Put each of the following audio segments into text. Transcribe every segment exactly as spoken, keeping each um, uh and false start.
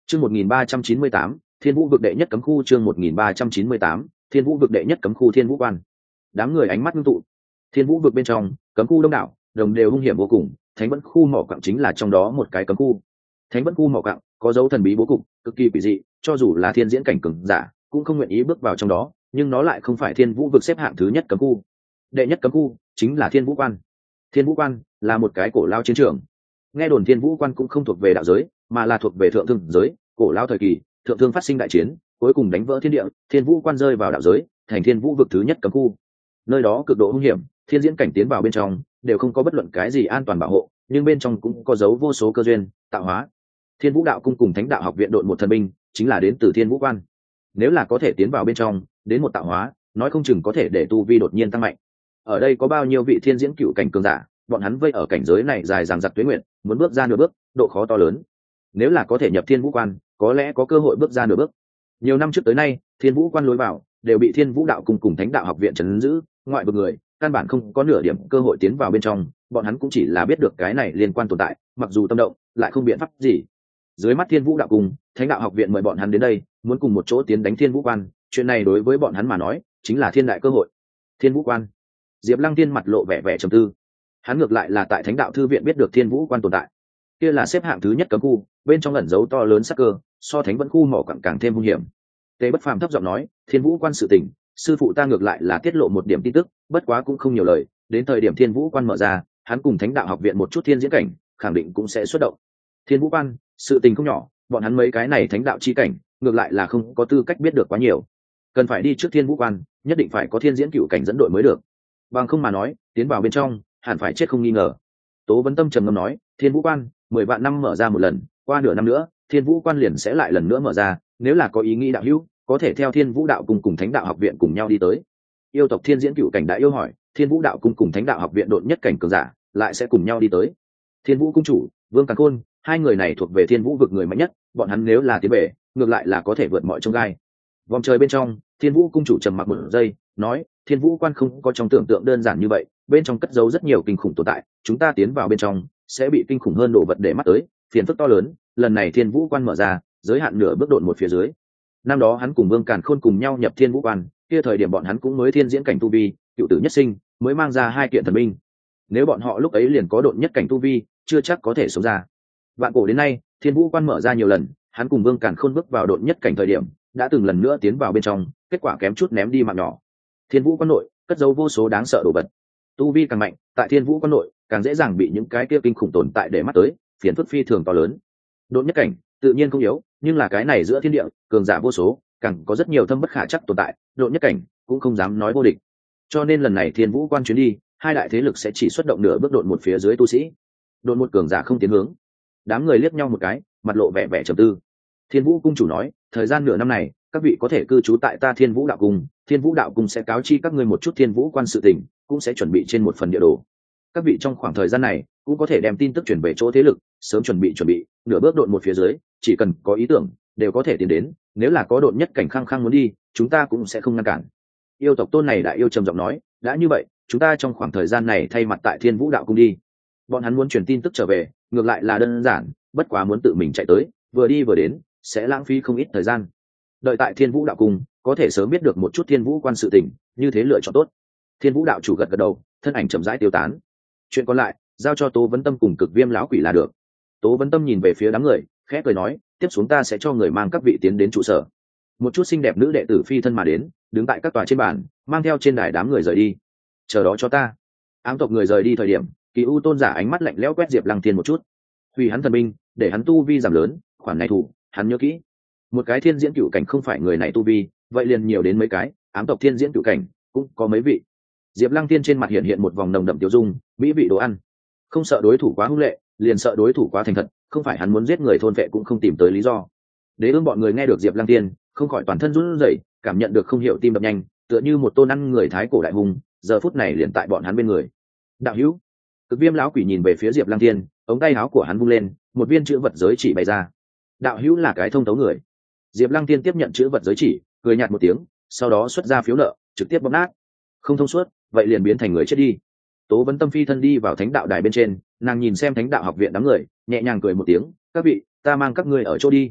Chương một nghìn ba trăm chín mươi tám, Thiên Vũ vực đệ nhất cấm khu. Chương một nghìn ba trăm chín mươi tám, Thiên Vũ vực đệ nhất cấm khu. Thiên Vũ quan. Đám người ánh mắt ngưng tụ. Thiên Vũ vực bên trong, cấm khu đông đảo, đồng đều hung hiểm vô cùng, Thánh Vẫn khu mỏ quặng chính là trong đó một cái cấm khu. Thánh Vẫn khu mỏ quặng có dấu thần bí bố cục, cực kỳ quỷ dị, cho dù là thiên diễn cảnh cường giả, cũng không nguyện ý bước vào trong đó, nhưng nó lại không phải Thiên Vũ vực xếp hạng thứ nhất cấm khu. Đệ nhất cấm khu chính là Thiên Vũ quan. Thiên Vũ quan là một cái cổ lao chiến trường. Nghe đồn Thiên Vũ quan cũng không thuộc về đạo giới, mà là thuộc về thượng thương giới. Cổ lao thời kỳ, thượng thương phát sinh đại chiến, cuối cùng đánh vỡ thiên địa, Thiên Vũ quan rơi vào đạo giới, thành Thiên Vũ vực thứ nhất cấm khu. Nơi đó cực độ hung hiểm, thiên diễn cảnh tiến vào bên trong đều không có bất luận cái gì an toàn bảo hộ, nhưng bên trong cũng có dấu vô số cơ duyên tạo hóa. Thiên Vũ đạo cung cùng Thánh đạo học viện đội một thần binh chính là đến từ Thiên Vũ quan. Nếu là có thể tiến vào bên trong, đến một tạo hóa, nói không chừng có thể để tu vi đột nhiên tăng mạnh. Ở đây có bao nhiêu vị thiên diễn cựu cảnh cường giả, bọn hắn vây ở cảnh giới này dài dằng dặc tuế nguyện, muốn bước ra nửa bước, độ khó to lớn. Nếu là có thể nhập Thiên Vũ quan, có lẽ có cơ hội bước ra nửa bước. Nhiều năm trước tới nay, Thiên Vũ quan lối vào đều bị Thiên Vũ đạo cung cùng Thánh đạo học viện trấn giữ, ngoại vực người căn bản không có nửa điểm cơ hội tiến vào bên trong, bọn hắn cũng chỉ là biết được cái này liên quan tồn tại, mặc dù tâm động lại không biện pháp gì. Dưới mắt Thiên Vũ đạo cung, Thánh đạo học viện mời bọn hắn đến đây, muốn cùng một chỗ tiến đánh Thiên Vũ quan, chuyện này đối với bọn hắn mà nói chính là thiên đại cơ hội. Thiên Vũ quan. Diệp Lăng Tiên mặt lộ vẻ vẻ trầm tư. Hắn ngược lại là tại Thánh đạo thư viện biết được Thiên Vũ quan tồn tại. Kia là xếp hạng thứ nhất cấm khu, bên trong ẩn giấu to lớn sắc cơ, so Thánh Vẫn khu mỏ càng càng thêm hung hiểm. Tề Bất Phàm thấp giọng nói, Thiên Vũ quan sự tình, sư phụ ta ngược lại là tiết lộ một điểm tin tức, bất quá cũng không nhiều lời, đến thời điểm Thiên Vũ quan mở ra, hắn cùng Thánh đạo học viện một chút thiên diễn cảnh, khẳng định cũng sẽ xuất động. Thiên Vũ quan, sự tình không nhỏ, bọn hắn mấy cái này Thánh đạo chi cảnh, ngược lại là không có tư cách biết được quá nhiều. Cần phải đi trước Thiên Vũ quan, nhất định phải có thiên diễn cựu cảnh dẫn đội mới được. Bằng không mà nói, tiến vào bên trong, hẳn phải chết không nghi ngờ. Tố Vấn Tâm trầm ngâm nói, Thiên Vũ quan, mười vạn năm mở ra một lần, qua nửa năm nữa, Thiên Vũ quan liền sẽ lại lần nữa mở ra, nếu là có ý nghĩ đạo hữu, có thể theo Thiên Vũ đạo cung cùng Thánh đạo học viện cùng nhau đi tới. Yêu tộc thiên diễn cựu cảnh đã yêu hỏi, Thiên Vũ đạo cung cùng Thánh đạo học viện độn nhất cảnh cường giả lại sẽ cùng nhau đi tới. Thiên Vũ cung chủ Vương Càn Khôn, hai người này thuộc về Thiên Vũ vực người mạnh nhất, bọn hắn nếu là tiến về, ngược lại là có thể vượt mọi chông gai. Vòng trời bên trong, Thiên Vũ cung chủ trầm mặc một giây, nói, Thiên Vũ quan không có trong tưởng tượng đơn giản như vậy, bên trong cất giấu rất nhiều kinh khủng tồn tại, chúng ta tiến vào bên trong sẽ bị kinh khủng hơn đồ vật để mắt tới, phiền phức to lớn. Lần này Thiên Vũ quan mở ra, giới hạn nửa bước độn một phía dưới. Năm đó hắn cùng Vương Càn Khôn cùng nhau nhập Thiên Vũ quan, kia thời điểm bọn hắn cũng mới thiên diễn cảnh tu vi, cựu tử nhất sinh, mới mang ra hai kiện thần binh. Nếu bọn họ lúc ấy liền có độn nhất cảnh tu vi, chưa chắc có thể sống ra. Vạn cổ đến nay, Thiên Vũ quan mở ra nhiều lần, hắn cùng Vương Càn Khôn bước vào độn nhất cảnh thời điểm, đã từng lần nữa tiến vào bên trong, kết quả kém chút ném đi mạng nhỏ. Thiên Vũ quan nội cất giấu vô số đáng sợ đồ vật, tu vi càng mạnh, tại Thiên Vũ quan nội càng dễ dàng bị những cái kia kinh khủng tồn tại để mắt tới, phiền phức phi thường to lớn. Độn nhất cảnh tự nhiên không yếu, nhưng là cái này giữa thiên địa cường giả vô số, càng có rất nhiều thâm bất khả chắc tồn tại, độn nhất cảnh cũng không dám nói vô địch. Cho nên lần này Thiên Vũ quan chuyến đi, hai đại thế lực sẽ chỉ xuất động nửa bước độn một phía dưới tu sĩ. Độn một cường giả không tiến hướng. Đám người liếc nhau một cái, mặt lộ vẻ vẻ trầm tư. Thiên Vũ cung chủ nói, thời gian nửa năm này, các vị có thể cư trú tại ta Thiên Vũ đạo cung, Thiên Vũ đạo cung sẽ cáo chi các ngươi một chút Thiên Vũ quan sự tình, cũng sẽ chuẩn bị trên một phần địa đồ. Các vị trong khoảng thời gian này cũng có thể đem tin tức chuyển về chỗ thế lực, sớm chuẩn bị chuẩn bị, nửa bước độn một phía dưới, chỉ cần có ý tưởng đều có thể tiến đến, nếu là có độn nhất cảnh khăng khăng muốn đi, chúng ta cũng sẽ không ngăn cản. Yêu tộc tôn này đại yêu trầm giọng nói, đã như vậy, chúng ta trong khoảng thời gian này thay mặt tại Thiên Vũ đạo cung đi. Bọn hắn muốn truyền tin tức trở về, ngược lại là đơn giản, bất quá muốn tự mình chạy tới, vừa đi vừa đến, sẽ lãng phí không ít thời gian. Đợi tại Thiên Vũ đạo cung, có thể sớm biết được một chút Thiên Vũ quan sự tình, như thế lựa chọn tốt. Thiên Vũ đạo chủ gật gật đầu, thân ảnh chậm rãi tiêu tán. Chuyện còn lại, giao cho Tố Vấn Tâm cùng Cực Viêm lão quỷ là được. Tố Vấn Tâm nhìn về phía đám người, khẽ cười nói, tiếp xuống ta sẽ cho người mang các vị tiến đến trụ sở. Một chút xinh đẹp nữ đệ tử phi thân mà đến, đứng tại các tòa trên bàn, mang theo trên đài đám người rời đi. Chờ đó cho ta. Ám tộc người rời đi thời điểm, Kỳ U tôn giả ánh mắt lạnh lẽo quét Diệp Lăng Thiên một chút. Hủy hắn thần binh, để hắn tu vi giảm lớn, khoản này thủ, hắn nhớ kỹ. Một cái thiên diễn cựu cảnh không phải người này tu vi, vậy liền nhiều đến mấy cái, ám tộc thiên diễn cựu cảnh cũng có mấy vị. Diệp Lăng Thiên trên mặt hiện hiện một vòng nồng đậm tiêu dung, mỹ vị đồ ăn. Không sợ đối thủ quá hung lệ, liền sợ đối thủ quá thành thật, không phải hắn muốn giết người thôn vệ cũng không tìm tới lý do. Đế ương bọn người nghe được Diệp Lăng Thiên, không khỏi toàn thân run rẩy, cảm nhận được không hiểu tim đập nhanh, tựa như một tôn ăn người thái cổ đại hùng, giờ phút này liền tại bọn hắn bên người. Đạo hữu. Cực Viêm lão quỷ nhìn về phía Diệp Lăng Thiên, ống tay áo của hắn vung lên, một viên chữ vật giới chỉ bày ra. Đạo hữu là cái thông thấu người. Diệp Lăng Thiên tiếp nhận chữ vật giới chỉ, cười nhạt một tiếng, sau đó xuất ra phiếu nợ, trực tiếp bóp nát. Không thông suốt, vậy liền biến thành người chết đi. Tố Vấn Tâm phi thân đi vào Thánh đạo đài bên trên, nàng nhìn xem Thánh đạo học viện đám người, nhẹ nhàng cười một tiếng, các vị, ta mang các ngươi ở chỗ đi.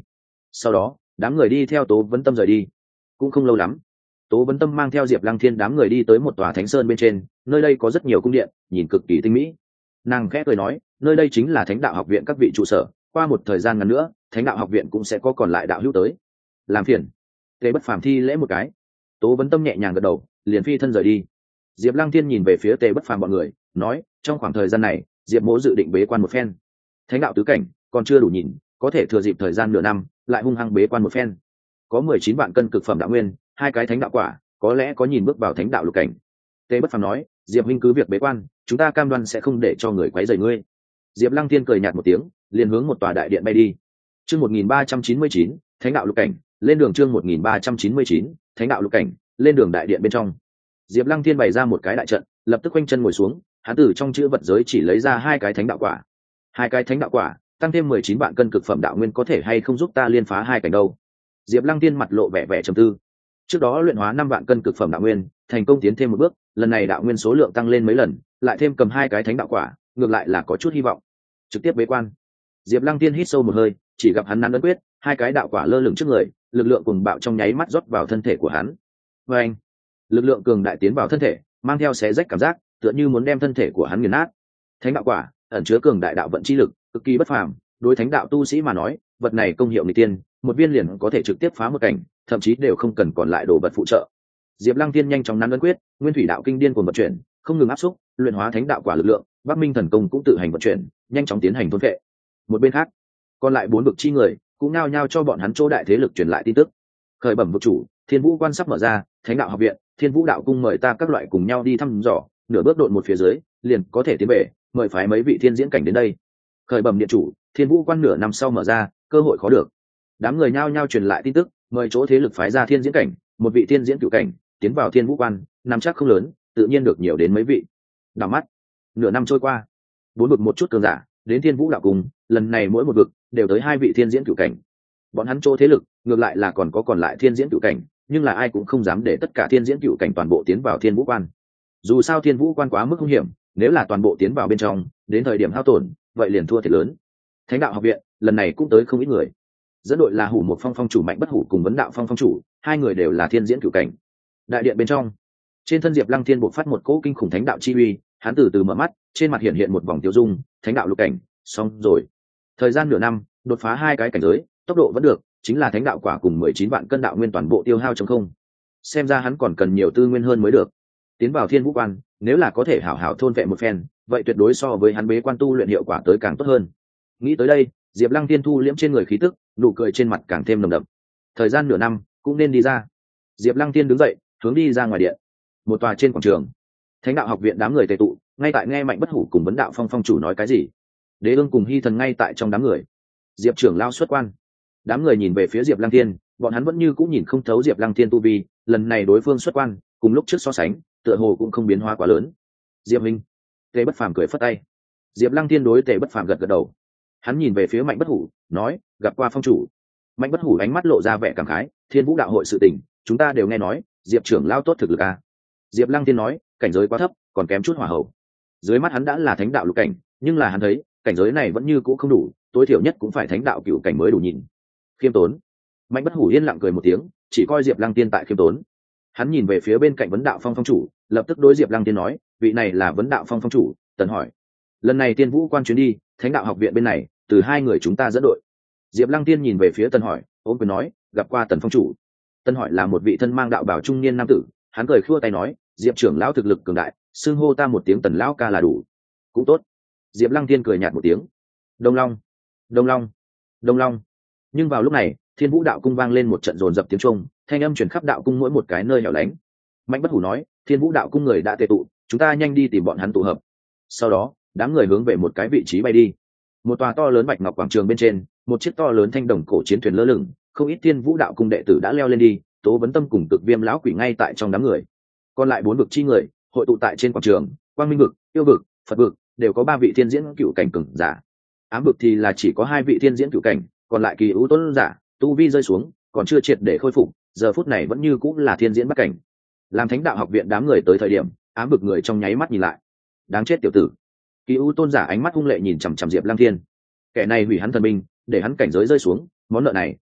Sau đó đám người đi theo Tố Vấn Tâm rời đi. Cũng không lâu lắm, Tố Vấn Tâm mang theo Diệp Lăng Thiên đám người đi tới một tòa thánh sơn bên trên, nơi đây có rất nhiều cung điện, nhìn cực kỳ tinh mỹ. Nàng khẽ cười nói, nơi đây chính là Thánh Đạo Học viện các vị trụ sở, qua một thời gian ngắn nữa, Thánh Đạo Học viện cũng sẽ có còn lại đạo hữu tới. Làm phiền. Tề Bất Phàm thi lễ một cái. Tố Vấn Tâm nhẹ nhàng gật đầu, liền phi thân rời đi. Diệp Lăng Thiên nhìn về phía Tề Bất Phàm bọn người, nói, trong khoảng thời gian này, Diệp Mỗ dự định bế quan một phen. Thánh đạo tứ cảnh còn chưa đủ nhìn, có thể thừa dịp thời gian nửa năm, lại hung hăng bế quan một phen. Có mười chín vạn cân cực phẩm đạo nguyên, hai cái thánh đạo quả, có lẽ có nhìn bước vào thánh đạo lục cảnh. Tề Bất Phàm nói, Diệp huynh cứ việc bế quan, chúng ta cam đoan sẽ không để cho người quấy rầy ngươi. Diệp Lăng Thiên cười nhạt một tiếng, liền hướng một tòa đại điện bay đi. Chương một nghìn ba trăm chín mươi chín, Thánh đạo lục cảnh, lên đường chương một nghìn ba trăm chín mươi chín, Thánh đạo lục cảnh, lên đường đại điện bên trong. Diệp Lăng Thiên bày ra một cái đại trận, lập tức quanh chân ngồi xuống, hắn từ trong chữ vật giới chỉ lấy ra hai cái thánh đạo quả. Hai cái thánh đạo quả, tăng thêm mười chín vạn cân cực phẩm đạo nguyên có thể hay không giúp ta liên phá hai cảnh đâu? Diệp Lăng Thiên mặt lộ vẻ vẻ trầm tư. Trước đó luyện hóa năm vạn cân cực phẩm đạo nguyên, thành công tiến thêm một bước, lần này đạo nguyên số lượng tăng lên mấy lần, lại thêm cầm hai cái thánh đạo quả, ngược lại là có chút hy vọng. Trực tiếp bế quan. Diệp Lăng Thiên hít sâu một hơi, chỉ gặp hắn nắn ấn quyết, hai cái đạo quả lơ lửng trước người, lực lượng cuồng bạo trong nháy mắt rót vào thân thể của hắn. Oeng! Lực lượng cường đại tiến vào thân thể, mang theo xé rách cảm giác, tựa như muốn đem thân thể của hắn nghiền nát. Thánh đạo quả ẩn chứa cường đại đạo vận chi lực, cực kỳ bất phàm, đối thánh đạo tu sĩ mà nói, vật này công hiệu nghịch tiên, một viên liền có thể trực tiếp phá một cảnh, thậm chí đều không cần còn lại đồ vật phụ trợ. Diệp Lăng Thiên nhanh chóng nắn ấn quyết, nguyên thủy đạo kinh điên cuồng vận chuyển, không ngừng áp xúc, luyện hóa thánh đạo quả lực lượng, Bắc Minh thần công cũng tự hành vận chuyển, nhanh chóng tiến hành thôn phệ. Một bên khác, còn lại bốn vực chi người cũng nao nhao cho bọn hắn chỗ đại thế lực truyền lại tin tức. Khởi bẩm vực chủ, Thiên Vũ quan sắp mở ra, Thánh đạo học viện, Thiên Vũ đạo cung mời ta các loại cùng nhau đi thăm dò, nửa bước độn một phía dưới, liền có thể tiến về, mời phái mấy vị thiên diễn cảnh đến đây. Khởi bẩm điện chủ, Thiên Vũ quan nửa năm sau mở ra, cơ hội khó được. Đám người nhao nhao truyền lại tin tức, mời chỗ thế lực phái ra thiên diễn cảnh, một vị thiên diễn cửu cảnh, tiến vào Thiên Vũ quan, nắm chắc không lớn, tự nhiên được nhiều đến mấy vị. Đảo mắt, nửa năm trôi qua, bốn vực một chút cường giả đến Thiên Vũ đạo cung, lần này mỗi một vực đều tới hai vị thiên diễn cửu cảnh. Bọn hắn chỗ thế lực ngược lại là còn có còn lại thiên diễn cửu cảnh, nhưng là ai cũng không dám để tất cả thiên diễn cửu cảnh toàn bộ tiến vào Thiên Vũ quan. Dù sao Thiên Vũ quan quá mức nguy hiểm, nếu là toàn bộ tiến vào bên trong, đến thời điểm hao tổn, vậy liền thua thiệt lớn. Thánh đạo học viện lần này cũng tới không ít người, dẫn đội là Hủ Một Phong phong chủ Mạnh Bất Hủ cùng Vấn Đạo Phong phong chủ, hai người đều là thiên diễn cửu cảnh. Đại điện bên trong, trên thân Diệp Lăng Thiên bộc phát một cỗ kinh khủng thánh đạo chi uy, hắn từ từ mở mắt, trên mặt hiện hiện một vòng tiêu dung, thánh đạo lục cảnh, xong rồi. Thời gian nửa năm, đột phá hai cái cảnh giới, tốc độ vẫn được, chính là thánh đạo quả cùng mười chín vạn cân đạo nguyên toàn bộ tiêu hao trong không. Xem ra hắn còn cần nhiều tư nguyên hơn mới được. Tiến vào Thiên Vũ quan, nếu là có thể hảo hảo thôn vệ một phen, vậy tuyệt đối so với hắn bế quan tu luyện hiệu quả tới càng tốt hơn. Nghĩ tới đây, Diệp Lăng Thiên thu liễm trên người khí tức, nụ cười trên mặt càng thêm nồng đậm. Thời gian nửa năm cũng nên đi ra. Diệp Lăng Thiên đứng dậy, hướng đi ra ngoài điện. Một tòa trên quảng trường, Thánh đạo học viện đám người tề tụ, ngay tại nghe Mạnh Bất Hủ cùng Vấn Đạo Phong phong chủ nói cái gì. Đế Ương cùng Hy Thần ngay tại trong đám người. Diệp trưởng lao xuất quan. Đám người nhìn về phía Diệp Lăng Thiên, bọn hắn vẫn như cũng nhìn không thấu Diệp Lăng Thiên tu vi, lần này đối phương xuất quan, cùng lúc trước so sánh, tựa hồ cũng không biến hóa quá lớn. Diệp minh. Tề Bất Phàm cười phất tay. Diệp Lăng Thiên đối Tề Bất Phàm gật gật đầu. Hắn nhìn về phía Mạnh Bất Hủ, nói, gặp qua phong chủ. Mạnh Bất Hủ ánh mắt lộ ra vẻ cảm khái, Thiên Vũ đạo hội sự tình, chúng ta đều nghe nói, Diệp trưởng lao tốt thực lực à. Diệp Lăng Thiên nói, cảnh giới quá thấp, còn kém chút hỏa hậu. Dưới mắt hắn đã là thánh đạo lục cảnh, nhưng là hắn thấy, cảnh giới này vẫn như cũ không đủ, tối thiểu nhất cũng phải thánh đạo cửu cảnh mới đủ nhìn. Khiêm tốn. Mạnh Bất Hủ yên lặng cười một tiếng, chỉ coi Diệp Lăng Thiên tại khiêm tốn. Hắn nhìn về phía bên cạnh Vấn Đạo Phong phong chủ, lập tức đối Diệp Lăng Thiên nói, vị này là Vấn Đạo Phong phong chủ. Tần hỏi, lần này Tiên Vũ quan chuyến đi, Thánh đạo học viện bên này, từ hai người chúng ta dẫn đội. Diệp Lăng Thiên nhìn về phía Tần hỏi, ôm quyền nói, gặp qua Tần phong chủ. Tần hỏi là một vị thân mang đạo bào trung niên nam tử, hắn cười khua tay nói, Diệp trưởng lão thực lực cường đại, xưng hô ta một tiếng Tần lão ca là đủ. Cũng tốt. Diệp Lăng Thiên cười nhạt một tiếng. Đông Long, Đông Long, Đông Long. Nhưng vào lúc này, Thiên Vũ đạo cung vang lên một trận dồn dập tiếng trung, thanh âm truyền khắp đạo cung mỗi một cái nơi hẻo lánh. Mạnh Bất Hủ nói, Thiên Vũ đạo cung người đã tề tụ, chúng ta nhanh đi tìm bọn hắn tụ hợp. Sau đó, đám người hướng về một cái vị trí bay đi. Một tòa to lớn bạch ngọc quảng trường bên trên, một chiếc to lớn thanh đồng cổ chiến thuyền lơ lửng, không ít Thiên Vũ đạo cung đệ tử đã leo lên đi, Tố Vấn Tâm cùng Cực Viêm lão quỷ ngay tại trong đám người. Còn lại bốn vực chi người, hội tụ tại trên quảng trường, Quang Minh vực, Yêu vực, Phật vực, đều có ba vị thiên diễn cựu cảnh cường giả. Ám vực thì là chỉ có hai vị thiên diễn cựu cảnh, còn lại Kỳ Ưu Tuấn giả, tu vi rơi xuống, còn chưa triệt để khôi phục, giờ phút này vẫn như cũng là thiên diễn bát cảnh. Làm Thánh đạo học viện đám người tới thời điểm, ám vực người trong nháy mắt nhìn lại. Đáng chết tiểu tử. Kỳ Ưu Tôn giả ánh mắt hung lệ nhìn chằm chằm Diệp Lăng Thiên. Kẻ này hủy hắn thần binh, để hắn cảnh giới rơi xuống, món nợ này,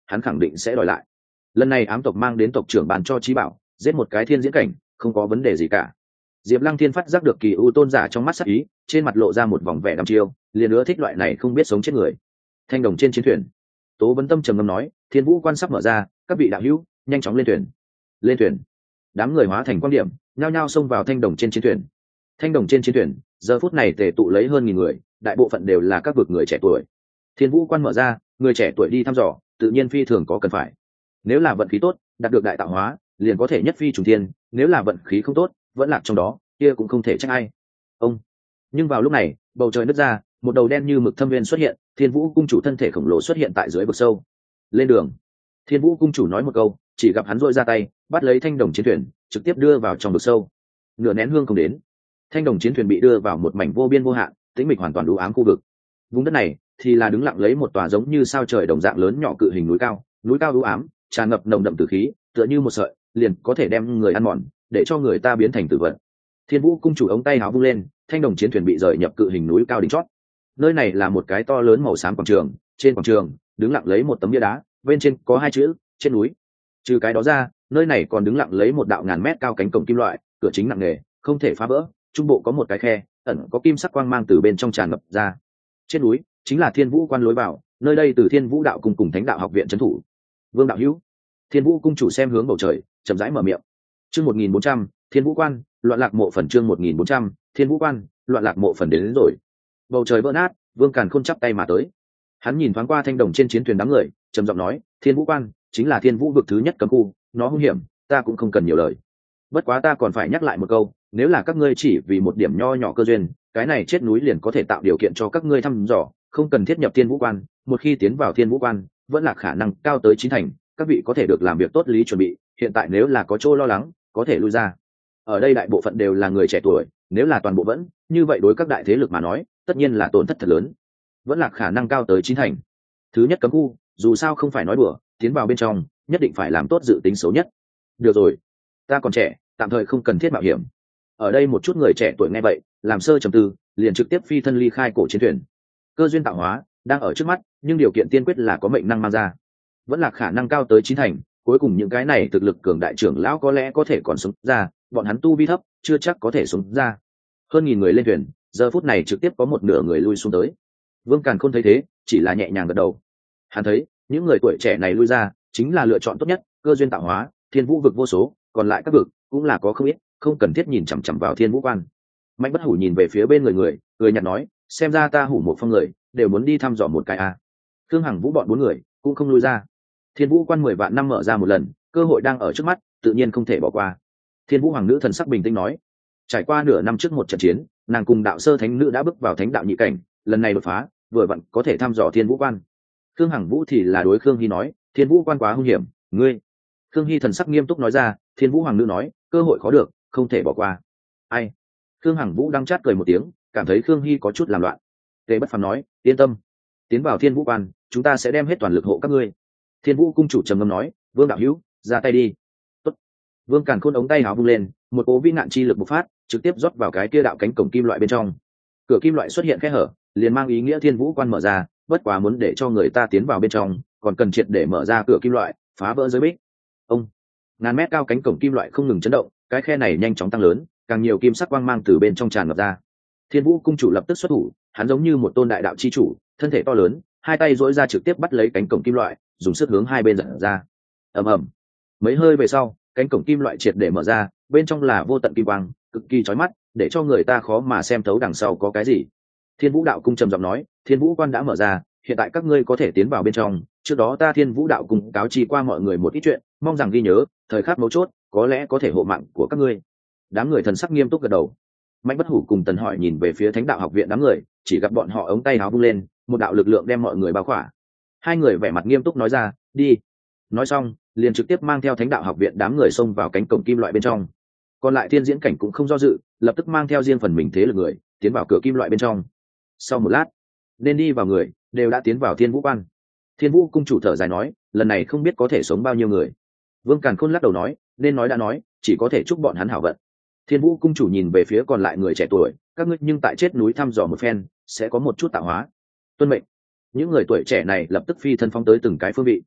hắn khẳng định sẽ đòi lại. Lần này ám tộc mang đến tộc trưởng bàn cho trí bảo, giết một cái thiên diễn cảnh không có vấn đề gì cả. Diệp Lăng Thiên phát giác được Kỳ U tôn giả trong mắt sắc ý, trên mặt lộ ra một vòng vẻ đăm chiêu, liền ưa thích loại này không biết sống chết người. Thanh đồng trên chiến thuyền, Tố Vấn Tâm trầm ngâm nói, Thiên Vũ quan sắp mở ra, các vị đạo hữu nhanh chóng lên thuyền. Lên thuyền. Đám người hóa thành quan điểm, nhao nhao xông vào thanh đồng trên chiến thuyền. Thanh đồng trên chiến thuyền, giờ phút này tề tụ lấy hơn nghìn người, đại bộ phận đều là các vực người trẻ tuổi. Thiên Vũ quan mở ra, người trẻ tuổi đi thăm dò, tự nhiên phi thường có cần phải. Nếu là vận khí tốt, đạt được đại tạo hóa, liền có thể nhất phi trùng thiên, nếu là vận khí không tốt, vẫn lạc trong đó, kia cũng không thể trách ai. Ông. Nhưng vào lúc này, bầu trời nứt ra, một đầu đen như mực thâm viên xuất hiện, Thiên Vũ cung chủ thân thể khổng lồ xuất hiện tại dưới vực sâu. Lên đường. Thiên Vũ cung chủ nói một câu, chỉ gặp hắn rỗi ra tay, bắt lấy thanh đồng chiến thuyền, trực tiếp đưa vào trong vực sâu. Nửa nén hương không đến, thanh đồng chiến thuyền bị đưa vào một mảnh vô biên vô hạn, tĩnh mịch hoàn toàn u ám khu vực. Vùng đất này thì là đứng lặng lấy một tòa giống như sao trời đồng dạng lớn nhỏ cự hình núi cao, núi cao u ám, tràn ngập nồng đậm tử khí, tựa như một sợi, liền có thể đem người ăn mòn, để cho người ta biến thành tử vật. Thiên Vũ cung chủ ống tay áo vung lên, thanh đồng chiến thuyền bị rời nhập cự hình núi cao đỉnh chót. Nơi này là một cái to lớn màu xám quảng trường, trên quảng trường đứng lặng lấy một tấm bia đá, bên trên có hai chữ trên núi. Trừ cái đó ra, nơi này còn đứng lặng lấy một đạo ngàn mét cao cánh cổng kim loại, cửa chính nặng nề, không thể phá vỡ, trung bộ có một cái khe, ẩn có kim sắc quang mang từ bên trong tràn ngập ra. Trên núi chính là Thiên Vũ quan lối vào, nơi đây từ Thiên Vũ đạo cung cùng Thánh đạo học viện trấn thủ. Vương đạo hữu. Thiên Vũ cung chủ xem hướng bầu trời, chậm rãi mở miệng. Chương một nghìn bốn trăm, Thiên Vũ quan, loạn lạc mộ phần chương một nghìn bốn trăm, Thiên Vũ quan, loạn lạc mộ phần đến, đến rồi. Bầu trời vỡ nát, Vương Càn Khôn chắp tay mà tới. Hắn nhìn thoáng qua thanh đồng trên chiến thuyền đám người, trầm giọng nói, Thiên Vũ quan chính là Thiên Vũ vực thứ nhất cấm khu, nó hung hiểm, ta cũng không cần nhiều lời. Bất quá ta còn phải nhắc lại một câu, nếu là các ngươi chỉ vì một điểm nho nhỏ cơ duyên, cái này chết núi liền có thể tạo điều kiện cho các ngươi thăm dò, không cần thiết nhập Thiên Vũ quan, một khi tiến vào Thiên Vũ quan, vẫn là khả năng cao tới chín thành, các vị có thể được làm việc tốt lý chuẩn bị, hiện tại nếu là có chỗ lo lắng, có thể lui ra. Ở đây đại bộ phận đều là người trẻ tuổi, nếu là toàn bộ vẫn, như vậy đối các đại thế lực mà nói, tất nhiên là tổn thất thật lớn. Vẫn là khả năng cao tới chín thành. Thứ nhất cấm khu, dù sao không phải nói đùa, tiến vào bên trong, nhất định phải làm tốt dự tính xấu nhất. Được rồi, ta còn trẻ, tạm thời không cần thiết mạo hiểm. Ở đây một chút người trẻ tuổi nghe vậy, làm sơ trầm tư, liền trực tiếp phi thân ly khai cổ chiến thuyền. Cơ duyên tạo hóa đang ở trước mắt, nhưng điều kiện tiên quyết là có mệnh năng mang ra. Vẫn là khả năng cao tới chín thành, cuối cùng những cái này thực lực cường đại trưởng lão có lẽ có thể còn sống ra, bọn hắn tu vi thấp, chưa chắc có thể sống ra. Hơn nghìn người lên thuyền, giờ phút này trực tiếp có một nửa người lui xuống tới. Vương Càn Khôn thấy thế, chỉ là nhẹ nhàng gật đầu. Hắn thấy, những người tuổi trẻ này lui ra, chính là lựa chọn tốt nhất, cơ duyên tạo hóa, Thiên Vũ vực vô số, còn lại các vực cũng là có không ít, không cần thiết nhìn chằm chằm vào Thiên Vũ quan. Mạnh Bất Hủ nhìn về phía bên người người, người nhặt nói, xem ra ta Hủ một phong người, đều muốn đi thăm dò một cái a. À. Khương Hằng Vũ bọn bốn người cũng không lui ra. Thiên Vũ quan mười vạn năm mở ra một lần, cơ hội đang ở trước mắt, tự nhiên không thể bỏ qua. Thiên Vũ hoàng nữ thần sắc bình tĩnh nói, trải qua nửa năm trước một trận chiến, nàng cùng đạo sơ thánh nữ đã bước vào thánh đạo nhị cảnh, lần này đột phá, vừa vặn có thể thăm dò Thiên Vũ quan. Khương Hằng Vũ thì là đối Khương Hy nói, Thiên Vũ quan quá hung hiểm, ngươi. Khương Hy thần sắc nghiêm túc nói ra, Thiên Vũ hoàng nữ nói, cơ hội khó được, không thể bỏ qua. Ai? Khương Hằng Vũ đang chát cười một tiếng, cảm thấy Khương Hy có chút làm loạn. Tề Bất Phàm nói, yên tâm, tiến vào Thiên Vũ quan, chúng ta sẽ đem hết toàn lực hộ các ngươi. Thiên Vũ cung chủ trầm ngâm nói, Vương đạo hữu, ra tay đi. Tốt. Vương Càn Khôn ống tay áo vung lên, một cố vi ngạn chi lực bộc phát, trực tiếp rót vào cái kia đạo cánh cổng kim loại bên trong. Cửa kim loại xuất hiện khe hở, liền mang ý nghĩa Thiên Vũ quan mở ra, bất quá muốn để cho người ta tiến vào bên trong, còn cần triệt để mở ra cửa kim loại, phá vỡ giới bích. Ông, ngàn mét cao cánh cổng kim loại không ngừng chấn động, cái khe này nhanh chóng tăng lớn, càng nhiều kim sắc quang mang từ bên trong tràn ngập ra. Thiên Vũ cung chủ lập tức xuất thủ, hắn giống như một tôn đại đạo chi chủ, thân thể to lớn, hai tay duỗi ra trực tiếp bắt lấy cánh cổng kim loại, dùng sức hướng hai bên giật ra. Ầm ầm. Mấy hơi về sau, cánh cổng kim loại triệt để mở ra, bên trong là vô tận kim quang, cực kỳ chói mắt, để cho người ta khó mà xem thấu đằng sau có cái gì. Thiên Vũ đạo cung trầm giọng nói, Thiên Vũ quan đã mở ra, hiện tại các ngươi có thể tiến vào bên trong. Trước đó ta Thiên Vũ đạo cung cáo chi qua mọi người một ít chuyện, mong rằng ghi nhớ, thời khắc mấu chốt, có lẽ có thể hộ mạng của các ngươi. Đám người thần sắc nghiêm túc gật đầu. Mạnh Bất Hủ cùng Tần Hỏi nhìn về phía Thánh đạo học viện đám người, chỉ gặp bọn họ ống tay áo vung lên, một đạo lực lượng đem mọi người bao khỏa. Hai người vẻ mặt nghiêm túc nói ra, đi. Nói xong, liền trực tiếp mang theo Thánh đạo học viện đám người xông vào cánh cổng kim loại bên trong. Còn lại Thiên Diễn cảnh cũng không do dự, lập tức mang theo riêng phần mình thế lực người, tiến vào cửa kim loại bên trong. Sau một lát, nên đi vào người đều đã tiến vào Thiên Vũ quan. Thiên Vũ cung chủ thở dài nói, lần này không biết có thể sống bao nhiêu người. Vương Càn Khôn lắc đầu nói, nên nói đã nói, chỉ có thể chúc bọn hắn hảo vận. Thiên Vũ cung chủ nhìn về phía còn lại người trẻ tuổi, các ngươi nhưng tại chết núi thăm dò một phen, sẽ có một chút tạo hóa. Tuân mệnh. Những người tuổi trẻ này lập tức phi thân phóng tới từng cái phương vị.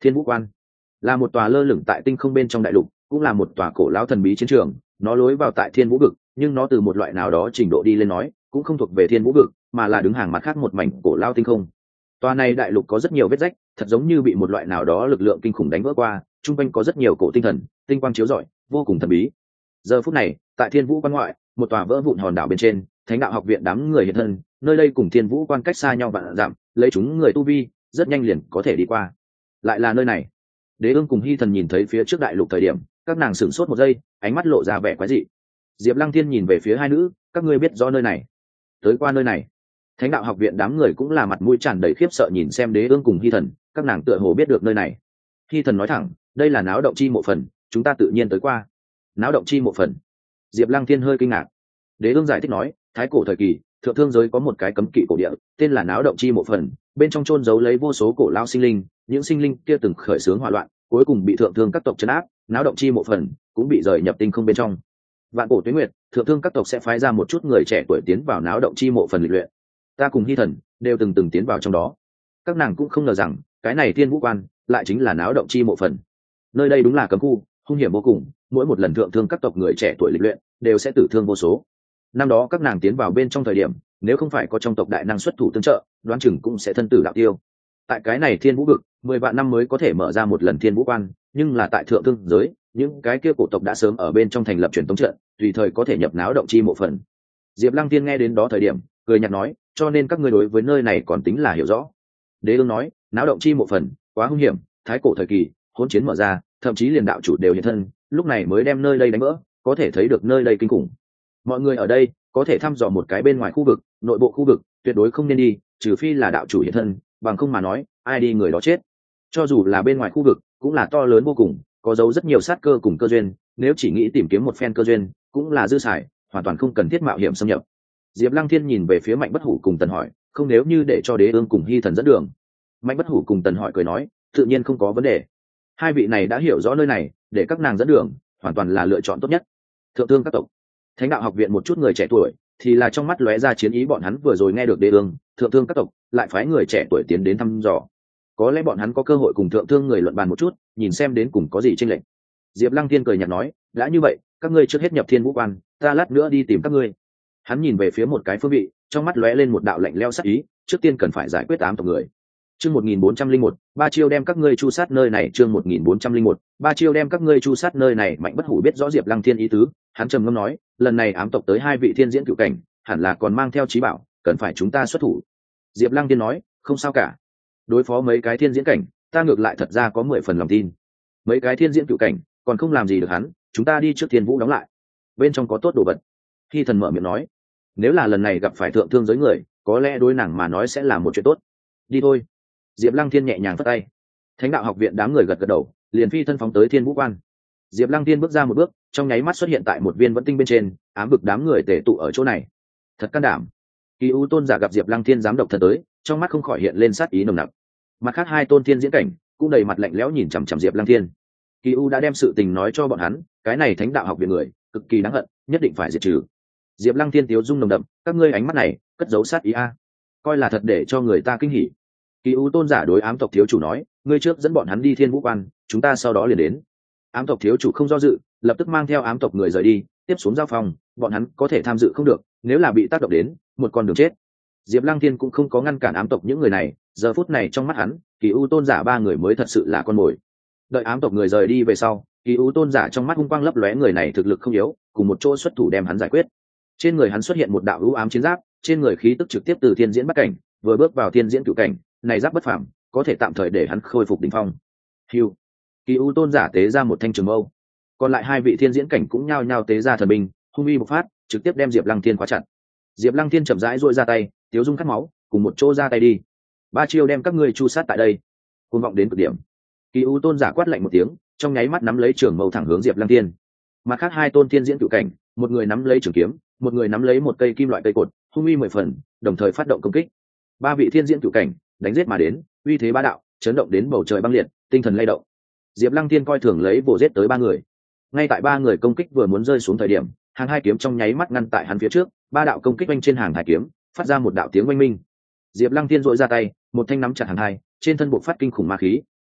Thiên Vũ Quan là một tòa lơ lửng tại tinh không bên trong đại lục, cũng là một tòa cổ lão thần bí chiến trường. Nó lối vào tại Thiên Vũ vực, nhưng nó từ một loại nào đó trình độ đi lên nói cũng không thuộc về Thiên Vũ vực, mà là đứng hàng mặt khác một mảnh cổ lão tinh không. Tòa này đại lục có rất nhiều vết rách, thật giống như bị một loại nào đó lực lượng kinh khủng đánh vỡ qua, trung quanh có rất nhiều cổ tinh thần, tinh quang chiếu rọi, vô cùng thần bí. Giờ phút này, tại Thiên Vũ Quan ngoại, một tòa vỡ vụn hòn đảo bên trên, Thánh đạo học viện đám người hiện thân, nơi đây cùng Thiên Vũ Quan cách xa nhau vạn dặm, lấy chúng người tu vi, rất nhanh liền có thể đi qua. Lại là nơi này. Đế Ương cùng Hy Thần nhìn thấy phía trước đại lục thời điểm, các nàng sửng sốt một giây, ánh mắt lộ ra vẻ quái dị. Diệp Lăng Thiên nhìn về phía hai nữ, các ngươi biết rõ nơi này? Tới qua nơi này. Thánh đạo học viện đám người cũng là mặt mũi tràn đầy khiếp sợ nhìn xem Đế Ương cùng Hy Thần, các nàng tựa hồ biết được nơi này. Hy Thần nói thẳng, đây là náo động chi mộ phần, chúng ta tự nhiên tới qua. Náo động chi mộ phần? Diệp Lăng Thiên hơi kinh ngạc. Đế Ương giải thích nói, thái cổ thời kỳ, thượng thương giới có một cái cấm kỵ cổ địa, tên là náo động chi mộ phần, bên trong chôn giấu lấy vô số cổ lao sinh linh, những sinh linh kia từng khởi xướng hỏa loạn, cuối cùng bị thượng thương các tộc trấn áp, náo động chi mộ phần cũng bị rời nhập tinh không bên trong. Vạn cổ tuế nguyệt, thượng thương các tộc sẽ phái ra một chút người trẻ tuổi tiến vào náo động chi mộ phần lịch luyện. Ta cùng Hy Thần đều từng từng tiến vào trong đó. Các nàng cũng không ngờ rằng, cái này Thiên Vũ Quan lại chính là náo động chi mộ phần. Nơi đây đúng là cấm khu, hung hiểm vô cùng, mỗi một lần thượng thương các tộc người trẻ tuổi lịch luyện đều sẽ tử thương vô số. Năm đó các nàng tiến vào bên trong thời điểm, nếu không phải có trong tộc đại năng xuất thủ tương trợ, đoán chừng cũng sẽ thân tử đạo tiêu. Tại cái này Thiên Vũ vực, mười vạn năm mới có thể mở ra một lần Thiên Vũ Quan, nhưng là tại thượng thương giới, những cái kia cổ tộc đã sớm ở bên trong thành lập truyền tống trận, tùy thời có thể nhập náo động chi mộ phần. Diệp Lăng Tiên nghe đến đó thời điểm, cười nhạt nói, cho nên các ngươi đối với nơi này còn tính là hiểu rõ. Đế Ương nói, náo động chi mộ phần quá hung hiểm, thái cổ thời kỳ, hỗn chiến mở ra, thậm chí liền đạo chủ đều hiện thân, lúc này mới đem nơi đây đánh vỡ, có thể thấy được nơi đây kinh khủng. Mọi người ở đây có thể thăm dò một cái bên ngoài khu vực, nội bộ khu vực tuyệt đối không nên đi, trừ phi là đạo chủ hiện thân, bằng không mà nói, ai đi người đó chết. Cho dù là bên ngoài khu vực, cũng là to lớn vô cùng, có dấu rất nhiều sát cơ cùng cơ duyên, nếu chỉ nghĩ tìm kiếm một phen cơ duyên, cũng là dư xài, hoàn toàn không cần thiết mạo hiểm xâm nhập. Diệp Lăng Thiên nhìn về phía Mạnh Bất Hủ cùng Tần hỏi, không nếu như để cho Đế Ương cùng Hy Thần dẫn đường. Mạnh Bất Hủ cùng Tần hỏi cười nói, tự nhiên không có vấn đề. Hai vị này đã hiểu rõ nơi này, để các nàng dẫn đường, hoàn toàn là lựa chọn tốt nhất. Thượng thương các tộc, Thánh đạo học viện một chút người trẻ tuổi, thì là trong mắt lóe ra chiến ý, bọn hắn vừa rồi nghe được Đế Ương, thượng thương các tộc lại phái người trẻ tuổi tiến đến thăm dò. Có lẽ bọn hắn có cơ hội cùng thượng thương người luận bàn một chút, nhìn xem đến cùng có gì chênh lệch. Diệp Lăng Thiên cười nhạt nói, đã như vậy, các ngươi trước hết nhập Thiên Vũ Quan, ta lát nữa đi tìm các ngươi. Hắn nhìn về phía một cái phương vị, trong mắt lóe lên một đạo lạnh lẽo sắc ý, trước tiên cần phải giải quyết ám tộc người. Chương một nghìn bốn trăm lẻ một, ba chiêu đem các ngươi chu sát nơi này, chương một nghìn bốn trăm lẻ một, ba chiêu đem các ngươi chu sát nơi này. Mạnh Bất Hủ biết rõ Diệp Lăng Thiên ý tứ, hắn trầm ngâm nói, lần này ám tộc tới hai vị thiên diễn cửu cảnh, hẳn là còn mang theo chí bảo, cần phải chúng ta xuất thủ. Diệp Lăng Thiên nói, không sao cả. Đối phó mấy cái thiên diễn cảnh, ta ngược lại thật ra có mười phần lòng tin. Mấy cái thiên diễn cửu cảnh, còn không làm gì được hắn, chúng ta đi trước Thiên Vũ đóng lại. Bên trong có tốt đồ vật. Khi Thần mở miệng nói, nếu là lần này gặp phải thượng thương giới người, có lẽ đối nàng mà nói sẽ là một chuyện tốt. Đi thôi. Diệp Lăng Thiên nhẹ nhàng phất tay. Thánh đạo học viện đám người gật gật đầu, liền phi thân phóng tới Thiên Vũ Quan. Diệp Lăng Thiên bước ra một bước, trong nháy mắt xuất hiện tại một viên vẫn tinh bên trên, ám vực đám người tề tụ ở chỗ này. Thật can đảm. Kỳ U tôn giả gặp Diệp Lăng Thiên dám độc thân tới, trong mắt không khỏi hiện lên sát ý nồng nặc. Mặt khác hai tôn thiên diễn cảnh cũng đầy mặt lạnh lẽo nhìn chằm chằm Diệp Lăng Thiên. Kỳ U đã đem sự tình nói cho bọn hắn, cái này Thánh đạo học viện người cực kỳ đáng hận, nhất định phải diệt trừ. Diệp Lăng Thiên tiếu dung nồng đậm, các ngươi ánh mắt này cất giấu sát ý a, coi là thật để cho người ta kinh hỉ. Kỳ U tôn giả đối ám tộc thiếu chủ nói, ngươi trước dẫn bọn hắn đi Thiên Vũ Quan, chúng ta sau đó liền đến. Ám tộc thiếu chủ không do dự, lập tức mang theo ám tộc người rời đi, tiếp xuống giao phòng, bọn hắn có thể tham dự không được, nếu là bị tác động đến, một con đường chết. Diệp Lăng Thiên cũng không có ngăn cản ám tộc những người này, giờ phút này trong mắt hắn, Kỳ U tôn giả ba người mới thật sự là con mồi. Đợi ám tộc người rời đi về sau, Kỳ U tôn giả trong mắt hung quang lấp lóe, người này thực lực không yếu, cùng một chỗ xuất thủ đem hắn giải quyết. Trên người hắn xuất hiện một đạo u ám chiến giáp, trên người khí tức trực tiếp từ thiên diễn bắt cảnh, vừa bước vào thiên diễn cửu cảnh, này giáp bất phàm, có thể tạm thời để hắn khôi phục đỉnh phong. Hưu. Kỳ U tôn giả tế ra một thanh trường mâu, còn lại hai vị thiên diễn cảnh cũng nhao nhao tế ra thần binh, hung uy bộc phát, trực tiếp đem Diệp Lăng Thiên khóa chặt. Diệp Lăng Thiên chậm rãi duỗi ra tay, tiếu dung cắt máu, cùng một chỗ ra tay đi. Ba chiêu đem các ngươi chu sát tại đây. Cuồng vọng đến cực điểm. Kỳ U tôn giả quát lạnh một tiếng, trong nháy mắt nắm lấy trường mâu thẳng hướng Diệp Lăng Thiên. Mặt khác hai tôn thiên diễn cửu cảnh, một người nắm lấy trường kiếm, một người nắm lấy một cây kim loại cây cột, hung uy mười phần, đồng thời phát động công kích. Ba vị thiên diễn cửu cảnh đánh giết mà đến, uy thế bá đạo, chấn động đến bầu trời băng liệt, tinh thần lay động. Diệp Lăng Thiên coi thường lấy vồ giết tới ba người. Ngay tại ba người công kích vừa muốn rơi xuống thời điểm, hàng hai kiếm trong nháy mắt ngăn tại hắn phía trước, ba đạo công kích oanh trên hàng hai kiếm, phát ra một đạo tiếng oanh minh. Diệp Lăng Thiên dội ra tay, một thanh nắm chặt hàng hai, trên thân bộ phát kinh khủng ma khí,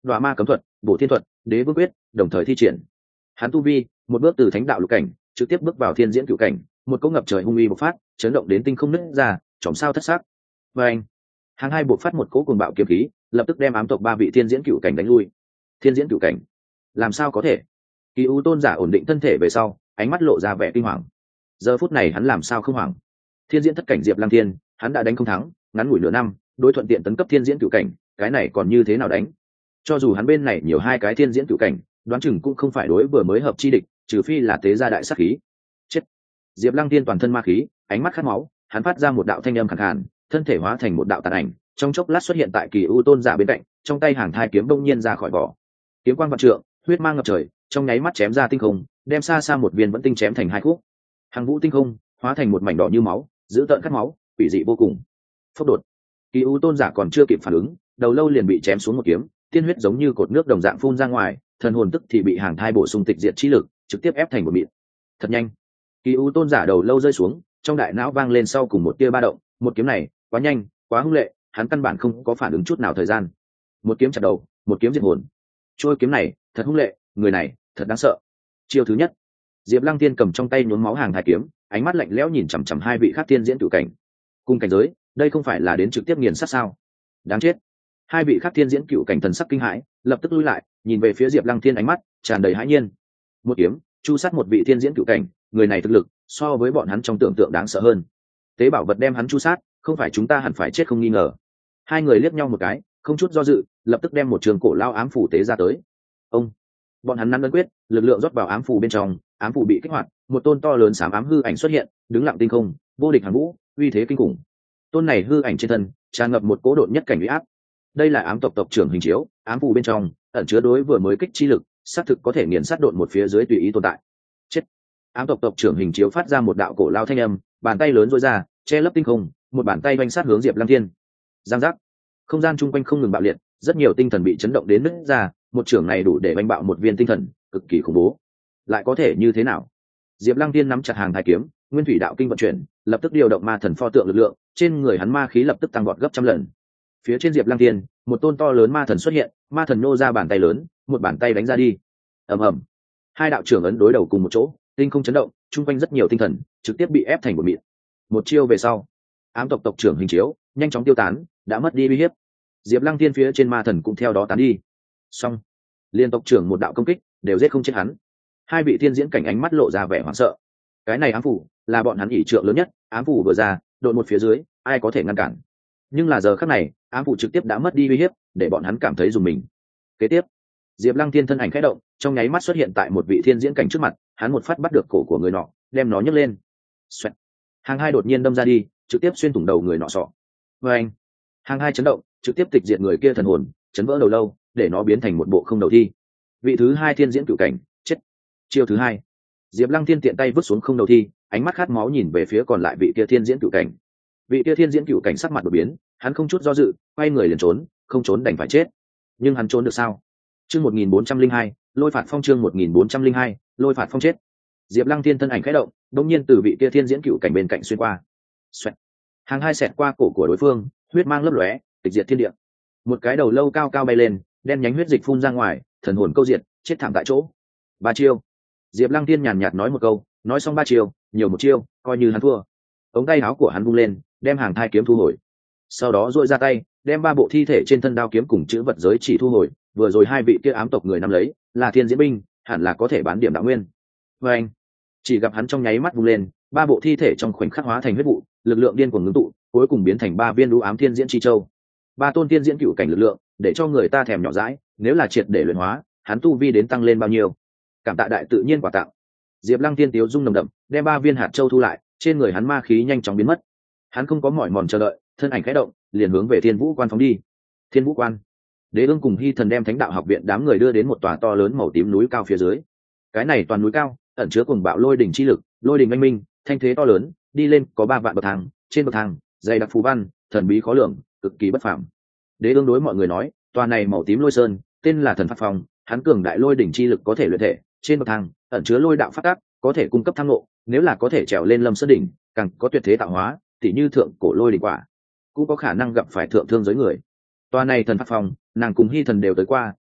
đoạ ma cấm thuật, bổ thiên thuật, đế vương quyết đồng thời thi triển. Hắn tu vi một bước từ thánh đạo lục cảnh trực tiếp bước vào thiên diễn cửu cảnh, một cỗ ngập trời hung uy bộc phát, chấn động đến tinh không nứt ra, chòm sao thất sắc. Và anh, hàng hai bộc phát một cỗ cuồng bạo kiếm khí, lập tức đem ám tộc ba vị thiên diễn cửu cảnh đánh lui. Thiên diễn cửu cảnh, làm sao có thể? Kỳ U tôn giả ổn định thân thể về sau, ánh mắt lộ ra vẻ kinh hoàng. Giờ phút này hắn làm sao không hoảng? Thiên diễn thất cảnh Diệp Lăng Thiên, hắn đã đánh không thắng, ngắn ngủi nửa năm, đối thuận tiện tấn cấp thiên diễn cửu cảnh, cái này còn như thế nào đánh? Cho dù hắn bên này nhiều hai cái thiên diễn cửu cảnh, đoán chừng cũng không phải đối vừa mới hợp chi địch, trừ phi là tế gia đại sát khí. Chết! Diệp Lăng Thiên toàn thân ma khí, ánh mắt khát máu, hắn phát ra một đạo thanh âm khàn khàn, thân thể hóa thành một đạo tàn ảnh, trong chốc lát xuất hiện tại Kỳ U tôn giả bên cạnh, trong tay hàng thai kiếm bỗng nhiên ra khỏi vỏ. Kiếm quang vạn trượng, huyết mang ngập trời, trong nháy mắt chém ra tinh không, đem xa xa một viên vẫn tinh chém thành hai khúc. Hàng vũ tinh không hóa thành một mảnh đỏ như máu, giữ tợn khát máu, quỷ dị vô cùng. Phốc đột, Kỳ U tôn giả còn chưa kịp phản ứng, đầu lâu liền bị chém xuống một kiếm, tiên huyết giống như cột nước đồng dạng phun ra ngoài, thần hồn tức thì bị hàng thai bổ sung tịch diệt chi lực, trực tiếp ép thành một mịn. Thật nhanh, Kỳ U tôn giả đầu lâu rơi xuống, trong đại não vang lên sau cùng một tia ba động, một kiếm này quá nhanh, quá hung lệ, hắn căn bản không có phản ứng chút nào thời gian. Một kiếm chặt đầu, một kiếm diệt hồn. Trôi kiếm này thật hung lệ, người này thật đáng sợ. Chiêu thứ nhất, Diệp Lăng Tiên cầm trong tay nhuốm máu hàng thai kiếm, ánh mắt lạnh lẽo nhìn chằm chằm hai vị khác thiên diễn cửu cảnh. Cùng cảnh giới, đây không phải là đến trực tiếp nghiền sát sao? Đáng chết. Hai vị khác thiên diễn cửu cảnh thần sắc kinh hãi, lập tức lui lại, nhìn về phía Diệp Lăng Thiên, ánh mắt tràn đầy hãi nhiên. Một kiếm chu sát một vị thiên diễn cửu cảnh, người này thực lực so với bọn hắn trong tưởng tượng đáng sợ hơn. Tế bảo vật đem hắn chu sát, không phải chúng ta hẳn phải chết không nghi ngờ. Hai người liếc nhau một cái, không chút do dự, lập tức đem một trường cổ lao ám phủ tế ra tới. Ông, bọn hắn nắn ấn quyết, lực lượng rót vào ám phủ bên trong, ám phủ bị kích hoạt, một tôn to lớn xám ám hư ảnh xuất hiện, đứng lặng tinh không, vô địch hàn vũ, uy thế kinh khủng. Tôn này hư ảnh trên thân tràn ngập một cố độn nhất cảnh uy áp. Đây là ám tộc tộc trưởng hình chiếu, ám phủ bên trong ẩn chứa đối vừa mới kích chi lực, xác thực có thể nghiền sát độn một phía dưới tùy ý tồn tại. Chết! Ám tộc tộc trưởng hình chiếu phát ra một đạo cổ lao thanh âm, bàn tay lớn rối ra, che lấp tinh không, một bàn tay vanh sát hướng Diệp Lăng Thiên. Giang giác! Không gian chung quanh không ngừng bạo liệt, rất nhiều tinh thần bị chấn động đến nứt ra, một trưởng này đủ để vanh bạo một viên tinh thần, cực kỳ khủng bố. Lại có thể như thế nào? Diệp Lăng Thiên nắm chặt hàng thái kiếm, nguyên thủy đạo kinh vận chuyển, lập tức điều động ma thần pho tượng lực lượng, trên người hắn ma khí lập tức tăng vọt gấp trăm lần. Phía trên Diệp Lăng Thiên, một tôn to lớn ma thần xuất hiện, ma thần nô ra bàn tay lớn, một bàn tay đánh ra đi. Ầm ầm. Hai đạo trưởng ấn đối đầu cùng một chỗ, tinh không chấn động, chung quanh rất nhiều tinh thần trực tiếp bị ép thành một mịn. Một chiêu về sau, ám tộc tộc trưởng hình chiếu nhanh chóng tiêu tán, đã mất đi uy hiếp. Diệp Lăng Thiên phía trên ma thần cũng theo đó tán đi. Xong, liên tộc trưởng một đạo công kích đều giết không chết hắn. Hai vị thiên diễn cảnh ánh mắt lộ ra vẻ hoảng sợ. Cái này ám phủ là bọn hắn ỷ trượng lớn nhất, ám phủ vừa ra, đội một phía dưới, ai có thể ngăn cản? Nhưng là giờ khắc này, ám phủ trực tiếp đã mất đi uy hiếp, để bọn hắn cảm thấy dùng mình. Kế tiếp, Diệp Lăng Thiên thân ảnh khẽ động, trong nháy mắt xuất hiện tại một vị thiên diễn cảnh trước mặt, hắn một phát bắt được cổ của người nọ, đem nó nhấc lên. Xoẹt. Hàng hai đột nhiên đâm ra đi, trực tiếp xuyên thủng đầu người nọ sọ. Và anh, hàng hai chấn động, trực tiếp tịch diệt người kia thần hồn, chấn vỡ đầu lâu, để nó biến thành một bộ không đầu thi. Vị thứ hai thiên diễn cửu cảnh, chết. Chiêu thứ hai, Diệp Lăng Thiên tiện tay vứt xuống không đầu thi, ánh mắt khát máu nhìn về phía còn lại vị kia thiên diễn cửu cảnh. Vị kia thiên diễn cửu cảnh sắc mặt đột biến, hắn không chút do dự, quay người liền trốn, không trốn đành phải chết. Nhưng hắn trốn được sao? Chương một nghìn bốn trăm linh hai, Lôi phạt phong chương một nghìn bốn trăm linh hai, Lôi phạt phong chết. Diệp Lăng Thiên thân ảnh khẽ động, đột nhiên từ vị kia thiên diễn cửu cảnh bên cạnh xuyên qua. Xoẹt. Hàng hai xẹt qua cổ của đối phương, huyết mang lấp lóe, tịch diệt thiên địa. Một cái đầu lâu cao cao bay lên, đen nhánh huyết dịch phun ra ngoài, thần hồn câu diệt, chết thảm tại chỗ. Ba chiêu. Diệp Lăng Thiên nhàn nhạt nói một câu, nói xong ba chiêu, nhiều một chiêu, coi như hắn thua. Ống tay áo của hắn vung lên, đem hàng thai kiếm thu hồi. Sau đó duỗi ra tay, đem ba bộ thi thể trên thân đao kiếm cùng chữ vật giới chỉ thu hồi. Vừa rồi hai vị kia ám tộc người nắm lấy, là thiên diễn binh, hẳn là có thể bán điểm đạo nguyên. Và anh, chỉ gặp hắn trong nháy mắt vung lên, ba bộ thi thể trong khoảnh khắc hóa thành huyết vụ, lực lượng điên cuồng ngưng tụ, cuối cùng biến thành ba viên đũ ám thiên diễn chi châu. Ba tôn thiên diễn cựu cảnh lực lượng, để cho người ta thèm nhỏ dãi. Nếu là triệt để luyện hóa, hắn tu vi đến tăng lên bao nhiêu? Cảm tạ đại tự nhiên quả tặng. Diệp Lăng Thiên tiếu dung nồng đậm, đem ba viên hạt châu thu lại, trên người hắn ma khí nhanh chóng biến mất. Hắn không có mỏi mòn chờ đợi, thân ảnh khẽ động, liền hướng về Thiên Vũ Quan phóng đi. Thiên Vũ Quan, Đế Ưng cùng Hy Thần đem Thánh Đạo Học viện đám người đưa đến một tòa to lớn màu tím núi cao phía dưới. Cái này toàn núi cao, ẩn chứa cuồng bạo lôi đỉnh chi lực, lôi đỉnh anh minh, thanh thế to lớn, đi lên có ba vạn bậc thang, trên bậc thang dày đặc phù văn, thần bí khó lường, cực kỳ bất phàm. Đế Ưng đối mọi người nói, tòa này màu tím lôi sơn, tên là Thần Phát Phong, hắn cường đại lôi đỉnh chi lực có thể luyện thể, trên bậc thang ẩn chứa lôi đạo phát tác, có thể cung cấp thăng ngộ, nếu là có thể trèo lên Lâm Sơn đỉnh, càng có tuyệt thế tạo hóa, tỉ như thượng cổ lôi đỉnh quả, cũng có khả năng gặp phải thượng thương giới người. Tòa này Thần Phát Phong, nàng cùng Hy Thần đều tới qua,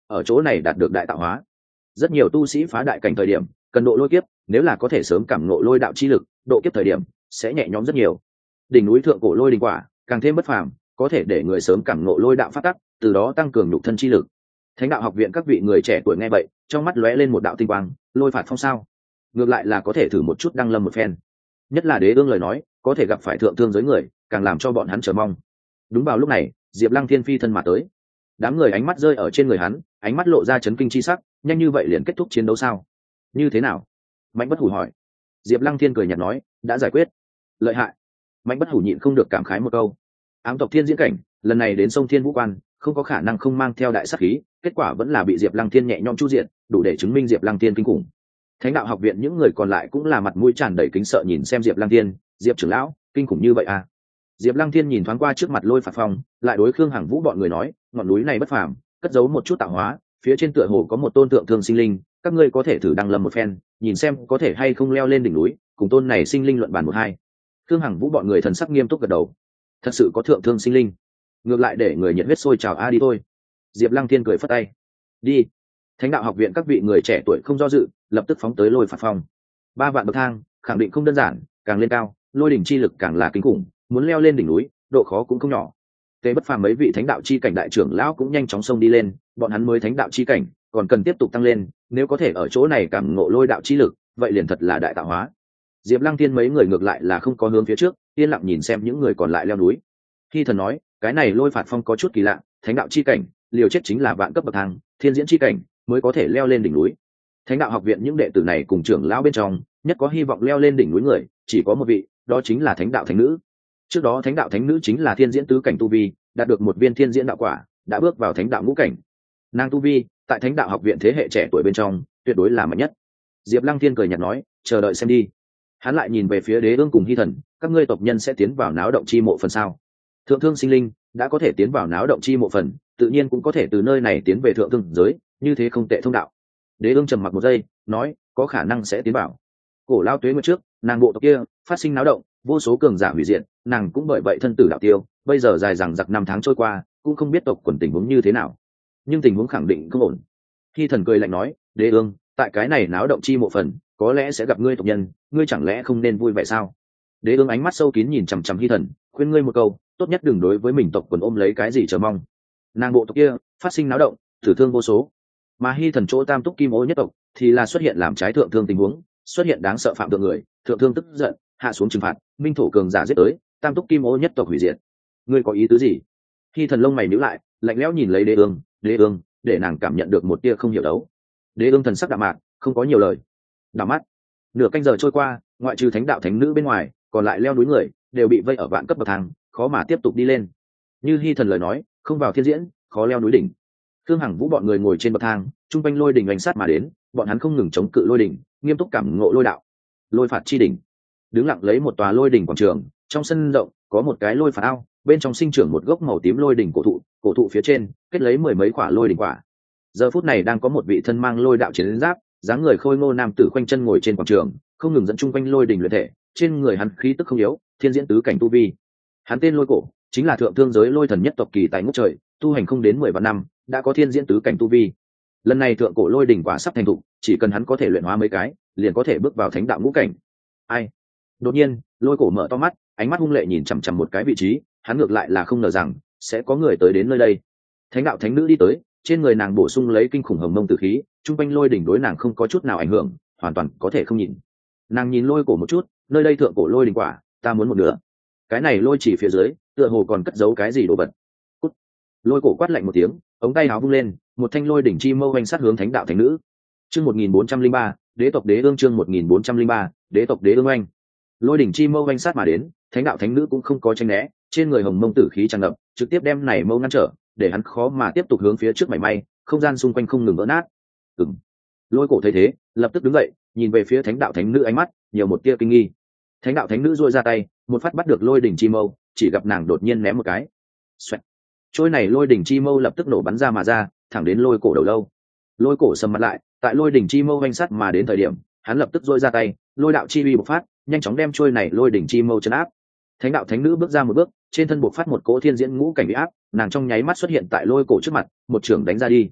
ở chỗ này đạt được đại tạo hóa. Rất nhiều tu sĩ phá đại cảnh thời điểm cần độ lôi kiếp, nếu là có thể sớm cảm ngộ lôi đạo chi lực, độ kiếp thời điểm sẽ nhẹ nhõm rất nhiều. Đỉnh núi thượng cổ lôi đình quả càng thêm bất phàm, có thể để người sớm cảm ngộ lôi đạo phát tắc, từ đó tăng cường nhục thân chi lực. Thánh đạo học viện các vị người trẻ tuổi nghe vậy, trong mắt lóe lên một đạo tinh quang, lôi phạt phong sao? Ngược lại là có thể thử một chút đăng lâm một phen. Nhất là Đế Ương lời nói, có thể gặp phải thượng thương giới người, càng làm cho bọn hắn chờ mong. Đúng vào lúc này, Diệp Lăng Thiên phi thân mà tới. Đám người ánh mắt rơi ở trên người hắn, ánh mắt lộ ra chấn kinh chi sắc, nhanh như vậy liền kết thúc chiến đấu sao? Như thế nào? Mạnh Bất Hủ hỏi. Diệp Lăng Thiên cười nhạt nói, đã giải quyết. Lợi hại. Mạnh Bất Hủ nhịn không được cảm khái một câu. Ám tộc thiên diễn cảnh, lần này đến sông Thiên Vũ Quan, không có khả năng không mang theo đại sát khí, kết quả vẫn là bị Diệp Lăng Thiên nhẹ nhõm chu diện, đủ để chứng minh Diệp Lăng Thiên kinh khủng. Thánh đạo học viện những người còn lại cũng là mặt mũi tràn đầy kính sợ nhìn xem Diệp Lăng Thiên, Diệp trưởng lão, kinh khủng như vậy à? Diệp Lăng Thiên nhìn thoáng qua trước mặt lôi phạt phong, lại đối Khương Hằng Vũ bọn người nói, ngọn núi này bất phàm, cất giấu một chút tạo hóa, phía trên tựa hồ có một tôn tượng thương sinh linh, các ngươi có thể thử đăng lâm một phen, nhìn xem có thể hay không leo lên đỉnh núi, cùng tôn này sinh linh luận bàn một hai. Khương Hằng Vũ bọn người thần sắc nghiêm túc gật đầu. Thật sự có thượng thương sinh linh, ngược lại để người nhiệt huyết sôi trào a đi thôi. Diệp Lăng Thiên cười phất tay. Đi. Thánh đạo học viện các vị người trẻ tuổi không do dự, lập tức phóng tới lôi phạt phong. Ba vạn bậc thang, khẳng định không đơn giản, càng lên cao, lôi đỉnh chi lực càng là kinh khủng, muốn leo lên đỉnh núi, độ khó cũng không nhỏ. Tế Bất Phàm mấy vị thánh đạo chi cảnh đại trưởng lão cũng nhanh chóng xông đi lên, bọn hắn mới thánh đạo chi cảnh, còn cần tiếp tục tăng lên, nếu có thể ở chỗ này cảm ngộ lôi đạo chi lực, vậy liền thật là đại tạo hóa. Diệp Lăng Thiên mấy người ngược lại là không có hướng phía trước, yên lặng nhìn xem những người còn lại leo núi. Khi thần nói, cái này lôi phạt phong có chút kỳ lạ, thánh đạo chi cảnh, liều chết chính là vạn cấp bậc thang, thiên diễn chi cảnh mới có thể leo lên đỉnh núi. Thánh đạo học viện những đệ tử này cùng trưởng lão bên trong, nhất có hy vọng leo lên đỉnh núi người, chỉ có một vị, đó chính là thánh đạo thánh nữ. Trước đó thánh đạo thánh nữ chính là thiên diễn tứ cảnh tu vi, đạt được một viên thiên diễn đạo quả, đã bước vào thánh đạo ngũ cảnh. Nàng tu vi, tại thánh đạo học viện thế hệ trẻ tuổi bên trong, tuyệt đối là mạnh nhất. Diệp Lăng Thiên cười nhạt nói, chờ đợi xem đi. Hắn lại nhìn về phía Đế Ương cùng Hy Thần, các ngươi tộc nhân sẽ tiến vào náo động chi mộ phần sao? Thượng thương sinh linh đã có thể tiến vào náo động chi mộ phần, tự nhiên cũng có thể từ nơi này tiến về thượng thương giới, như thế không tệ thông đạo. Đế Ương trầm mặc một giây, nói, có khả năng sẽ tiến vào. Cổ lao tuế nguyệt trước, nàng bộ tộc kia phát sinh náo động, vô số cường giả hủy diệt, nàng cũng bởi vậy thân tử đạo tiêu. Bây giờ dài dằng dặc năm tháng trôi qua, cũng không biết tộc quần tình huống như thế nào, nhưng tình huống khẳng định không ổn. Hy Thần cười lạnh nói, Đế Ương, tại cái này náo động chi mộ phần, có lẽ sẽ gặp ngươi tộc nhân, ngươi chẳng lẽ không nên vui vẻ sao? Đế Ương ánh mắt sâu kín nhìn chằm chằm Hy Thần, khuyên ngươi một câu, tốt nhất đừng đối với mình tộc quần ôm lấy cái gì chờ mong. Nàng bộ tộc kia phát sinh náo động, tử thương vô số, mà Hy Thần chỗ Tam Túc Kim Ô nhất tộc thì là xuất hiện làm trái thượng thương tình huống, xuất hiện đáng sợ phạm thượng người, thượng thương tức giận, hạ xuống trừng phạt, minh thổ cường giả giết tới, Tam Túc Kim Ô nhất tộc hủy diệt. Ngươi có ý tứ gì? Hy Thần lông mày nhíu lại, lạnh lẽo nhìn lấy Đế Ương, Đế Ương, để nàng cảm nhận được một tia không hiểu đấu. Đế Ương thần sắc đạm mạc, không có nhiều lời. Đảo mắt, nửa canh giờ trôi qua, ngoại trừ thánh đạo thánh nữ bên ngoài, còn lại leo núi người đều bị vây ở vạn cấp bậc thang, khó mà tiếp tục đi lên. Như Hy Thần lời nói, không vào thiên diễn, khó leo núi đỉnh. Khương Hằng Vũ bọn người ngồi trên bậc thang, trung quanh lôi đỉnh oanh sát mà đến, bọn hắn không ngừng chống cự lôi đỉnh, nghiêm túc cảm ngộ lôi đạo. Lôi phạt chi đỉnh, đứng lặng lấy một tòa lôi đỉnh quảng trường, trong sân rộng có một cái lôi phạt ao, bên trong sinh trưởng một gốc màu tím lôi đỉnh cổ thụ, cổ thụ phía trên kết lấy mười mấy quả lôi đỉnh quả. Giờ phút này đang có một vị thân mang lôi đạo chiến giáp, dáng người khôi ngô nam tử khoanh chân ngồi trên quảng trường, không ngừng dẫn chung quanh lôi đỉnh luyện thể, trên người hắn khí tức không yếu, thiên diễn tứ cảnh tu vi. Hắn tên Lôi Cổ, chính là thượng thương giới lôi thần nhất tộc kỳ tài ngút trời, tu hành không đến mười vạn năm, đã có thiên diễn tứ cảnh tu vi. Lần này thượng cổ lôi đỉnh quả sắp thành thục, chỉ cần hắn có thể luyện hóa mấy cái, liền có thể bước vào thánh đạo ngũ cảnh. Ai? Đột nhiên, Lôi Cổ mở to mắt, ánh mắt hung lệ nhìn chằm chằm một cái vị trí, hắn ngược lại là không ngờ rằng sẽ có người tới đến nơi đây. Thánh đạo thánh nữ đi tới, trên người nàng bổ sung lấy kinh khủng hồng mông tử khí, trung quanh lôi đỉnh đối nàng không có chút nào ảnh hưởng, hoàn toàn có thể không nhìn. Nàng nhìn Lôi Cổ một chút, nơi đây thượng cổ lôi đỉnh quả, ta muốn một nửa. Cái này lôi chỉ phía dưới, tựa hồ còn cất giấu cái gì đồ vật. Cút. Lôi Cổ quát lạnh một tiếng, ống tay áo vung lên, một thanh lôi đỉnh chi mâu vành sát hướng thánh đạo thánh nữ. Chương một nghìn bốn trăm linh ba, đế tộc Đế Ương chương một nghìn bốn trăm linh ba, đế tộc Đế Ương oanh. Lôi đỉnh chi mâu vành sát mà đến, thánh đạo thánh nữ cũng không có tranh né, trên người hồng mông tử khí tràn ngập, trực tiếp đem này mâu ngăn trở, để hắn khó mà tiếp tục hướng phía trước mảy may, không gian xung quanh không ngừng vỡ nát. Ừm. Lôi Cổ thấy thế, lập tức đứng dậy, nhìn về phía thánh đạo thánh nữ, ánh mắt nhiều một tia kinh nghi. Thánh đạo thánh nữ duỗi ra tay, một phát bắt được lôi đỉnh chi mâu, chỉ gặp nàng đột nhiên ném một cái. Xoẹt. Trôi này lôi đỉnh chi mâu lập tức nổ bắn ra mà ra, thẳng đến Lôi Cổ đầu lâu. Lôi Cổ sầm mặt lại, tại lôi đỉnh chi mâu vành sát mà đến thời điểm, hắn lập tức duỗi ra tay, lôi đạo chi uy bộc phát, nhanh chóng đem trôi này lôi đỉnh chi mâu trấn áp. Thánh đạo thánh nữ bước ra một bước, trên thân bộc phát một cỗ thiên diễn ngũ cảnh uy áp, nàng trong nháy mắt xuất hiện tại Lôi Cổ trước mặt, một chưởng đánh ra đi.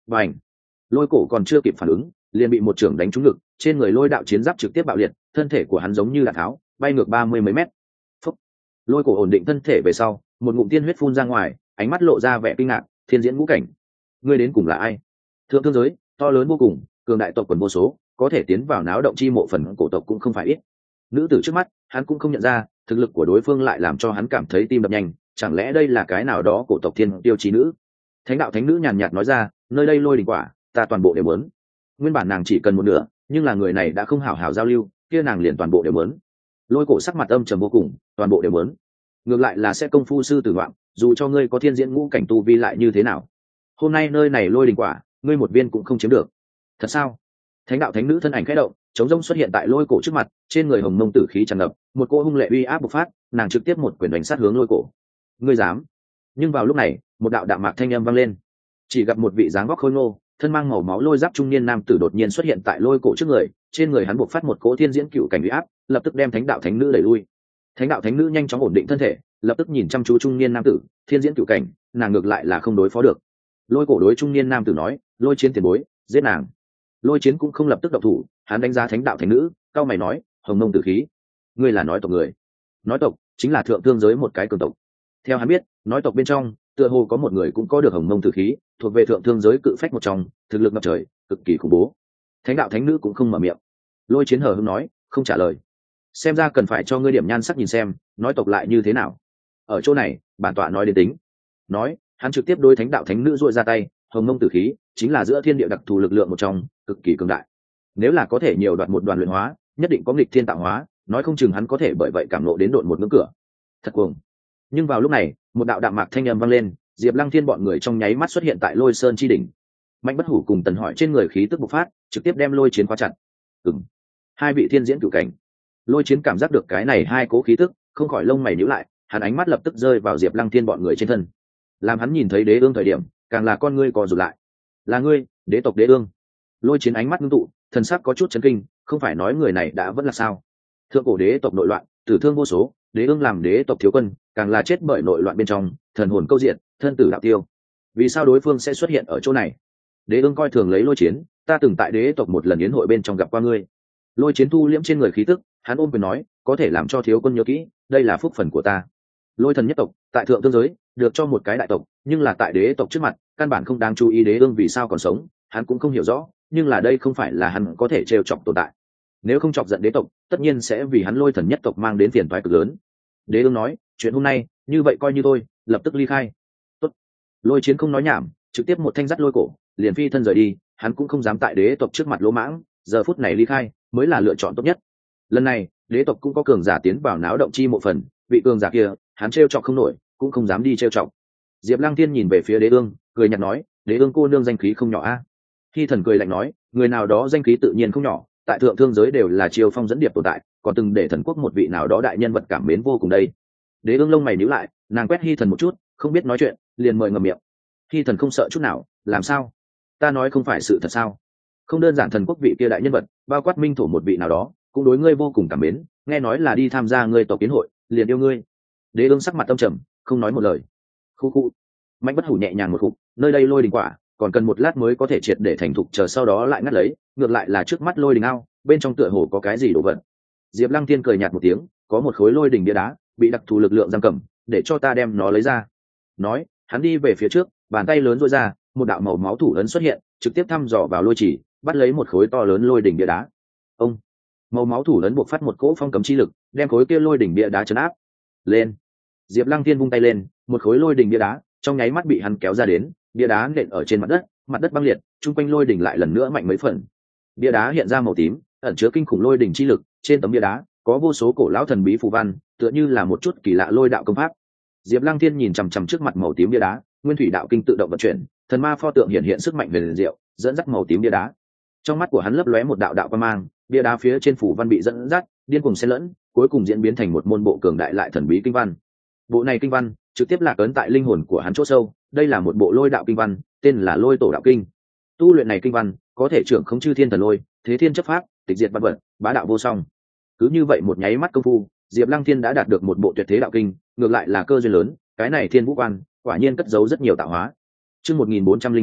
và ảnh lôi cổ còn chưa kịp phản ứng liền bị một trưởng đánh trúng ngực, trên người lôi đạo chiến giáp trực tiếp bạo liệt, thân thể của hắn giống như đạn tháo bay ngược ba mươi mấy mét. Phúc. Lôi cổ ổn định thân thể về sau, một ngụm tiên huyết phun ra ngoài, ánh mắt lộ ra vẻ kinh ngạc. Thiên diễn ngũ cảnh, ngươi đến cùng là ai? Thượng thương giới to lớn vô cùng, cường đại tộc quần vô số, có thể tiến vào náo động chi mộ phần cổ tộc cũng không phải ít. Nữ tử trước mắt hắn cũng không nhận ra, thực lực của đối phương lại làm cho hắn cảm thấy tim đập nhanh. Chẳng lẽ đây là cái nào đó cổ tộc thiên tiêu chí nữ? Thánh đạo thánh nữ nhàn nhạt nói ra, nơi đây lôi đỉnh quả ta toàn bộ đều muốn. Nguyên bản nàng chỉ cần một nửa, nhưng là người này đã không hảo hảo giao lưu, kia nàng liền toàn bộ đều muốn. Lôi cổ sắc mặt âm trầm vô cùng, toàn bộ đều muốn. Ngược lại là sẽ công phu sư tử ngoạn, dù cho ngươi có thiên diễn ngũ cảnh tu vi lại như thế nào, hôm nay nơi này lôi đỉnh quả ngươi một viên cũng không chiếm được. Thật sao? Thánh đạo thánh nữ thân ảnh khẽ động, chống rông xuất hiện tại lôi cổ trước mặt, trên người hồng mông tử khí tràn ngập, một cỗ hung lệ uy áp bộc phát, nàng trực tiếp một quyền đánh sát hướng lôi cổ. Ngươi dám? Nhưng vào lúc này, một đạo đạm mạc thanh âm vang lên. Chỉ gặp một vị dáng vóc khôi ngô, thân mang màu máu lôi giáp trung niên nam tử đột nhiên xuất hiện tại lôi cổ trước người, trên người hắn bộc phát một cỗ thiên diễn cựu cảnh uy áp, lập tức đem thánh đạo thánh nữ đẩy lui. Thánh đạo thánh nữ nhanh chóng ổn định thân thể, lập tức nhìn chăm chú trung niên nam tử, thiên diễn cựu cảnh, nàng ngược lại là không đối phó được. Lôi cổ đối trung niên nam tử nói, lôi chiến tiền bối, giết nàng. Lôi chiến cũng không lập tức động thủ, hắn đánh giá thánh đạo thánh nữ, cao mày nói, hồng mông tử khí, ngươi là nói tộc người? Nói tộc chính là thượng thương giới một cái cường tộc. Theo hắn biết, nói tộc bên trong tựa hồ có một người cũng có được hồng mông tử khí, thuộc về thượng thương giới cự phách một trong, thực lực ngập trời, cực kỳ khủng bố. Thánh đạo thánh nữ cũng không mở miệng. Lôi chiến hờ hững nói, không trả lời. Xem ra cần phải cho ngươi điểm nhan sắc nhìn xem, nói tộc lại như thế nào. Ở chỗ này, bản tọa nói đến tính. Nói, hắn trực tiếp đối thánh đạo thánh nữ duỗi ra tay, hồng mông tử khí chính là giữa thiên địa đặc thù lực lượng một trong, cực kỳ cường đại. Nếu là có thể nhiều đoạt một đoàn luyện hóa, nhất định có nghịch thiên tạo hóa, nói không chừng hắn có thể bởi vậy cảm ngộ đến độn một ngưỡng cửa. Thật cuồng. Nhưng vào lúc này, một đạo đạm mạc thanh âm vang lên, Diệp Lăng Thiên bọn người trong nháy mắt xuất hiện tại Lôi Sơn chi đỉnh. Mạnh Bất Hủ cùng Tần Hỏi trên người khí tức bộc phát, trực tiếp đem Lôi Chiến khóa chặt. Ừm. Hai vị thiên diễn cửu cảnh. Lôi Chiến cảm giác được cái này hai cố khí tức, không khỏi lông mày nhíu lại, hắn ánh mắt lập tức rơi vào Diệp Lăng Thiên bọn người trên thân. Làm hắn nhìn thấy Đế Ương thời điểm, càng là con ngươi co rụt lại. Là ngươi, đế tộc Đế Ương? Lôi Chiến ánh mắt ngưng tụ, thần sắc có chút chấn kinh, không phải nói người này đã vẫn là sao? Thượng cổ đế tộc nội loạn, tử thương vô số, Đế Ương làm đế tộc thiếu quân, càng là chết bởi nội loạn bên trong, thần hồn câu diện, thân tử đạo tiêu. Vì sao đối phương sẽ xuất hiện ở chỗ này? Đế Ương coi thường lấy Lôi Chiến, ta từng tại đế tộc một lần yến hội bên trong gặp qua ngươi. Lôi Chiến thu liễm trên người khí tức, hắn ôm quyền nói, có thể làm cho thiếu quân nhớ kỹ, đây là phúc phần của ta. Lôi thần nhất tộc, tại thượng tương giới, được cho một cái đại tộc, nhưng là tại đế tộc trước mặt, căn bản không đáng chú ý Đế Ương vì sao còn sống, hắn cũng không hiểu rõ, nhưng là đây không phải là hắn có thể trêu chọc tồn tại. Nếu không chọc giận đế tộc, tất nhiên sẽ vì hắn Lôi thần nhất tộc mang đến phiền toái cực lớn. Đế Ương nói, chuyện hôm nay, như vậy coi như tôi, lập tức ly khai. Tốt. Lôi Chiến không nói nhảm, trực tiếp một thanh dắt lôi cổ, liền phi thân rời đi, hắn cũng không dám tại đế tộc trước mặt lỗ mãng, giờ phút này ly khai mới là lựa chọn tốt nhất. Lần này, đế tộc cũng có cường giả tiến vào náo động chi mộ phần, vị cường giả kia, hắn trêu chọc không nổi, cũng không dám đi trêu chọc. Diệp Lăng Thiên nhìn về phía Đế Ương, cười nhạt nói, Đế Ương cô nương danh khí không nhỏ a. Khi thần cười lạnh nói, người nào đó danh khí tự nhiên không nhỏ, tại thượng thương giới đều là chiêu phong dẫn điệp tồn tại, còn từng để thần quốc một vị nào đó đại nhân vật cảm mến vô cùng đây. Đế Ương lông mày nhíu lại, nàng quét Hi thần một chút, không biết nói chuyện, liền mời ngậm miệng. Hi thần không sợ chút nào, làm sao? Ta nói không phải sự thật sao? Không đơn giản thần quốc vị kia đại nhân vật, bao quát minh thổ một vị nào đó, cũng đối ngươi vô cùng cảm mến, nghe nói là đi tham gia ngươi tộc kiến hội, liền yêu ngươi. Đế Ương sắc mặt tâm trầm, không nói một lời. Khu khu. Mạnh Bất Hủ nhẹ nhàng một khúc, nơi đây lôi đình quả, còn cần một lát mới có thể triệt để thành thục, chờ sau đó lại ngắt lấy, ngược lại là trước mắt lôi đình ao, bên trong tựa hồ có cái gì đồ vật. Diệp Lăng Thiên cười nhạt một tiếng, có một khối lôi đình bia đá, bị đặc thù lực lượng giam cầm, để cho ta đem nó lấy ra. Nói, hắn đi về phía trước, bàn tay lớn duỗi ra, một đạo màu máu thủ ấn xuất hiện, trực tiếp thăm dò vào lôi chỉ, bắt lấy một khối to lớn lôi đỉnh bia đá. Ông, màu máu thủ ấn buộc phát một cỗ phong cấm chi lực, đem khối kia lôi đỉnh bia đá chấn áp. Lên. Diệp Lăng Thiên vung tay lên, một khối lôi đỉnh bia đá, trong nháy mắt bị hắn kéo ra đến, bia đá nện ở trên mặt đất, mặt đất băng liệt, trung quanh lôi đỉnh lại lần nữa mạnh mấy phần. Bia đá hiện ra màu tím, ẩn chứa kinh khủng lôi đỉnh chi lực, trên tấm bia đá có vô số cổ lão thần bí phù văn, tựa như là một chút kỳ lạ lôi đạo công pháp. Diệp Lăng Thiên nhìn chằm chằm trước mặt màu tím bia đá, nguyên thủy đạo kinh tự động vận chuyển, thần ma pho tượng hiện hiện sức mạnh huyền diệu, dẫn dắt màu tím bia đá. Trong mắt của hắn lấp lóe một đạo đạo quang mang, bia đá phía trên phủ văn bị dẫn dắt, điên cuồng xen lẫn, cuối cùng diễn biến thành một môn bộ cường đại lại thần bí kinh văn. Bộ này kinh văn trực tiếp lạc ấn tại linh hồn của hắn chỗ sâu, đây là một bộ lôi đạo kinh văn, tên là Lôi Tổ đạo kinh. Tu luyện này kinh văn, có thể trưởng khống chư thiên thần lôi, thế thiên chấp pháp, tịch diệt vạn vật, bá đạo vô song. Cứ như vậy một nháy mắt công phu, Diệp Lăng Thiên đã đạt được một bộ tuyệt thế đạo kinh, ngược lại là cơ duyên lớn, cái này Thiên Vũ Quan, quả nhiên cất giấu rất nhiều tạo hóa. Chương một nghìn bốn trăm linh bốn,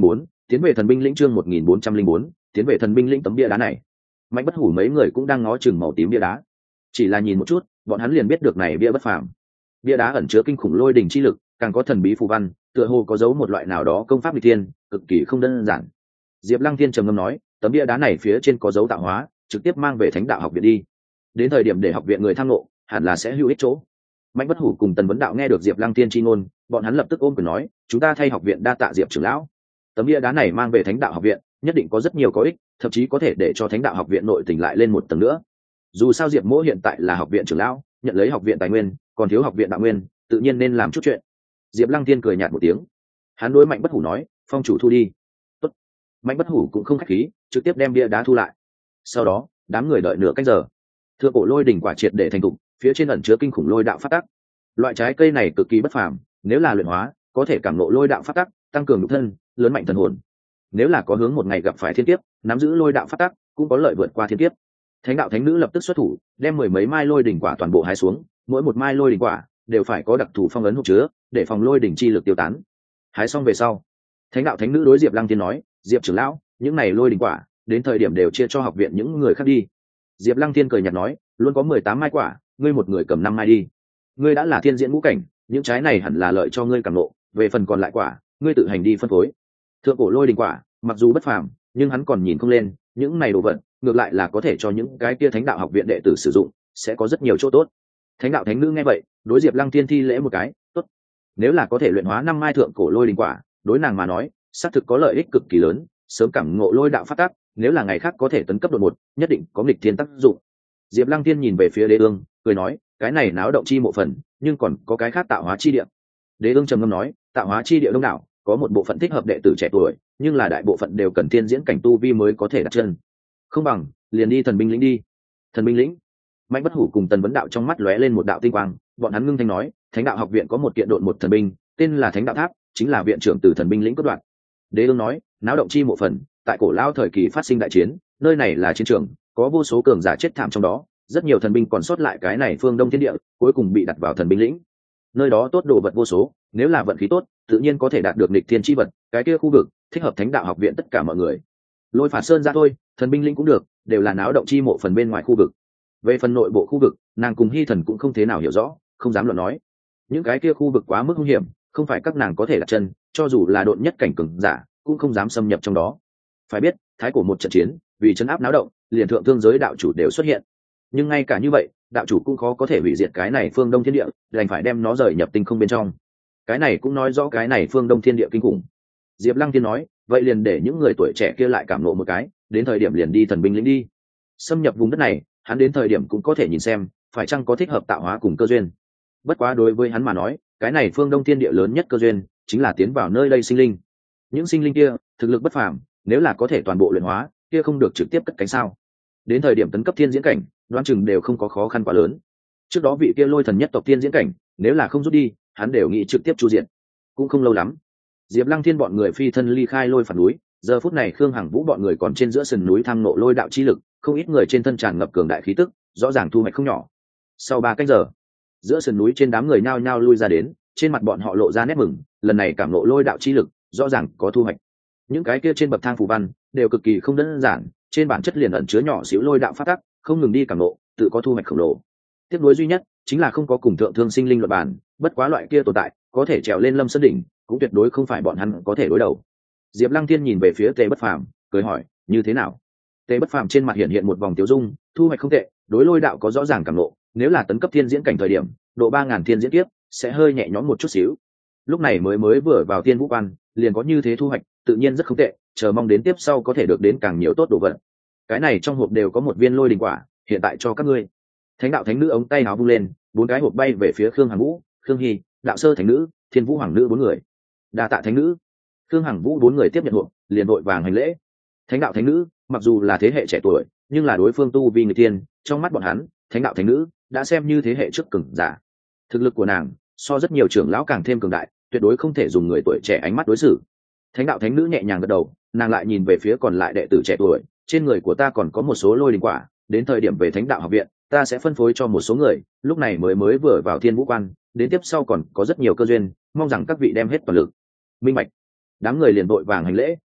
tiến về thần binh lĩnh chương một nghìn bốn trăm linh bốn, tiến về thần binh lĩnh tấm bia đá này. Mạnh Bất Hủ mấy người cũng đang ngó chừng màu tím bia đá, chỉ là nhìn một chút bọn hắn liền biết được này bia bất phàm. Bia đá ẩn chứa kinh khủng lôi đỉnh chi lực, càng có thần bí phù văn, tựa hồ có dấu một loại nào đó công pháp nghịch thiên, cực kỳ không đơn giản. Diệp Lăng Thiên trầm ngâm nói, tấm bia đá này phía trên có dấu tạo hóa, trực tiếp mang về Thánh Đạo học viện đi. Đến thời điểm để học viện người tham ngộ, hẳn là sẽ hữu ích chỗ. Mạnh Bất Hủ cùng Tần Vấn Đạo nghe được Diệp Lăng Thiên chi ngôn, bọn hắn lập tức ôm quyền nói, chúng ta thay học viện đa tạ Diệp trưởng lão. Tấm bia đá này mang về Thánh Đạo học viện, nhất định có rất nhiều có ích, thậm chí có thể để cho Thánh Đạo học viện nội tỉnh lại lên một tầng nữa. Dù sao Diệp Mỗ hiện tại là học viện trưởng lão, nhận lấy học viện tài nguyên, còn thiếu học viện đạo nguyên, tự nhiên nên làm chút chuyện. Diệp Lăng Thiên cười nhạt một tiếng, hắn đối Mạnh Bất Hủ nói, phong chủ thu đi. Tốt. Mạnh Bất Hủ cũng không khách khí, trực tiếp đem bia đá thu lại. Sau đó đám người đợi nửa canh giờ, thượng cổ lôi đỉnh quả triệt để thành thục, phía trên ẩn chứa kinh khủng lôi đạo phát tắc. Loại trái cây này cực kỳ bất phàm, nếu là luyện hóa có thể cảm ngộ lôi đạo phát tắc, tăng cường nhục thân, lớn mạnh thần hồn. Nếu là có hướng một ngày gặp phải thiên kiếp, nắm giữ lôi đạo phát tắc cũng có lợi vượt qua thiên kiếp. Thánh đạo thánh nữ lập tức xuất thủ, đem mười mấy mai lôi đỉnh quả toàn bộ hái xuống, mỗi một mai lôi đỉnh quả đều phải có đặc thù phong ấn hộp chứa, để phòng lôi đỉnh chi lực tiêu tán. Hái xong về sau, Thánh đạo thánh nữ đối Diệp Lăng Thiên nói, Diệp trưởng lão, những này lôi đỉnh quả đến thời điểm đều chia cho học viện những người khác đi. Diệp Lăng Thiên cười nhạt nói, luôn có mười tám mai quả, ngươi một người cầm năm mai đi. Ngươi đã là thiên diễn ngũ cảnh, những trái này hẳn là lợi cho ngươi cảm ngộ, về phần còn lại quả, ngươi tự hành đi phân phối. Thượng cổ lôi đỉnh quả, mặc dù bất phàm, nhưng hắn còn nhìn không lên, những này đồ vật, ngược lại là có thể cho những cái kia Thánh đạo học viện đệ tử sử dụng, sẽ có rất nhiều chỗ tốt. Thánh đạo thánh nữ nghe vậy, đối Diệp Lăng Thiên thi lễ một cái, tốt. Nếu là có thể luyện hóa năm mai thượng cổ lôi đỉnh quả, đối nàng mà nói, xác thực có lợi ích cực kỳ lớn, sớm cảm ngộ lôi đạo phát tác, nếu là ngày khác có thể tấn cấp đột một, nhất định có nghịch thiên tác dụng. Diệp Lăng Thiên nhìn về phía Đế Ương, cười nói, cái này náo động chi mộ phần, nhưng còn có cái khác tạo hóa chi địa. Đế Ương trầm ngâm nói, tạo hóa chi địa đông đảo, có một bộ phận thích hợp đệ tử trẻ tuổi, nhưng là đại bộ phận đều cần tiên diễn cảnh tu vi mới có thể đặt chân. Không bằng, liền đi thần binh lĩnh đi. Thần binh lĩnh. Mạnh Bất Hủ cùng Tần Vấn Đạo trong mắt lóe lên một đạo tinh quang, bọn hắn ngưng thanh nói, Thánh đạo học viện có một kiện độn một thần binh, tên là Thánh đạo tháp, chính là viện trưởng từ thần binh lĩnh cốt đoạn. Đế Ương nói, náo động chi mộ phần, tại cổ lao thời kỳ phát sinh đại chiến, nơi này là chiến trường, có vô số cường giả chết thảm trong đó, rất nhiều thần binh còn sót lại cái này phương Đông thiên địa, cuối cùng bị đặt vào thần binh lĩnh. Nơi đó tốt đồ vật vô số, nếu là vận khí tốt, tự nhiên có thể đạt được nghịch thiên chi vật, cái kia khu vực thích hợp Thánh đạo học viện tất cả mọi người. Lôi Phạt Sơn ra thôi, thần binh lĩnh cũng được, đều là náo động chi mộ phần bên ngoài khu vực. Về phần nội bộ khu vực, nàng cùng Hy Thần cũng không thế nào hiểu rõ, không dám luận nói. Những cái kia khu vực quá mức nguy hiểm, không phải các nàng có thể đặt chân, cho dù là độn nhất cảnh cường giả, cũng không dám xâm nhập trong đó. Phải biết, thái cổ một trận chiến, vì trấn áp náo động, liền thượng thương giới đạo chủ đều xuất hiện. Nhưng ngay cả như vậy, đạo chủ cũng khó có thể hủy diệt cái này phương Đông thiên địa, đành phải đem nó rời nhập tinh không bên trong. Cái này cũng nói rõ cái này phương Đông thiên địa kinh khủng. Diệp Lăng Thiên nói, vậy liền để những người tuổi trẻ kia lại cảm ngộ một cái, đến thời điểm liền đi thần binh lĩnh đi. Xâm nhập vùng đất này, hắn đến thời điểm cũng có thể nhìn xem, phải chăng có thích hợp tạo hóa cùng cơ duyên. Bất quá đối với hắn mà nói, cái này phương Đông thiên địa lớn nhất cơ duyên, chính là tiến vào nơi đây sinh linh. Những sinh linh kia, thực lực bất phàm, nếu là có thể toàn bộ luyện hóa, kia không được trực tiếp cất cánh sao? Đến thời điểm tấn cấp thiên diễn cảnh, đoán chừng đều không có khó khăn quá lớn. Trước đó vị kia lôi thần nhất tộc thiên diễn cảnh, nếu là không rút đi, hắn đều nghĩ trực tiếp chu diện. Cũng không lâu lắm, Diệp Lăng Thiên bọn người phi thân ly khai lôi phản núi, giờ phút này Khương Hằng Vũ bọn người còn trên giữa sườn núi tham nộ lôi đạo chi lực, không ít người trên thân tràn ngập cường đại khí tức, rõ ràng thu hoạch không nhỏ. Sau ba canh giờ, giữa sườn núi trên đám người nhao nhao lui ra đến, trên mặt bọn họ lộ ra nét mừng, lần này cảm nộ lôi đạo chi lực, rõ ràng có thu hoạch. Những cái kia trên bậc thang phù văn đều cực kỳ không đơn giản, trên bản chất liền ẩn chứa nhỏ xíu lôi đạo phát tác, không ngừng đi cảm nộ, tự có thu hoạch khổng lồ. Tiếc nuối duy nhất chính là không có cùng thượng thương sinh linh luận bản, bất quá loại kia tồn tại, có thể trèo lên Lâm Sơn đỉnh, cũng tuyệt đối không phải bọn hắn có thể đối đầu. Diệp Lăng Thiên nhìn về phía Tề Bất Phàm, cười hỏi, như thế nào? Tề Bất Phàm trên mặt hiện hiện một vòng tiêu dung, thu hoạch không tệ, đối lôi đạo có rõ ràng cảm ngộ, nếu là tấn cấp thiên diễn cảnh thời điểm, độ ba ngàn thiên diễn kiếp sẽ hơi nhẹ nhõm một chút xíu. Lúc này mới mới vừa vào Thiên Vũ Quan, liền có như thế thu hoạch, tự nhiên rất không tệ, chờ mong đến tiếp sau có thể được đến càng nhiều tốt đồ vật. Cái này trong hộp đều có một viên lôi đình quả, hiện tại cho các ngươi. Thánh đạo thánh nữ ống tay áo vung lên, bốn cái hộp bay về phía Khương Hằng Vũ, Khương Hy, đạo sơ thánh nữ, Thiên Vũ hoàng nữ bốn người. Đa tạ thánh nữ. Khương Hằng Vũ bốn người tiếp nhận hộp, liền vội vàng hành lễ. Thánh đạo thánh nữ, mặc dù là thế hệ trẻ tuổi, nhưng là đối phương tu vi người tiên, trong mắt bọn hắn, thánh đạo thánh nữ đã xem như thế hệ trước cường giả. Thực lực của nàng so rất nhiều trưởng lão càng thêm cường đại, tuyệt đối không thể dùng người tuổi trẻ ánh mắt đối xử. Thánh đạo thánh nữ nhẹ nhàng gật đầu, nàng lại nhìn về phía còn lại đệ tử trẻ tuổi, trên người của ta còn có một số lôi đình quả, đến thời điểm về thánh đạo học viện, ta sẽ phân phối cho một số người, lúc này mới mới vừa vào Thiên Vũ Quan, đến tiếp sau còn có rất nhiều cơ duyên, mong rằng các vị đem hết toàn lực. Minh bạch. Đám người liền vội vàng hành lễ,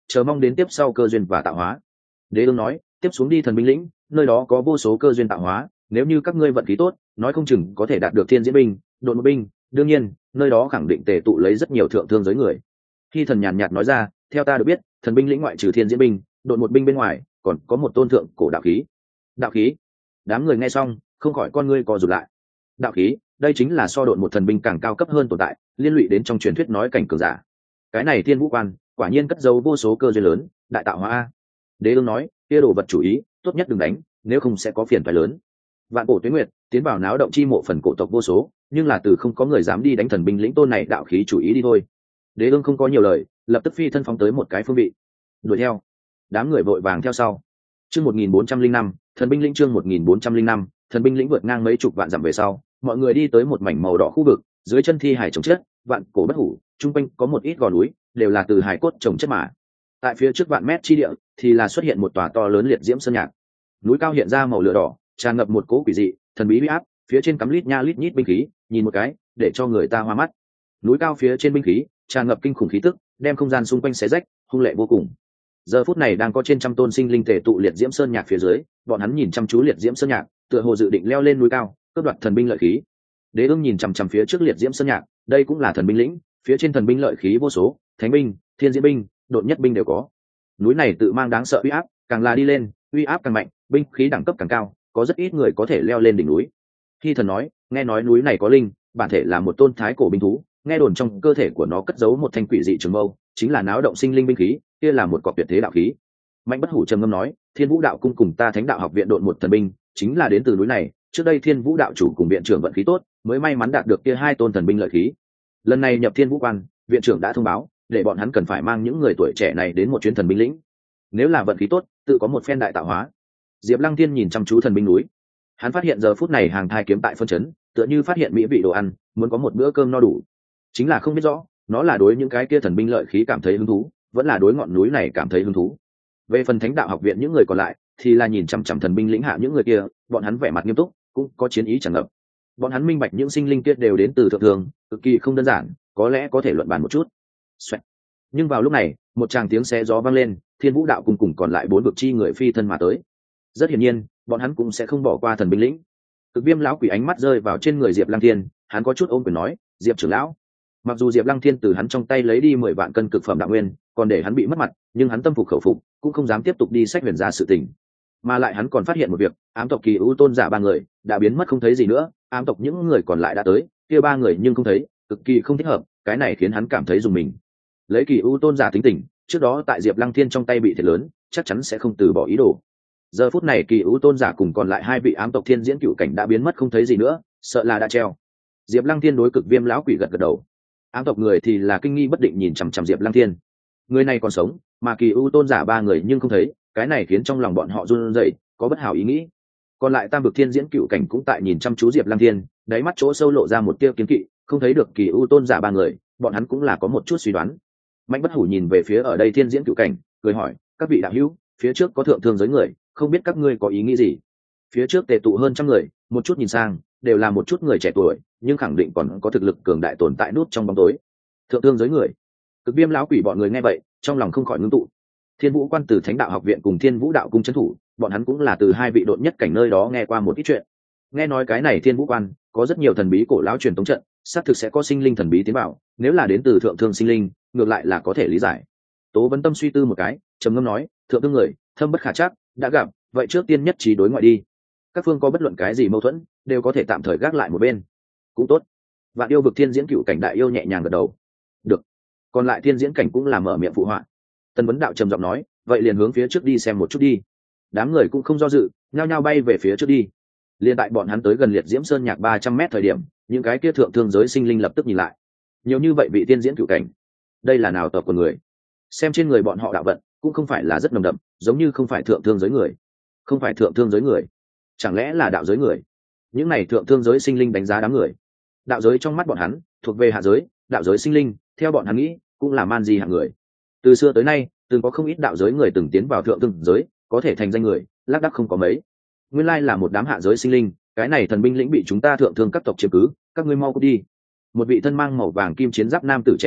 chờ mong đến tiếp sau cơ duyên và tạo hóa. Đế ương nói, tiếp xuống đi thần binh lĩnh, nơi đó có vô số cơ duyên tạo hóa, nếu như các ngươi vận khí tốt, nói không chừng có thể đạt được thiên diễn binh, đột một binh, đương nhiên nơi đó khẳng định tề tụ lấy rất nhiều thượng thương giới người. Khi thần nhàn nhạt nói ra, theo ta được biết, thần binh lĩnh ngoại trừ thiên diễn binh, đột một binh bên ngoài, còn có một tôn thượng cổ đạo khí. Đạo khí? Đám người nghe xong không khỏi con ngươi co rụt lại. Đạo khí, đây chính là so độn một thần binh càng cao cấp hơn tồn tại, liên lụy đến trong truyền thuyết nói cảnh cường giả. Cái này thiên vũ quan quả nhiên cất giấu vô số cơ duyên lớn, đại tạo hóa a. Đế ương nói, kia đồ vật chủ ý tốt nhất đừng đánh, nếu không sẽ có phiền toái lớn. Vạn cổ tuyết nguyệt tiến vào náo động chi mộ phần cổ tộc vô số, nhưng là từ không có người dám đi đánh thần binh lĩnh tôn này đạo khí chủ ý đi thôi. Đế ương không có nhiều lời, lập tức phi thân phóng tới một cái phương vị, đuổi theo. Đám người vội vàng theo sau. Chương một nghìn bốn trăm linh năm, thần binh lĩnh chương một nghìn bốn trăm linh năm, thần binh lĩnh vượt ngang mấy chục vạn dặm về sau, mọi người đi tới một mảnh màu đỏ khu vực, dưới chân thi hải trồng chất, vạn cổ bất hủ, trung quanh có một ít gò núi, đều là từ hải cốt trồng chất mà. Tại phía trước vạn mét chi địa, thì là xuất hiện một tòa to lớn liệt diễm sơn nhạc. Núi cao hiện ra màu lửa đỏ, tràn ngập một cỗ quỷ dị, thần bí uy áp, phía trên cắm lít nha lít nhít binh khí, nhìn một cái, để cho người ta hoa mắt. Núi cao phía trên binh khí, tràn ngập kinh khủng khí tức, đem không gian xung quanh xé rách, hung lệ vô cùng. Giờ phút này đang có trên trăm tôn sinh linh tề tụ liệt diễm sơn nhạc phía dưới, bọn hắn nhìn chăm chú liệt diễm sơn nhạc, tựa hồ dự định leo lên núi cao, cướp đoạt thần binh lợi khí. Đế ương nhìn chằm chằm phía trước liệt diễm sơn nhạc, đây cũng là thần binh lĩnh, phía trên thần binh lợi khí vô số, thánh binh, thiên diễn binh, độn nhất binh đều có. Núi này tự mang đáng sợ uy áp, càng là đi lên, uy áp càng mạnh, binh khí đẳng cấp càng cao, có rất ít người có thể leo lên đỉnh núi. Khi thần nói, nghe nói núi này có linh, bản thể là một tôn thái cổ binh thú, nghe đồn trong cơ thể của nó cất giấu một thanh quỷ dị trường mâu, chính là náo động sinh linh binh khí, kia là một cọc tuyệt thế đạo khí. Mạnh Bất Hủ trầm ngâm nói, Thiên Vũ đạo cung cùng ta Thánh đạo học viện độn một thần binh, chính là đến từ núi này, trước đây Thiên Vũ đạo chủ cùng viện trưởng vận khí tốt, mới may mắn đạt được kia hai tôn thần binh lợi khí. Lần này nhập Thiên Vũ quan, viện trưởng đã thông báo, để bọn hắn cần phải mang những người tuổi trẻ này đến một chuyến thần binh lĩnh. Nếu là vận khí tốt, tự có một phen đại tạo hóa. Diệp Lăng Thiên nhìn chăm chú thần binh núi, hắn phát hiện giờ phút này hàng thai kiếm tại phân chấn, tựa như phát hiện mỹ vị đồ ăn, muốn có một bữa cơm no đủ. Chính là không biết rõ, nó là đối những cái kia thần binh lợi khí cảm thấy hứng thú, vẫn là đối ngọn núi này cảm thấy hứng thú. Về phần Thánh đạo học viện những người còn lại, thì là nhìn chằm chằm thần binh lĩnh hạ những người kia, bọn hắn vẻ mặt nghiêm túc, cũng có chiến ý tràn ngập. Bọn hắn minh bạch những sinh linh kia đều đến từ thượng thường, cực kỳ không đơn giản, có lẽ có thể luận bàn một chút. Xoẹt. Nhưng vào lúc này, một tràng tiếng xé gió vang lên, Thiên Vũ đạo cùng cùng còn lại bốn vực chi người phi thân mà tới. Rất hiển nhiên, bọn hắn cũng sẽ không bỏ qua thần binh lĩnh. Cực Viêm lão quỷ ánh mắt rơi vào trên người Diệp Lăng Thiên, hắn có chút ôm quyền nói, Diệp trưởng lão. Mặc dù Diệp Lăng Thiên từ hắn trong tay lấy đi mười vạn cân cực phẩm đạo nguyên, còn để hắn bị mất mặt, nhưng hắn tâm phục khẩu phục, cũng không dám tiếp tục đi sách huyền ra sự tình. Mà lại hắn còn phát hiện một việc, ám tộc Kỳ U tôn giả ba người đã biến mất không thấy gì nữa, ám tộc những người còn lại đã tới, kia ba người nhưng không thấy, cực kỳ không thích hợp, cái này khiến hắn cảm thấy rùng mình. Lấy Kỳ U tôn giả tính tình, trước đó tại Diệp Lăng Thiên trong tay bị thiệt lớn, chắc chắn sẽ không từ bỏ ý đồ. Giờ phút này Kỳ U tôn giả cùng còn lại hai vị ám tộc thiên diễn cựu cảnh đã biến mất không thấy gì nữa, sợ là đã treo. Diệp Lăng Thiên đối Cực Viêm lão quỷ gật gật đầu. Ám tộc người thì là kinh nghi bất định nhìn chằm chằm Diệp Lăng Thiên. Người này còn sống, mà Kỳ U tôn giả ba người nhưng không thấy, cái này khiến trong lòng bọn họ run rẩy, có bất hảo ý nghĩ. Còn lại tam vực thiên diễn cựu cảnh cũng tại nhìn chăm chú Diệp Lăng Thiên, đáy mắt chỗ sâu lộ ra một tia kiêng kỵ, không thấy được Kỳ U tôn giả ba người, bọn hắn cũng là có một chút suy đoán. Mạnh Bất Hủ nhìn về phía ở đây thiên diễn cựu cảnh, cười hỏi, các vị đạo hữu, phía trước có thượng thương giới người, không biết các ngươi có ý nghĩ gì? Phía trước tề tụ hơn trăm người, một chút nhìn sang, đều là một chút người trẻ tuổi, nhưng khẳng định còn có thực lực cường đại tồn tại nút trong bóng tối. Thượng thương giới người. Cực Viêm lão quỷ bọn người nghe vậy, trong lòng không khỏi ngưng tụ. Thiên Vũ quan từ Thánh đạo học viện cùng Thiên Vũ đạo cung trấn thủ, bọn hắn cũng là từ hai vị độn nhất cảnh nơi đó nghe qua một ít chuyện. Nghe nói cái này Thiên Vũ quan có rất nhiều thần bí cổ lão truyền tống trận, xác thực sẽ có sinh linh thần bí tiến vào, nếu là đến từ thượng thương sinh linh, ngược lại là có thể lý giải. Tố Vấn Tâm suy tư một cái, trầm ngâm nói, thượng thương người, thâm bất khả trắc, đã gặp, vậy trước tiên nhất trí đối ngoại đi. Các phương có bất luận cái gì mâu thuẫn, đều có thể tạm thời gác lại một bên. Cũng tốt. Vạn yêu vực thiên diễn cựu cảnh đại yêu nhẹ nhàng gật đầu. Được. Còn lại thiên diễn cảnh cũng làm mở miệng phụ họa. Tân Vấn đạo trầm giọng nói, vậy liền hướng phía trước đi xem một chút đi. Đám người cũng không do dự, nhao nhao bay về phía trước đi. Liên tại bọn hắn tới gần liệt diễm sơn nhạc ba trăm mét thời điểm, những cái kia thượng thương giới sinh linh lập tức nhìn lại. Nhiều như vậy vị thiên diễn cựu cảnh, đây là nào tộc của người? Xem trên người bọn họ đạo vận, cũng không phải là rất nồng đậm, giống như không phải thượng thương giới người. Không phải thượng thương giới người, chẳng lẽ là đạo giới người? Những này thượng thương giới sinh linh đánh giá đám người. Đạo giới trong mắt bọn hắn thuộc về hạ giới, đạo giới sinh linh theo bọn hắn nghĩ cũng là man di hạng người. Từ xưa tới nay từng có không ít đạo giới người từng tiến vào thượng thương giới, có thể thành danh người lác đác không có mấy. Nguyên lai là một đám hạ giới sinh linh, cái này thần binh lĩnh bị chúng ta thượng thương các tộc chiếm cứ, các ngươi mau cút đi. Một vị thân mang màu vàng kim chiến giáp nam tử trẻ tuổi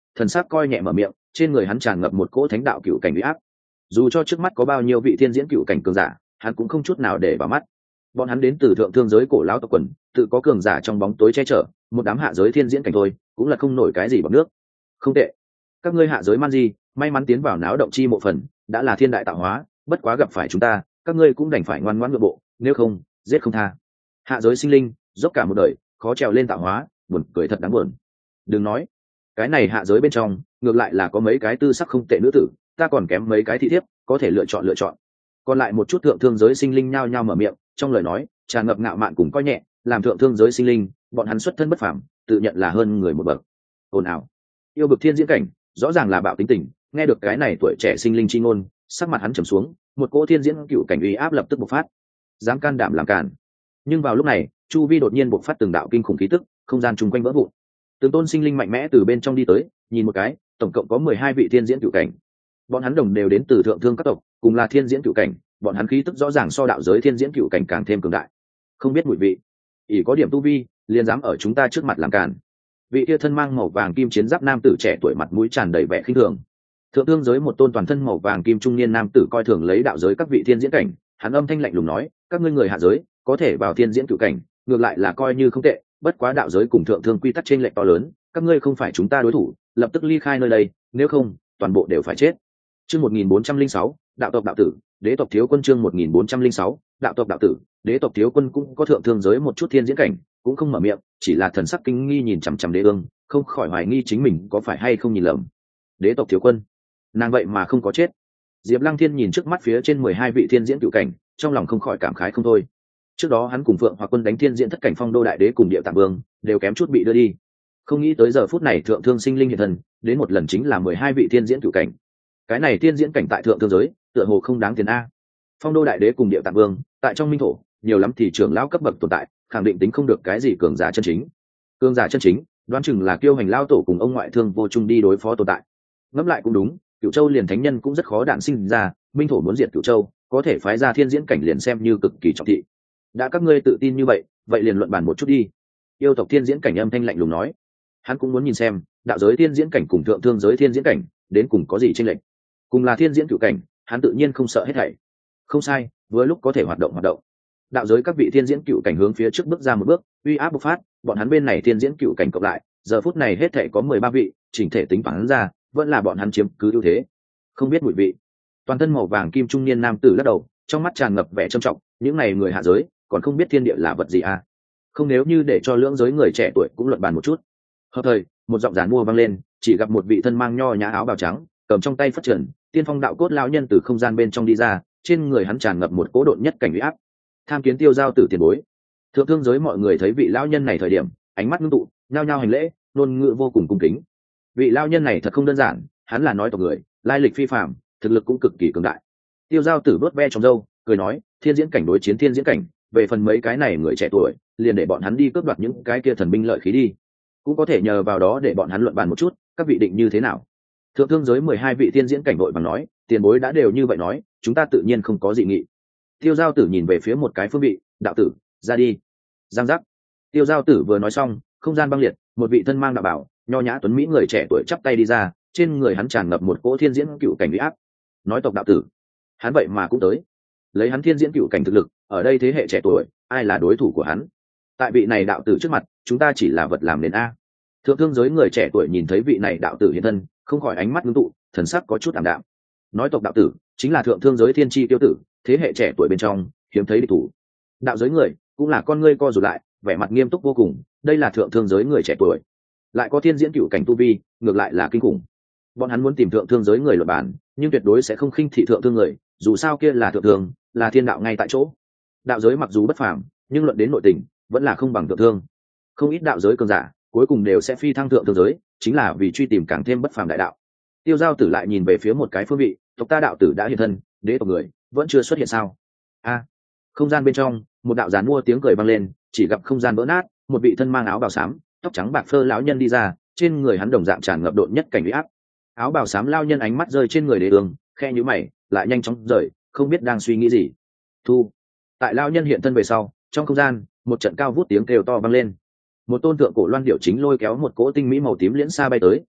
thần sắc coi nhẹ mở miệng, trên người hắn tràn ngập một cỗ thánh đạo cựu cảnh uy áp. Dù cho trước mắt có bao nhiêu vị thiên diễn cựu cảnh cường giả, hắn cũng không chút nào để vào mắt. Bọn hắn đến từ thượng thương giới cổ lão tộc quần, tự có cường giả trong bóng tối che chở, một đám hạ giới thiên diễn cảnh thôi, cũng là không nổi cái gì bằng nước. Không tệ, các ngươi hạ giới man di, may mắn tiến vào náo động chi mộ phần, đã là thiên đại tạo hóa, bất quá gặp phải chúng ta, các ngươi cũng đành phải ngoan ngoãn ngượng bộ, nếu không, giết không tha. Hạ giới sinh linh, dốc cả một đời, khó trèo lên tạo hóa, buồn cười thật đáng buồn. Đừng nói, cái này hạ giới bên trong, ngược lại là có mấy cái tư sắc không tệ nữ tử, ta còn kém mấy cái thị thiếp, có thể lựa chọn lựa chọn. Còn lại một chút thượng thương giới sinh linh nhao nhao mở miệng, trong lời nói tràn ngập ngạo mạn cùng coi nhẹ, làm thượng thương giới sinh linh, bọn hắn xuất thân bất phàm, tự nhận là hơn người một bậc. Ồn ào, yêu bực thiên diễn cảnh, rõ ràng là bạo tính tình, nghe được cái này tuổi trẻ sinh linh chi ngôn, sắc mặt hắn trầm xuống, một cỗ thiên diễn cựu cảnh uy áp lập tức bộc phát. Dám can đảm làm cản. Nhưng vào lúc này, chu vi đột nhiên bộc phát từng đạo kinh khủng khí tức, không gian chung quanh vỡ vụn. Từng tôn sinh linh mạnh mẽ từ bên trong đi tới, nhìn một cái, tổng cộng có mười hai vị thiên diễn cựu cảnh. Bọn hắn đồng đều đến từ thượng thương các tộc, cùng là thiên diễn cựu cảnh, bọn hắn khí tức rõ ràng so đạo giới thiên diễn cựu cảnh càng thêm cường đại. Không biết mùi vị, ỷ có điểm tu vi, liền dám ở chúng ta trước mặt làm cản. Vị kia thân mang màu vàng kim chiến giáp nam tử trẻ tuổi mặt mũi tràn đầy vẻ khinh thường. Thượng thương giới một tôn toàn thân màu vàng kim trung niên nam tử coi thường lấy đạo giới các vị thiên diễn cảnh, hắn âm thanh lạnh lùng nói, các ngươi người hạ giới có thể vào thiên diễn cựu cảnh, ngược lại là coi như không tệ, bất quá đạo giới cùng thượng thương quy tắc trên lệch to lớn, các ngươi không phải chúng ta đối thủ, lập tức ly khai nơi đây, nếu không, toàn bộ đều phải chết. Chương một nghìn bốn trăm linh sáu, đạo tộc đạo tử, đế tộc thiếu quân chương một nghìn bốn trăm linh sáu, đạo tộc đạo tử, đế tộc thiếu quân cũng có thượng thương giới một chút thiên diễn cảnh, cũng không mở miệng, chỉ là thần sắc kinh nghi nhìn chằm chằm đế ương, không khỏi hoài nghi chính mình có phải hay không nhìn lầm. Đế tộc thiếu quân, nàng vậy mà không có chết. Diệp Lăng Thiên nhìn trước mắt phía trên mười hai vị thiên diễn cựu cảnh, trong lòng không khỏi cảm khái không thôi. Trước đó hắn cùng Phượng Hoặc Quân đánh thiên diễn thất cảnh phong đô đại đế cùng Địa Tạng Vương, đều kém chút bị đưa đi. Không nghĩ tới giờ phút này thượng thương sinh linh hiện thần, đến một lần chính là mười hai vị thiên diễn cựu cảnh. Cái này thiên diễn cảnh tại thượng thương giới, tựa hồ không đáng tiền a. Phong đô đại đế cùng Địa Tạng Vương, tại trong minh thổ, nhiều lắm thì trưởng lão cấp bậc tồn tại, khẳng định tính không được cái gì cường giả chân chính. Cường giả chân chính, đoán chừng là Kiêu Hành lão tổ cùng ông ngoại thương vô chung đi đối phó tồn tại. Ngẫm lại cũng đúng, Cửu Châu liền thánh nhân cũng rất khó đản sinh ra, minh thổ muốn diệt Cửu Châu, có thể phái ra thiên diễn cảnh liền xem như cực kỳ trọng thị. Đã các ngươi tự tin như vậy, vậy liền luận bàn một chút đi. Yêu tộc thiên diễn cảnh âm thanh lạnh lùng nói. Hắn cũng muốn nhìn xem, đạo giới thiên diễn cảnh cùng thượng thương giới thiên diễn cảnh, đến cùng có gì chênh lệch. Cùng là thiên diễn cửu cảnh, hắn tự nhiên không sợ hết thảy. Không sai, vừa lúc có thể hoạt động hoạt động. Đạo giới các vị thiên diễn cửu cảnh hướng phía trước bước ra một bước, uy áp bộc phát, bọn hắn bên này thiên diễn cửu cảnh cộng lại, giờ phút này hết thảy có mười ba vị, chỉnh thể tính toán ra, vẫn là bọn hắn chiếm cứ ưu thế. Không biết mùi vị. Toàn thân màu vàng kim trung niên nam tử lắc đầu, trong mắt tràn ngập vẻ trầm trọng, những này người hạ giới, còn không biết thiên địa là vật gì à? Không nếu như để cho lưỡng giới người trẻ tuổi cũng luận bàn một chút. Hợp thời, một giọng giàn mua vang lên, chỉ gặp một vị thân mang nho nhã áo bào trắng, cầm trong tay phất trần, tiên phong đạo cốt lão nhân từ không gian bên trong đi ra, trên người hắn tràn ngập một cỗ độn nhất cảnh uy áp. Tham kiến tiêu giao tử tiền bối. Thượng thương giới mọi người thấy vị lão nhân này thời điểm, ánh mắt ngưng tụ, nhao nhao hành lễ, ngôn ngữ vô cùng cung kính. Vị lão nhân này thật không đơn giản, hắn là nói tộc người, lai lịch phi phàm, thực lực cũng cực kỳ cường đại. Tiêu giao tử vớt ve trong râu, cười nói, thiên diễn cảnh đối chiến thiên diễn cảnh, về phần mấy cái này người trẻ tuổi, liền để bọn hắn đi cướp đoạt những cái kia thần binh lợi khí đi, cũng có thể nhờ vào đó để bọn hắn luận bàn một chút, các vị định như thế nào? Thượng thương giới mười hai vị thiên diễn cảnh đội bằng nói, tiền bối đã đều như vậy nói, chúng ta tự nhiên không có dị nghị. Tiêu giao tử nhìn về phía một cái phương vị, đạo tử, ra đi. Giang giác. Tiêu giao tử vừa nói xong, không gian băng liệt, một vị thân mang đạo bảo, nho nhã tuấn mỹ người trẻ tuổi chắp tay đi ra, trên người hắn tràn ngập một cỗ thiên diễn cựu cảnh uy áp. Nói tộc đạo tử, hắn vậy mà cũng tới. Lấy hắn thiên diễn cựu cảnh thực lực, ở đây thế hệ trẻ tuổi, ai là đối thủ của hắn? Tại vị này đạo tử trước mặt, chúng ta chỉ là vật làm nền a. Thượng thương giới người trẻ tuổi nhìn thấy vị này đạo tử hiện thân, không khỏi ánh mắt ngưng tụ, thần sắc có chút ảm đạm. Nói tộc đạo tử chính là thượng thương giới thiên tri tiêu tử, thế hệ trẻ tuổi bên trong hiếm thấy địch thủ. Đạo giới người cũng là con ngươi co rụt lại, vẻ mặt nghiêm túc vô cùng. Đây là thượng thương giới người trẻ tuổi, lại có thiên diễn cựu cảnh tu vi, ngược lại là kinh khủng. Bọn hắn muốn tìm thượng thương giới người luận bàn, nhưng tuyệt đối sẽ không khinh thị thượng thương người, dù sao kia là thượng thương, là thiên đạo ngay tại chỗ. Đạo giới mặc dù bất phàm, nhưng luận đến nội tình, vẫn là không bằng thượng thương. Không ít đạo giới cường giả, cuối cùng đều sẽ phi thăng thượng thương giới, chính là vì truy tìm càng thêm bất phàm đại đạo. Tiêu giao tử lại nhìn về phía một cái phương vị, tộc ta đạo tử đã hiện thân, đế tộc người vẫn chưa xuất hiện sao? A, không gian bên trong, một đạo giàn mua tiếng cười vang lên, chỉ gặp không gian vỡ nát, một vị thân mang áo bào xám, tóc trắng bạc phơ lão nhân đi ra, trên người hắn đồng dạng tràn ngập độn nhất cảnh uy áp. Áo bào xám lão nhân ánh mắt rơi trên người đế ương, khe nhíu mày, lại nhanh chóng rời, không biết đang suy nghĩ gì. Thu. Tại lão nhân hiện thân về sau, trong không gian, một trận cao vút tiếng kêu to vang lên. Một tôn tượng cổ loan điệu chính lôi kéo một cỗ tinh mỹ màu tím liễn xa bay tới,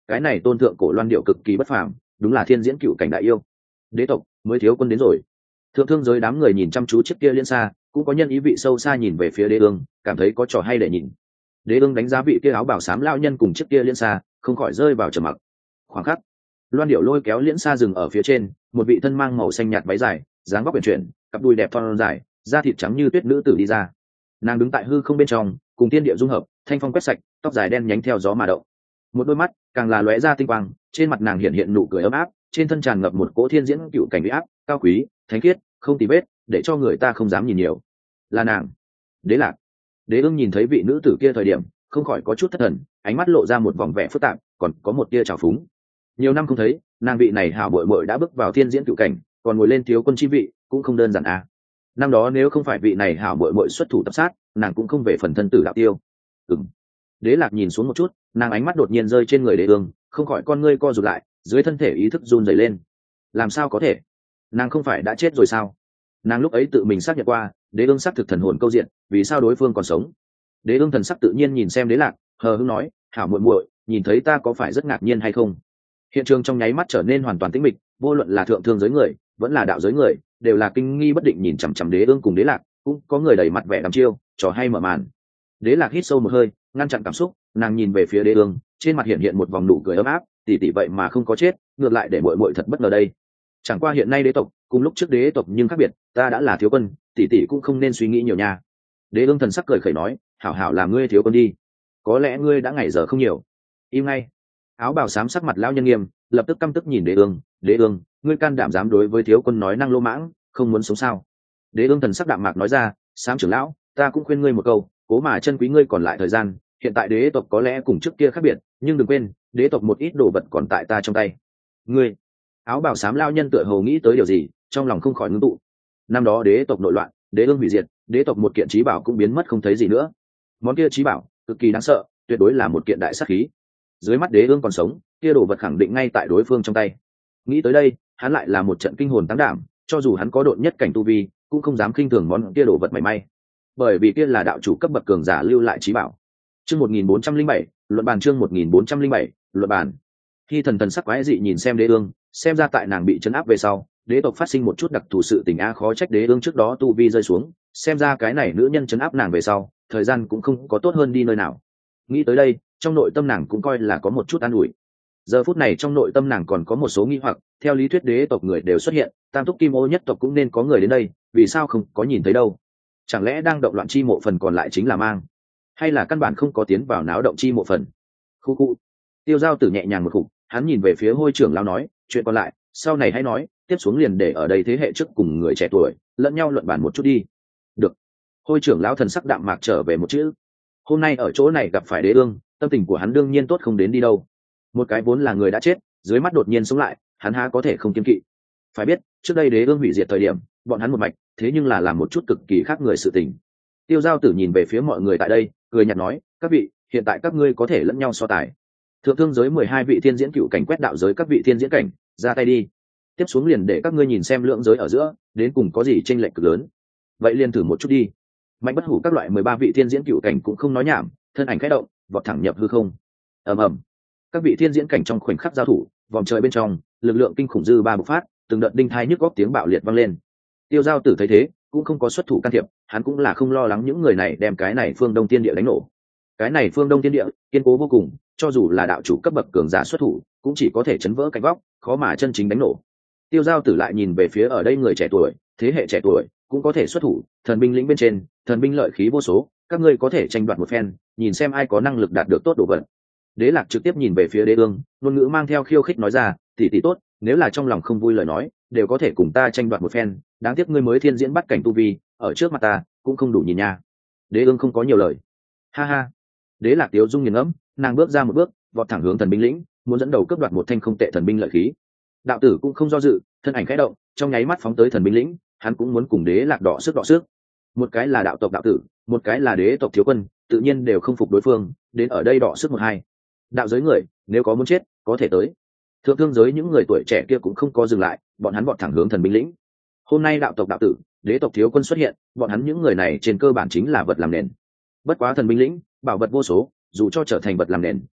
cái này tôn thượng cổ loan điệu cực kỳ bất phàm, đúng là thiên diễn cựu cảnh đại yêu. Đế tộc mới thiếu quân đến rồi. Thượng thương giới đám người nhìn chăm chú chiếc kia liên xa, cũng có nhân ý vị sâu xa nhìn về phía đế ương, cảm thấy có trò hay để nhìn. Đế ương đánh giá vị kia áo bảo xám lao nhân cùng chiếc kia liên xa, không khỏi rơi vào trầm mặc. Khoảng khắc, loan điệu lôi kéo liễn xa dừng ở phía trên, một vị thân mang màu xanh nhạt váy dài, dáng vóc uyển chuyển, cặp đùi đẹp thon dài, da thịt trắng như tuyết nữ tử đi ra. Nàng đứng tại hư không bên trong, cùng thiên địa dung hợp, thanh phong quét sạch, tóc dài đen nhánh theo gió mà động. Một đôi mắt càng là lóe ra tinh quang, trên mặt nàng hiện hiện nụ cười ấm áp, trên thân tràn ngập một cỗ thiên diễn cựu cảnh uy áp, cao quý, thánh khiết, không tì vết, để cho người ta không dám nhìn nhiều. Là nàng, Đế Lạc. Đế ương nhìn thấy vị nữ tử kia thời điểm, không khỏi có chút thất thần, ánh mắt lộ ra một vòng vẻ phức tạp, còn có một tia trào phúng. Nhiều năm không thấy, nàng vị này hảo bội bội đã bước vào thiên diễn cựu cảnh, còn ngồi lên thiếu quân chi vị, cũng không đơn giản à. Năm đó nếu không phải vị này hảo bội bội xuất thủ tập sát, nàng cũng không về phần thân tử đạo tiêu. Ừm. Đế Lạc nhìn xuống một chút, nàng ánh mắt đột nhiên rơi trên người Đế ương, không khỏi con ngươi co rụt lại, dưới thân thể ý thức run rẩy lên. Làm sao có thể? Nàng không phải đã chết rồi sao? Nàng lúc ấy tự mình xác nhận qua, Đế ương xác thực thần hồn câu diện, vì sao đối phương còn sống? Đế ương thần sắc tự nhiên nhìn xem Đế Lạc, hờ hững nói, hảo muội muội, nhìn thấy ta có phải rất ngạc nhiên hay không? Hiện trường trong nháy mắt trở nên hoàn toàn tĩnh mịch, vô luận là thượng thương giới người, vẫn là đạo giới người, đều là kinh nghi bất định nhìn chằm chằm Đế ương cùng Đế Lạc, cũng có người đầy mặt vẻ đăm chiêu, trò hay mở màn. Đế Lạc hít sâu một hơi, ngăn chặn cảm xúc, nàng nhìn về phía Đế ương, trên mặt hiện hiện một vòng nụ cười ấm áp, tỷ tỷ vậy mà không có chết, ngược lại để muội muội thật bất ngờ đây. Chẳng qua hiện nay đế tộc cùng lúc trước đế tộc nhưng khác biệt, ta đã là thiếu quân, tỷ tỷ cũng không nên suy nghĩ nhiều nha. Đế ương thần sắc cười khẩy nói, hảo hảo làm ngươi thiếu quân đi, có lẽ ngươi đã ngày giờ không nhiều. Im ngay. Áo bào xám sắc mặt lão nhân nghiêm, lập tức căm tức nhìn Đế ương, Đế ương, ngươi can đảm dám đối với thiếu quân nói năng lô mãng, không muốn sống sao? Đế ương thần sắc đạm mạc nói ra, xám trưởng lão, ta cũng khuyên ngươi một câu, cố mà chân quý ngươi còn lại thời gian, hiện tại đế tộc có lẽ cùng trước kia khác biệt, nhưng đừng quên, đế tộc một ít đồ vật còn tại ta trong tay. Ngươi. Áo bào xám lao nhân tựa hồ nghĩ tới điều gì, trong lòng không khỏi ngưng tụ. Năm đó đế tộc nội loạn, đế ương hủy diệt, đế tộc một kiện trí bảo cũng biến mất không thấy gì nữa. Món kia trí bảo cực kỳ đáng sợ, tuyệt đối là một kiện đại sát khí. Dưới mắt đế ương còn sống, kia đồ vật khẳng định ngay tại đối phương trong tay. Nghĩ tới đây, hắn lại là một trận kinh hồn tăng đảm, cho dù hắn có độn nhất cảnh tu vi, cũng không dám khinh thường món kia đồ vật mảy may, bởi vì kia là đạo chủ cấp bậc cường giả lưu lại trí bảo. Chương một nghìn bốn trăm linh bảy, luận bàn chương một nghìn bốn trăm linh bảy, luận bàn. Khi thần thần sắc quái dị nhìn xem đế ương, xem ra tại nàng bị trấn áp về sau, đế tộc phát sinh một chút đặc thù sự tình a, khó trách đế ương trước đó tu vi rơi xuống, xem ra cái này nữ nhân trấn áp nàng về sau, thời gian cũng không có tốt hơn đi nơi nào. Nghĩ tới đây, trong nội tâm nàng cũng coi là có một chút an ủi. Giờ phút này trong nội tâm nàng còn có một số nghi hoặc, theo lý thuyết đế tộc người đều xuất hiện, tam túc kim ô nhất tộc cũng nên có người đến đây, vì sao không có nhìn thấy đâu? Chẳng lẽ đang động loạn chi mộ phần còn lại chính là mang, hay là căn bản không có tiến vào náo động chi mộ phần? Khu khu. Tiêu Giao Tử nhẹ nhàng một khục, hắn nhìn về phía Hôi trưởng lão nói, chuyện còn lại sau này hãy nói, tiếp xuống liền để ở đây thế hệ trước cùng người trẻ tuổi lẫn nhau luận bàn một chút đi. Được. Hôi trưởng lão thần sắc đạm mạc trở về một chữ. Hôm nay ở chỗ này gặp phải đế ương, tâm tình của hắn đương nhiên tốt không đến đi đâu. Một cái vốn là người đã chết, dưới mắt đột nhiên sống lại, hắn há có thể không kiêng kỵ. Phải biết, trước đây đế ương hủy diệt thời điểm, bọn hắn một mạch, thế nhưng là làm một chút cực kỳ khác người sự tình. Tiêu Giao Tử nhìn về phía mọi người tại đây, cười nhạt nói, các vị, hiện tại các ngươi có thể lẫn nhau so tài. Thượng thương giới mười hai vị thiên diễn cựu cảnh quét đạo giới các vị thiên diễn cảnh, ra tay đi. Tiếp xuống liền để các ngươi nhìn xem lượng giới ở giữa, đến cùng có gì chênh lệch cực lớn. Vậy liền thử một chút đi. Mạnh Bất Hủ các loại mười ba vị thiên diễn cựu cảnh cũng không nói nhảm, thân ảnh khẽ động, vọt thẳng nhập hư không. Ầm ầm. Các vị thiên diễn cảnh trong khoảnh khắc giao thủ, vòng trời bên trong, lực lượng kinh khủng dư ba bộc phát, từng đợt đinh thai nhức góc tiếng bạo liệt vang lên. Tiêu Giao Tử thấy thế, cũng không có xuất thủ can thiệp, hắn cũng là không lo lắng những người này đem cái này phương Đông Tiên Địa đánh nổ. Cái này phương Đông Tiên Địa kiên cố vô cùng, cho dù là đạo chủ cấp bậc cường giả xuất thủ, cũng chỉ có thể chấn vỡ cánh vóc, khó mà chân chính đánh nổ. Tiêu Giao Tử lại nhìn về phía ở đây người trẻ tuổi, thế hệ trẻ tuổi cũng có thể xuất thủ, thần binh lĩnh bên trên, thần binh lợi khí vô số, các ngươi có thể tranh đoạt một phen, nhìn xem ai có năng lực đạt được tốt đồ vật. Đế Lạc trực tiếp nhìn về phía Đế ương, ngôn ngữ mang theo khiêu khích nói ra, tỷ tỷ tốt, nếu là trong lòng không vui lời nói, đều có thể cùng ta tranh đoạt một phen, đáng tiếc ngươi mới thiên diễn bắt cảnh tu vi, ở trước mặt ta cũng không đủ nhìn nha. Đế ương không có nhiều lời. Ha ha. Đế Lạc tiếu dung nghiền ngẫm, nàng bước ra một bước, vọt thẳng hướng thần binh lĩnh, muốn dẫn đầu cướp đoạt một thanh không tệ thần binh lợi khí. Đạo tử cũng không do dự, thân ảnh khẽ động, trong nháy mắt phóng tới thần binh lĩnh, hắn cũng muốn cùng Đế Lạc đọ sức đọ sức. Một cái là đạo tộc đạo tử, một cái là đế tộc thiếu quân, tự nhiên đều không phục đối phương, đến ở đây đọ sức một hai. Đạo giới người, nếu có muốn chết, có thể tới. Thượng thương giới những người tuổi trẻ kia cũng không có dừng lại, bọn hắn vọt thẳng hướng thần binh lĩnh. Hôm nay đạo tộc đạo tử, đế tộc thiếu quân xuất hiện, bọn hắn những người này trên cơ bản chính là vật làm nền. Bất quá thần binh lĩnh, bảo vật vô số, dù cho trở thành vật làm nền,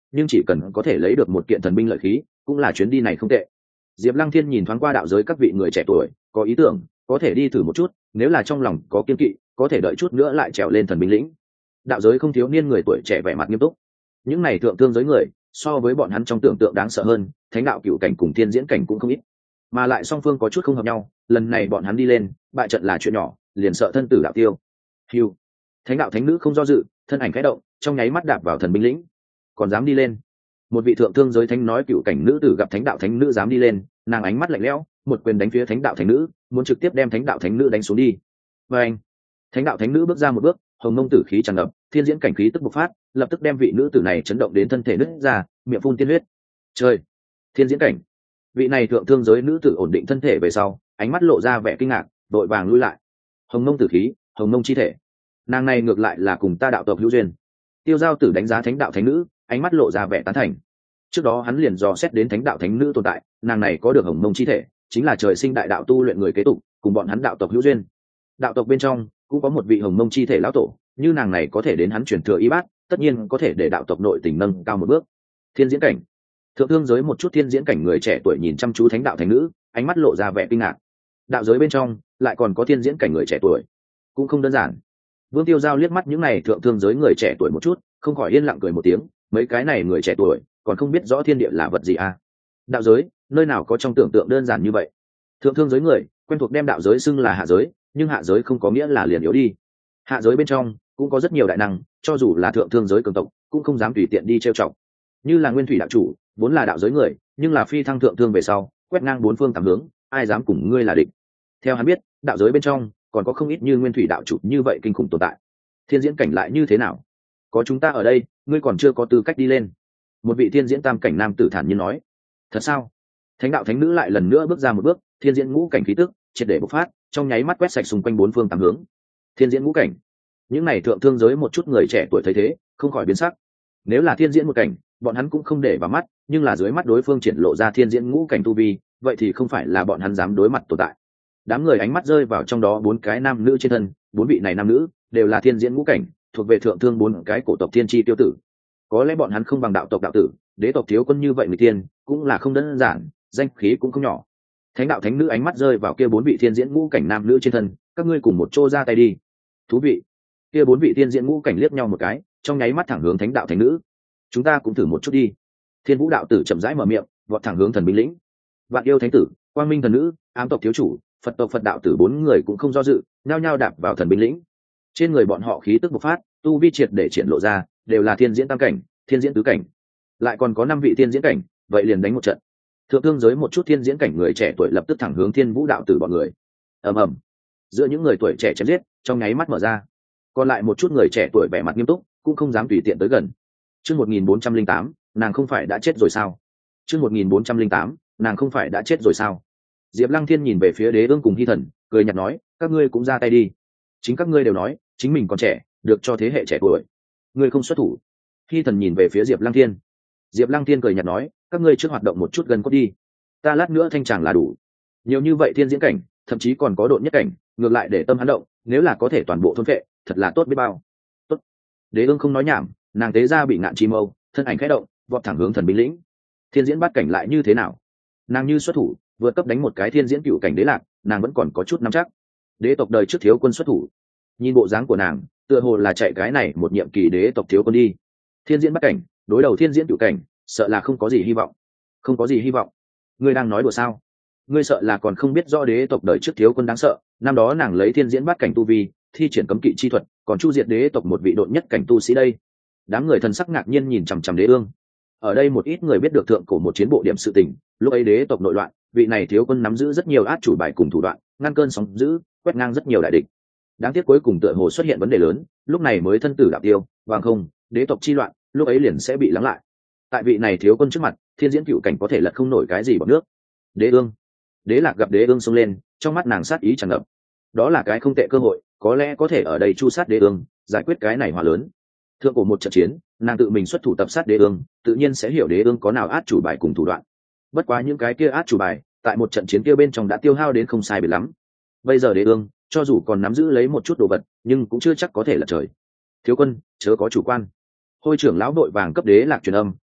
nhưng chỉ cần có thể lấy được một kiện thần binh lợi khí cũng là chuyến đi này không tệ. Diệp Lăng Thiên nhìn thoáng qua đạo giới các vị người trẻ tuổi, có ý tưởng, có thể đi thử một chút, nếu là trong lòng có kiên kỵ, có thể đợi chút nữa lại trèo lên thần binh lĩnh. Đạo giới không thiếu niên người tuổi trẻ vẻ mặt nghiêm túc. Những này thượng thương giới người, so với bọn hắn trong tưởng tượng đáng sợ hơn, thánh đạo cựu cảnh cùng thiên diễn cảnh cũng không ít. Mà lại song phương có chút không hợp nhau, lần này bọn hắn đi lên, bại trận là chuyện nhỏ, liền sợ thân tử đạo tiêu. Hưu. Thánh đạo thánh nữ không do dự, thân ảnh khẽ động, trong nháy mắt đạp vào thần binh lĩnh. Còn dám đi lên? Một vị thượng thương giới thánh nói cựu cảnh nữ tử gặp thánh đạo thánh nữ dám đi lên, nàng ánh mắt lạnh lẽo, một quyền đánh phía thánh đạo thánh nữ, muốn trực tiếp đem thánh đạo thánh nữ đánh xuống đi. Và anh, thánh đạo thánh nữ bước ra một bước, hồng mông tử khí tràn ngập, thiên diễn cảnh khí tức bộc phát, lập tức đem vị nữ tử này chấn động đến thân thể nứt ra, miệng phun tiên huyết. Trời, thiên diễn cảnh! Vị này thượng thương giới nữ tử ổn định thân thể về sau, ánh mắt lộ ra vẻ kinh ngạc, đội vàng lui lại. Hồng mông tử khí, hồng mông chi thể, nàng này ngược lại là cùng ta đạo tộc hữu duyên. Tiêu Giao Tử đánh giá thánh đạo thánh nữ, ánh mắt lộ ra vẻ tán thành. Trước đó hắn liền dò xét đến thánh đạo thánh nữ tồn tại, nàng này có được hồng mông chi thể, chính là trời sinh đại đạo tu luyện người kế tục, cùng bọn hắn đạo tộc hữu duyên. Đạo tộc bên trong cũng có một vị hồng mông chi thể lão tổ, như nàng này có thể đến hắn truyền thừa y bát, tất nhiên có thể để đạo tộc nội tình nâng cao một bước. Thiên diễn cảnh, thượng thương giới một chút thiên diễn cảnh người trẻ tuổi nhìn chăm chú thánh đạo thánh nữ, ánh mắt lộ ra vẻ kinh ngạc. Đạo giới bên trong lại còn có thiên diễn cảnh người trẻ tuổi, cũng không đơn giản. Vương Tiêu Giao liếc mắt những này thượng thương giới người trẻ tuổi một chút, không khỏi yên lặng cười một tiếng, mấy cái này người trẻ tuổi còn không biết rõ thiên địa là vật gì à? Đạo giới, nơi nào có trong tưởng tượng đơn giản như vậy? Thượng thương giới người quen thuộc đem đạo giới xưng là hạ giới, nhưng hạ giới không có nghĩa là liền yếu đi. Hạ giới bên trong cũng có rất nhiều đại năng, cho dù là thượng thương giới cường tộc cũng không dám tùy tiện đi trêu chọc. Như là Nguyên Thủy đạo chủ, vốn là đạo giới người, nhưng là phi thăng thượng thương về sau, quét ngang bốn phương tám hướng, ai dám cùng ngươi là địch? Theo hắn biết, đạo giới bên trong còn có không ít như Nguyên Thủy đạo chủ như vậy kinh khủng tồn tại. Thiên diễn cảnh lại như thế nào? Có chúng ta ở đây, ngươi còn chưa có tư cách đi lên. Một vị thiên diễn tam cảnh nam tử thản nhiên nói. Thật sao? Thánh đạo thánh nữ lại lần nữa bước ra một bước, thiên diễn ngũ cảnh khí tức triệt để bộc phát, trong nháy mắt quét sạch xung quanh bốn phương tám hướng. Thiên diễn ngũ cảnh, những này thượng thương giới một chút người trẻ tuổi thấy thế, không khỏi biến sắc. Nếu là thiên diễn một cảnh, bọn hắn cũng không để vào mắt, nhưng là dưới mắt đối phương triển lộ ra thiên diễn ngũ cảnh tu vi, vậy thì không phải là bọn hắn dám đối mặt tồn tại. Đám người ánh mắt rơi vào trong đó bốn cái nam nữ trên thân, bốn vị này nam nữ đều là thiên diễn ngũ cảnh, thuộc về thượng thương bốn cái cổ tộc thiên chi tiêu tử. Có lẽ bọn hắn không bằng đạo tộc đạo tử, đế tộc thiếu quân như vậy người tiên, cũng là không đơn giản, danh khí cũng không nhỏ. Thánh đạo thánh nữ ánh mắt rơi vào kia bốn vị thiên diễn ngũ cảnh nam nữ trên thân, các ngươi cùng một chỗ ra tay đi. Thú vị. Kia bốn vị thiên diễn ngũ cảnh liếc nhau một cái, trong nháy mắt thẳng hướng thánh đạo thánh nữ. Chúng ta cũng thử một chút đi. Thiên Vũ đạo tử chậm rãi mở miệng, vọt thẳng hướng thần binh lĩnh. Vạn yêu thánh tử, quang minh thần nữ, ám tộc thiếu chủ, Phật tộc Phật đạo tử bốn người cũng không do dự, nhao nhao đạp vào thần binh lĩnh. Trên người bọn họ khí tức bộc phát, tu vi triệt để triển lộ ra, đều là thiên diễn tam cảnh, thiên diễn tứ cảnh, lại còn có năm vị thiên diễn cảnh, vậy liền đánh một trận. Thượng thương giới một chút thiên diễn cảnh người trẻ tuổi lập tức thẳng hướng Thiên Vũ đạo tử bọn người. Ầm ầm. Giữa những người tuổi trẻ chém giết, trong nháy mắt mở ra. Còn lại một chút người trẻ tuổi vẻ mặt nghiêm túc, cũng không dám tùy tiện tới gần. Chương một nghìn bốn trăm linh tám, nàng không phải đã chết rồi sao? Chương một nghìn bốn trăm linh tám, nàng không phải đã chết rồi sao? Diệp Lăng Thiên nhìn về phía Đế Ương cùng Hy Thần, cười nhạt nói, các ngươi cũng ra tay đi. Chính các ngươi đều nói, chính mình còn trẻ, được cho thế hệ trẻ tuổi. Ngươi không xuất thủ. Hy Thần nhìn về phía Diệp Lăng Thiên. Diệp Lăng Thiên cười nhạt nói, các ngươi trước hoạt động một chút gần cốt đi. Ta lát nữa thanh tràng là đủ. Nhiều như vậy thiên diễn cảnh, thậm chí còn có độn nhất cảnh, ngược lại để tâm hắn động, nếu là có thể toàn bộ thôn phệ, thật là tốt biết bao. Tốt. Đế Ương không nói nhảm, nàng tế ra bị ngạn chi mâu, thân ảnh khẽ động, vọt thẳng hướng thần binh lĩnh. Thiên diễn bát cảnh lại như thế nào? Nàng như xuất thủ, vượt cấp đánh một cái thiên diễn cựu cảnh đế lạc, nàng vẫn còn có chút nắm chắc. Đế tộc đời trước thiếu quân xuất thủ, nhìn bộ dáng của nàng, tựa hồ là chạy cái này một nhiệm kỳ đế tộc thiếu quân đi. Thiên diễn bát cảnh, đối đầu thiên diễn cựu cảnh, sợ là không có gì hy vọng. Không có gì hy vọng? Ngươi đang nói đùa sao? Ngươi sợ là còn không biết rõ đế tộc đời trước thiếu quân đáng sợ, năm đó nàng lấy thiên diễn bát cảnh tu vi, thi triển cấm kỵ chi thuật, còn chu diệt đế tộc một vị độn nhất cảnh tu sĩ đây. Đám người thần sắc ngạc nhiên nhìn chằm chằm Đế Ương. Ở đây một ít người biết được thượng cổ một chiến bộ điểm sự tình, lúc ấy đế tộc nội loạn, vị này thiếu quân nắm giữ rất nhiều át chủ bài cùng thủ đoạn, ngăn cơn sóng dữ, quét ngang rất nhiều đại địch. Đáng tiếc cuối cùng tựa hồ xuất hiện vấn đề lớn, lúc này mới thân tử đạo tiêu, bằng không, đế tộc chi loạn, lúc ấy liền sẽ bị lắng lại. Tại vị này thiếu quân trước mặt, thiên diễn cựu cảnh có thể lật không nổi cái gì bằng nước. Đế Ương, Đế Lạc gặp Đế Ương xông lên, trong mắt nàng sát ý tràn ngập. Đó là cái không tệ cơ hội, có lẽ có thể ở đây chu sát Đế Ương, giải quyết cái này hỏa lớn. Thượng cổ một trận chiến, nàng tự mình xuất thủ tập sát Đế Ương, tự nhiên sẽ hiểu Đế Ương có nào át chủ bài cùng thủ đoạn. Bất quá những cái kia át chủ bài, tại một trận chiến kia bên trong đã tiêu hao đến không sai biệt lắm. Bây giờ Đế Ương, cho dù còn nắm giữ lấy một chút đồ vật, nhưng cũng chưa chắc có thể lật trời. Thiếu quân, chớ có chủ quan. Hôi trưởng lão đội vàng cấp Đế Lạc truyền âm,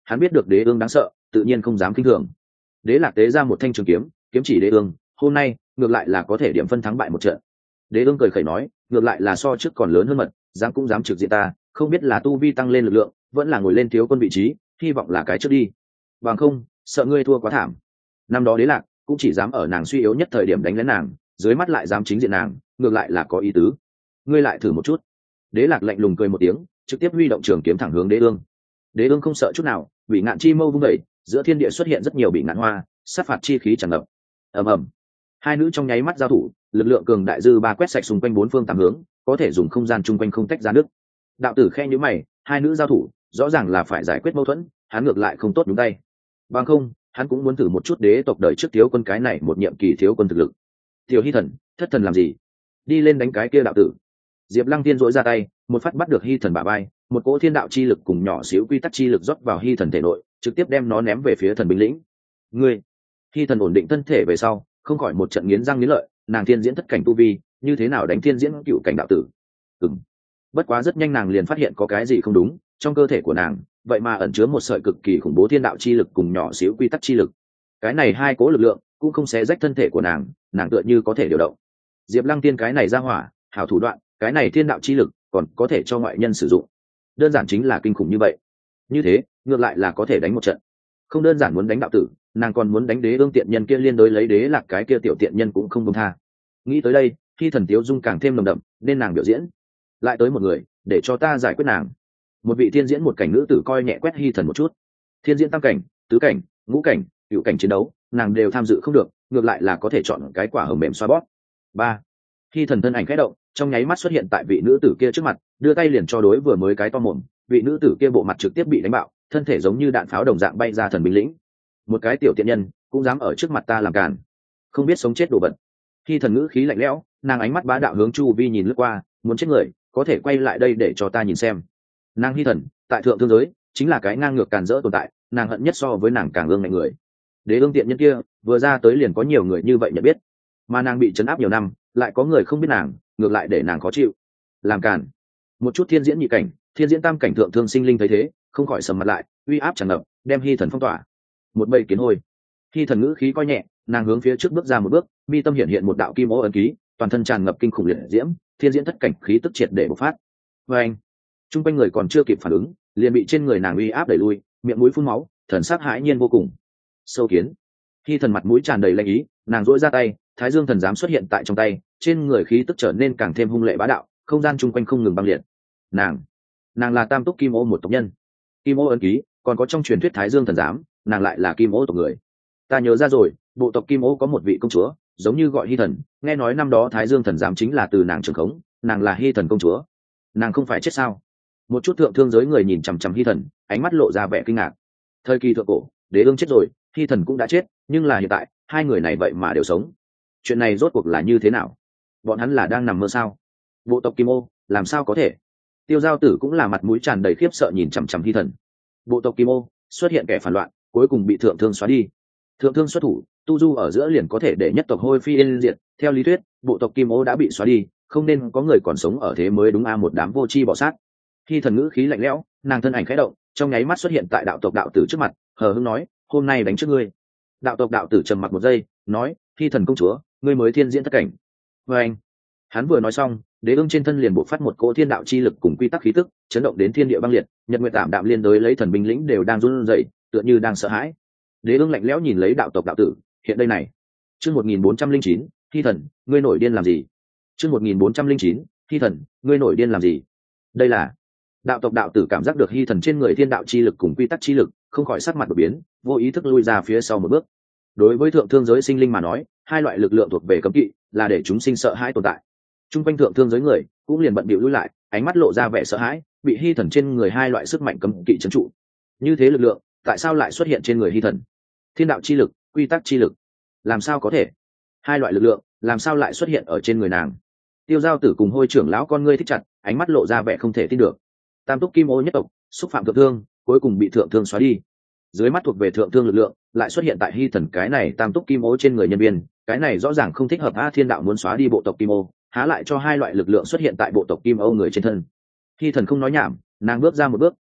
hắn biết được đế ương đáng sợ, tự nhiên không dám kinh thường. Đế Lạc tế ra một thanh trường kiếm, kiếm chỉ đế ương, hôm nay ngược lại là có thể điểm phân thắng bại một trận. Đế ương cười khẩy nói, ngược lại là so trước còn lớn hơn mật, dám cũng dám trực diện ta, không biết là tu vi tăng lên lực lượng, vẫn là ngồi lên thiếu quân vị trí, hy vọng là cái trước đi. Bằng không, sợ ngươi thua quá thảm. Năm đó Đế Lạc cũng chỉ dám ở nàng suy yếu nhất thời điểm đánh lén nàng, dưới mắt lại dám chính diện nàng, ngược lại là có ý tứ. Ngươi lại thử một chút. Đế Lạc lạnh lùng cười một tiếng, trực tiếp huy động trường kiếm thẳng hướng Đế ương. Đế ương không sợ chút nào, bị ngạn chi mâu vung đẩy, giữa thiên địa xuất hiện rất nhiều bị ngạn hoa, sát phạt chi khí tràn ngập. Ầm ầm. Hai nữ trong nháy mắt giao thủ, lực lượng cường đại dư ba quét sạch xung quanh bốn phương tám hướng, có thể dùng không gian chung quanh không tách ra nước. Đạo tử khe nhíu mày, hai nữ giao thủ, rõ ràng là phải giải quyết mâu thuẫn, hắn ngược lại không tốt nhúng tay. Bằng không, hắn cũng muốn thử một chút đế tộc đời trước thiếu quân cái này một nhiệm kỳ thiếu quân thực lực. Tiểu Hy Thần, thất thần làm gì? Đi lên đánh cái kia đạo tử. Diệp Lăng Tiên rỗi ra tay, một phát bắt được Hy Thần bả vai, một cỗ thiên đạo chi lực cùng nhỏ xíu quy tắc chi lực rót vào Hy Thần thể nội, trực tiếp đem nó ném về phía thần binh lĩnh. Ngươi! Hy Thần ổn định thân thể về sau, không khỏi một trận nghiến răng nghiến lợi, nàng thiên diễn thất cảnh tu vi, như thế nào đánh thiên diễn cựu cảnh đạo tử? Ừm. Bất quá rất nhanh nàng liền phát hiện có cái gì không đúng, trong cơ thể của nàng, vậy mà ẩn chứa một sợi cực kỳ khủng bố thiên đạo chi lực cùng nhỏ xíu quy tắc chi lực. Cái này hai cố lực lượng cũng không xé rách thân thể của nàng, nàng tựa như có thể điều động. Diệp Lăng Tiên cái này ra hỏa, hảo thủ đoạn, cái này thiên đạo chi lực còn có thể cho ngoại nhân sử dụng. Đơn giản chính là kinh khủng như vậy. Như thế, ngược lại là có thể đánh một trận. Không đơn giản muốn đánh đạo tử, nàng còn muốn đánh đế ương tiện nhân kia liên đối lấy Đế Lạc cái kia tiểu tiện nhân cũng không buông tha. Nghĩ tới đây, khi thần tiếu dung càng thêm nồng đậm, nên nàng biểu diễn. Lại tới một người, để cho ta giải quyết nàng. Một vị thiên diễn một cảnh nữ tử coi nhẹ quét Hy Thần một chút. Thiên diễn tam cảnh, tứ cảnh, ngũ cảnh, cựu cảnh chiến đấu, nàng đều tham dự không được, ngược lại là có thể chọn cái quả hầm mềm xoa bóp. Ba. Hy Thần thân ảnh khẽ động, trong nháy mắt xuất hiện tại vị nữ tử kia trước mặt, đưa tay liền cho đối vừa mới cái to mồm, vị nữ tử kia bộ mặt trực tiếp bị đánh bạo, thân thể giống như đạn pháo đồng dạng bay ra thần binh lĩnh. Một cái tiểu tiện nhân cũng dám ở trước mặt ta làm càn, không biết sống chết đồ vật. Hy Thần ngữ khí lạnh lẽo, nàng ánh mắt bá đạo hướng chu vi nhìn lướt qua, muốn chết người, có thể quay lại đây để cho ta nhìn xem. Nàng Hy Thần tại thượng thương giới chính là cái ngang ngược càn rỡ tồn tại, nàng hận nhất so với nàng càng ương ngạnh người. Đế ương tiện nhân kia vừa ra tới liền có nhiều người như vậy nhận biết, mà nàng bị trấn áp nhiều năm, lại có người không biết nàng, ngược lại để nàng khó chịu. Làm càn. Một chút thiên diễn nhị cảnh, thiên diễn tam cảnh thượng thương sinh linh thấy thế, không khỏi sầm mặt lại, uy áp tràn ngập, đem Hy Thần phong tỏa. Một bầy kiến hôi. Hy Thần ngữ khí coi nhẹ, nàng hướng phía trước bước ra một bước, mi tâm hiện hiện một đạo kim ô ấn ký, toàn thân tràn ngập kinh khủng liệt diễm, thiên diễn thất cảnh khí tức triệt để bộc phát. Và anh, trung quanh người còn chưa kịp phản ứng, liền bị trên người nàng uy áp đẩy lui, miệng mũi phun máu, thần sắc hãi nhiên vô cùng. Sâu kiến. Hy Thần mặt mũi tràn đầy lanh ý, nàng duỗi ra tay, Thái Dương thần giám xuất hiện tại trong tay, trên người khí tức trở nên càng thêm hung lệ bá đạo, không gian chung quanh không ngừng băng liệt. Nàng, nàng là Tam Túc Kim Ô một tộc nhân. Kim Ô ấn ký, còn có trong truyền thuyết Thái Dương thần giám, nàng lại là Kim Ô tộc người. Ta nhớ ra rồi, bộ tộc Kim Ô có một vị công chúa, giống như gọi Hy Thần, nghe nói năm đó Thái Dương thần giám chính là từ nàng trưởng khống, nàng là Hy Thần công chúa. Nàng không phải chết sao? Một chút thượng thương giới người nhìn chằm chằm Hy Thần, ánh mắt lộ ra vẻ kinh ngạc. Thời kỳ thượng cổ, Đế ương chết rồi, Hy Thần cũng đã chết, nhưng là hiện tại, hai người này vậy mà đều sống. Chuyện này rốt cuộc là như thế nào? Bọn hắn là đang nằm mơ sao? Bộ tộc Kim Ô, làm sao có thể? Tiêu Giao Tử cũng là mặt mũi tràn đầy khiếp sợ nhìn chằm chằm Hy Thần. Bộ tộc Kim Ô xuất hiện kẻ phản loạn, cuối cùng bị thượng thương xóa đi. Thượng thương xuất thủ, tu du ở giữa liền có thể để nhất tộc hôi phi yên diệt. Theo lý thuyết, bộ tộc Kim Ô đã bị xóa đi, không nên có người còn sống ở thế mới đúng a, một đám vô tri bỏ sát. Hy Thần ngữ khí lạnh lẽo, nàng thân ảnh khẽ động, trong nháy mắt xuất hiện tại đạo tộc đạo tử trước mặt, hờ hững nói, hôm nay đánh trước ngươi. Đạo tộc đạo tử trầm mặc một giây, nói, Hy Thần công chúa, ngươi mới thiên diễn thất cảnh. Và anh, hắn vừa nói xong, Đế ương trên thân liền bộc phát một cỗ thiên đạo chi lực cùng quy tắc khí tức, chấn động đến thiên địa băng liệt, nhật nguyệt tạm đạm liên đối lấy thần binh lĩnh đều đang run rẩy, tựa như đang sợ hãi. Đế ương lạnh lẽo nhìn lấy đạo tộc đạo tử, hiện đây này. Chương một nghìn bốn trăm linh chín, Hy Thần, ngươi nổi điên làm gì? Chương một nghìn bốn trăm linh chín, Hy Thần, ngươi nổi điên làm gì? Đây là đạo tộc đạo tử cảm giác được Hy Thần trên người thiên đạo chi lực cùng quy tắc chi lực, không khỏi sắc mặt đổi biến, vô ý thức lui ra phía sau một bước. Đối với thượng thương giới sinh linh mà nói, hai loại lực lượng thuộc về cấm kỵ, là để chúng sinh sợ hãi tồn tại. Trung quanh thượng thương giới người cũng liền bận bịu lui lại, ánh mắt lộ ra vẻ sợ hãi, bị Hy Thần trên người hai loại sức mạnh cấm kỵ trấn trụ. Như thế lực lượng, tại sao lại xuất hiện trên người Hy Thần? Thiên đạo chi lực, quy tắc chi lực, làm sao có thể? Hai loại lực lượng, làm sao lại xuất hiện ở trên người nàng? Tiêu Giao Tử cùng Hôi trưởng lão con ngươi thích chặt, ánh mắt lộ ra vẻ không thể tin được. Tam Túc Kim Ô nhất tộc, xúc phạm thượng thương, cuối cùng bị thượng thương xóa đi. Dưới mắt thuộc về thượng thương lực lượng, lại xuất hiện tại Hy Thần cái này Tam Túc Kim Ô trên người nhân viên, cái này rõ ràng không thích hợp a. Thiên đạo muốn xóa đi bộ tộc Kim Ô, há lại cho hai loại lực lượng xuất hiện tại bộ tộc Kim Ô người trên thân. Hy Thần không nói nhảm, nàng bước ra một bước,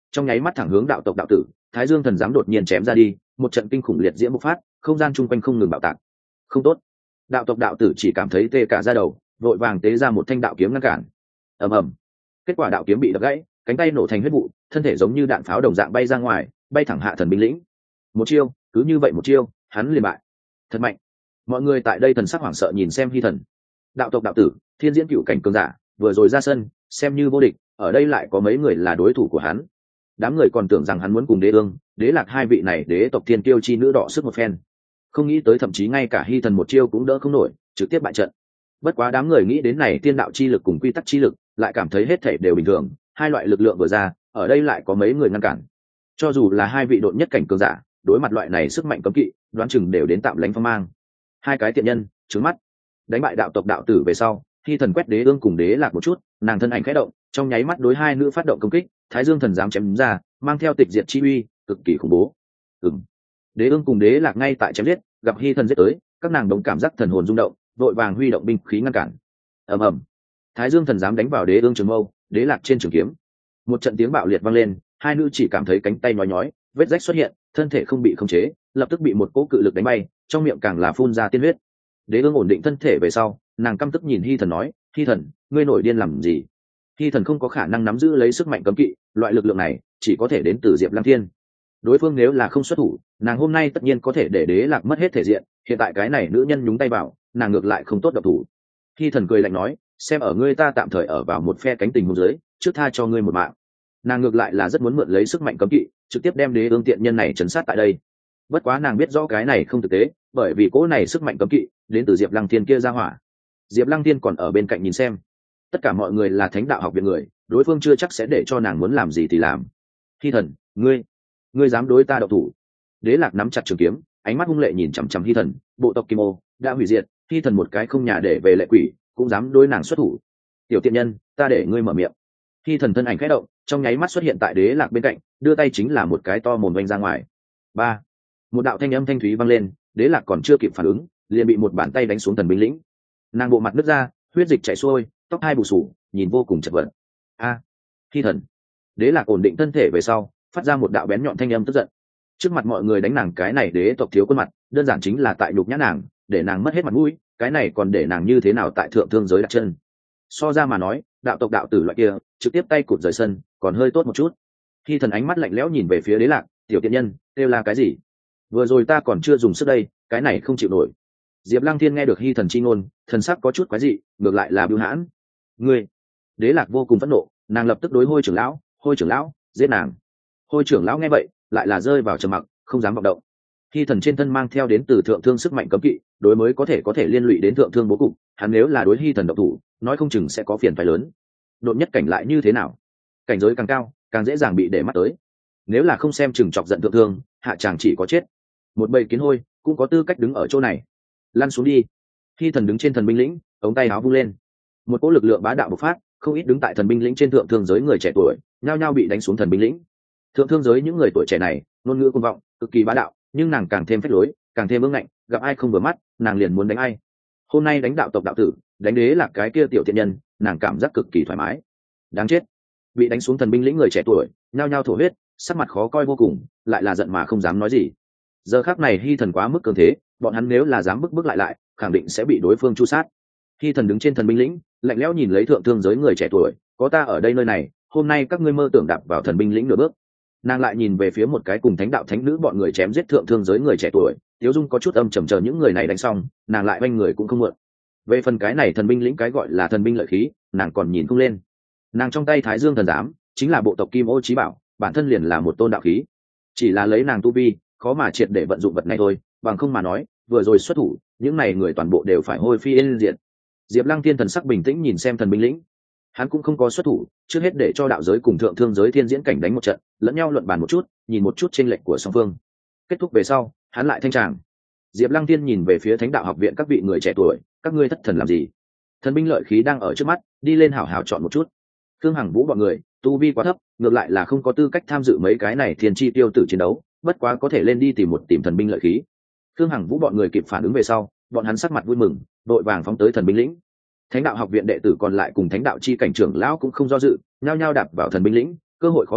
trong nháy mắt thẳng hướng đạo tộc đạo tử. Thái Dương thần giám đột nhiên chém ra đi, một trận kinh khủng liệt diễm bộc phát, không gian chung quanh không ngừng bạo tạc. Không tốt! Đạo tộc đạo tử chỉ cảm thấy tê cả da đầu, vội vàng tế ra một thanh đạo kiếm ngăn cản. Ầm ầm! Kết quả đạo kiếm bị đập gãy, cánh tay nổ thành huyết vụ, thân thể giống như đạn pháo đồng dạng bay ra ngoài, bay thẳng hạ thần binh lĩnh. Một chiêu, cứ như vậy một chiêu, hắn liền bại. Thật mạnh! Mọi người tại đây thần sắc hoảng sợ nhìn xem Hy Thần. Đạo tộc đạo tử, thiên diễn cựu cảnh cường giả, vừa rồi ra sân, xem như vô địch, ở đây lại có mấy người là đối thủ của hắn. Đám người còn tưởng rằng hắn muốn cùng Đế Ương, Đế Lạc hai vị này đế tộc thiên tiêu chi nữ đọ sức một phen. Không nghĩ tới thậm chí ngay cả Hy Thần một chiêu cũng đỡ không nổi, trực tiếp bại trận. Bất quá đám người nghĩ đến này tiên đạo chi lực cùng quy tắc chi lực, lại cảm thấy hết thảy đều bình thường, hai loại lực lượng vừa ra, ở đây lại có mấy người ngăn cản. Cho dù là hai vị độn nhất cảnh cường giả, đối mặt loại này sức mạnh cấm kỵ, đoán chừng đều đến tạm lánh phong mang. Hai cái tiện nhân, trướng mắt. Đánh bại đạo tộc đạo tử về sau, Hy Thần quét Đế Ương cùng Đế Lạc một chút, nàng thân ảnh khẽ động, trong nháy mắt đối hai nữ phát động công kích, Thái Dương thần giám chém ra, mang theo tịch diệt chi uy, cực kỳ khủng bố. Ừm. Đế Ương cùng Đế Lạc ngay tại chém giết, gặp Hy Thần giết tới, các nàng đồng cảm giác thần hồn rung động, vội vàng huy động binh khí ngăn cản. Ầm ầm. Thái Dương thần giám đánh vào Đế Ương trường mâu, Đế Lạc trên trường kiếm. Một trận tiếng bạo liệt vang lên, hai nữ chỉ cảm thấy cánh tay nhói nhói, vết rách xuất hiện, thân thể không bị khống chế, lập tức bị một cỗ cự lực đánh bay, trong miệng càng là phun ra tiên huyết. Đế Ương ổn định thân thể về sau, nàng căm tức nhìn Hy Thần nói, Hy Thần, ngươi nổi điên làm gì? Hy Thần không có khả năng nắm giữ lấy sức mạnh cấm kỵ, loại lực lượng này chỉ có thể đến từ Diệp Lăng Thiên. Đối phương nếu là không xuất thủ, nàng hôm nay tất nhiên có thể để Đế Lạc mất hết thể diện, hiện tại cái này nữ nhân nhúng tay vào, nàng ngược lại không tốt độc thủ. Hy Thần cười lạnh nói, xem ở ngươi ta tạm thời ở vào một phe cánh tình huống dưới, trước tha cho ngươi một mạng. Nàng ngược lại là rất muốn mượn lấy sức mạnh cấm kỵ, trực tiếp đem Đế Ương tiện nhân này trấn sát tại đây. Bất quá nàng biết rõ cái này không thực tế, bởi vì cỗ này sức mạnh cấm kỵ đến từ Diệp Lăng Thiên kia ra hỏa. Diệp Lăng Thiên còn ở bên cạnh nhìn xem. Tất cả mọi người là Thánh đạo học viện người, đối phương chưa chắc sẽ để cho nàng muốn làm gì thì làm. Hy Thần, ngươi, ngươi dám đối ta độc thủ? Đế Lạc nắm chặt trường kiếm, ánh mắt hung lệ nhìn chằm chằm Hy Thần, bộ tộc Kim Ô đã hủy diệt, Hy Thần một cái không nhà để về lệ quỷ, cũng dám đối nàng xuất thủ. Tiểu tiện nhân, ta để ngươi mở miệng. Hy Thần thân ảnh khẽ động, trong nháy mắt xuất hiện tại Đế Lạc bên cạnh, đưa tay chính là một cái to mồm vênh ra ngoài. Ba, một đạo thanh âm thanh thúy vang lên, Đế Lạc còn chưa kịp phản ứng, liền bị một bàn tay đánh xuống thần binh lĩnh. Nàng bộ mặt nứt ra, huyết dịch chảy xuôi, tóc hai bù sù, nhìn vô cùng chật vật. A, Hy Thần. Đế Lạc ổn định thân thể về sau, phát ra một đạo bén nhọn thanh âm tức giận. Trước mặt mọi người đánh nàng cái này đế tộc thiếu quân mặt, đơn giản chính là tại nhục nhã nàng, để nàng mất hết mặt mũi, cái này còn để nàng như thế nào tại thượng thương giới đặt chân. So ra mà nói, đạo tộc đạo tử loại kia, trực tiếp tay cụt rời sân, còn hơi tốt một chút. Hy Thần ánh mắt lạnh lẽo nhìn về phía Đế Lạc, tiểu tiện nhân, kêu là cái gì? Vừa rồi ta còn chưa dùng sức đây, cái này không chịu nổi. Diệp Lăng Thiên nghe được Hy Thần chi ngôn, thần sắc có chút quái dị, ngược lại là bưu hãn. Ngươi! Đế Lạc vô cùng phẫn nộ, nàng lập tức đối Hôi trưởng lão, Hôi trưởng lão, giết nàng. Hôi trưởng lão nghe vậy, lại là rơi vào trầm mặc, không dám vọng động. Hy Thần trên thân mang theo đến từ thượng thương sức mạnh cấm kỵ, đối mới có thể có thể liên lụy đến thượng thương bố cục, hắn nếu là đối Hy Thần độc thủ, nói không chừng sẽ có phiền phái lớn. Độn nhất cảnh lại như thế nào? Cảnh giới càng cao, càng dễ dàng bị để mắt tới. Nếu là không xem chừng chọc giận thượng thương, hạ chàng chỉ có chết. Một bầy kiến hôi cũng có tư cách đứng ở chỗ này. Lăn xuống đi. Hy Thần đứng trên thần binh lĩnh, ống tay áo vung lên, một cỗ lực lượng bá đạo bộc phát, không ít đứng tại thần binh lĩnh trên thượng thương giới người trẻ tuổi nhao nhao bị đánh xuống thần binh lĩnh. Thượng thương giới những người tuổi trẻ này ngôn ngữ cuồng vọng, cực kỳ bá đạo, nhưng nàng càng thêm phách lối, càng thêm ương ngạnh, gặp ai không vừa mắt nàng liền muốn đánh ai. Hôm nay đánh đạo tộc đạo tử, đánh Đế Lạc cái kia tiểu thiện nhân, nàng cảm giác cực kỳ thoải mái. Đáng chết. Bị đánh xuống thần binh lĩnh người trẻ tuổi nhao nhao thổ huyết, sắc mặt khó coi vô cùng, lại là giận mà không dám nói gì. Giờ khắc này Hy Thần quá mức cường thế, bọn hắn nếu là dám bước bước lại lại, khẳng định sẽ bị đối phương chu sát. Hy Thần đứng trên thần binh lĩnh, lạnh lẽo nhìn lấy thượng thương giới người trẻ tuổi, có ta ở đây nơi này, hôm nay các ngươi mơ tưởng đạp vào thần binh lĩnh nửa bước. Nàng lại nhìn về phía một cái cùng thánh đạo thánh nữ bọn người chém giết thượng thương giới người trẻ tuổi, Tiếu Dung có chút âm trầm, chờ những người này đánh xong, nàng lại oanh người cũng không muộn. Về phần cái này thần binh lĩnh cái gọi là thần binh lợi khí, nàng còn nhìn không lên. Nàng trong tay Thái Dương thần giám, chính là bộ tộc Kim Ô chí bảo, bản thân liền là một tôn đạo khí. Chỉ là lấy nàng tu vi, khó mà triệt để vận dụng vật này thôi, bằng không mà nói, vừa rồi xuất thủ, những này người toàn bộ đều phải hôi phi yên diệt. Diệp Lăng Thiên thần sắc bình tĩnh nhìn xem thần binh lĩnh, hắn cũng không có xuất thủ, trước hết để cho đạo giới cùng thượng thương giới thiên diễn cảnh đánh một trận, lẫn nhau luận bàn một chút, nhìn một chút chênh lệch của song phương. Kết thúc về sau, hắn lại thanh tràng. Diệp Lăng Thiên nhìn về phía Thánh đạo học viện các vị người trẻ tuổi, các ngươi thất thần làm gì? Thần binh lợi khí đang ở trước mắt, đi lên hảo hảo chọn một chút. Khương Hằng Vũ bọn người, tu vi quá thấp, ngược lại là không có tư cách tham dự mấy cái này thiên chi tiêu tử chiến đấu, bất quá có thể lên đi tìm một tìm thần binh lợi khí. Khương Hằng Vũ bọn người kịp phản ứng về sau, bọn hắn sắc mặt vui mừng, đội vàng phóng tới thần binh lĩnh. Thánh đạo học viện đệ tử còn lại cùng thánh đạo chi cảnh trưởng lão cũng không do dự, nhao nhao đạp vào thần binh lĩnh, cơ hội khó được,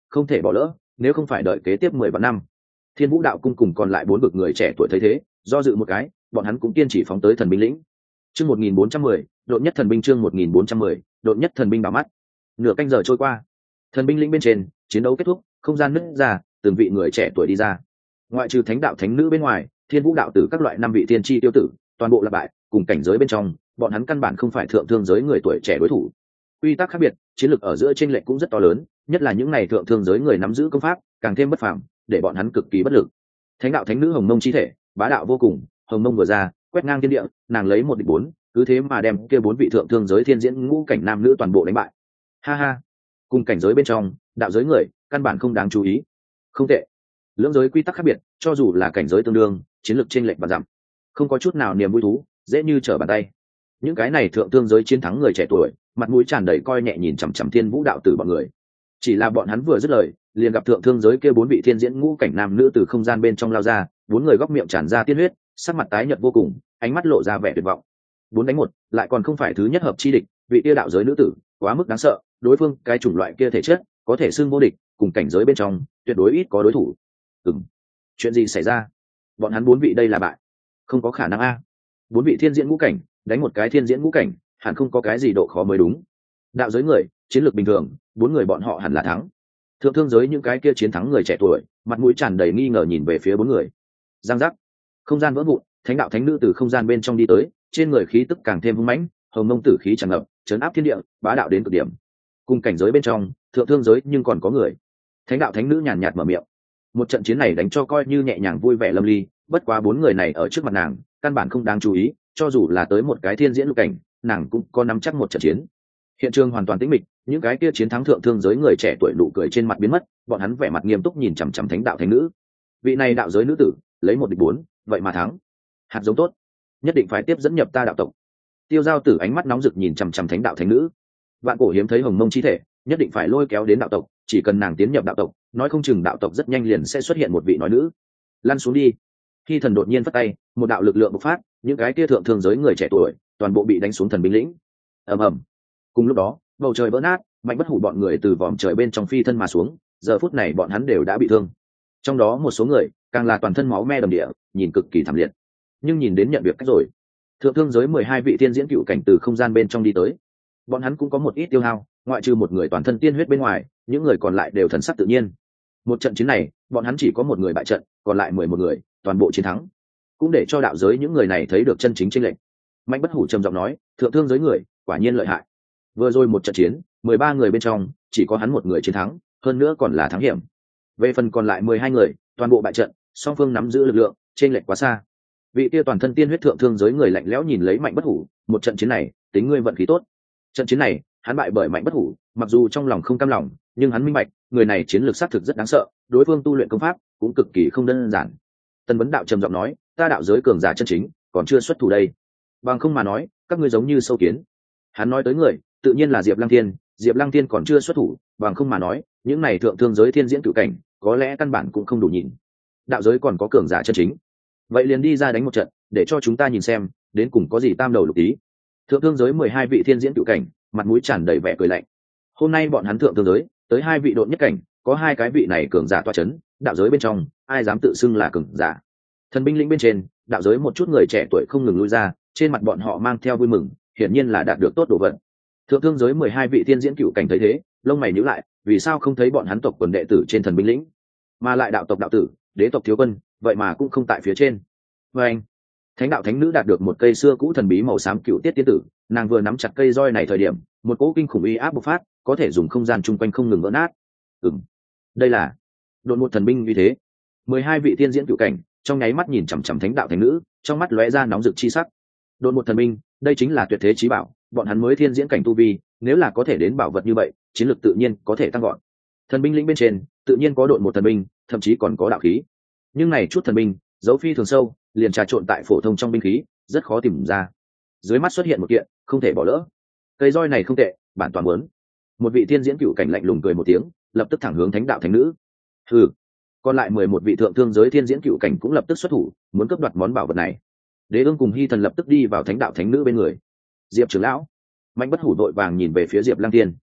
không thể bỏ lỡ, nếu không phải đợi kế tiếp mười vạn năm. Thiên Vũ đạo cung cùng còn lại bốn bậc người trẻ tuổi thấy thế, do dự một cái, bọn hắn cũng kiên trì phóng tới thần binh lĩnh. Chương một nghìn bốn trăm mười, độn nhất thần binh chương một nghìn bốn trăm mười, độn nhất thần binh bảo mắt. Nửa canh giờ trôi qua, thần binh lĩnh bên trên, chiến đấu kết thúc, không gian nứt ra, từng vị người trẻ tuổi đi ra. Ngoại trừ thánh đạo thánh nữ bên ngoài, Thiên Vũ đạo tử các loại năm vị tiên tri tiêu tử, toàn bộ là bại, cùng cảnh giới bên trong, bọn hắn căn bản không phải thượng thương giới người tuổi trẻ đối thủ. Quy tắc khác biệt, chiến lược ở giữa chênh lệch cũng rất to lớn, nhất là những này thượng thương giới người nắm giữ công pháp, càng thêm bất phàm, để bọn hắn cực kỳ bất lực. Thánh đạo thánh nữ Hồng Mông chi thể, bá đạo vô cùng, Hồng Mông vừa ra, quét ngang thiên địa, nàng lấy một địch bốn, cứ thế mà đem kia bốn vị thượng thương giới thiên diễn ngũ cảnh nam nữ toàn bộ đánh bại. Ha ha, cùng cảnh giới bên trong, đạo giới người, căn bản không đáng chú ý. Không tệ. Lưỡng giới quy tắc khác biệt, cho dù là cảnh giới tương đương, chiến lược chênh lệch và giảm, không có chút nào niềm vui thú, dễ như trở bàn tay. Những cái này thượng thương giới chiến thắng người trẻ tuổi, mặt mũi tràn đầy coi nhẹ nhìn chằm chằm Thiên Vũ đạo tử bọn người. Chỉ là bọn hắn vừa dứt lời, liền gặp thượng thương giới kia bốn vị thiên diễn ngũ cảnh nam nữ từ không gian bên trong lao ra, bốn người góc miệng tràn ra tiên huyết, sắc mặt tái nhợt vô cùng, ánh mắt lộ ra vẻ tuyệt vọng. Bốn đánh một, lại còn không phải thứ nhất hợp chi địch, vị kia đạo giới nữ tử, quá mức đáng sợ, đối phương cái chủng loại kia thể chất, có thể xưng vô địch, cùng cảnh giới bên trong, tuyệt đối ít có đối thủ. Ừm, chuyện gì xảy ra? Bọn hắn bốn vị đây là bại? Không có khả năng a. Bốn vị thiên diễn ngũ cảnh, đánh một cái thiên diễn ngũ cảnh, hẳn không có cái gì độ khó mới đúng. Đạo giới người, chiến lược bình thường, bốn người bọn họ hẳn là thắng. Thượng thương giới những cái kia chiến thắng người trẻ tuổi, mặt mũi tràn đầy nghi ngờ nhìn về phía bốn người. Giang giác, không gian vỡ vụn, thánh đạo thánh nữ từ không gian bên trong đi tới, trên người khí tức càng thêm hung mãnh, hồng mông tử khí tràn ngập, chấn áp thiên địa, bá đạo đến cực điểm. Cùng cảnh giới bên trong, thượng thương giới nhưng còn có người. Thánh đạo thánh nữ nhàn nhạt mở miệng. Một trận chiến này đánh cho coi như nhẹ nhàng vui vẻ lâm ly, bất quá bốn người này ở trước mặt nàng, căn bản không đáng chú ý, cho dù là tới một cái thiên diễn lục cảnh, nàng cũng có nắm chắc một trận chiến. Hiện trường hoàn toàn tĩnh mịch, những cái kia chiến thắng thượng thương giới người trẻ tuổi nụ cười trên mặt biến mất, bọn hắn vẻ mặt nghiêm túc nhìn chằm chằm thánh đạo thánh nữ. Vị này đạo giới nữ tử, lấy một địch bốn, vậy mà thắng. Hạt giống tốt, nhất định phải tiếp dẫn nhập ta đạo tộc. Tiêu Giao Tử ánh mắt nóng rực nhìn chằm chằm thánh đạo thánh nữ. Vạn cổ hiếm thấy hồng mông chi thể, nhất định phải lôi kéo đến đạo tộc, chỉ cần nàng tiến nhập đạo tộc, nói không chừng đạo tộc rất nhanh liền sẽ xuất hiện một vị nói nữ. Lăn xuống đi. Khi thần đột nhiên phất tay, một đạo lực lượng bộc phát, những cái kia thượng thương giới người trẻ tuổi, toàn bộ bị đánh xuống thần binh lĩnh. Ầm ầm. Cùng lúc đó, bầu trời vỡ nát, Mạnh Bất Hủ bọn người từ vòm trời bên trong phi thân mà xuống, giờ phút này bọn hắn đều đã bị thương. Trong đó một số người, càng là toàn thân máu me đầm địa, nhìn cực kỳ thảm liệt. Nhưng nhìn đến nhận việc cách rồi, thượng thương giới mười hai vị tiên diễn cựu cảnh từ không gian bên trong đi tới. Bọn hắn cũng có một ít tiêu hao, ngoại trừ một người toàn thân tiên huyết bên ngoài, những người còn lại đều thần sắc tự nhiên. Một trận chiến này, bọn hắn chỉ có một người bại trận, còn lại mười một người, toàn bộ chiến thắng. Cũng để cho đạo giới những người này thấy được chân chính chênh lệch. Mạnh Bất Hủ trầm giọng nói, thượng thương giới người, quả nhiên lợi hại. Vừa rồi một trận chiến, mười ba người bên trong, chỉ có hắn một người chiến thắng, hơn nữa còn là thắng hiểm. Về phần còn lại mười hai người, toàn bộ bại trận, song phương nắm giữ lực lượng, chênh lệch quá xa. Vị kia toàn thân tiên huyết thượng thương giới người lạnh lẽo nhìn lấy Mạnh Bất Hủ, một trận chiến này, tính ngươi vận khí tốt. Trận chiến này, hắn bại bởi Mạnh Bất Hủ, mặc dù trong lòng không cam lòng, nhưng hắn minh bạch, người này chiến lược xác thực rất đáng sợ, đối phương tu luyện công pháp cũng cực kỳ không đơn giản. Tân Vấn đạo trầm giọng nói, ta đạo giới cường giả chân chính, còn chưa xuất thủ đây. Bằng không mà nói, các ngươi giống như sâu kiến. Hắn nói tới người, tự nhiên là Diệp Lăng Thiên, Diệp Lăng Thiên còn chưa xuất thủ, bằng không mà nói, những này thượng thương giới thiên diễn cửu cảnh, có lẽ căn bản cũng không đủ nhìn. Đạo giới còn có cường giả chân chính. Vậy liền đi ra đánh một trận, để cho chúng ta nhìn xem, đến cùng có gì tam đầu lục tí. Thượng thương giới mười hai vị thiên diễn cửu cảnh, mặt mũi tràn đầy vẻ cười lạnh. Hôm nay bọn hắn thượng thương giới, tới hai vị độn nhất cảnh, có hai cái vị này cường giả tọa chấn, đạo giới bên trong, ai dám tự xưng là cường giả. Thần binh lĩnh bên trên, đạo giới một chút người trẻ tuổi không ngừng lui ra, trên mặt bọn họ mang theo vui mừng, hiển nhiên là đạt được tốt đồ vật. Thượng thương giới mười hai vị thiên diễn cựu cảnh thấy thế, lông mày nhíu lại, vì sao không thấy bọn hắn tộc quần đệ tử trên thần binh lĩnh, mà lại đạo tộc đạo tử, đế tộc thiếu quân, vậy mà cũng không tại phía trên. Và anh, thánh đạo thánh nữ đạt được một cây xưa cũ thần bí màu xám cựu tiết tiên tử, nàng vừa nắm chặt cây roi này thời điểm, một cỗ kinh khủng uy áp bộc phát, có thể dùng không gian chung quanh không ngừng vỡ nát. Ừm, đây là đột một thần binh như thế. Mười hai vị thiên diễn cựu cảnh, trong nháy mắt nhìn chằm chằm thánh đạo thánh nữ, trong mắt lóe ra nóng rực chi sắc. Đột một thần binh, đây chính là tuyệt thế chí bảo, bọn hắn mới thiên diễn cảnh tu vi, nếu là có thể đến bảo vật như vậy, chiến lược tự nhiên có thể tăng gọn. Thần binh lĩnh bên trên, tự nhiên có độn một thần binh, thậm chí còn có đạo khí. Nhưng này chút thần binh, dấu phi thường sâu, liền trà trộn tại phổ thông trong binh khí, rất khó tìm ra. Dưới mắt xuất hiện một kiện, không thể bỏ lỡ. Cây roi này không tệ, bản toàn muốn. Một vị thiên diễn cựu cảnh lạnh lùng cười một tiếng, lập tức thẳng hướng thánh đạo thánh nữ. Hừ. Còn lại mười một vị thượng thương giới thiên diễn cựu cảnh cũng lập tức xuất thủ, muốn cướp đoạt món bảo vật này. Đế ương cùng Hy thần lập tức đi vào thánh đạo thánh nữ bên người. Diệp trưởng lão. Mạnh Bất Hủ đội vàng nhìn về phía Diệp Lăng Thiên.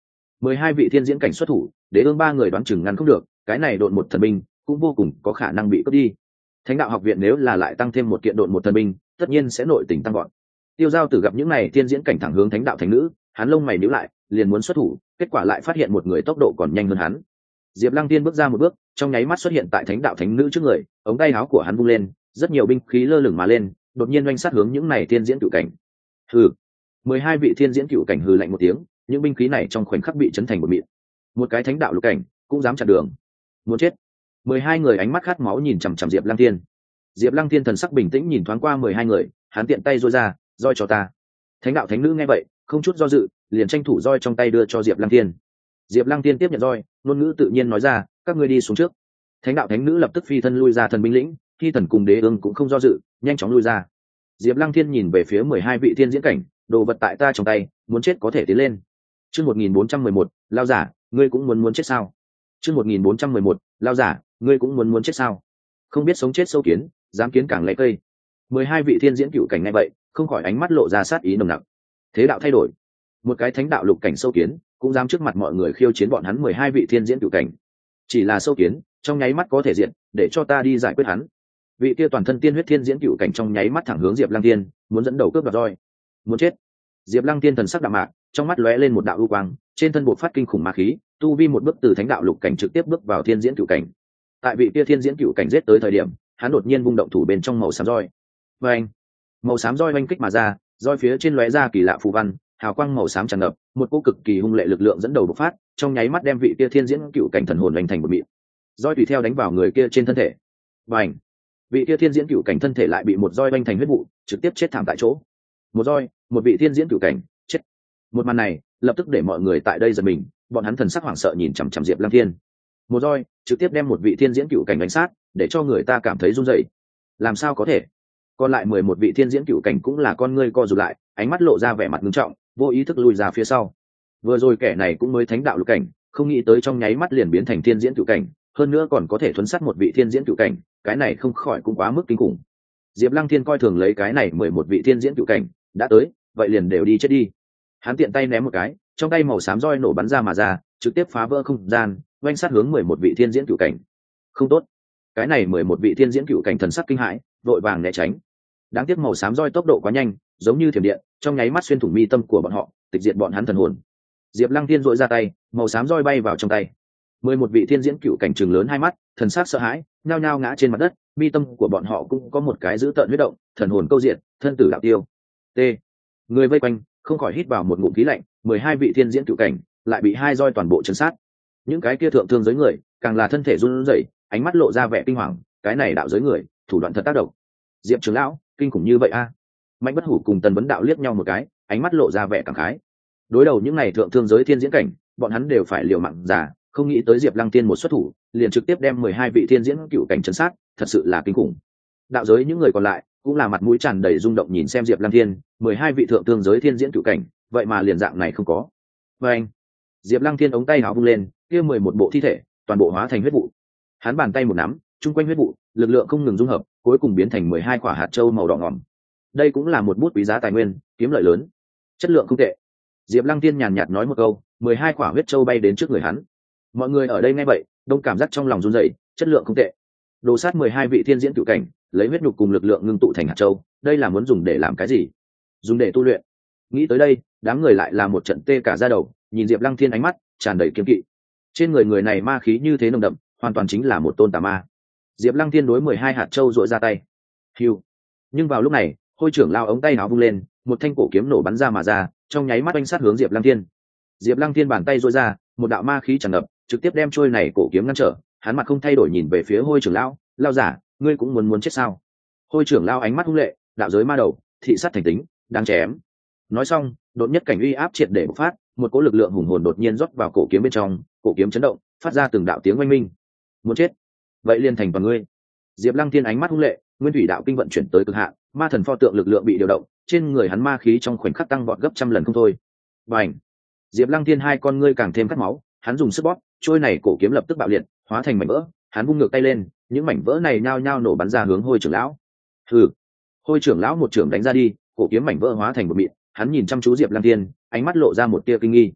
mười hai vị thiên diễn cảnh xuất thủ, đế ương ba người đoán chừng ngăn không được, cái này độn một thần binh cũng vô cùng có khả năng bị cướp đi. Thánh đạo học viện nếu là lại tăng thêm một kiện độn một thần binh, tất nhiên sẽ nội tình tăng gọn. Tiêu Giao Tử gặp những này thiên diễn cảnh thẳng hướng thánh đạo thánh nữ, hắn lông mày nhíu lại, liền muốn xuất thủ, kết quả lại phát hiện một người tốc độ còn nhanh hơn hắn. Diệp Lăng Tiên bước ra một bước, trong nháy mắt xuất hiện tại thánh đạo thánh nữ trước người, ống tay áo của hắn vung lên, rất nhiều binh khí lơ lửng mà lên, đột nhiên oanh sát hướng những này thiên diễn cựu cảnh. Hừ. mười hai vị thiên diễn cựu cảnh hừ lạnh một tiếng, những binh khí này trong khoảnh khắc bị chấn thành một mịn. Một cái thánh đạo lục cảnh cũng dám chặn đường, muốn chết. mười hai người ánh mắt khát máu nhìn chằm chằm Diệp Lăng Tiên. Diệp Lăng Tiên thần sắc bình tĩnh nhìn thoáng qua mười hai người, hắn tiện tay giơ ra, roi cho ta. Thánh đạo thánh nữ nghe vậy, không chút do dự, liền tranh thủ roi trong tay đưa cho Diệp Lăng Tiên. Diệp Lăng Tiên tiếp nhận roi, ngôn ngữ tự nhiên nói ra, các ngươi đi xuống trước. Thánh đạo thánh nữ lập tức phi thân lui ra thần binh lĩnh, khi thần cùng đế ương cũng không do dự, nhanh chóng lui ra. Diệp Lăng Thiên nhìn về phía mười hai vị thiên diễn cảnh, đồ vật tại ta trong tay, muốn chết có thể tiến lên. Chương một nghìn bốn trăm mười một, lao giả, ngươi cũng muốn muốn chết sao? Chương một nghìn bốn trăm mười một, lao giả, ngươi cũng muốn muốn chết sao? Không biết sống chết sâu kiến, dám kiến càng lẽ cây. mười hai vị thiên diễn cựu cảnh nghe vậy, không khỏi ánh mắt lộ ra sát ý nồng nặc. Thế đạo thay đổi, một cái thánh đạo lục cảnh sâu kiến, cũng dám trước mặt mọi người khiêu chiến bọn hắn mười hai vị thiên diễn cựu cảnh. Chỉ là sâu kiến, trong nháy mắt có thể diện, để cho ta đi giải quyết hắn. Vị kia toàn thân tiên huyết thiên diễn cựu cảnh trong nháy mắt thẳng hướng Diệp Lăng Tiên, muốn dẫn đầu cướp đoạt roi. Muốn chết. Diệp Lăng Tiên thần sắc đạm mạc, trong mắt lóe lên một đạo u quang, trên thân bộc phát kinh khủng ma khí, tu vi một bước từ thánh đạo lục cảnh trực tiếp bước vào thiên diễn cựu cảnh. Tại vị kia thiên diễn cựu cảnh giết tới thời điểm, hắn đột nhiên vung động thủ bên trong màu xám roi. Và anh, màu xám roi oanh kích mà ra, roi phía trên lóe ra kỳ lạ phù văn, hào quang màu xám tràn ngập, một cỗ cực kỳ hung lệ lực lượng dẫn đầu bộc phát, trong nháy mắt đem vị kia thiên diễn cựu cảnh thần hồn đánh thành một mịn. Roi tùy theo đánh vào người kia trên thân thể. Và anh, vị kia thiên diễn cựu cảnh thân thể lại bị một roi đánh thành huyết vụ, trực tiếp chết thảm tại chỗ. Một roi, một vị thiên diễn cựu cảnh chết. Một màn này lập tức để mọi người tại đây giật mình, bọn hắn thần sắc hoảng sợ nhìn chằm chằm Diệp Lăng Thiên. Một roi trực tiếp đem một vị thiên diễn cựu cảnh đánh sát, để cho người ta cảm thấy run rẩy. Làm sao có thể? Còn lại mười một vị thiên diễn cựu cảnh cũng là con ngươi co rụt lại, ánh mắt lộ ra vẻ mặt nghiêm trọng, vô ý thức lùi ra phía sau. Vừa rồi kẻ này cũng mới thánh đạo lục cảnh, không nghĩ tới trong nháy mắt liền biến thành thiên diễn cựu cảnh, hơn nữa còn có thể thuấn sát một vị thiên diễn cựu cảnh, cái này không khỏi cũng quá mức kinh khủng. Diệp Lăng Thiên coi thường lấy cái này mười một vị thiên diễn cựu cảnh, đã tới, vậy liền đều đi chết đi. Hắn tiện tay ném một cái, trong tay màu xám roi nổ bắn ra mà ra, trực tiếp phá vỡ không gian, oanh sát hướng mười một vị thiên diễn cựu cảnh. Không tốt. Cái này mười một vị thiên diễn cựu cảnh thần sắc kinh hãi, vội vàng né tránh. Đáng tiếc màu xám roi tốc độ quá nhanh, giống như thiểm điện, trong nháy mắt xuyên thủng mi tâm của bọn họ, tịch diệt bọn hắn thần hồn. Diệp Lăng Thiên dội ra tay, màu xám roi bay vào trong tay. Mười một vị thiên diễn cựu cảnh trừng lớn hai mắt, thần sắc sợ hãi, nhao nhao ngã trên mặt đất, mi tâm của bọn họ cũng có một cái dữ tợn huyết động, thần hồn câu diện, thân tử đạo tiêu. T. Người vây quanh không khỏi hít vào một ngụm khí lạnh, mười hai vị thiên diễn cựu cảnh lại bị hai roi toàn bộ chấn sát. Những cái kia thượng thương giới người, càng là thân thể run rẩy, ánh mắt lộ ra vẻ kinh hoàng, cái này đạo giới người, thủ đoạn thật tác động. Diệp trưởng lão, kinh khủng như vậy a. À? Mạnh Bất Hủ cùng Tần Vấn Đạo liếc nhau một cái, ánh mắt lộ ra vẻ cảm khái. Đối đầu những này thượng thương giới thiên diễn cảnh, bọn hắn đều phải liều mạng già, không nghĩ tới Diệp Lăng Tiên một xuất thủ, liền trực tiếp đem mười hai vị thiên diễn cựu cảnh chấn sát, thật sự là kinh khủng. Đạo giới những người còn lại cũng là mặt mũi tràn đầy rung động nhìn xem Diệp Lăng Thiên, mười hai vị thượng thương giới thiên diễn cựu cảnh, vậy mà liền dạng này không có. Và anh, Diệp Lăng Thiên ống tay áo vung lên, kia mười một bộ thi thể, toàn bộ hóa thành huyết vụ. Hắn bàn tay một nắm, chung quanh huyết vụ, lực lượng không ngừng dung hợp, cuối cùng biến thành mười hai quả hạt châu màu đỏ ngòm. Đây cũng là một bút quý giá tài nguyên, kiếm lợi lớn, chất lượng không tệ. Diệp Lăng Tiên nhàn nhạt nói một câu, mười hai quả huyết châu bay đến trước người hắn. Mọi người ở đây nghe vậy, đông cảm giác trong lòng run rẩy, chất lượng không tệ. Đồ sát mười hai vị thiên diễn cựu cảnh, lấy huyết nhục cùng lực lượng ngưng tụ thành hạt châu, đây là muốn dùng để làm cái gì? Dùng để tu luyện. Nghĩ tới đây, đám người lại là một trận tê cả da đầu, nhìn Diệp Lăng Thiên ánh mắt tràn đầy kiêng kỵ. Trên người người này ma khí như thế nồng đậm, hoàn toàn chính là một tôn tà ma. Diệp Lăng Thiên đối mười hai hạt châu dội ra tay. Hưu. Nhưng vào lúc này, Hôi trưởng lao ống tay áo vung lên, một thanh cổ kiếm nổ bắn ra mà ra, trong nháy mắt oanh sát hướng Diệp Lăng Thiên. Diệp Lăng Thiên bàn tay dội ra, một đạo ma khí tràn ngập, trực tiếp đem trôi này cổ kiếm ngăn trở. Hắn mặt không thay đổi nhìn về phía Hôi trưởng lão, lao giả, ngươi cũng muốn muốn chết sao? Hôi trưởng lao ánh mắt hung lệ, đạo giới ma đầu, thị sát thành tính, đang chém. Nói xong, đột nhất cảnh uy áp triệt để bộc phát, một cỗ lực lượng hùng hồn đột nhiên rót vào cổ kiếm bên trong, cổ kiếm chấn động, phát ra từng đạo tiếng oanh minh. Muốn chết? Vậy liền thành toàn ngươi. Diệp Lăng Thiên ánh mắt hung lệ, nguyên thủy đạo kinh vận chuyển tới cực hạn, ma thần pho tượng lực lượng bị điều động, trên người hắn ma khí trong khoảnh khắc tăng vọt gấp trăm lần không thôi. Bành! Diệp Lăng Thiên hai con ngươi càng thêm cắt máu, hắn dùng sức bóp, trôi này cổ kiếm lập tức bạo liệt, hóa thành mảnh vỡ, hắn vung ngược tay lên, những mảnh vỡ này nhao nhao nổ bắn ra hướng Hôi trưởng lão. Hừ. Hôi trưởng lão một trưởng đánh ra đi, cổ kiếm mảnh vỡ hóa thành một mịn, hắn nhìn chăm chú Diệp Lăng Thiên, ánh mắt lộ ra một tia kinh nghi.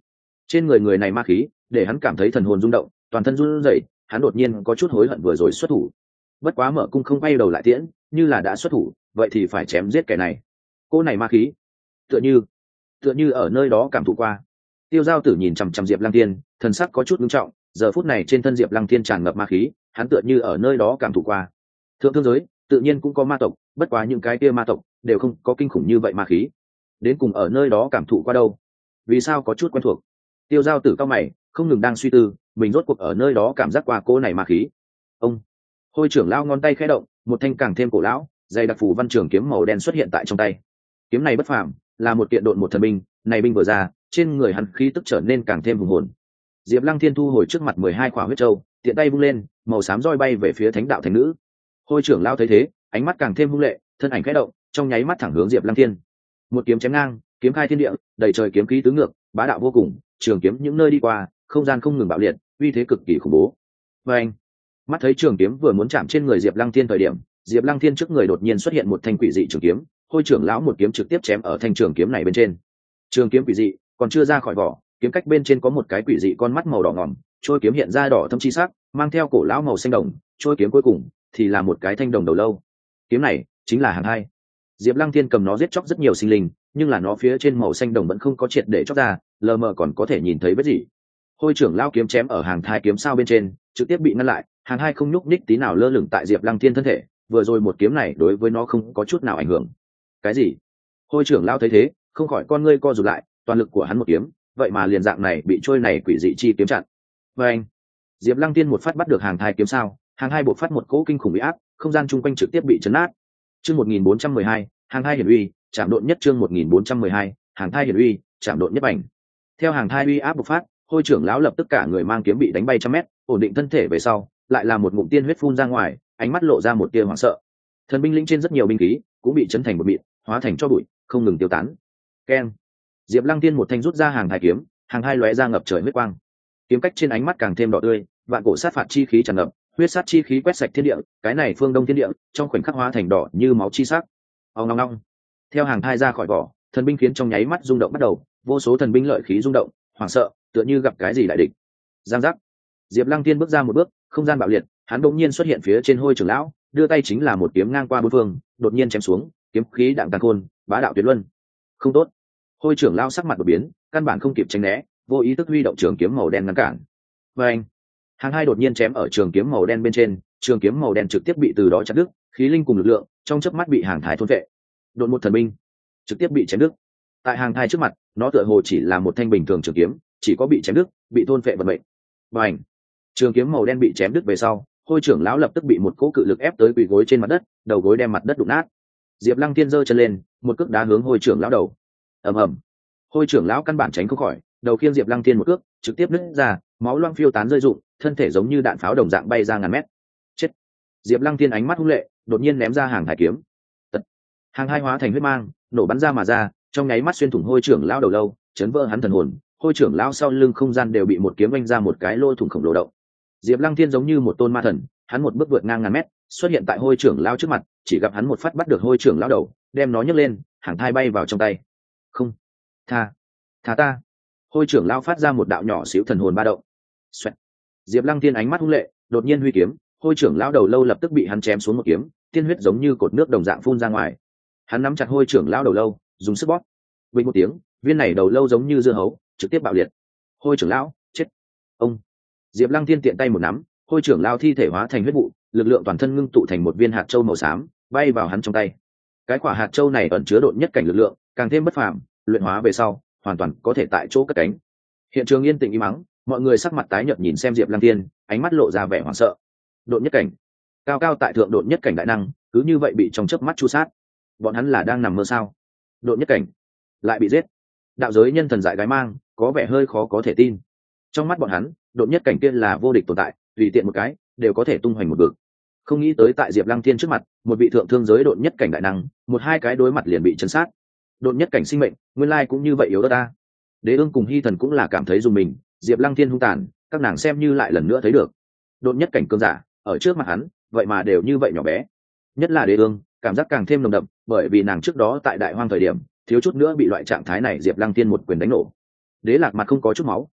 Trên người người này ma khí để hắn cảm thấy thần hồn rung động, toàn thân run rẩy, hắn đột nhiên có chút hối hận vừa rồi xuất thủ. Bất quá Mở Cung không quay đầu lại tiễn, như là đã xuất thủ vậy thì phải chém giết kẻ này. Cô này ma khí tựa như tựa như ở nơi đó cảm thụ qua. Tiêu Giao Tử nhìn chằm chằm Diệp Lăng Thiên, thần sắc có chút nghiêm trọng, giờ phút này trên thân Diệp Lăng Thiên tràn ngập ma khí, hắn tựa như ở nơi đó cảm thụ qua. Thượng thương giới tự nhiên cũng có ma tộc, bất quá những cái kia ma tộc đều không có kinh khủng như vậy ma khí. Đến cùng ở nơi đó cảm thụ qua đâu? Vì sao có chút quen thuộc? Tiêu Giao Tử cao mày, không ngừng đang suy tư, mình rốt cuộc ở nơi đó cảm giác qua cô này ma khí. Ông Hôi trưởng lão ngón tay khẽ động, một thanh càng thêm cổ lão, dày đặc phủ văn trường kiếm màu đen xuất hiện tại trong tay. Kiếm này bất phàm, là một kiện độn một thần binh, này binh vừa ra, trên người hắn khí tức trở nên càng thêm hùng hồn. Diệp Lăng Thiên thu hồi trước mặt mười hai quả huyết châu, tiện tay vung lên, màu xám roi bay về phía Thánh đạo thánh nữ. Hôi trưởng lão thấy thế, ánh mắt càng thêm hung lệ, thân ảnh khẽ động, trong nháy mắt thẳng hướng Diệp Lăng Thiên. Một kiếm chém ngang, kiếm khai thiên địa, đầy trời kiếm khí tứ ngược, bá đạo vô cùng, trường kiếm những nơi đi qua, không gian không ngừng bạo liệt, uy thế cực kỳ khủng bố. Và anh, mắt thấy trường kiếm vừa muốn chạm trên người Diệp Lăng Thiên thời điểm, Diệp Lăng Thiên trước người đột nhiên xuất hiện một thanh quỷ dị trường kiếm, Hôi trưởng lão một kiếm trực tiếp chém ở thanh trường kiếm này bên trên. Trường kiếm quỷ dị, còn chưa ra khỏi vỏ, kiếm cách bên trên có một cái quỷ dị con mắt màu đỏ ngòm, trôi kiếm hiện ra đỏ thâm chi sắc, mang theo cổ lão màu xanh đồng, trôi kiếm cuối cùng thì là một cái thanh đồng đầu lâu. Kiếm này chính là hàng hai. Diệp Lăng Thiên cầm nó giết chóc rất nhiều sinh linh, nhưng là nó phía trên màu xanh đồng vẫn không có triệt để chóc ra, lờ mờ còn có thể nhìn thấy vết gì. Hôi trưởng lão kiếm chém ở hàng thai kiếm sao bên trên, trực tiếp bị ngăn lại, hàng hai không nhúc nhích tí nào lơ lửng tại Diệp Lăng Thiên thân thể, vừa rồi một kiếm này đối với nó không có chút nào ảnh hưởng. Cái gì? Hôi trưởng lão thấy thế, không khỏi con ngươi co rụt lại, toàn lực của hắn một kiếm, vậy mà liền dạng này bị trôi này quỷ dị chi kiếm chặn. Và anh, Diệp Lăng Thiên một phát bắt được hàng thai kiếm sao, hàng hai bộ phát một cỗ kinh khủng uy áp, không gian chung quanh trực tiếp bị chấn nát. Chương một nghìn bốn trăm mười hai, hàng thai hiển uy, chạm độn nhất chương một nghìn bốn trăm mười hai, hàng thai hiển uy, chạm độn nhất ảnh. Theo hàng thai uy áp bộc phát, Hôi trưởng lão lập tức cả người mang kiếm bị đánh bay trăm mét, ổn định thân thể về sau, lại là một ngụm tiên huyết phun ra ngoài, ánh mắt lộ ra một tia hoảng sợ. Thần binh lĩnh trên rất nhiều binh khí cũng bị chấn thành một mịn, hóa thành cho bụi, không ngừng tiêu tán. Keng. Diệp Lăng Tiên một thanh rút ra hàng hai kiếm, hàng hai lóe ra ngập trời huyết quang. Kiếm cách trên ánh mắt càng thêm đỏ tươi, vạn cổ sát phạt chi khí tràn ngập, huyết sát chi khí quét sạch thiên địa, cái này phương đông thiên địa, trong khoảnh khắc hóa thành đỏ như máu chi sắc. Ong ong ong. Theo hàng hai ra khỏi vỏ, thần binh khiến trong nháy mắt rung động bắt đầu, vô số thần binh lợi khí rung động, hoảng sợ, tựa như gặp cái gì đại địch. Giang giác. Diệp Lăng Tiên bước ra một bước, không gian bạo liệt, hắn đột nhiên xuất hiện phía trên Hôi trưởng lão, đưa tay chính là một kiếm ngang qua bốn phương, đột nhiên chém xuống, kiếm khí đặng tàn khôn, bá đạo tuyệt luân. Không tốt. Hôi trưởng lão sắc mặt đột biến, căn bản không kịp tránh né, vô ý thức huy động trường kiếm màu đen ngăn cản. Và anh, hàng hai đột nhiên chém ở trường kiếm màu đen bên trên, trường kiếm màu đen trực tiếp bị từ đó chặt đứt, khí linh cùng lực lượng trong chớp mắt bị hàng thái thôn vệ. Đột một thần binh trực tiếp bị chém đứt. Tại hàng thai trước mặt, nó tựa hồ chỉ là một thanh bình thường trường kiếm, chỉ có bị chém đứt, bị thôn vệ vận mệnh. Và ảnh, trường kiếm màu đen bị chém đứt về sau, Hôi trưởng lão lập tức bị một cỗ cự lực ép tới quỳ gối trên mặt đất, đầu gối đem mặt đất đụng nát. Diệp Lăng Tiên giơ chân lên, một cước đá hướng Hôi trưởng lão đầu. Ầm ầm. Hôi trưởng lão căn bản tránh không khỏi, đầu khiêng Diệp Lăng Tiên một cước, trực tiếp nứt ra, máu loang phiêu tán rơi rụng, thân thể giống như đạn pháo đồng dạng bay ra ngàn mét. Chết. Diệp Lăng Tiên ánh mắt hung lệ, đột nhiên ném ra hàng hải kiếm. Tật. Hàng hai hóa thành huyết mang, nổ bắn ra mà ra, trong nháy mắt xuyên thủng Hôi trưởng lão đầu lâu, chấn vỡ hắn thần hồn. Hôi trưởng lão sau lưng không gian đều bị một kiếm vanh ra một cái lỗ thủng khổng lồ động. Diệp Lăng Thiên giống như một tôn ma thần, hắn một bước vượt ngang ngàn mét, xuất hiện tại Hôi trưởng lão trước mặt, chỉ gặp hắn một phát bắt được Hôi trưởng lão đầu, đem nó nhấc lên, hàng thai bay vào trong tay. Không, tha, tha ta. Hôi trưởng lão phát ra một đạo nhỏ xíu thần hồn ba động. Xoẹt. Diệp Lăng Thiên ánh mắt hung lệ, đột nhiên huy kiếm, Hôi trưởng lão đầu lâu lập tức bị hắn chém xuống một kiếm, tiên huyết giống như cột nước đồng dạng phun ra ngoài. Hắn nắm chặt Hôi trưởng lão đầu lâu, dùng sức bóp. Vang một tiếng, viên này đầu lâu giống như dưa hấu, trực tiếp bạo liệt. Hôi trưởng lão, chết. Ông. Diệp Lăng Thiên tiện tay một nắm, Hôi trưởng lão thi thể hóa thành huyết vụ, lực lượng toàn thân ngưng tụ thành một viên hạt châu màu xám, bay vào hắn trong tay. Cái quả hạt châu này ẩn chứa độn nhất cảnh lực lượng, càng thêm bất phàm, luyện hóa về sau, hoàn toàn có thể tại chỗ cất cánh. Hiện trường yên tĩnh im mắng, mọi người sắc mặt tái nhợt nhìn xem Diệp Lăng Thiên, ánh mắt lộ ra vẻ hoảng sợ. Độn nhất cảnh, cao cao tại thượng độn nhất cảnh đại năng, cứ như vậy bị trong chớp mắt chu sát. Bọn hắn là đang nằm mơ sao? Độn nhất cảnh lại bị giết. Đạo giới nhân thần dại gái mang, có vẻ hơi khó có thể tin. Trong mắt bọn hắn, độn nhất cảnh kia là vô địch tồn tại, tùy tiện một cái đều có thể tung hoành một vực. Không nghĩ tới tại Diệp Lăng Thiên trước mặt, một vị thượng thương giới độn nhất cảnh đại năng, một hai cái đối mặt liền bị chấn sát. Độn nhất cảnh sinh mệnh, nguyên lai cũng như vậy yếu đó ta. Đế Ương cùng Hy Thần cũng là cảm thấy dùng mình, Diệp Lăng Thiên hung tàn, các nàng xem như lại lần nữa thấy được. Độn nhất cảnh cương giả, ở trước mặt hắn, vậy mà đều như vậy nhỏ bé. Nhất là Đế Ương, cảm giác càng thêm nồng đậm, bởi vì nàng trước đó tại Đại Hoang thời điểm, thiếu chút nữa bị loại trạng thái này Diệp Lăng Thiên một quyền đánh nổ. Đế Lạc mặt không có chút máu,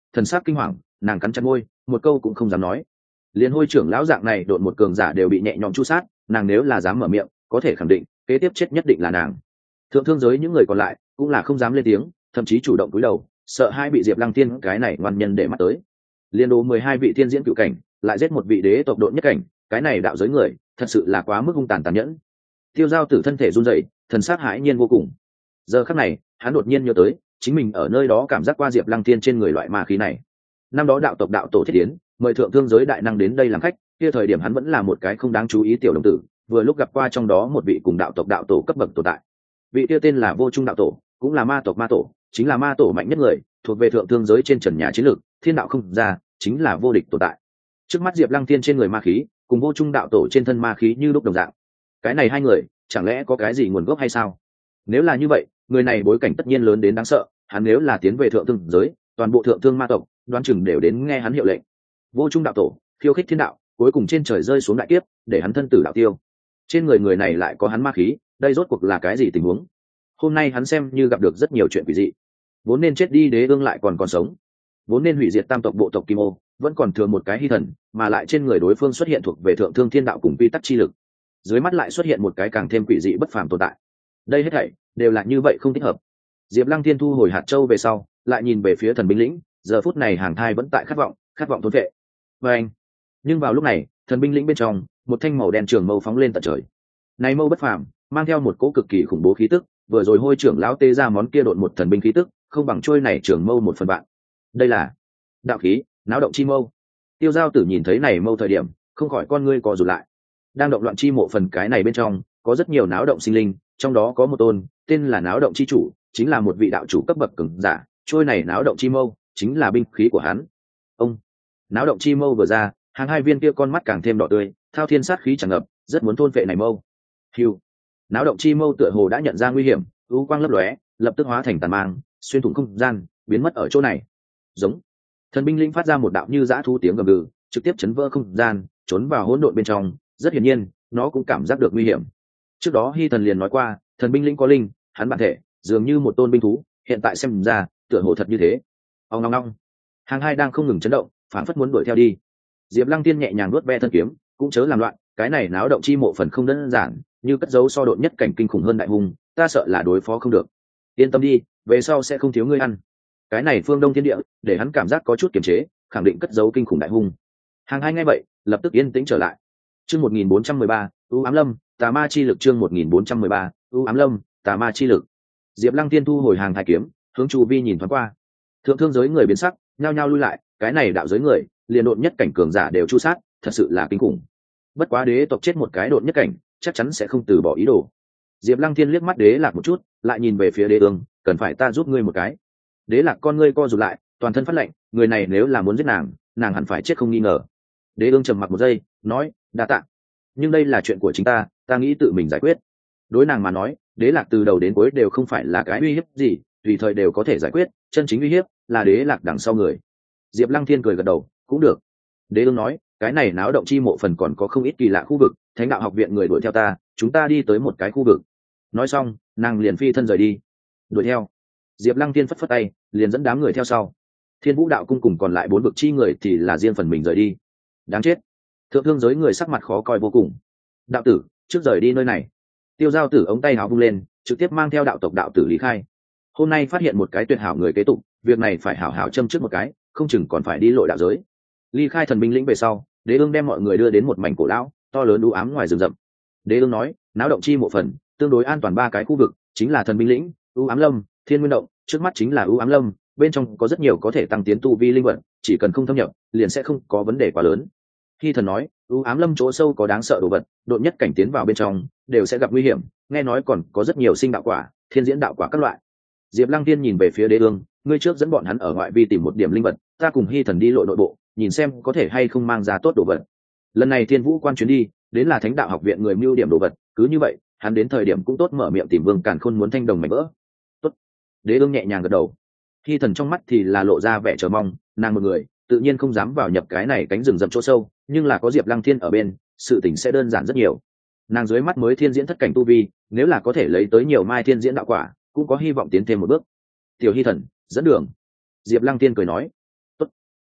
thần sắc kinh hoàng, nàng cắn chặt môi, một câu cũng không dám nói. Liên hôi trưởng lão dạng này đột một cường giả đều bị nhẹ nhõm chu sát, nàng nếu là dám mở miệng có thể khẳng định kế tiếp chết nhất định là nàng. Thượng thương giới những người còn lại cũng là không dám lên tiếng, thậm chí chủ động cúi đầu, sợ hai bị Diệp Lăng Tiên cái này ngoan nhân để mắt tới. Liên đố mười hai vị thiên diễn cựu cảnh lại giết một vị đế tộc độn nhất cảnh, cái này đạo giới người thật sự là quá mức hung tàn tàn nhẫn. Tiêu Giao Tử thân thể run rẩy, thần sắc hãi nhiên vô cùng. Giờ khắc này hắn đột nhiên nhớ tới chính mình ở nơi đó cảm giác qua Diệp Lăng Tiên trên người loại ma khí này. Năm đó đạo tộc đạo tổ thiết tiến mời thượng thương giới đại năng đến đây làm khách, kia thời điểm hắn vẫn là một cái không đáng chú ý tiểu đồng tử, vừa lúc gặp qua trong đó một vị cùng đạo tộc đạo tổ cấp bậc tồn tại. Vị kia tên là Vô Trung đạo tổ, cũng là ma tộc ma tổ, chính là ma tổ mạnh nhất người, thuộc về thượng thương giới trên trần nhà chiến lược, thiên đạo không ra, chính là vô địch tồn tại. Trước mắt Diệp Lăng Tiên trên người ma khí cùng Vô Trung đạo tổ trên thân ma khí như lúc đồng dạng. Cái này hai người chẳng lẽ có cái gì nguồn gốc hay sao? Nếu là như vậy, người này bối cảnh tất nhiên lớn đến đáng sợ, hắn nếu là tiến về thượng thương giới, toàn bộ thượng thương ma tộc đoán chừng đều đến nghe hắn hiệu lệnh. Vô Trung đạo tổ khiêu khích thiên đạo, cuối cùng trên trời rơi xuống đại kiếp, để hắn thân tử đạo tiêu. Trên người người này lại có hắn ma khí, đây rốt cuộc là cái gì tình huống? Hôm nay hắn xem như gặp được rất nhiều chuyện quỷ dị. Vốn nên chết đi đế ương lại còn còn sống, vốn nên hủy diệt tam tộc bộ tộc Kim Ô, vẫn còn thừa một cái hy thần, mà lại trên người đối phương xuất hiện thuộc về thượng thương thiên đạo cùng quy tắc chi lực. Dưới mắt lại xuất hiện một cái càng thêm quỷ dị bất phàm tồn tại. Đây hết thảy đều là như vậy không thích hợp. Diệp Lăng Thiên thu hồi hạt châu về sau, lại nhìn về phía thần binh lĩnh, giờ phút này hàng thai vẫn tại khát vọng, khát vọng thôn vệ. Và anh, nhưng vào lúc này, thần binh lĩnh bên trong, một thanh màu đen trường mâu phóng lên tận trời. Này mâu bất phàm, mang theo một cỗ cực kỳ khủng bố khí tức, vừa rồi hôi trưởng lão tê ra món kia đột một thần binh khí tức, không bằng trôi này trường mâu một phần bạn. Đây là đạo khí, náo động chi mâu. Tiêu Giao Tử nhìn thấy này mâu thời điểm, không khỏi con ngươi co rụt lại. Đang động loạn chi mộ phần cái này bên trong, có rất nhiều náo động sinh linh, trong đó có một tôn, tên là náo động chi chủ, chính là một vị đạo chủ cấp bậc cường giả, trôi này náo động chi mâu, chính là binh khí của hắn. Ông, náo động chi mâu vừa ra, hàng hai viên kia con mắt càng thêm đỏ tươi, thao thiên sát khí tràn ngập, rất muốn thôn vệ này mâu. Hưu, náo động chi mâu tựa hồ đã nhận ra nguy hiểm, u quang lấp lóe, lập tức hóa thành tàn mang, xuyên thủng không gian, biến mất ở chỗ này. Giống, thần binh linh phát ra một đạo như dã thú tiếng gầm gừ, trực tiếp chấn vỡ không gian, trốn vào hỗn độn bên trong. Rất hiển nhiên, nó cũng cảm giác được nguy hiểm. Trước đó Hy Thần liền nói qua, thần binh linh có linh, hắn bản thể dường như một tôn binh thú, hiện tại xem ra, tựa hồ thật như thế. Ông long long, hàng hai đang không ngừng chấn động, phản phất muốn đuổi theo đi. Diệp Lăng Tiên nhẹ nhàng nuốt ve thân kiếm, cũng chớ làm loạn, cái này náo động chi mộ phần không đơn giản, như cất giấu so độn nhất cảnh kinh khủng hơn đại hung, ta sợ là đối phó không được. Yên tâm đi, về sau sẽ không thiếu ngươi ăn. Cái này phương Đông thiên địa, để hắn cảm giác có chút kiềm chế, khẳng định cất giấu kinh khủng đại hung. Hàng hai nghe vậy, lập tức yên tĩnh trở lại. Chương một nghìn bốn trăm mười ba, U Ám Lâm, Tà Ma chi lực chương một nghìn bốn trăm mười ba, U Ám Lâm, Tà Ma chi lực. Diệp Lăng Tiên thu hồi hàng hai kiếm, hướng chu vi nhìn thoáng qua. Thượng thương giới người biến sắc, nhao nhao lui lại, cái này đạo giới người, liền độn nhất cảnh cường giả đều chu sát, thật sự là kinh khủng. Bất quá đế tộc chết một cái độn nhất cảnh, chắc chắn sẽ không từ bỏ ý đồ. Diệp Lăng Thiên liếc mắt Đế Lạc một chút, lại nhìn về phía Đế Ương, cần phải ta giúp ngươi một cái. Đế Lạc con ngươi co rụt lại, toàn thân phát lạnh, người này nếu là muốn giết nàng, nàng hẳn phải chết không nghi ngờ. Đế Ương trầm mặc một giây, nói, đa tạ. Nhưng đây là chuyện của chính ta, ta nghĩ tự mình giải quyết. Đối nàng mà nói, Đế Lạc từ đầu đến cuối đều không phải là cái uy hiếp gì, tùy thời đều có thể giải quyết, chân chính uy hiếp là Đế Lạc đằng sau người. Diệp Lăng Thiên cười gật đầu, cũng được. Đế Ương nói, cái này náo động chi mộ phần còn có không ít kỳ lạ khu vực, Thánh đạo học viện người đuổi theo ta, chúng ta đi tới một cái khu vực. Nói xong, nàng liền phi thân rời đi. Đuổi theo. Diệp Lăng Tiên phất phất tay, liền dẫn đám người theo sau. Thiên Vũ đạo cung cùng còn lại bốn vực chi người thì là riêng phần mình rời đi. Đáng chết. Thượng thương giới người sắc mặt khó coi vô cùng. Đạo tử, trước rời đi nơi này. Tiêu Giao Tử ống tay áo vung lên, trực tiếp mang theo đạo tộc đạo tử lý khai. Hôm nay phát hiện một cái tuyệt hảo người kế tục, việc này phải hảo hảo châm trước một cái, không chừng còn phải đi lội đạo giới. Ly khai thần binh lĩnh về sau, Đế Ương đem mọi người đưa đến một mảnh cổ lão, to lớn u ám ngoài rừng rậm. Đế Ương nói, náo động chi mộ phần, tương đối an toàn ba cái khu vực, chính là thần binh lĩnh, u ám lâm, thiên nguyên động, trước mắt chính là u ám lâm, bên trong có rất nhiều có thể tăng tiến tu vi linh vật, chỉ cần không thâm nhập, liền sẽ không có vấn đề quá lớn. Khi thần nói, u ám lâm chỗ sâu có đáng sợ đồ vật, đột nhất cảnh tiến vào bên trong, đều sẽ gặp nguy hiểm, nghe nói còn có rất nhiều sinh đạo quả, thiên diễn đạo quả các loại. Diệp Lăng Tiên nhìn về phía Đế Ương, ngươi trước dẫn bọn hắn ở ngoại vi tìm một điểm linh vật, ta cùng Hy thần đi lội nội bộ, nhìn xem có thể hay không mang ra tốt đồ vật. Lần này Thiên Vũ quan chuyến đi, đến là Thánh đạo học viện người mưu điểm đồ vật, cứ như vậy, hắn đến thời điểm cũng tốt mở miệng tìm Vương Càn Khôn muốn thanh đồng mảnh vỡ. Tốt. Đế Ương nhẹ nhàng gật đầu. Hy thần trong mắt thì là lộ ra vẻ chờ mong, nàng một người, tự nhiên không dám vào nhập cái này cánh rừng rậm chỗ sâu, nhưng là có Diệp Lăng Thiên ở bên, sự tình sẽ đơn giản rất nhiều. Nàng dưới mắt mới thiên diễn thất cảnh tu vi, nếu là có thể lấy tới nhiều mai thiên diễn đạo quả, cũng có hy vọng tiến thêm một bước. Tiểu Hy thần, dẫn đường. Diệp Lăng Thiên cười nói. Tốt.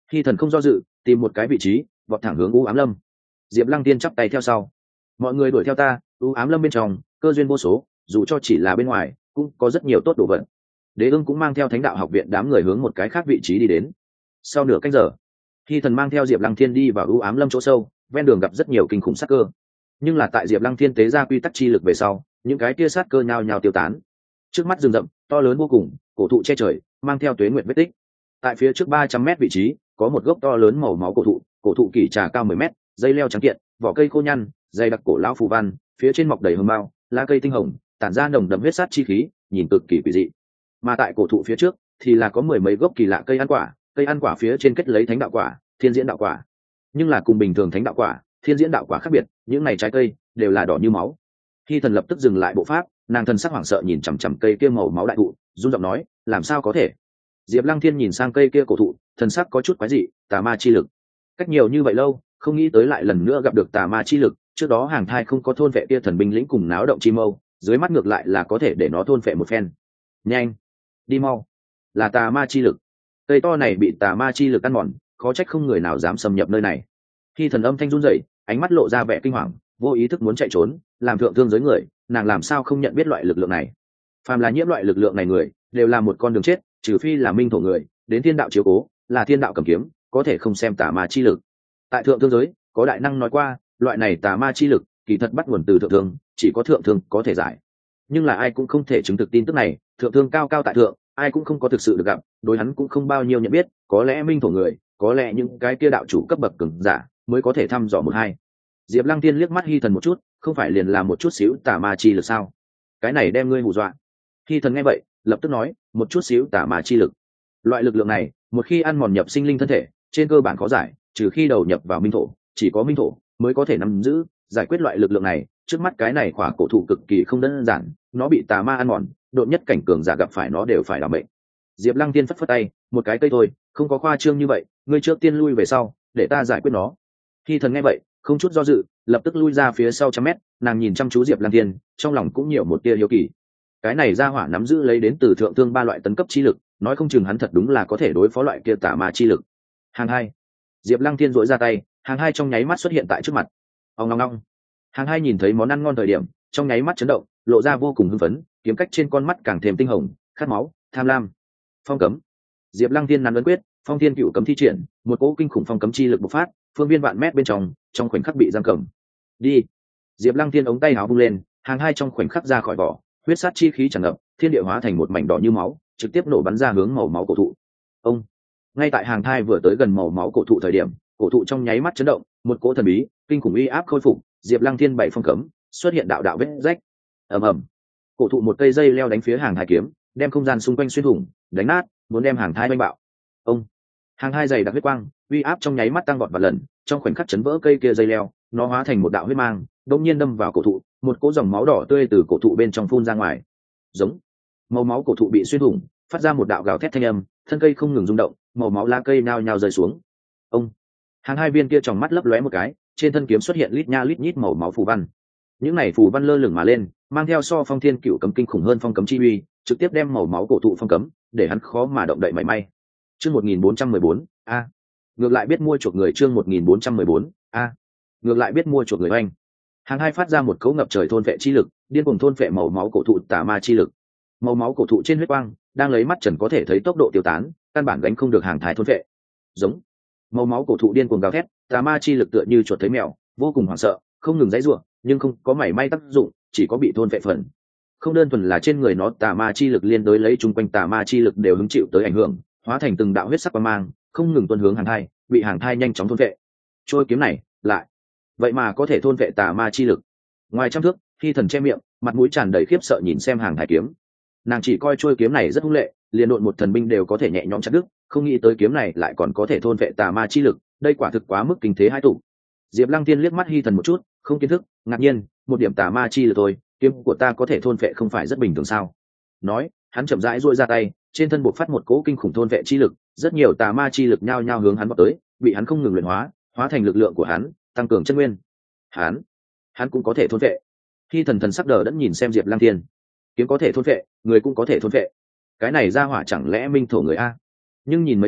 Hy Thần không do dự, tìm một cái vị trí vọt thẳng hướng u ám lâm. Diệp Lăng Tiên chắp tay theo sau, mọi người đuổi theo ta. U ám lâm bên trong cơ duyên vô số, dù cho chỉ là bên ngoài cũng có rất nhiều tốt đồ vật. Đế ưng cũng mang theo Thánh đạo học viện đám người hướng một cái khác vị trí đi đến. Sau nửa canh giờ, Hy Thần mang theo Diệp Lăng Thiên đi vào u ám lâm chỗ sâu, ven đường gặp rất nhiều kinh khủng sát cơ, nhưng là tại Diệp Lăng Thiên tế ra quy tắc chi lực về sau, những cái kia sát cơ nhao nhao tiêu tán. Trước mắt rừng rậm to lớn vô cùng, cổ thụ che trời, mang theo tuế nguyệt vết tích. Tại phía trước ba trăm mét vị trí có một gốc to lớn màu máu cổ thụ, cổ thụ kỳ trà cao mười mét, dây leo trắng kiện, vỏ cây khô nhăn, dày đặc cổ lão phù văn, phía trên mọc đầy hương mao, lá cây tinh hồng, tản ra nồng đậm huyết sát chi khí, nhìn cực kỳ quỷ dị. Mà tại cổ thụ phía trước thì là có mười mấy gốc kỳ lạ cây ăn quả, cây ăn quả phía trên kết lấy thánh đạo quả, thiên diễn đạo quả. Nhưng là cùng bình thường thánh đạo quả, thiên diễn đạo quả khác biệt, những này trái cây đều là đỏ như máu. Hy Thần lập tức dừng lại bộ pháp, nàng thần sắc hoảng sợ nhìn chằm chằm cây kia màu máu đại thụ, run giọng nói, làm sao có thể? Diệp Lăng Thiên nhìn sang cây kia cổ thụ, thần sắc có chút quái dị, tà ma chi lực. Cách nhiều như vậy lâu, không nghĩ tới lại lần nữa gặp được tà ma chi lực, trước đó hàng thai không có thôn vệ kia thần binh lĩnh cùng náo động chi mâu, dưới mắt ngược lại là có thể để nó thôn vệ một phen. Nhanh, đi mau, là tà ma chi lực. Cây to này bị tà ma chi lực ăn mòn, khó trách không người nào dám xâm nhập nơi này. Khi thần âm thanh run rẩy, ánh mắt lộ ra vẻ kinh hoàng, vô ý thức muốn chạy trốn, làm thượng thương giới người, nàng làm sao không nhận biết loại lực lượng này? Phàm là nhiễm loại lực lượng này người, đều là một con đường chết, trừ phi là minh thổ người, đến thiên đạo chiếu cố, là thiên đạo cầm kiếm, có thể không xem tà ma chi lực. Tại thượng thương giới, có đại năng nói qua, loại này tà ma chi lực, kỳ thật bắt nguồn từ thượng thương, chỉ có thượng thương có thể giải. Nhưng là ai cũng không thể chứng thực tin tức này, thượng thương cao cao tại thượng, ai cũng không có thực sự được gặp, đối hắn cũng không bao nhiêu nhận biết, có lẽ minh thổ người, có lẽ những cái kia đạo chủ cấp bậc cường giả mới có thể thăm dò một hai. Diệp Lăng Tiên liếc mắt Hy Thần một chút, không phải liền là một chút xíu tà ma chi lực sao? Cái này đem ngươi hù dọa. Hy Thần nghe vậy, lập tức nói, một chút xíu tà ma chi lực. Loại lực lượng này, một khi ăn mòn nhập sinh linh thân thể, trên cơ bản khó giải, trừ khi đầu nhập vào minh thổ, chỉ có minh thổ mới có thể nắm giữ, giải quyết loại lực lượng này. Trước mắt cái này khỏa cổ thụ cực kỳ không đơn giản, nó bị tà ma ăn mòn, độn nhất cảnh cường giả gặp phải nó đều phải đảm mệnh. Diệp Lăng Tiên phất phất tay, một cái cây thôi, không có khoa trương như vậy, ngươi trước tiên lui về sau, để ta giải quyết nó. Hy Thần nghe vậy, không chút do dự, lập tức lui ra phía sau trăm mét, nàng nhìn chăm chú Diệp Lăng Tiên, trong lòng cũng nhiều một tia hiếu kỳ. Cái này ra hỏa nắm giữ lấy đến từ thượng thương ba loại tấn cấp chi lực, nói không chừng hắn thật đúng là có thể đối phó loại kia tà ma chi lực. Hàng hai, Diệp Lăng Tiên duỗi ra tay, hàng hai trong nháy mắt xuất hiện tại trước mặt. Ong ong ong. Hàng hai nhìn thấy món ăn ngon thời điểm, trong nháy mắt chấn động, lộ ra vô cùng hưng phấn, kiếm cách trên con mắt càng thêm tinh hồng, khát máu, tham lam. Phong cấm. Diệp Lăng Tiên nắn ấn quyết, phong thiên cựu cấm thi triển, một cỗ kinh khủng phong cấm chi lực bộc phát, phương viên vạn mét bên trong, trong khoảnh khắc bị giam cầm. Đi. Diệp Lăng Tiên ống tay áo vung lên, hàng hai trong khoảnh khắc ra khỏi vỏ, huyết sát chi khí tràn ngập, thiên địa hóa thành một mảnh đỏ như máu, trực tiếp nổ bắn ra hướng màu máu cổ thụ. Ông. Ngay tại hàng thai vừa tới gần màu máu cổ thụ thời điểm, cổ thụ trong nháy mắt chấn động, một cỗ thần bí, kinh khủng uy áp khôi phục, Diệp Lăng Thiên bảy phong cấm, xuất hiện đạo đạo vết rách. Ầm ầm. Cổ thụ một cây dây leo đánh phía hàng thai kiếm, đem không gian xung quanh xuyên thủng, đánh nát, muốn đem hàng thai đánh bạo. Ông. Hàng hai dày đặc huyết quang, uy áp trong nháy mắt tăng vọt vài lần, trong khoảnh khắc chấn vỡ cây kia dây leo, nó hóa thành một đạo huyết mang, đột nhiên đâm vào cổ thụ, một cỗ dòng máu đỏ tươi từ cổ thụ bên trong phun ra ngoài. Giống. Màu máu cổ thụ bị xuyên thủng, phát ra một đạo gào thét thanh âm, thân cây không ngừng rung động, màu máu lá cây nhao nhao rơi xuống. Ông. Hàng hai viên kia tròng mắt lấp lóe một cái, trên thân kiếm xuất hiện lít nha lít nhít màu máu phù văn. Những này phù văn lơ lửng mà lên, mang theo so phong thiên cựu cấm kinh khủng hơn phong cấm chi uy, trực tiếp đem màu máu cổ thụ phong cấm, để hắn khó mà động đậy mảy may. Chương một nghìn bốn trăm mười bốn, a. Ngược lại biết mua chuộc người chương một nghìn bốn trăm mười bốn, a. Ngược lại biết mua chuộc người oanh. Hàng hai phát ra một cấu ngập trời thôn vệ chi lực, điên cuồng thôn vệ màu máu cổ thụ tà ma chi lực. Màu máu cổ thụ trên huyết quang, đang lấy mắt trần có thể thấy tốc độ tiêu tán, căn bản gánh không được hàng thái thôn vệ. Giống. Màu máu cổ thụ điên cuồng gào thét, tà ma chi lực tựa như chuột thấy mèo, vô cùng hoảng sợ, không ngừng giãy giụa, nhưng không có mảy may tác dụng, chỉ có bị thôn vệ phần. Không đơn thuần là trên người nó tà ma chi lực liên đối lấy chung quanh tà ma chi lực đều hứng chịu tới ảnh hưởng, hóa thành từng đạo huyết sắc quang mang, không ngừng tuôn hướng hàng thai, bị hàng thai nhanh chóng thôn vệ. Trôi kiếm này, lại, vậy mà có thể thôn vệ tà ma chi lực. Ngoài trăm thước, Hy Thần che miệng, mặt mũi tràn đầy khiếp sợ nhìn xem hàng thai kiếm. Nàng chỉ coi trôi kiếm này rất hung lệ, liền độn một thần binh đều có thể nhẹ nhõm chặt đứt, không nghĩ tới kiếm này lại còn có thể thôn vệ tà ma chi lực, đây quả thực quá mức kinh thế hai tụ. Diệp Lăng Tiên liếc mắt Hy Thần một chút, không kiến thức, ngạc nhiên, một điểm tà ma chi lực thôi, kiếm của ta có thể thôn vệ không phải rất bình thường sao? Nói, hắn chậm rãi duỗi ra tay, trên thân bộc phát một cỗ kinh khủng thôn vệ chi lực, rất nhiều tà ma chi lực nhao nhao hướng hắn vọt tới, bị hắn không ngừng luyện hóa, hóa thành lực lượng của hắn, tăng cường chân nguyên. Hắn, hắn cũng có thể thôn vệ. Hy Thần thần sắc đờ đẫn nhìn xem Diệp Lăng Tiên, kiếm có thể thôn vệ, người cũng có thể thôn vệ. Cái này ra hỏa chẳng lẽ minh thổ người a? Nhưng nhìn mấy hơi,